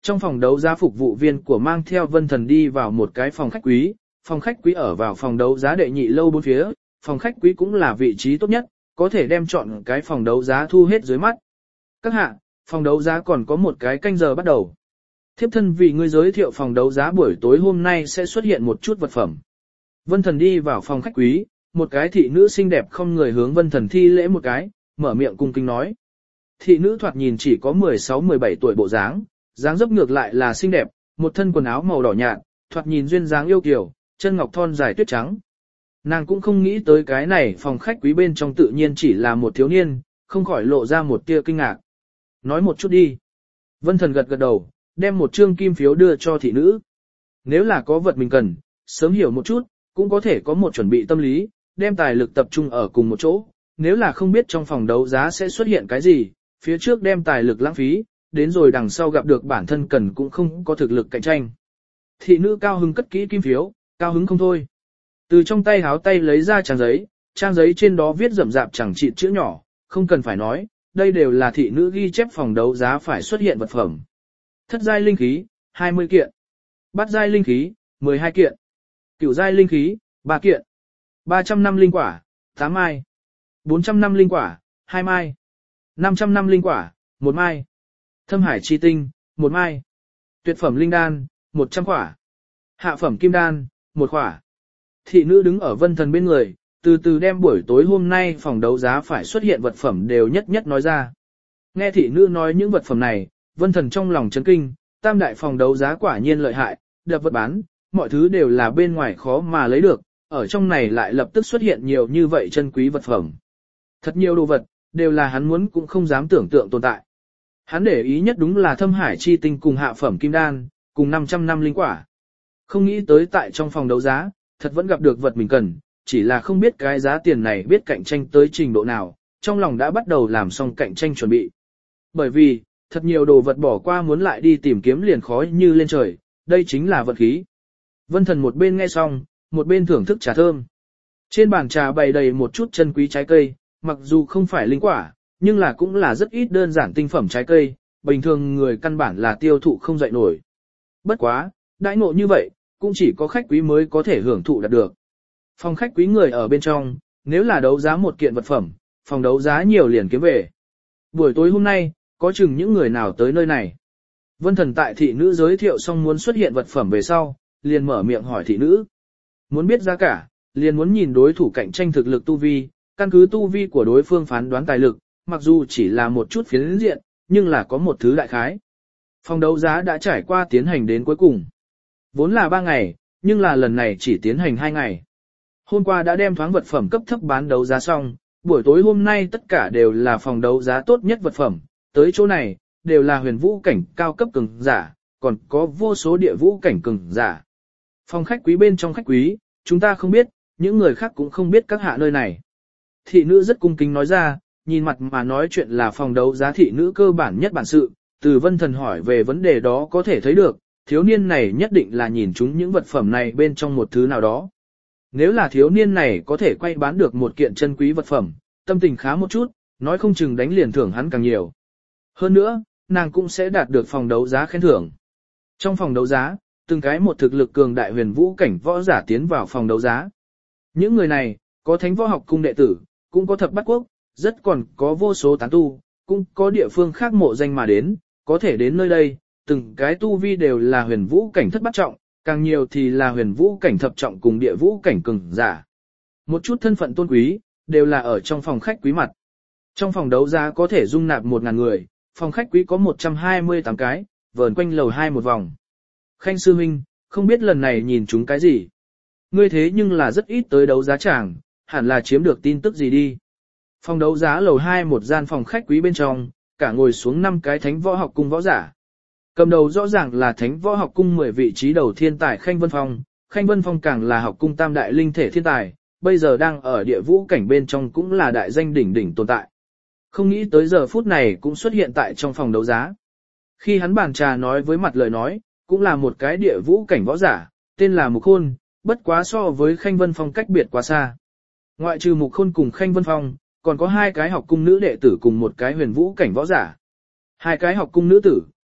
Trong phòng đấu giá phục vụ viên của mang theo Vân Thần đi vào một cái phòng khách quý, phòng khách quý ở vào phòng đấu giá đệ nhị lâu bốn phía, phòng khách quý cũng là vị trí tốt nhất, có thể đem chọn cái phòng đấu giá thu hết dưới mắt. Các hạ, phòng đấu giá còn có một cái canh giờ bắt đầu. Thiếp thân vì ngươi giới thiệu phòng đấu giá buổi tối hôm nay sẽ xuất hiện một chút vật phẩm. Vân Thần đi vào phòng khách quý, một cái thị nữ xinh đẹp không người hướng Vân Thần thi lễ một cái, mở miệng cung kính nói. Thị nữ thoạt nhìn chỉ có mười sáu mười bảy tuổi bộ dáng, dáng dấp ngược lại là xinh đẹp, một thân quần áo màu đỏ nhạt, thoạt nhìn duyên dáng yêu kiều, chân ngọc thon dài tuyết trắng. Nàng cũng không nghĩ tới cái này phòng khách quý bên trong tự nhiên chỉ là một thiếu niên, không khỏi lộ ra một tia kinh ngạc. Nói một chút đi. Vân Thần gật gật đầu, đem một trương kim phiếu đưa cho thị nữ. Nếu là có vật mình cần, sớm hiểu một chút, cũng có thể có một chuẩn bị tâm lý, đem tài lực tập trung ở cùng một chỗ. Nếu là không biết trong phòng đấu giá sẽ xuất hiện cái gì, phía trước đem tài lực lãng phí, đến rồi đằng sau gặp được bản thân cần cũng không có thực lực cạnh tranh. Thị nữ cao hứng cất kỹ kim phiếu, cao hứng không thôi. Từ trong tay háo tay lấy ra trang giấy, trang giấy trên đó viết rậm rạp chẳng chịt chữ nhỏ, không cần phải nói, đây đều là thị nữ ghi chép phòng đấu giá phải xuất hiện vật phẩm. Thất giai linh khí, hai mươi kiện. Bát giai linh khí, mười hai kiện. Cửu giai linh khí, ba kiện. ba trăm năm linh quả, tám mai. bốn trăm năm linh quả, hai mai. năm trăm năm linh quả, một mai. Thâm hải chi tinh, một mai. Tuyệt phẩm linh đan, một trăm quả. Hạ phẩm kim đan, một quả. Thị nữ đứng ở Vân Thần bên người, từ từ đem buổi tối hôm nay phòng đấu giá phải xuất hiện vật phẩm đều nhất nhất nói ra. Nghe thị nữ nói những vật phẩm này, Vân Thần trong lòng chấn kinh, tam đại phòng đấu giá quả nhiên lợi hại, đập vật bán, mọi thứ đều là bên ngoài khó mà lấy được, ở trong này lại lập tức xuất hiện nhiều như vậy chân quý vật phẩm. Thật nhiều đồ vật, đều là hắn muốn cũng không dám tưởng tượng tồn tại. Hắn để ý nhất đúng là thâm hải chi tinh cùng hạ phẩm kim đan, cùng năm trăm năm linh quả. Không nghĩ tới tại trong phòng đấu giá, thật vẫn gặp được vật mình cần, chỉ là không biết cái giá tiền này biết cạnh tranh tới trình độ nào, trong lòng đã bắt đầu làm xong cạnh tranh chuẩn bị. Bởi vì, thật nhiều đồ vật bỏ qua muốn lại đi tìm kiếm liền khó như lên trời, đây chính là vật khí. Vân Thần một bên nghe xong, một bên thưởng thức trà thơm. Trên bàn trà bày đầy một chút chân quý trái cây, mặc dù không phải linh quả, nhưng là cũng là rất ít đơn giản tinh phẩm trái cây, bình thường người căn bản là tiêu thụ không dậy nổi. Bất quá, đãi ngộ như vậy, cũng chỉ có khách quý mới có thể hưởng thụ đạt được. Phòng khách quý người ở bên trong, nếu là đấu giá một kiện vật phẩm, phòng đấu giá nhiều liền kiếm về. Buổi tối hôm nay, có chừng những người nào tới nơi này. Vân Thần tại thị nữ giới thiệu xong muốn xuất hiện vật phẩm về sau, liền mở miệng hỏi thị nữ. Muốn biết giá cả, liền muốn nhìn đối thủ cạnh tranh thực lực tu vi, căn cứ tu vi của đối phương phán đoán tài lực, mặc dù chỉ là một chút phiến diện, nhưng là có một thứ đại khái. Phòng đấu giá đã trải qua tiến hành đến cuối cùng. Vốn là ba ngày, nhưng là lần này chỉ tiến hành hai ngày. Hôm qua đã đem thoáng vật phẩm cấp thấp bán đấu giá xong, buổi tối hôm nay tất cả đều là phòng đấu giá tốt nhất vật phẩm, tới chỗ này, đều là huyền vũ cảnh cao cấp cường giả, còn có vô số địa vũ cảnh cường giả. Phòng khách quý bên trong khách quý, chúng ta không biết, những người khác cũng không biết các hạ nơi này. Thị nữ rất cung kính nói ra, nhìn mặt mà nói chuyện là phòng đấu giá thị nữ cơ bản nhất bản sự, từ Vân Thần hỏi về vấn đề đó có thể thấy được, thiếu niên này nhất định là nhìn chúng những vật phẩm này bên trong một thứ nào đó. Nếu là thiếu niên này có thể quay bán được một kiện chân quý vật phẩm, tâm tình khá một chút, nói không chừng đánh liền thưởng hắn càng nhiều. Hơn nữa, nàng cũng sẽ đạt được phòng đấu giá khen thưởng. Trong phòng đấu giá, từng cái một thực lực cường đại huyền vũ cảnh võ giả tiến vào phòng đấu giá. Những người này, có thánh võ học cung đệ tử, cũng có thập bát quốc, rất còn có vô số tán tu, cũng có địa phương khác mộ danh mà đến, có thể đến nơi đây, từng cái tu vi đều là huyền vũ cảnh thất bát trọng, càng nhiều thì là huyền vũ cảnh thập trọng cùng địa vũ cảnh cường giả. Một chút thân phận tôn quý, đều là ở trong phòng khách quý mặt. Trong phòng đấu giá có thể dung nạp một ngàn người, phòng khách quý có một trăm hai mươi tám cái, vờn quanh lầu hai một vòng. Khanh sư huynh, không biết lần này nhìn chúng cái gì? Ngươi thế nhưng là rất ít tới đấu giá tràng, hẳn là chiếm được tin tức gì đi. Phòng đấu giá lầu hai một gian phòng khách quý bên trong, cả ngồi xuống năm cái thánh võ học cung võ giả. Cầm đầu rõ ràng là thánh võ học cung mười vị trí đầu thiên tài Khanh Vân Phong, Khanh Vân Phong càng là học cung tam đại linh thể thiên tài, bây giờ đang ở địa vũ cảnh bên trong cũng là đại danh đỉnh đỉnh tồn tại. Không nghĩ tới giờ phút này cũng xuất hiện tại trong phòng đấu giá. Khi hắn bàn trà nói với mặt lời nói, cũng là một cái địa vũ cảnh võ giả, tên là Mục Khôn, bất quá so với Khanh Vân Phong cách biệt quá xa. Ngoại trừ Mục Khôn cùng Khanh Vân Phong, còn có hai cái học cung nữ đệ tử cùng một cái huyền vũ cảnh võ giả. Hai cái học cung nữ tử,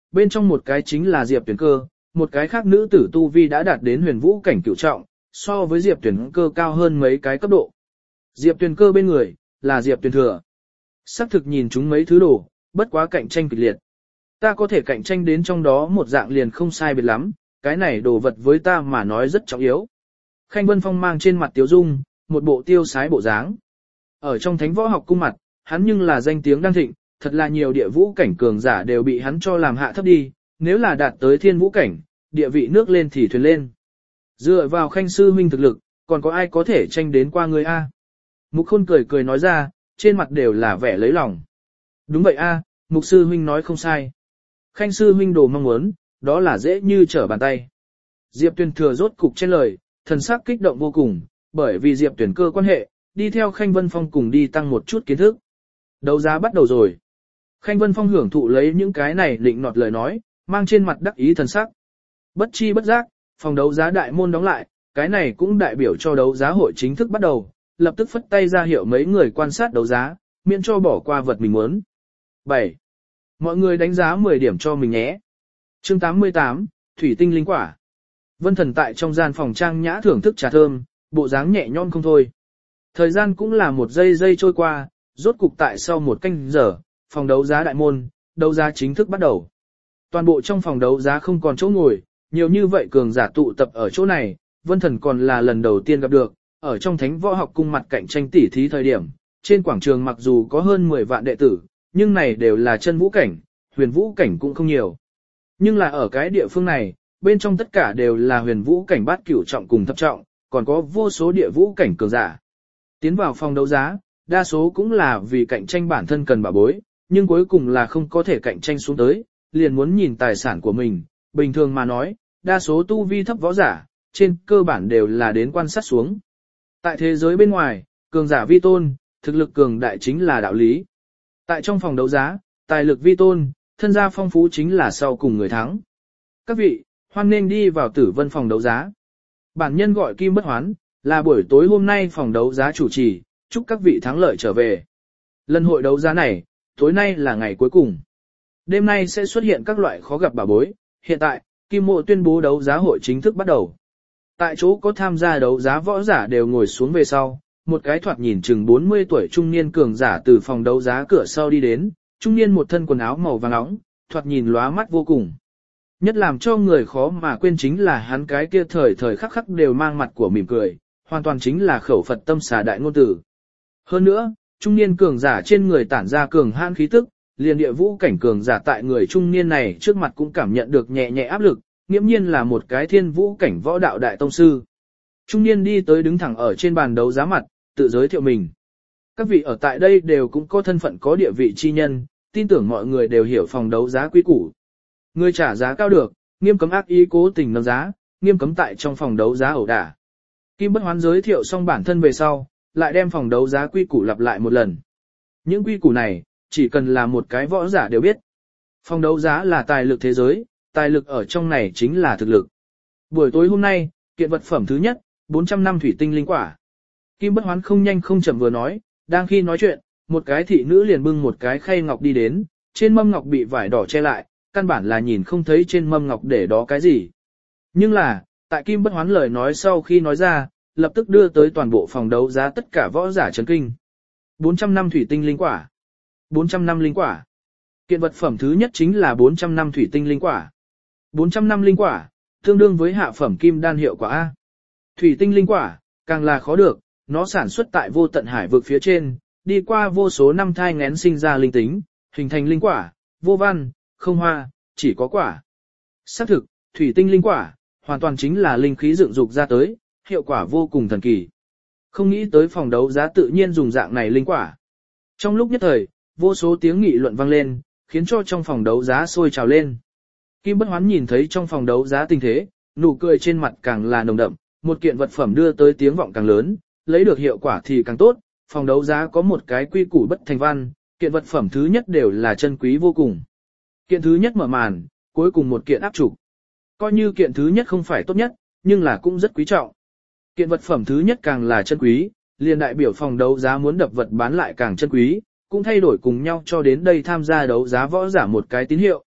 bên trong một cái chính là Diệp Tuyển Cơ, một cái khác nữ tử tu vi đã đạt đến huyền vũ cảnh cửu trọng, so với Diệp Tuyển Cơ cao hơn mấy cái cấp độ. Diệp Tuyển Cơ bên người, là Diệp Tuyển Thừa. Sắc thực nhìn chúng mấy thứ đồ, bất quá cạnh tranh kịch liệt. Ta có thể cạnh tranh đến trong đó một dạng liền không sai biệt lắm, cái này đồ vật với ta mà nói rất trọng yếu. Khanh Vân Phong mang trên mặt tiếu dung, một bộ tiêu sái bộ dáng. Ở trong thánh võ học cung mặt, hắn nhưng là danh tiếng đang thịnh, thật là nhiều địa vũ cảnh cường giả đều bị hắn cho làm hạ thấp đi, nếu là đạt tới thiên vũ cảnh, địa vị nước lên thì thuyền lên. Dựa vào Khanh sư huynh thực lực, còn có ai có thể tranh đến qua người a? Mục Khôn cười cười nói ra, trên mặt đều là vẻ lấy lòng. Đúng vậy a, Mục sư huynh nói không sai. Khanh sư huynh đồ mong muốn, đó là dễ như trở bàn tay. Diệp Tuyền Thừa rốt cục trên lời, thần sắc kích động vô cùng, bởi vì Diệp Tuyển Cơ quan hệ, đi theo Khanh Vân Phong cùng đi tăng một chút kiến thức. Đấu giá bắt đầu rồi. Khanh Vân Phong hưởng thụ lấy những cái này định nọt lời nói, mang trên mặt đắc ý thần sắc. Bất chi bất giác, phòng đấu giá đại môn đóng lại, cái này cũng đại biểu cho đấu giá hội chính thức bắt đầu, lập tức phất tay ra hiệu mấy người quan sát đấu giá, miễn cho bỏ qua vật mình muốn. bảy. Mọi người đánh giá mười điểm cho mình nhé. Chương tám mươi tám, Thủy tinh linh quả. Vân Thần tại trong gian phòng trang nhã thưởng thức trà thơm, bộ dáng nhẹ nhõm không thôi. Thời gian cũng là một giây giây trôi qua, rốt cục tại sau một canh giờ, phòng đấu giá đại môn, đấu giá chính thức bắt đầu. Toàn bộ trong phòng đấu giá không còn chỗ ngồi, nhiều như vậy cường giả tụ tập ở chỗ này, Vân Thần còn là lần đầu tiên gặp được, ở trong thánh võ học cung mặt cạnh tranh tỉ thí thời điểm, trên quảng trường mặc dù có hơn mười vạn đệ tử, nhưng này đều là chân vũ cảnh, huyền vũ cảnh cũng không nhiều. Nhưng là ở cái địa phương này, bên trong tất cả đều là huyền vũ cảnh bát cửu trọng cùng thập trọng, còn có vô số địa vũ cảnh cường giả. Tiến vào phòng đấu giá, đa số cũng là vì cạnh tranh bản thân cần bảo bối, nhưng cuối cùng là không có thể cạnh tranh xuống tới, liền muốn nhìn tài sản của mình. Bình thường mà nói, đa số tu vi thấp võ giả, trên cơ bản đều là đến quan sát xuống. Tại thế giới bên ngoài, cường giả vi tôn, thực lực cường đại chính là đạo lý. Tại trong phòng đấu giá, tài lực vi tôn, thân gia phong phú chính là sau cùng người thắng. Các vị, hoan nên đi vào Tử Vân phòng đấu giá. Bản nhân gọi Kim Bất Hoán, là buổi tối hôm nay phòng đấu giá chủ trì, chúc các vị thắng lợi trở về. Lần hội đấu giá này, tối nay là ngày cuối cùng. Đêm nay sẽ xuất hiện các loại khó gặp bảo bối, hiện tại, Kim Mộ tuyên bố đấu giá hội chính thức bắt đầu. Tại chỗ có tham gia đấu giá võ giả đều ngồi xuống về sau, một cái thoạt nhìn chừng bốn mươi tuổi trung niên cường giả từ phòng đấu giá cửa sau đi đến, trung niên một thân quần áo màu vàng óng, thoạt nhìn lóa mắt vô cùng. Nhất làm cho người khó mà quên chính là hắn cái kia thời thời khắc khắc đều mang mặt của mỉm cười, hoàn toàn chính là khẩu Phật tâm xà đại ngôn tử. Hơn nữa, trung niên cường giả trên người tản ra cường hãn khí tức, liền địa vũ cảnh cường giả tại người trung niên này trước mặt cũng cảm nhận được nhẹ nhẹ áp lực, nghiễm nhiên là một cái thiên vũ cảnh võ đạo đại tông sư. Trung niên đi tới đứng thẳng ở trên bàn đấu giá mặt, tự giới thiệu mình. Các vị ở tại đây đều cũng có thân phận có địa vị chi nhân, tin tưởng mọi người đều hiểu phòng đấu giá quý củ. Người trả giá cao được, nghiêm cấm ác ý cố tình nâng giá, nghiêm cấm tại trong phòng đấu giá ẩu đả. Kim Bất Hoán giới thiệu xong bản thân về sau, lại đem phòng đấu giá quy củ lặp lại một lần. Những quy củ này, chỉ cần là một cái võ giả đều biết. Phòng đấu giá là tài lực thế giới, tài lực ở trong này chính là thực lực. Buổi tối hôm nay, kiện vật phẩm thứ nhất, bốn trăm năm thủy tinh linh quả. Kim Bất Hoán không nhanh không chậm vừa nói, đang khi nói chuyện, một cái thị nữ liền bưng một cái khay ngọc đi đến, trên mâm ngọc bị vải đỏ che lại, căn bản là nhìn không thấy trên mâm ngọc để đó cái gì. Nhưng là, tại Kim Bất Hoán lời nói sau khi nói ra, lập tức đưa tới toàn bộ phòng đấu giá tất cả võ giả chấn kinh. bốn trăm năm thủy tinh linh quả. bốn trăm năm linh quả. Kiện vật phẩm thứ nhất chính là bốn trăm năm thủy tinh linh quả. bốn trăm năm linh quả, tương đương với hạ phẩm kim đan hiệu quả A. Thủy tinh linh quả, càng là khó được, nó sản xuất tại vô tận hải vực phía trên, đi qua vô số năm thai nghén sinh ra linh tính, hình thành linh quả, vô văn, không hoa, chỉ có quả. Xác thực, thủy tinh linh quả, hoàn toàn chính là linh khí dựng dục ra tới, hiệu quả vô cùng thần kỳ. Không nghĩ tới phòng đấu giá tự nhiên dùng dạng này linh quả. Trong lúc nhất thời, vô số tiếng nghị luận vang lên, khiến cho trong phòng đấu giá sôi trào lên. Kim Bất Hoán nhìn thấy trong phòng đấu giá tình thế, nụ cười trên mặt càng là nồng đậm, một kiện vật phẩm đưa tới tiếng vọng càng lớn, lấy được hiệu quả thì càng tốt, phòng đấu giá có một cái quy củ bất thành văn, kiện vật phẩm thứ nhất đều là chân quý vô cùng. Kiện thứ nhất mở màn, cuối cùng một kiện áp trục. Coi như kiện thứ nhất không phải tốt nhất, nhưng là cũng rất quý trọng. Kiện vật phẩm thứ nhất càng là chân quý, liền đại biểu phòng đấu giá muốn đập vật bán lại càng chân quý, cũng thay đổi cùng nhau cho đến đây tham gia đấu giá võ giả một cái tín hiệu.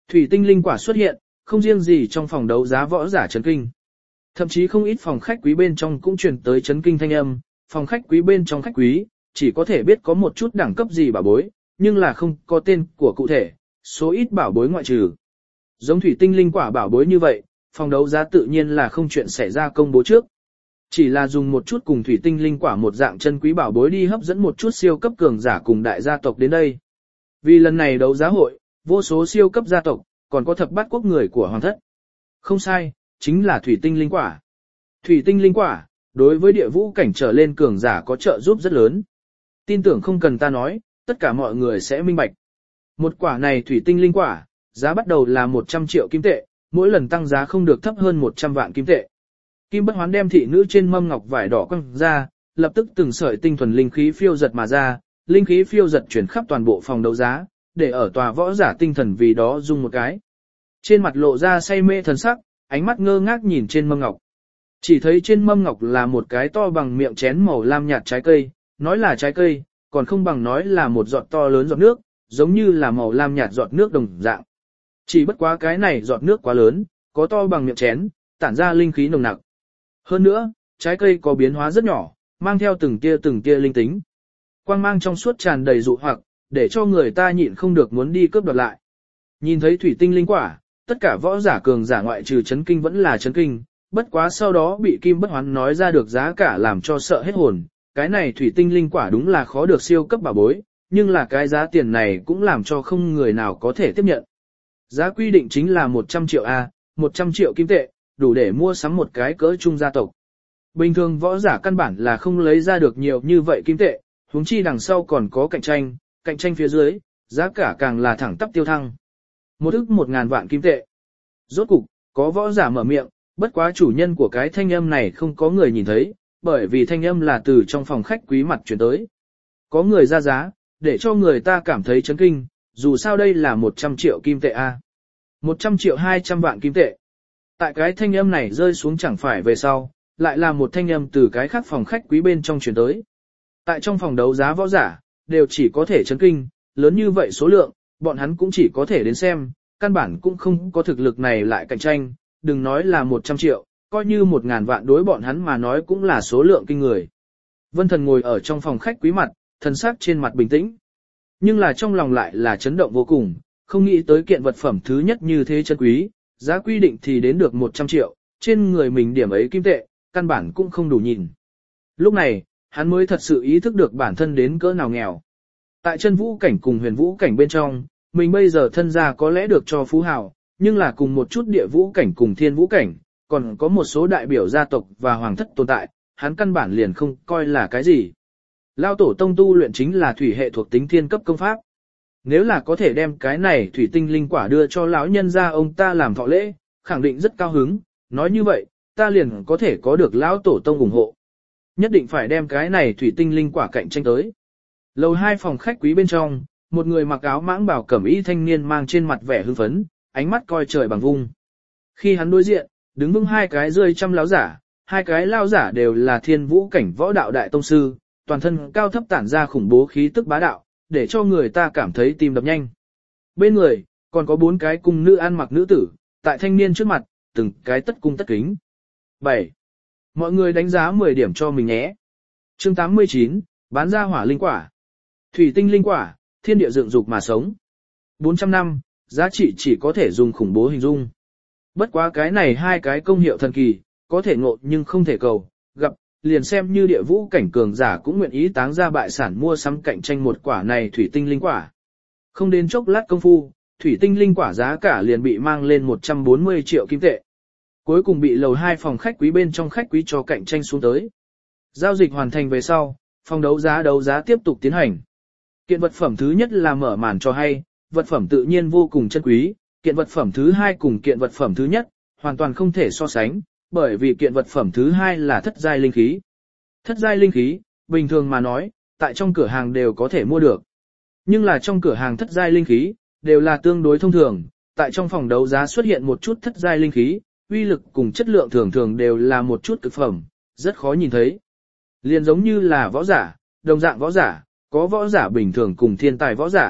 Thủy tinh linh quả xuất hiện, không riêng gì trong phòng đấu giá võ giả chấn kinh. Thậm chí không ít phòng khách quý bên trong cũng truyền tới chấn kinh thanh âm, phòng khách quý bên trong khách quý, chỉ có thể biết có một chút đẳng cấp gì bảo bối, nhưng là không có tên của cụ thể, số ít bảo bối ngoại trừ. Giống thủy tinh linh quả bảo bối như vậy, phòng đấu giá tự nhiên là không chuyện xảy ra công bố trước. Chỉ là dùng một chút cùng thủy tinh linh quả một dạng chân quý bảo bối đi hấp dẫn một chút siêu cấp cường giả cùng đại gia tộc đến đây. Vì lần này đấu giá hội, vô số siêu cấp gia tộc, còn có thập bát quốc người của hoàng thất. Không sai, chính là thủy tinh linh quả. Thủy tinh linh quả, đối với địa vũ cảnh trở lên cường giả có trợ giúp rất lớn. Tin tưởng không cần ta nói, tất cả mọi người sẽ minh bạch. Một quả này thủy tinh linh quả, giá bắt đầu là một trăm triệu kim tệ, mỗi lần tăng giá không được thấp hơn một trăm vạn kim tệ. Kim Bất Hoán đem thị nữ trên mâm ngọc vải đỏ quăng ra, lập tức từng sợi tinh thuần linh khí phiêu giật mà ra, linh khí phiêu giật chuyển khắp toàn bộ phòng đấu giá, để ở tòa võ giả tinh thần vì đó rung một cái. Trên mặt lộ ra say mê thần sắc, ánh mắt ngơ ngác nhìn trên mâm ngọc. Chỉ thấy trên mâm ngọc là một cái to bằng miệng chén màu lam nhạt trái cây, nói là trái cây, còn không bằng nói là một giọt to lớn giọt nước, giống như là màu lam nhạt giọt nước đồng dạng. Chỉ bất quá cái này giọt nước quá lớn, có to bằng miệng chén, tản ra linh khí nồng nặc. Hơn nữa, trái cây có biến hóa rất nhỏ, mang theo từng tia từng tia linh tính. Quang mang trong suốt tràn đầy dụ hoặc, để cho người ta nhịn không được muốn đi cướp đoạt lại. Nhìn thấy thủy tinh linh quả, tất cả võ giả cường giả ngoại trừ chấn kinh vẫn là chấn kinh, bất quá sau đó bị Kim Bất Hoán nói ra được giá cả làm cho sợ hết hồn. Cái này thủy tinh linh quả đúng là khó được siêu cấp bảo bối, nhưng là cái giá tiền này cũng làm cho không người nào có thể tiếp nhận. Giá quy định chính là một trăm triệu A, một trăm triệu kim tệ, đủ để mua sắm một cái cỡ trung gia tộc. Bình thường võ giả căn bản là không lấy ra được nhiều như vậy kim tệ, huống chi đằng sau còn có cạnh tranh, cạnh tranh phía dưới, giá cả càng là thẳng tắp tiêu thăng. Một ức một ngàn vạn kim tệ. Rốt cục, có võ giả mở miệng, bất quá chủ nhân của cái thanh âm này không có người nhìn thấy, bởi vì thanh âm là từ trong phòng khách quý mặt chuyển tới. Có người ra giá, để cho người ta cảm thấy chấn kinh, dù sao đây là một trăm triệu kim tệ A. một trăm triệu hai trăm vạn kim tệ. Tại cái thanh âm này rơi xuống chẳng phải về sau, lại là một thanh âm từ cái khác phòng khách quý bên trong chuyển tới. Tại trong phòng đấu giá võ giả, đều chỉ có thể chấn kinh, lớn như vậy số lượng, bọn hắn cũng chỉ có thể đến xem, căn bản cũng không có thực lực này lại cạnh tranh, đừng nói là một trăm triệu, coi như một ngàn vạn đối bọn hắn mà nói cũng là số lượng kinh người. Vân Thần ngồi ở trong phòng khách quý mặt, thần sắc trên mặt bình tĩnh. Nhưng là trong lòng lại là chấn động vô cùng, không nghĩ tới kiện vật phẩm thứ nhất như thế chân quý, giá quy định thì đến được một trăm triệu, trên người mình điểm ấy kim tệ, căn bản cũng không đủ nhìn. Lúc này, hắn mới thật sự ý thức được bản thân đến cỡ nào nghèo. Tại chân vũ cảnh cùng huyền vũ cảnh bên trong, mình bây giờ thân gia có lẽ được cho phú hào, nhưng là cùng một chút địa vũ cảnh cùng thiên vũ cảnh, còn có một số đại biểu gia tộc và hoàng thất tồn tại, hắn căn bản liền không coi là cái gì. Lao tổ tông tu luyện chính là thủy hệ thuộc tính thiên cấp công pháp. Nếu là có thể đem cái này thủy tinh linh quả đưa cho lão nhân gia ông ta làm thọ lễ, khẳng định rất cao hứng, nói như vậy, ta liền có thể có được lão tổ tông ủng hộ. Nhất định phải đem cái này thủy tinh linh quả cạnh tranh tới. Lầu hai phòng khách quý bên trong, một người mặc áo mãng bảo cẩm y thanh niên mang trên mặt vẻ hưng phấn, ánh mắt coi trời bằng vung. Khi hắn đối diện, đứng vững hai cái rơi trăm lão giả, hai cái lão giả đều là thiên vũ cảnh võ đạo đại tông sư, toàn thân cao thấp tản ra khủng bố khí tức bá đạo, để cho người ta cảm thấy tim đập nhanh. Bên người, còn có bốn cái cung nữ ăn mặc nữ tử, tại thanh niên trước mặt, từng cái tất cung tất kính. bảy. Mọi người đánh giá mười điểm cho mình nhé. Chương tám mươi chín, bán ra hỏa linh quả. Thủy tinh linh quả, thiên địa dựng dục mà sống. bốn trăm năm, giá trị chỉ có thể dùng khủng bố hình dung. Bất quá cái này hai cái công hiệu thần kỳ, có thể ngộ nhưng không thể cầu, gặp, liền xem như địa vũ cảnh cường giả cũng nguyện ý táng ra bại sản mua sắm cạnh tranh một quả này thủy tinh linh quả. Không đến chốc lát công phu, thủy tinh linh quả giá cả liền bị mang lên một trăm bốn mươi triệu kim tệ. Cuối cùng bị lầu hai phòng khách quý bên trong khách quý cho cạnh tranh xuống tới. Giao dịch hoàn thành về sau, phòng đấu giá đấu giá tiếp tục tiến hành. Kiện vật phẩm thứ nhất là mở màn cho hay, vật phẩm tự nhiên vô cùng chân quý, kiện vật phẩm thứ hai cùng kiện vật phẩm thứ nhất, hoàn toàn không thể so sánh, bởi vì kiện vật phẩm thứ hai là thất giai linh khí. Thất giai linh khí, bình thường mà nói, tại trong cửa hàng đều có thể mua được. Nhưng là trong cửa hàng thất giai linh khí, đều là tương đối thông thường, tại trong phòng đấu giá xuất hiện một chút thất giai linh khí, uy lực cùng chất lượng thường thường đều là một chút cực phẩm, rất khó nhìn thấy. Liền giống như là võ giả, đồng dạng võ giả, có võ giả bình thường cùng thiên tài võ giả,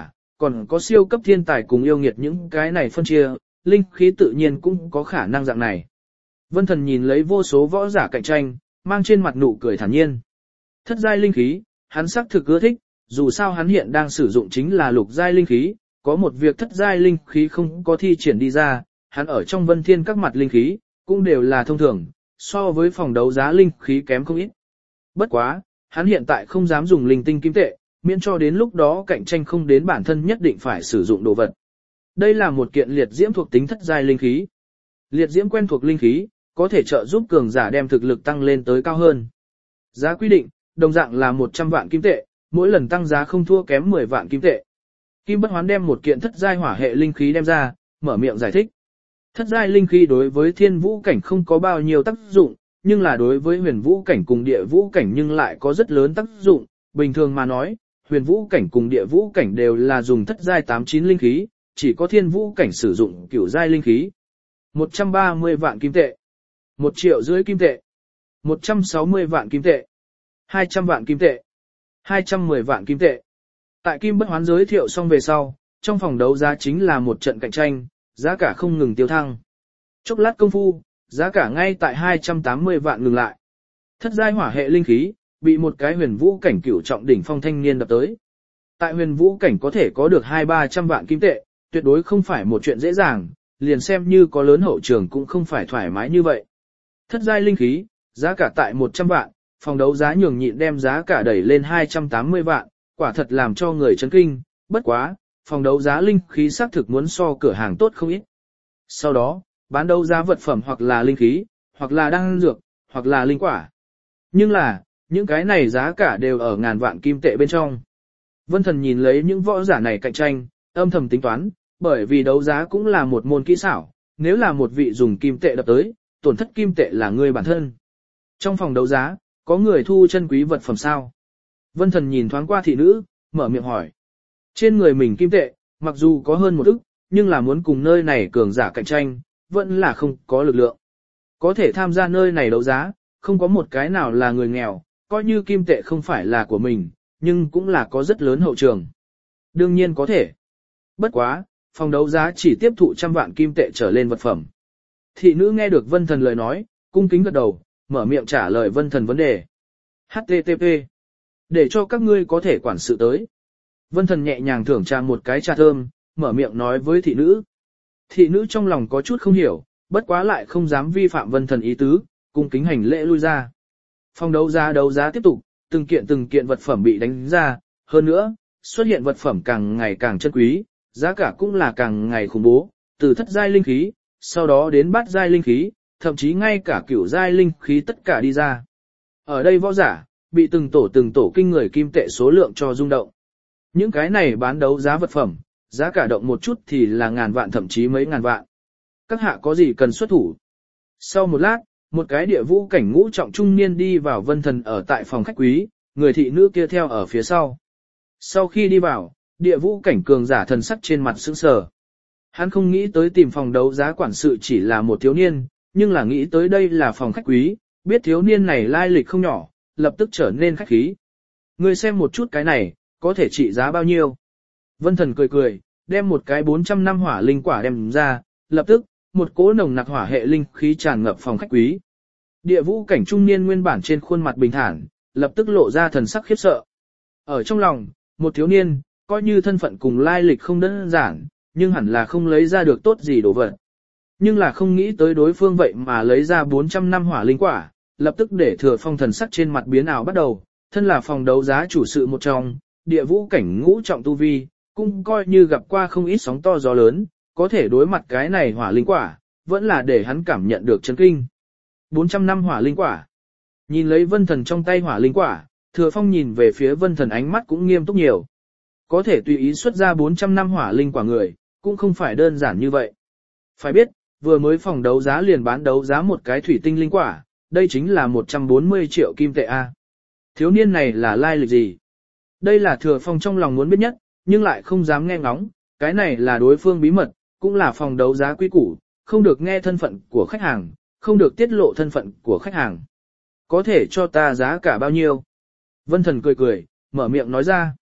còn có siêu cấp thiên tài cùng yêu nghiệt những cái này phân chia, linh khí tự nhiên cũng có khả năng dạng này. Vân Thần nhìn lấy vô số võ giả cạnh tranh, mang trên mặt nụ cười thản nhiên. Thất giai linh khí, hắn xác thực ưa thích, dù sao hắn hiện đang sử dụng chính là lục giai linh khí, có một việc thất giai linh khí không có thi triển đi ra, hắn ở trong Vân Thiên các mặt linh khí, cũng đều là thông thường, so với phòng đấu giá linh khí kém không ít. Bất quá, hắn hiện tại không dám dùng linh tinh kim tệ, miễn cho đến lúc đó cạnh tranh không đến bản thân nhất định phải sử dụng đồ vật. Đây là một kiện liệt diễm thuộc tính thất giai linh khí. Liệt diễm quen thuộc linh khí, có thể trợ giúp cường giả đem thực lực tăng lên tới cao hơn. Giá quy định, đồng dạng là một trăm vạn kim tệ, mỗi lần tăng giá không thua kém mười vạn kim tệ. Kim Bất Hoán đem một kiện thất giai hỏa hệ linh khí đem ra, mở miệng giải thích. Thất giai linh khí đối với thiên vũ cảnh không có bao nhiêu tác dụng, nhưng là đối với huyền vũ cảnh cùng địa vũ cảnh nhưng lại có rất lớn tác dụng. Bình thường mà nói, huyền vũ cảnh cùng địa vũ cảnh đều là dùng thất giai tám chín linh khí, chỉ có thiên vũ cảnh sử dụng cửu giai linh khí. một trăm ba mươi vạn kim tệ, một triệu rưỡi kim tệ, một trăm sáu mươi vạn kim tệ, hai trăm vạn kim tệ, hai trăm mười vạn kim tệ. Tại Kim Bất Hoán giới thiệu xong về sau, trong phòng đấu giá chính là một trận cạnh tranh, giá cả không ngừng tiêu thăng. Chốc lát công phu, giá cả ngay tại hai trăm tám mươi vạn ngừng lại. Thất giai hỏa hệ linh khí, bị một cái huyền vũ cảnh cửu trọng đỉnh phong thanh niên đập tới. Tại huyền vũ cảnh có thể có được hai ba trăm vạn kim tệ, tuyệt đối không phải một chuyện dễ dàng, liền xem như có lớn hậu trường cũng không phải thoải mái như vậy. Thất giai linh khí, giá cả tại một trăm vạn, phòng đấu giá nhường nhịn đem giá cả đẩy lên hai trăm tám mươi vạn, quả thật làm cho người chấn kinh, bất quá, phòng đấu giá linh khí xác thực muốn so cửa hàng tốt không ít. Sau đó, bán đấu giá vật phẩm hoặc là linh khí, hoặc là đan dược, hoặc là linh quả. Nhưng là, những cái này giá cả đều ở ngàn vạn kim tệ bên trong. Vân Thần nhìn lấy những võ giả này cạnh tranh, âm thầm tính toán, bởi vì đấu giá cũng là một môn kỹ xảo, nếu là một vị dùng kim tệ đập tới, tổn thất kim tệ là người bản thân. Trong phòng đấu giá, có người thu chân quý vật phẩm sao? Vân Thần nhìn thoáng qua thị nữ, mở miệng hỏi. Trên người mình kim tệ, mặc dù có hơn một ức, nhưng là muốn cùng nơi này cường giả cạnh tranh, vẫn là không có lực lượng. Có thể tham gia nơi này đấu giá, không có một cái nào là người nghèo, coi như kim tệ không phải là của mình, nhưng cũng là có rất lớn hậu trường. Đương nhiên có thể. Bất quá, phòng đấu giá chỉ tiếp thụ trăm vạn kim tệ trở lên vật phẩm. Thị nữ nghe được Vân Thần lời nói, cung kính gật đầu, mở miệng trả lời Vân Thần vấn đề. hát tê tê pê. Để cho các ngươi có thể quản sự tới. Vân Thần nhẹ nhàng thưởng trà một cái trà thơm, mở miệng nói với thị nữ. Thị nữ trong lòng có chút không hiểu, bất quá lại không dám vi phạm Vân Thần ý tứ, cung kính hành lễ lui ra. Phòng đấu giá đấu giá tiếp tục, từng kiện từng kiện vật phẩm bị đánh ra, hơn nữa, xuất hiện vật phẩm càng ngày càng chân quý, giá cả cũng là càng ngày khủng bố, từ thất giai linh khí, sau đó đến bát giai linh khí, thậm chí ngay cả cửu giai linh khí tất cả đi ra. Ở đây võ giả, bị từng tổ từng tổ kinh người kim tệ số lượng cho rung động. Những cái này bán đấu giá vật phẩm, giá cả động một chút thì là ngàn vạn thậm chí mấy ngàn vạn. Các hạ có gì cần xuất thủ? Sau một lát, một cái địa vũ cảnh ngũ trọng trung niên đi vào Vân Thần ở tại phòng khách quý, người thị nữ kia theo ở phía sau. Sau khi đi vào, địa vũ cảnh cường giả thần sắc trên mặt sững sờ. Hắn không nghĩ tới tìm phòng đấu giá quản sự chỉ là một thiếu niên, nhưng là nghĩ tới đây là phòng khách quý, biết thiếu niên này lai lịch không nhỏ, lập tức trở nên khách khí. Người xem một chút cái này, có thể trị giá bao nhiêu? Vân Thần cười cười, đem một cái bốn trăm năm hỏa linh quả đem ra, lập tức, một cỗ nồng nặc hỏa hệ linh khí tràn ngập phòng khách quý. Địa vũ cảnh trung niên nguyên bản trên khuôn mặt bình thản, lập tức lộ ra thần sắc khiếp sợ. Ở trong lòng, một thiếu niên, coi như thân phận cùng lai lịch không đơn giản, nhưng hẳn là không lấy ra được tốt gì đồ vật. Nhưng là không nghĩ tới đối phương vậy mà lấy ra bốn trăm năm hỏa linh quả, lập tức để Thừa Phong thần sắc trên mặt biến ảo bắt đầu, thân là phòng đấu giá chủ sự một trong, địa vũ cảnh ngũ trọng tu vi, cũng coi như gặp qua không ít sóng to gió lớn, có thể đối mặt cái này hỏa linh quả, vẫn là để hắn cảm nhận được chấn kinh. bốn trăm năm hỏa linh quả. Nhìn lấy Vân Thần trong tay hỏa linh quả, Thừa Phong nhìn về phía Vân Thần ánh mắt cũng nghiêm túc nhiều. Có thể tùy ý xuất ra bốn trăm năm hỏa linh quả người, cũng không phải đơn giản như vậy. Phải biết, vừa mới phòng đấu giá liền bán đấu giá một cái thủy tinh linh quả, đây chính là một trăm bốn mươi triệu kim tệ A. Thiếu niên này là lai lịch gì? Đây là Thừa Phong trong lòng muốn biết nhất, nhưng lại không dám nghe ngóng, cái này là đối phương bí mật, cũng là phòng đấu giá quy củ, không được nghe thân phận của khách hàng, không được tiết lộ thân phận của khách hàng. Có thể cho ta giá cả bao nhiêu? Vân Thần cười cười, mở miệng nói ra.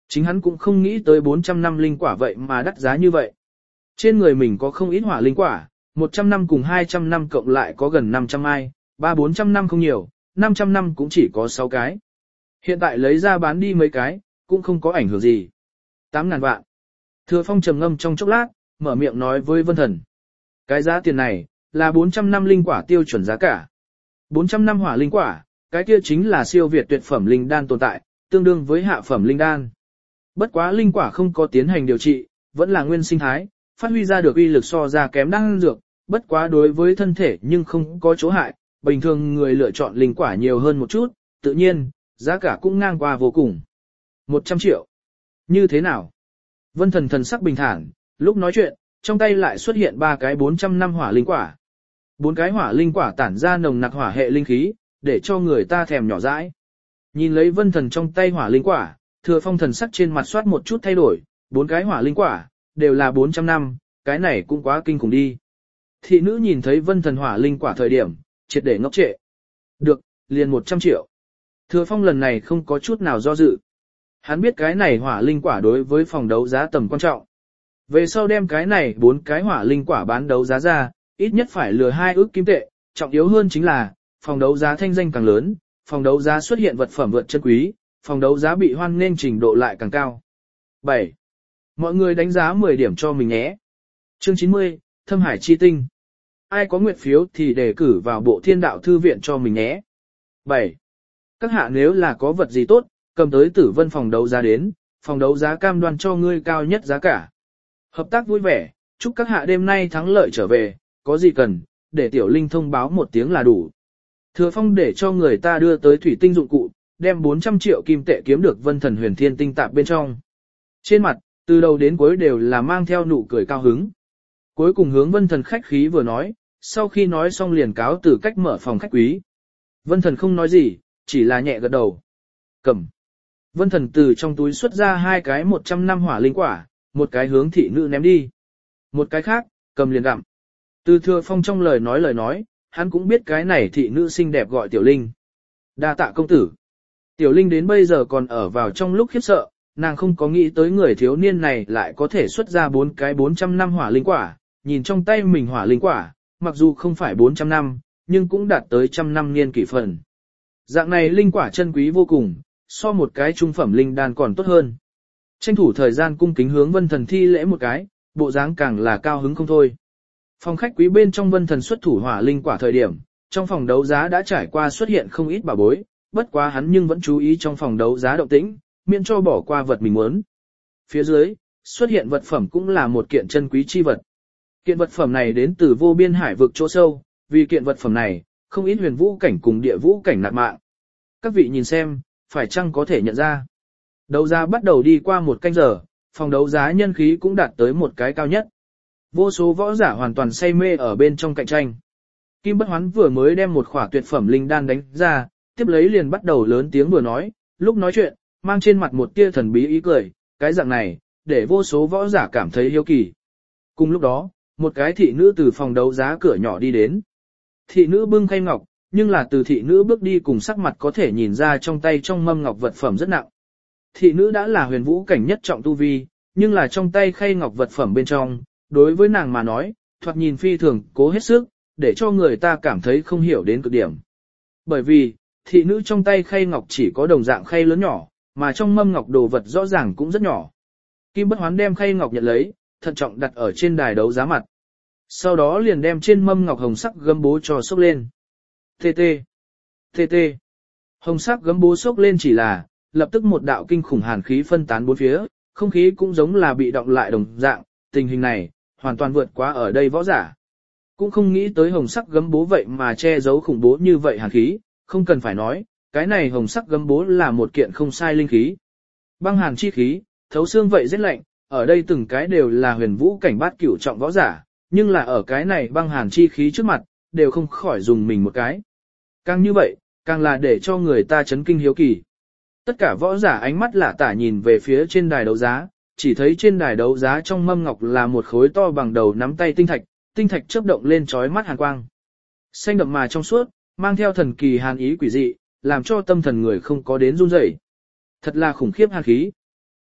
Chính hắn cũng không nghĩ tới bốn trăm năm linh quả vậy mà đắt giá như vậy. Trên người mình có không ít hỏa linh quả, một trăm năm cùng hai trăm năm cộng lại có gần năm trăm ai, ba bốn trăm năm không nhiều, năm trăm năm cũng chỉ có sáu cái. Hiện tại lấy ra bán đi mấy cái, cũng không có ảnh hưởng gì. tám ngàn vạn. Thừa Phong trầm ngâm trong chốc lát, mở miệng nói với Vân Thần. Cái giá tiền này, là bốn trăm năm linh quả tiêu chuẩn giá cả. bốn trăm năm hỏa linh quả, cái kia chính là siêu việt tuyệt phẩm linh đan tồn tại, tương đương với hạ phẩm linh đan. Bất quá linh quả không có tiến hành điều trị, vẫn là nguyên sinh thái, phát huy ra được uy lực so ra kém đan dược, bất quá đối với thân thể nhưng không có chỗ hại, bình thường người lựa chọn linh quả nhiều hơn một chút, tự nhiên, giá cả cũng ngang qua vô cùng. một trăm triệu. Như thế nào? Vân Thần thần sắc bình thản, lúc nói chuyện, trong tay lại xuất hiện ba cái bốn trăm năm hỏa linh quả. Bốn cái hỏa linh quả tản ra nồng nặc hỏa hệ linh khí, để cho người ta thèm nhỏ dãi. Nhìn lấy Vân Thần trong tay hỏa linh quả, Thừa Phong thần sắc trên mặt soát một chút thay đổi, bốn cái hỏa linh quả, đều là bốn trăm năm, cái này cũng quá kinh khủng đi. Thị nữ nhìn thấy Vân Thần hỏa linh quả thời điểm, triệt để ngốc trệ. Được, liền một trăm triệu. Thừa Phong lần này không có chút nào do dự. Hắn biết cái này hỏa linh quả đối với phòng đấu giá tầm quan trọng. Về sau đem cái này bốn cái hỏa linh quả bán đấu giá ra, ít nhất phải lừa hai ước kim tệ, trọng yếu hơn chính là, phòng đấu giá thanh danh càng lớn, phòng đấu giá xuất hiện vật phẩm vượt chân quý, phòng đấu giá bị hoan nghênh trình độ lại càng cao. bảy. Mọi người đánh giá mười điểm cho mình nhé. Chương chín mươi, Thâm Hải Chi Tinh. Ai có nguyệt phiếu thì đề cử vào bộ thiên đạo thư viện cho mình nhé. bảy. Các hạ nếu là có vật gì tốt, cầm tới Tử Vân phòng đấu giá đến, phòng đấu giá cam đoan cho ngươi cao nhất giá cả. Hợp tác vui vẻ, chúc các hạ đêm nay thắng lợi trở về, có gì cần, để Tiểu Linh thông báo một tiếng là đủ. Thừa Phong để cho người ta đưa tới thủy tinh dụng cụ, đem bốn trăm triệu kim tệ kiếm được Vân Thần Huyền Thiên tinh tạp bên trong. Trên mặt, từ đầu đến cuối đều là mang theo nụ cười cao hứng. Cuối cùng hướng Vân Thần khách khí vừa nói, sau khi nói xong liền cáo từ cách mở phòng khách quý. Vân Thần không nói gì, chỉ là nhẹ gật đầu. Cầm. Vân Thần từ trong túi xuất ra hai cái một trăm năm hỏa linh quả, một cái hướng thị nữ ném đi. Một cái khác, cầm liền gặm. Từ Thừa Phong trong lời nói lời nói, hắn cũng biết cái này thị nữ xinh đẹp gọi Tiểu Linh. Đa tạ công tử. Tiểu Linh đến bây giờ còn ở vào trong lúc khiếp sợ, nàng không có nghĩ tới người thiếu niên này lại có thể xuất ra bốn cái bốn trăm năm hỏa linh quả, nhìn trong tay mình hỏa linh quả, mặc dù không phải bốn trăm năm, nhưng cũng đạt tới trăm năm niên kỷ phần. Dạng này linh quả chân quý vô cùng, so một cái trung phẩm linh đan còn tốt hơn. Tranh thủ thời gian cung kính hướng Vân Thần thi lễ một cái, bộ dáng càng là cao hứng không thôi. Phòng khách quý bên trong Vân Thần xuất thủ hỏa linh quả thời điểm, trong phòng đấu giá đã trải qua xuất hiện không ít bảo bối, bất quá hắn nhưng vẫn chú ý trong phòng đấu giá động tĩnh, miễn cho bỏ qua vật mình muốn. Phía dưới, xuất hiện vật phẩm cũng là một kiện chân quý chi vật. Kiện vật phẩm này đến từ vô biên hải vực chỗ sâu, vì kiện vật phẩm này, không ít huyền vũ cảnh cùng địa vũ cảnh nạp mạng. Các vị nhìn xem, phải chăng có thể nhận ra. Đấu giá bắt đầu đi qua một canh giờ, phòng đấu giá nhân khí cũng đạt tới một cái cao nhất. Vô số võ giả hoàn toàn say mê ở bên trong cạnh tranh. Kim Bất Hoán vừa mới đem một khỏa tuyệt phẩm linh đan đánh ra, tiếp lấy liền bắt đầu lớn tiếng vừa nói, lúc nói chuyện, mang trên mặt một tia thần bí ý cười, cái dạng này, để vô số võ giả cảm thấy hiếu kỳ. Cùng lúc đó, một cái thị nữ từ phòng đấu giá cửa nhỏ đi đến. Thị nữ bưng khay ngọc, nhưng là từ thị nữ bước đi cùng sắc mặt có thể nhìn ra trong tay trong mâm ngọc vật phẩm rất nặng. Thị nữ đã là huyền vũ cảnh nhất trọng tu vi, nhưng là trong tay khay ngọc vật phẩm bên trong, đối với nàng mà nói, thoạt nhìn phi thường cố hết sức, để cho người ta cảm thấy không hiểu đến cực điểm. Bởi vì, thị nữ trong tay khay ngọc chỉ có đồng dạng khay lớn nhỏ, mà trong mâm ngọc đồ vật rõ ràng cũng rất nhỏ. Kim Bất Hoán đem khay ngọc nhận lấy, thận trọng đặt ở trên đài đấu giá mặt. Sau đó liền đem trên mâm ngọc hồng sắc gấm bố cho xốc lên. Tê tê, tê tê. Hồng sắc gấm bố xốc lên chỉ là, lập tức một đạo kinh khủng hàn khí phân tán bốn phía, không khí cũng giống là bị động lại đồng dạng, tình hình này, hoàn toàn vượt quá ở đây võ giả. Cũng không nghĩ tới hồng sắc gấm bố vậy mà che giấu khủng bố như vậy hàn khí, không cần phải nói, cái này hồng sắc gấm bố là một kiện không sai linh khí. Băng hàn chi khí, thấu xương vậy rất lạnh, ở đây từng cái đều là huyền vũ cảnh bát cửu trọng võ giả, nhưng là ở cái này băng hàn chi khí trước mặt, đều không khỏi dùng mình một cái. Càng như vậy, càng là để cho người ta chấn kinh hiếu kỳ. Tất cả võ giả ánh mắt lạ tả nhìn về phía trên đài đấu giá, chỉ thấy trên đài đấu giá trong mâm ngọc là một khối to bằng đầu nắm tay tinh thạch, tinh thạch chớp động lên chói mắt hàn quang. Xanh đậm mà trong suốt, mang theo thần kỳ hàn ý quỷ dị, làm cho tâm thần người không có đến run rẩy. Thật là khủng khiếp hàn khí.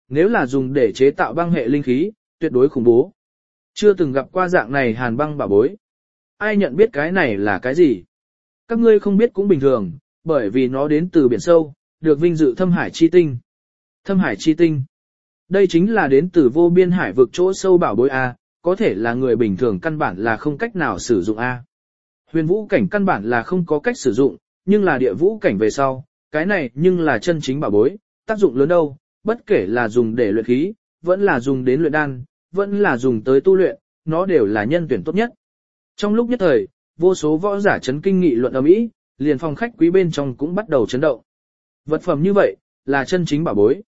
nếu là dùng để chế tạo băng hệ linh khí, tuyệt đối khủng bố. Chưa từng gặp qua dạng này hàn băng bảo bối. Ai nhận biết cái này là cái gì? Các ngươi không biết cũng bình thường, bởi vì nó đến từ biển sâu, được vinh dự thâm hải chi tinh. Thâm hải chi tinh. Đây chính là đến từ vô biên hải vực chỗ sâu bảo bối A, có thể là người bình thường căn bản là không cách nào sử dụng A. Huyền vũ cảnh căn bản là không có cách sử dụng, nhưng là địa vũ cảnh về sau, cái này nhưng là chân chính bảo bối, tác dụng lớn đâu, bất kể là dùng để luyện khí, vẫn là dùng đến luyện đan, vẫn là dùng tới tu luyện, nó đều là nhân tuyển tốt nhất. Trong lúc nhất thời, vô số võ giả chấn kinh nghị luận ầm ĩ, liền phòng khách quý bên trong cũng bắt đầu chấn động. Vật phẩm như vậy, là chân chính bảo bối.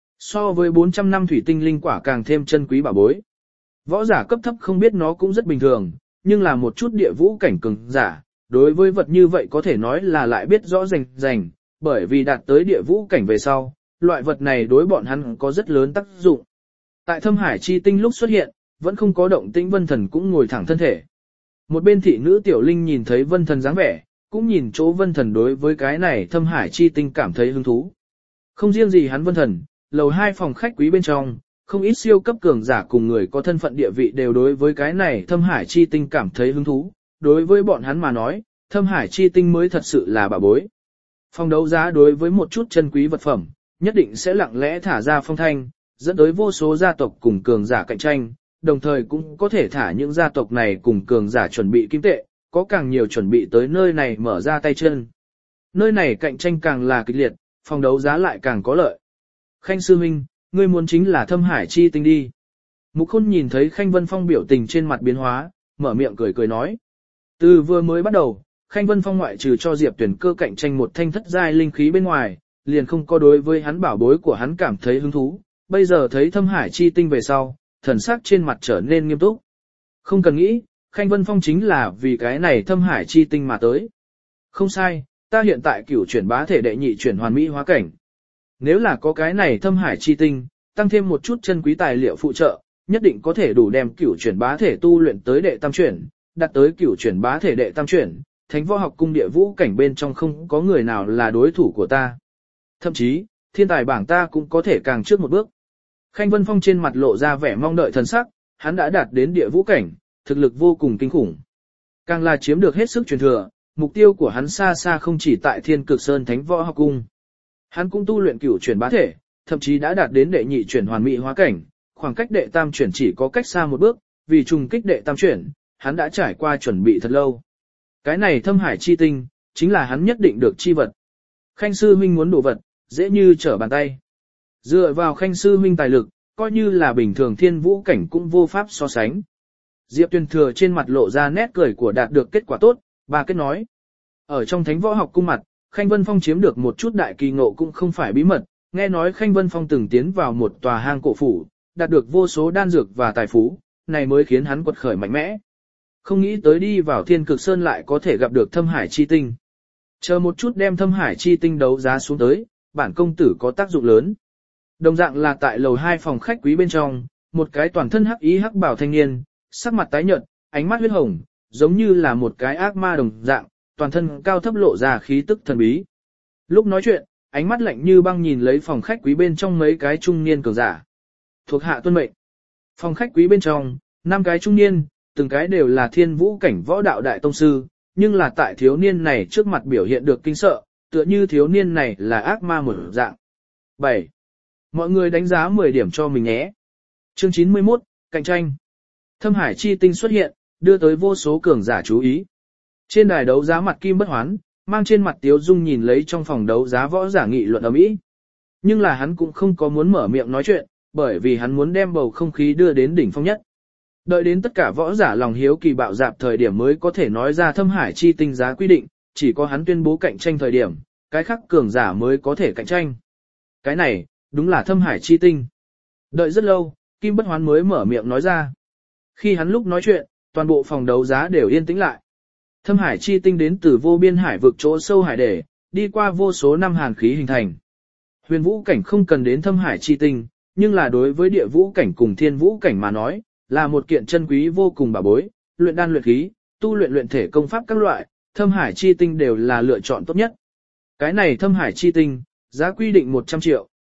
So với bốn trăm năm thủy tinh linh quả càng thêm chân quý bảo bối. Võ giả cấp thấp không biết nó cũng rất bình thường, nhưng là một chút địa vũ cảnh cường giả, đối với vật như vậy có thể nói là lại biết rõ rành rành, bởi vì đạt tới địa vũ cảnh về sau, loại vật này đối bọn hắn có rất lớn tác dụng. Tại thâm hải chi tinh lúc xuất hiện, vẫn không có động tĩnh Vân Thần cũng ngồi thẳng thân thể. Một bên thị nữ tiểu linh nhìn thấy Vân Thần dáng vẻ, cũng nhìn chỗ Vân Thần đối với cái này thâm hải chi tinh cảm thấy hứng thú. Không riêng gì hắn Vân Thần, lầu hai phòng khách quý bên trong, không ít siêu cấp cường giả cùng người có thân phận địa vị đều đối với cái này thâm hải chi tinh cảm thấy hứng thú. Đối với bọn hắn mà nói, thâm hải chi tinh mới thật sự là bảo bối. Phòng đấu giá đối với một chút chân quý vật phẩm, nhất định sẽ lặng lẽ thả ra phong thanh, dẫn tới vô số gia tộc cùng cường giả cạnh tranh, đồng thời cũng có thể thả những gia tộc này cùng cường giả chuẩn bị kim tệ, có càng nhiều chuẩn bị tới nơi này mở ra tay chân. Nơi này cạnh tranh càng là kịch liệt, phòng đấu giá lại càng có lợi. Khanh sư huynh, ngươi muốn chính là thâm hải chi tinh đi. Mục Khôn nhìn thấy Khanh Vân Phong biểu tình trên mặt biến hóa, mở miệng cười cười nói. Từ vừa mới bắt đầu, Khanh Vân Phong ngoại trừ cho Diệp Tuyển Cơ cạnh tranh một thanh thất giai linh khí bên ngoài, liền không có đối với hắn bảo bối của hắn cảm thấy hứng thú. Bây giờ thấy thâm hải chi tinh về sau, thần sắc trên mặt trở nên nghiêm túc. Không cần nghĩ, Khanh Vân Phong chính là vì cái này thâm hải chi tinh mà tới. Không sai, ta hiện tại cửu chuyển bá thể đệ nhị chuyển hoàn mỹ hóa cảnh. Nếu là có cái này thâm hải chi tinh, tăng thêm một chút chân quý tài liệu phụ trợ, nhất định có thể đủ đem cửu chuyển bá thể tu luyện tới đệ tam chuyển, đạt tới cửu chuyển bá thể đệ tam chuyển, thánh võ học cung địa vũ cảnh bên trong không có người nào là đối thủ của ta. Thậm chí, thiên tài bảng ta cũng có thể càng trước một bước. Khanh Vân Phong trên mặt lộ ra vẻ mong đợi thần sắc, hắn đã đạt đến địa vũ cảnh, thực lực vô cùng kinh khủng. Càng là chiếm được hết sức truyền thừa, mục tiêu của hắn xa xa không chỉ tại Thiên Cực Sơn Thánh Võ Học Cung. Hắn cũng tu luyện cửu chuyển bá thể, thậm chí đã đạt đến đệ nhị chuyển hoàn mỹ hóa cảnh, khoảng cách đệ tam chuyển chỉ có cách xa một bước, vì trùng kích đệ tam chuyển, hắn đã trải qua chuẩn bị thật lâu. Cái này thâm hải chi tinh, chính là hắn nhất định được chi vật. Khanh sư huynh muốn đổ vật, dễ như trở bàn tay. Dựa vào Khanh sư huynh tài lực, coi như là bình thường thiên vũ cảnh cũng vô pháp so sánh. Diệp Tuyền Thừa trên mặt lộ ra nét cười của đạt được kết quả tốt, bà kết nói. Ở trong Thánh Võ Học Cung mặt, Khanh Vân Phong chiếm được một chút đại kỳ ngộ cũng không phải bí mật, nghe nói Khanh Vân Phong từng tiến vào một tòa hang cổ phủ, đạt được vô số đan dược và tài phú, này mới khiến hắn quật khởi mạnh mẽ. Không nghĩ tới đi vào Thiên Cực Sơn lại có thể gặp được thâm hải chi tinh. Chờ một chút đem thâm hải chi tinh đấu giá xuống tới, bản công tử có tác dụng lớn. Đồng dạng là tại lầu hai phòng khách quý bên trong, một cái toàn thân hắc ý hắc bảo thanh niên, sắc mặt tái nhợt, ánh mắt huyết hồng, giống như là một cái ác ma đồng dạng, toàn thân cao thấp lộ ra khí tức thần bí. Lúc nói chuyện, ánh mắt lạnh như băng nhìn lấy phòng khách quý bên trong mấy cái trung niên cường giả. Thuộc hạ tuân mệnh. Phòng khách quý bên trong, năm cái trung niên, từng cái đều là thiên vũ cảnh võ đạo đại tông sư, nhưng là tại thiếu niên này trước mặt biểu hiện được kinh sợ, tựa như thiếu niên này là ác ma một dạng. bảy. Mọi người đánh giá mười điểm cho mình nhé. Chương chín mươi mốt, cạnh tranh. Thâm hải chi tinh xuất hiện, đưa tới vô số cường giả chú ý. Trên đài đấu giá mặt kim bất hoán, mang trên mặt tiếu dung nhìn lấy trong phòng đấu giá võ giả nghị luận ầm ĩ. Nhưng là hắn cũng không có muốn mở miệng nói chuyện, bởi vì hắn muốn đem bầu không khí đưa đến đỉnh phong nhất. Đợi đến tất cả võ giả lòng hiếu kỳ bạo dạp thời điểm mới có thể nói ra thâm hải chi tinh giá quy định, chỉ có hắn tuyên bố cạnh tranh thời điểm, cái khác cường giả mới có thể cạnh tranh. Cái này, đúng là thâm hải chi tinh. Đợi rất lâu, kim bất hoán mới mở miệng nói ra. Khi hắn lúc nói chuyện, toàn bộ phòng đấu giá đều yên tĩnh lại. Thâm hải chi tinh đến từ vô biên hải vực chỗ sâu hải để, đi qua vô số năm hàn khí hình thành. Huyền vũ cảnh không cần đến thâm hải chi tinh, nhưng là đối với địa vũ cảnh cùng thiên vũ cảnh mà nói, là một kiện chân quý vô cùng bảo bối, luyện đan luyện khí, tu luyện luyện thể công pháp các loại, thâm hải chi tinh đều là lựa chọn tốt nhất. Cái này thâm hải chi tinh, giá quy định một trăm triệu,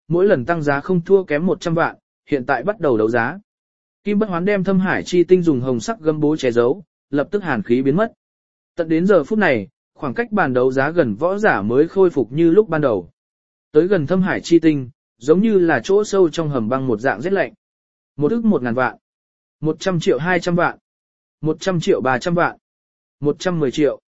mỗi lần tăng giá không thua kém một trăm vạn, hiện tại bắt đầu đấu giá. Kim Bất Hoán đem Thâm Hải chi tinh dùng hồng sắc gấm bố che giấu, lập tức hàn khí biến mất. Tận đến giờ phút này, khoảng cách bàn đấu giá gần võ giả mới khôi phục như lúc ban đầu. Tới gần Thâm Hải chi tinh, giống như là chỗ sâu trong hầm băng một dạng rất lạnh. Một ức một ngàn vạn, một trăm triệu hai trăm vạn, một trăm triệu ba trăm vạn, một trăm mười triệu.